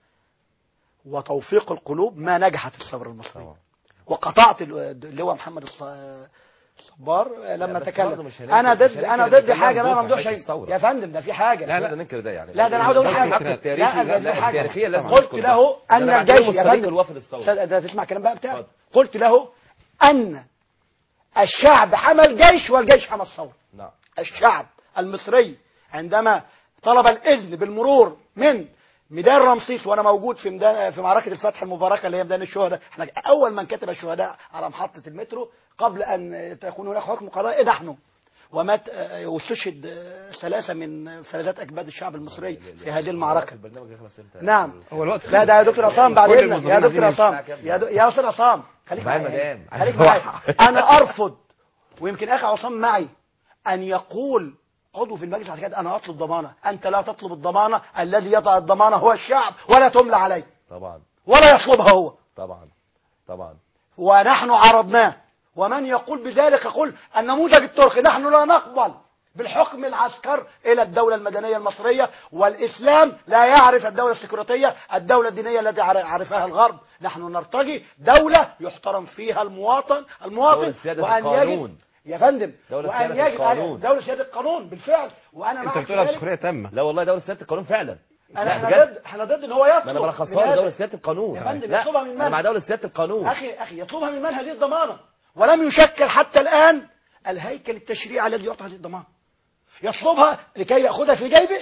Speaker 19: وتوفيق القلوب ما نجحت الثورة المصرية. وقطعت اللواء محمد الص- الصبار لما
Speaker 20: بس
Speaker 19: تكلم.
Speaker 20: برضه مش هننكر-
Speaker 19: انا
Speaker 20: مش
Speaker 19: ضد
Speaker 20: هننكر
Speaker 19: انا
Speaker 20: إن
Speaker 19: ضد
Speaker 20: كان
Speaker 19: حاجه
Speaker 20: لها
Speaker 19: بقى
Speaker 20: دور
Speaker 19: ممدوح
Speaker 20: في
Speaker 19: شيء
Speaker 20: الثورة.
Speaker 19: يا فندم ده في حاجه.
Speaker 20: لا لا ننكر ده يعني.
Speaker 19: لا ده انا عاوز اقول
Speaker 20: الحق
Speaker 19: حاجه.
Speaker 20: التاريخي
Speaker 19: لا ده
Speaker 20: لا
Speaker 19: في حاجه.
Speaker 20: التاريخية لازم
Speaker 19: قلت
Speaker 20: نذكر
Speaker 19: له
Speaker 20: ده.
Speaker 19: ان
Speaker 20: أنا بعتبره
Speaker 19: الجيش يا
Speaker 20: مستبد
Speaker 19: فندم
Speaker 20: الوفد الثورة.
Speaker 19: استاذ، ده تسمع الكلام بقى بتاعي. قلت له ان الشعب حمى الجيش والجيش حمى الثوره.
Speaker 20: نعم.
Speaker 19: الشعب المصري عندما طلب الإذن بالمرور من ميدان رمسيس، وانا موجود في ميدان في معركه الفتح المباركه اللي هي ميدان الشهداء، احنا اول من كتب الشهداء على محطه المترو قبل ان تكون هناك حكم قضائي نحن، ومات واستشهد ثلاثه من فلذات اكباد الشعب المصري في هذه المعركه. نعم
Speaker 2: هو الوقت
Speaker 19: لا ده يا دكتور عصام بعد اذنك يا دكتور عصام يا دو... يا استاذ عصام خليك معايا خليك معايا انا ارفض، ويمكن اخي عصام معي، ان يقول عضو في المجلس على كده انا اطلب ضمانه. انت لا تطلب الضمانه، الذي يضع الضمانه هو الشعب ولا تملى عليه
Speaker 20: طبعا
Speaker 19: ولا يطلبها هو
Speaker 20: طبعا طبعا.
Speaker 19: ونحن عرضناه، ومن يقول بذلك يقول النموذج التركي. نحن لا نقبل بالحكم العسكر الى الدوله المدنيه المصريه، والاسلام لا يعرف الدوله السكرتيه الدوله الدينيه التي عرفها الغرب. نحن نرتقي دوله يحترم فيها المواطن المواطن وان يجد يا فندم وان يجب دوله سياده القانون بالفعل. وانا
Speaker 2: انت بتقولها بسخريه تامه.
Speaker 20: لا والله دوله سياده القانون فعلا.
Speaker 19: انا احنا ضد احنا ضد ان هو يطلب.
Speaker 20: انا برخصها دوله سياده القانون
Speaker 19: يا فندم يطلبها من من؟
Speaker 20: انا مع دوله سياده القانون.
Speaker 19: اخي اخي يطلبها من من هذه الضمانه؟ ولم يشكل حتى الان الهيكل التشريعي الذي يعطي هذه الضمانه. يطلبها لكي ياخذها في جيبه.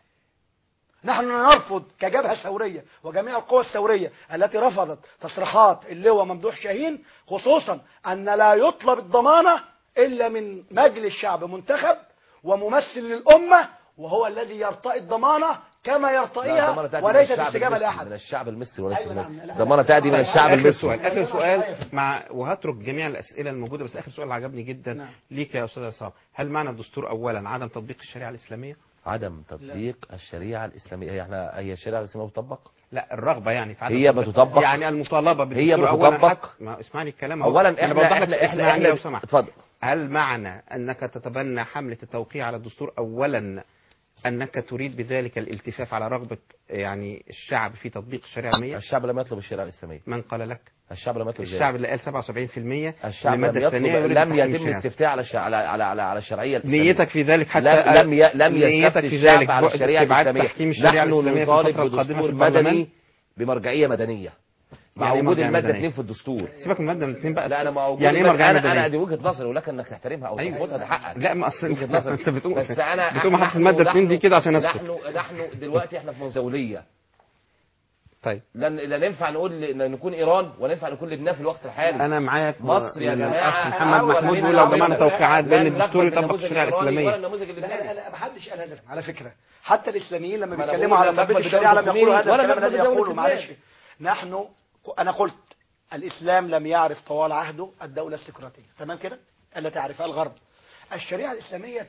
Speaker 19: نحن نرفض كجبهه ثوريه وجميع القوى الثوريه التي رفضت تصريحات اللواء ممدوح شاهين، خصوصا ان لا يطلب الضمانه الا من مجلس شعب منتخب وممثل للامه، وهو الذي يرتقي الضمانه كما يرتقيها وليس استجابه لاحد.
Speaker 20: من الشعب المصري وليس الضمانه تاتي من الشعب المصري.
Speaker 2: اخر سؤال مع وهترك جميع الاسئله الموجوده، بس اخر سؤال عجبني جدا نعم. ليك يا استاذ عصام، هل معنى الدستور اولا عدم تطبيق الشريعه الاسلاميه؟
Speaker 20: عدم تطبيق لا. الشريعه الاسلاميه هي احنا هي الشريعه الاسلاميه بتطبق؟
Speaker 2: لا الرغبه يعني في عدم
Speaker 20: هي بتطبق،
Speaker 2: يعني المطالبه
Speaker 20: بالدستور هي بتطبق.
Speaker 2: ما اسمعني الكلام
Speaker 20: اولا احنا
Speaker 2: بوضح
Speaker 20: احنا
Speaker 2: لك
Speaker 20: احنا, احنا
Speaker 2: لو سمحت.
Speaker 20: اتفضل.
Speaker 2: هل معنى انك تتبنى حمله التوقيع على الدستور اولا أنك تريد بذلك الالتفاف على رغبة يعني الشعب في تطبيق الشريعة الإسلامية؟
Speaker 20: الشعب لم يطلب الشريعة الإسلامية.
Speaker 2: من قال لك؟
Speaker 20: الشعب لم يطلب.
Speaker 2: الشعب اللي قال سبعة وسبعين بالمئة
Speaker 20: الشعب لم يطلب، لم يتم الاستفتاء على على على على, على الشرعية الإسلامية.
Speaker 2: نيتك في ذلك حتى
Speaker 20: لم ي... لم يستفتي الشعب على الشريعة الإسلامية. نحن نطالب بدستور مدني بمرجعية مدنية مع
Speaker 2: يعني
Speaker 20: وجود المادة اثنين في الدستور.
Speaker 2: سيبك من المادة اثنين بقى.
Speaker 20: لا انا مع وجود
Speaker 2: يعني ايه مرجعية مدنية؟
Speaker 20: انا دي وجهة نظري ولكن انك تحترمها او ترفضها ده حقك.
Speaker 2: لا ما اصل
Speaker 20: وجهة نظري
Speaker 2: انت بتقول
Speaker 20: بس انا
Speaker 2: بتقول حط المادة اثنين دي كده عشان اسكت.
Speaker 20: نحن نحن دلوقتي احنا في مزاولية.
Speaker 2: طيب
Speaker 20: لن لا ينفع نقول نكون ايران ولا ينفع نكون لبنان في الوقت الحالي.
Speaker 2: انا معاك
Speaker 20: مصر يا جماعه.
Speaker 2: محمد محمود بيقول لو ضمان توقيعات بين الدستور يطبق الشريعه الاسلاميه.
Speaker 19: لا لا لا ما حدش قال هذا على فكره. حتى الاسلاميين لما بيتكلموا على تطبيق الشريعه لم يقولوا هذا الكلام الذي يقوله. معلش نحن انا قلت الاسلام لم يعرف طوال عهده الدوله السكرتيه، تمام كده؟ التي تعرفها الغرب. الشريعه الاسلاميه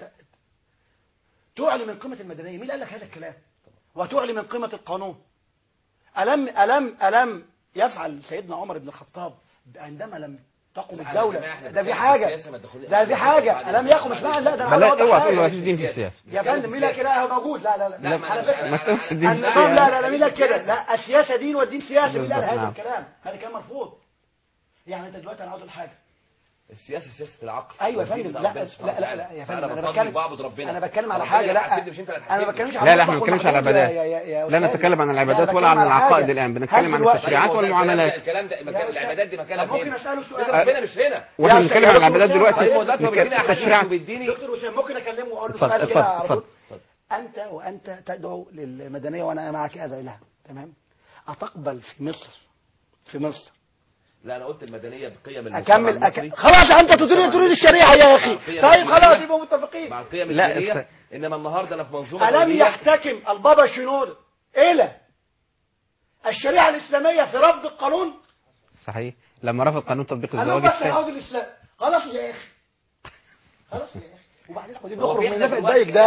Speaker 19: تعلي من قيمه المدنيه. مين قال لك هذا الكلام؟ وتعلي من قيمه القانون. ألم ألم ألم يفعل سيدنا عمر بن الخطاب عندما لم تقم الدولة؟ ده في حاجة ده في حاجة ألم يقم مش معنى لا ده أنا
Speaker 2: اوعى تقول ما فيش دين في السياسة
Speaker 19: يا فندم. مين لك كده موجود؟ لا لا لا
Speaker 2: على فكرة ما تقولش الدين في
Speaker 19: النظام لا لا لا مين لك كده؟ لا السياسة دين والدين سياسة. مين قال هذا الكلام؟ هذا كلام مرفوض. يعني أنت دلوقتي أنا عاوز حاجة
Speaker 20: السياسه سياسه العقل.
Speaker 19: ايوه يا فندم. لا لا لا لا يا فندم انا بتكلم
Speaker 20: بعبد ربنا.
Speaker 19: انا بتكلم على حاجه. لا انا ما بتكلمش على
Speaker 2: لا لا احنا ما بنتكلمش على العبادات. لا نتكلم عن العبادات ولا عن العقائد الان. بنتكلم عن التشريعات والمعاملات.
Speaker 20: الكلام ده العبادات دي مكانها فين؟
Speaker 19: ممكن اساله سؤال؟
Speaker 20: ربنا مش هنا.
Speaker 2: واحنا بنتكلم عن العبادات دلوقتي.
Speaker 20: التشريعات بيديني
Speaker 19: دكتور وسام ممكن اكلمه واقول له سؤال كده على طول. انت وانت تدعو للمدنيه وانا معك هذا الها تمام. اتقبل في مصر في مصر
Speaker 20: لا انا قلت المدنيه بقيم
Speaker 19: المجتمع المصري. أكمل أك... خلاص انت تريد تريد الشريعه يا اخي. طيب خلاص يبقى متفقين
Speaker 20: مع القيم المدنيه. انما النهارده انا في منظومه
Speaker 19: الم يحتكم البابا شنودة الى الشريعه الاسلاميه في رفض القانون؟
Speaker 2: صحيح لما رفض قانون تطبيق الزواج
Speaker 19: الثاني. انا بس عاوز الاسلام. خلاص يا اخي خلاص يا اخي وبعدين خدي نخرج من النفق الضيق ده.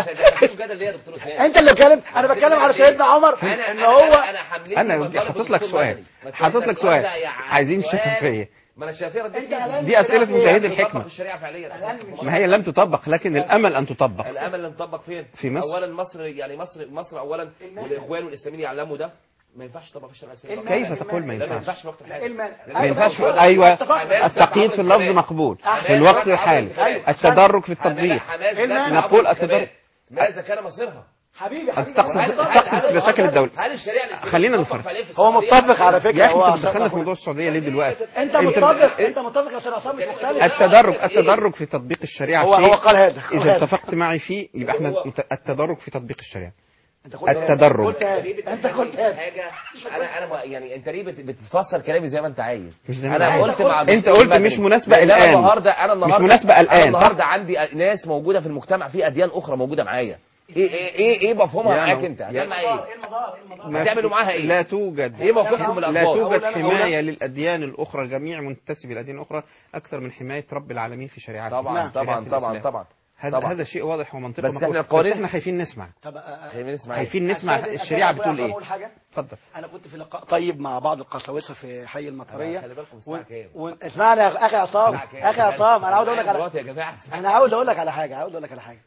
Speaker 19: انت اللي بتكلم. انا بتكلم على سيدنا عمر ان هو
Speaker 2: انا حاطط لك سؤال حاطط لك سؤال عايزين الشفافيه.
Speaker 20: ما انا الشفافيه
Speaker 2: دي اسئله مشاهد الحكمه. ما هي لم تطبق لكن الامل ان تطبق.
Speaker 20: الامل لم تطبق فين؟
Speaker 2: في مصر.
Speaker 20: اولا مصر يعني مصر مصر اولا والاخوان والاسلاميين يعلموا ده ما ينفعش تطبق في الشريعه
Speaker 2: الاسلاميه. كيف تقول ما ينفعش؟
Speaker 20: ما ينفعش في وقت الحالي.
Speaker 2: ما ينفعش. ايوه التقييد في اللفظ مقبول في الوقت الحالي. التدرج في التطبيق.
Speaker 20: نقول التدرج ماذا كان مصيرها؟
Speaker 19: حبيبي حبيبي
Speaker 2: تقصد مشاكل الدولة.
Speaker 7: هل الشريعه
Speaker 2: خلينا نفرق.
Speaker 19: هو متفق على فكره.
Speaker 2: يا اخي انت دخلنا في موضوع السعوديه ليه دلوقتي؟
Speaker 19: انت متفق انت متفق عشان عصام مش مختلف.
Speaker 2: التدرج التدرج في تطبيق الشريعه
Speaker 19: هو هو قال هذا.
Speaker 2: اذا اتفقت معي فيه يبقى احنا التدرج في تطبيق الشريعه. التدرج
Speaker 7: انت قلت حاجه انا انا يعني انت ليه بتفسر كلامي زي ما انت عايز؟
Speaker 2: انا قلت مع انت قلت مش مناسبه الان.
Speaker 7: انا النهارده انا النهارده
Speaker 2: مش مناسبه الان.
Speaker 7: انا النهارده عندي ناس موجوده في المجتمع، في اديان اخرى موجوده معايا. ايه ايه ايه ايه مفهومها معاك انت؟ هتعمل معاها ايه؟ هتعملوا معاها ايه؟
Speaker 2: لا توجد
Speaker 7: ايه موقفكم من
Speaker 2: لا توجد حمايه للاديان الاخرى، جميع منتسبي الاديان الاخرى اكثر من حمايه رب العالمين في شريعته.
Speaker 7: طبعا طبعا طبعا طبعا
Speaker 2: هذا هذا شيء واضح ومنطقي.
Speaker 7: بس احنا القوانين
Speaker 2: احنا خايفين نسمع.
Speaker 19: طب
Speaker 2: خايفين نسمع خايفين نسمع الشريعه بتقول ايه. اتفضل.
Speaker 19: انا كنت في لقاء طيب مع بعض القساوسه في حي المطريه. خلي بالكم الساعه كام. اسمعني يا اخي عصام، اخي عصام انا عاوز اقول لك على انا عاوز اقول لك على حاجه عاوز اقول لك على حاجه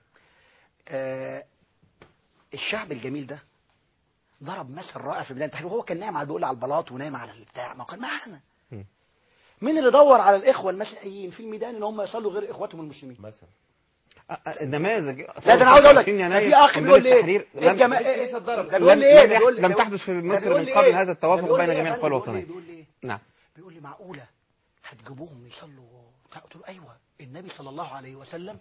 Speaker 19: آه الشعب الجميل ده ضرب مثل رائع في بدايه التحرير، وهو كان نايم على بيقول على البلاط ونايم على البتاع، ما كان معانا. مين اللي دور على الاخوه المسيحيين في الميدان ان هم يصلوا غير اخواتهم المسلمين مثلا؟
Speaker 2: النماذج.
Speaker 19: لا ده انا عاوز اقول لك في اخ بيقول لي ايه الجماعه بيقول لي ايه بيقول
Speaker 2: لم تحدث في مصر من قبل هذا التوافق بين جميع القوى الوطنيه.
Speaker 19: نعم بيقول لي معقوله هتجيبوهم يصلوا؟ قلت له ايوه، النبي صلى الله عليه وسلم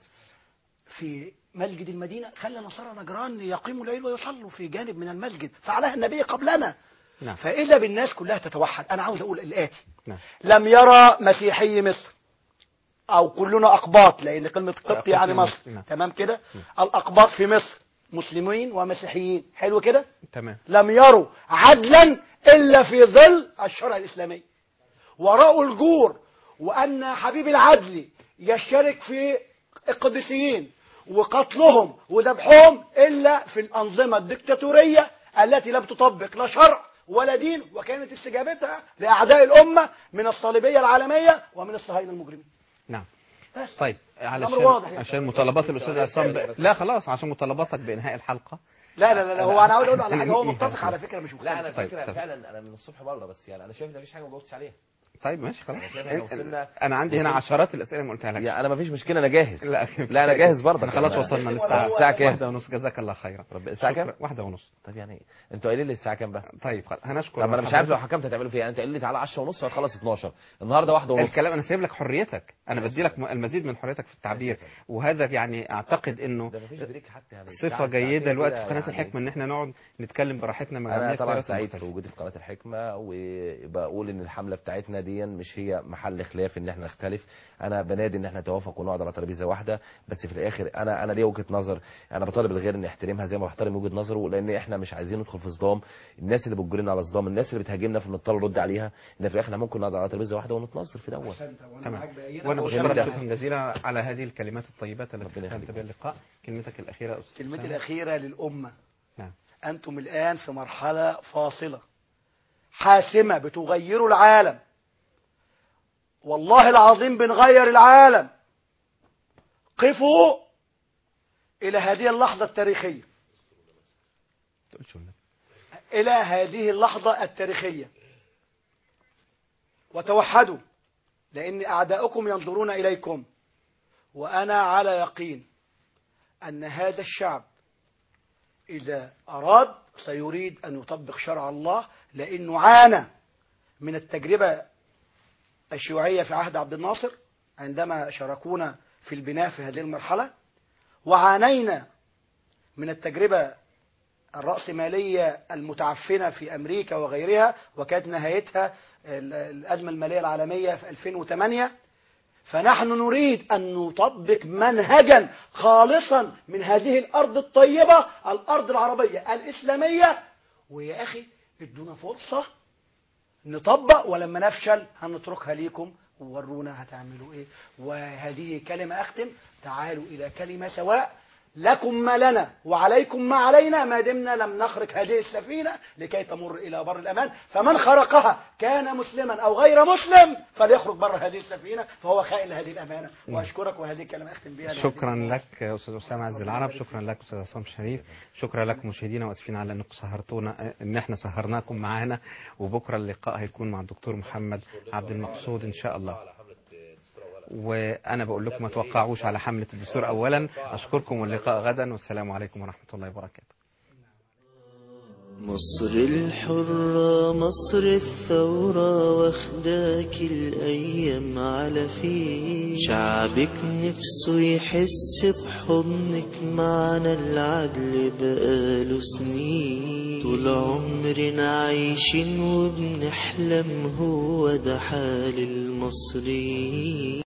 Speaker 19: في مسجد المدينة خلى نصارى نجران يقيموا الليل ويصلوا في جانب من المسجد، فعلها النبي قبلنا. نعم. فإذا بالناس كلها تتوحد. أنا عاوز أقول الآتي. نعم. لم يرى مسيحي مصر أو كلنا أقباط، لأن كلمة قبط يعني مصر. نعم. تمام كده. الأقباط في مصر مسلمين ومسيحيين، حلو كده. تمام. لم يروا عدلا إلا في ظل الشرع الإسلامي، ورأوا الجور وأن حبيب العدل يشترك في القديسيين وقتلهم وذبحهم إلا في الأنظمة الدكتاتورية التي لم تطبق لا شرع ولا دين، وكانت استجابتها لأعداء الأمة من الصليبية العالمية ومن الصهاينة المجرمين.
Speaker 2: نعم. طيب علشان عشان مطالبات الأستاذ عصام ب... لا خلاص عشان مطالباتك بإنهاء الحلقة.
Speaker 19: لا لا لا هو أنا عاوز أقول على حاجة، هو متفق على فكرة مش مختلف.
Speaker 7: لا أنا فكرة طيب. فعلا أنا من الصبح بره، بس يعني أنا شايف إن مفيش حاجة ما جاوبتش عليها.
Speaker 2: طيب ماشي خلاص. انا عندي هنا عشرات الاسئله ما قلتها لك.
Speaker 7: يا انا ما فيش مشكله، انا جاهز.
Speaker 2: لا,
Speaker 7: لا انا جاهز برضه.
Speaker 2: خلاص وصلنا للساعه
Speaker 7: الساعه كام؟
Speaker 2: واحدة ونص. جزاك الله خيرا.
Speaker 7: الساعه كام؟
Speaker 2: واحدة ونص.
Speaker 7: طب يعني انتوا قايلين لي الساعه كام بقى؟
Speaker 2: طيب هنشكر.
Speaker 7: طب انا مش عارف لو حكمت هتعملوا فيها. انت قايل لي تعالى عشرة ونص وهتخلص اتناشر، النهارده واحدة ونص.
Speaker 2: الكلام انا سايب لك حريتك، انا بدي لك المزيد من حريتك في التعبير، وهذا يعني اعتقد انه
Speaker 7: يعني
Speaker 2: صفه جيده الوقت في قناه الحكمه ان احنا نقعد نتكلم براحتنا مع
Speaker 7: انا طبعا سعيد في وجودي في قناه الحكمه، وبقول ان الحمله بتاعتنا دي مش هي محل خلاف ان احنا نختلف. انا بنادي ان احنا نتوافق ونقعد على ترابيزه واحده، بس في الاخر انا انا ليه وجهه نظر، انا بطالب الغير ان يحترمها زي ما بحترم وجهه نظره، لان احنا مش عايزين ندخل في صدام. الناس اللي بتجرنا على صدام، الناس اللي بتهاجمنا في نضطر نرد عليها، ان في الاخر ممكن نقعد على ترابيزه واحده ونتناصر في دوت.
Speaker 2: تمام. وانا بشكرك شكرا جزيلا على هذه الكلمات الطيبات التي ختمت بها اللقاء. كلمتك الاخيره يا استاذ.
Speaker 19: كلمتي الاخيره للامه.
Speaker 2: نعم.
Speaker 19: انتم الان في مرحله فاصله حاسمه، بتغيروا العالم. والله العظيم بنغير العالم. قفوا إلى هذه اللحظة التاريخية، إلى هذه اللحظة التاريخية، وتوحدوا، لأن أعداؤكم ينظرون إليكم، وأنا على يقين أن هذا الشعب إذا أراد سيريد أن يطبق شرع الله، لأنه عانى من التجربة الشيوعية في عهد عبد الناصر عندما شاركونا في البناء في هذه المرحلة، وعانينا من التجربة الرأسمالية المتعفنة في أمريكا وغيرها، وكانت نهايتها الأزمة المالية العالمية في ألفين وثمانية. فنحن نريد أن نطبق منهجا خالصا من هذه الأرض الطيبة، الأرض العربية الإسلامية. ويا أخي ادونا فرصة نطبق، ولما نفشل هنتركها ليكم وورونا هتعملوا ايه. وهذه كلمة اختم، تعالوا الى كلمة سواء، لكم ما لنا وعليكم ما علينا، ما دمنا لم نخرق هذه السفينة لكي تمر الى بر الامان. فمن خرقها كان مسلما او غير مسلم فليخرج بر هذه السفينة، فهو خائن لهذه الامانة. واشكرك، وهذه الكلمة اختم بها.
Speaker 2: شكرا لك استاذ اسامه عز العرب، شكرا لك استاذ عصام شريف، شكرا لكم مشاهدينا، واسفين على انكم سهرتونا، ان احنا سهرناكم معانا. وبكره اللقاء هيكون مع الدكتور محمد عبد المقصود ان شاء الله. وانا بقول لكم ما توقعوش على حملة الدستور اولا. اشكركم، واللقاء غدا، والسلام عليكم ورحمة الله وبركاته.
Speaker 18: مصر الحرة مصر الثورة واخداك الأيام على فيه، شعبك نفسه يحس بحضنك، معنا العدل بقاله سنين، طول عمرنا عايشين وبنحلم، هو ده حال المصريين.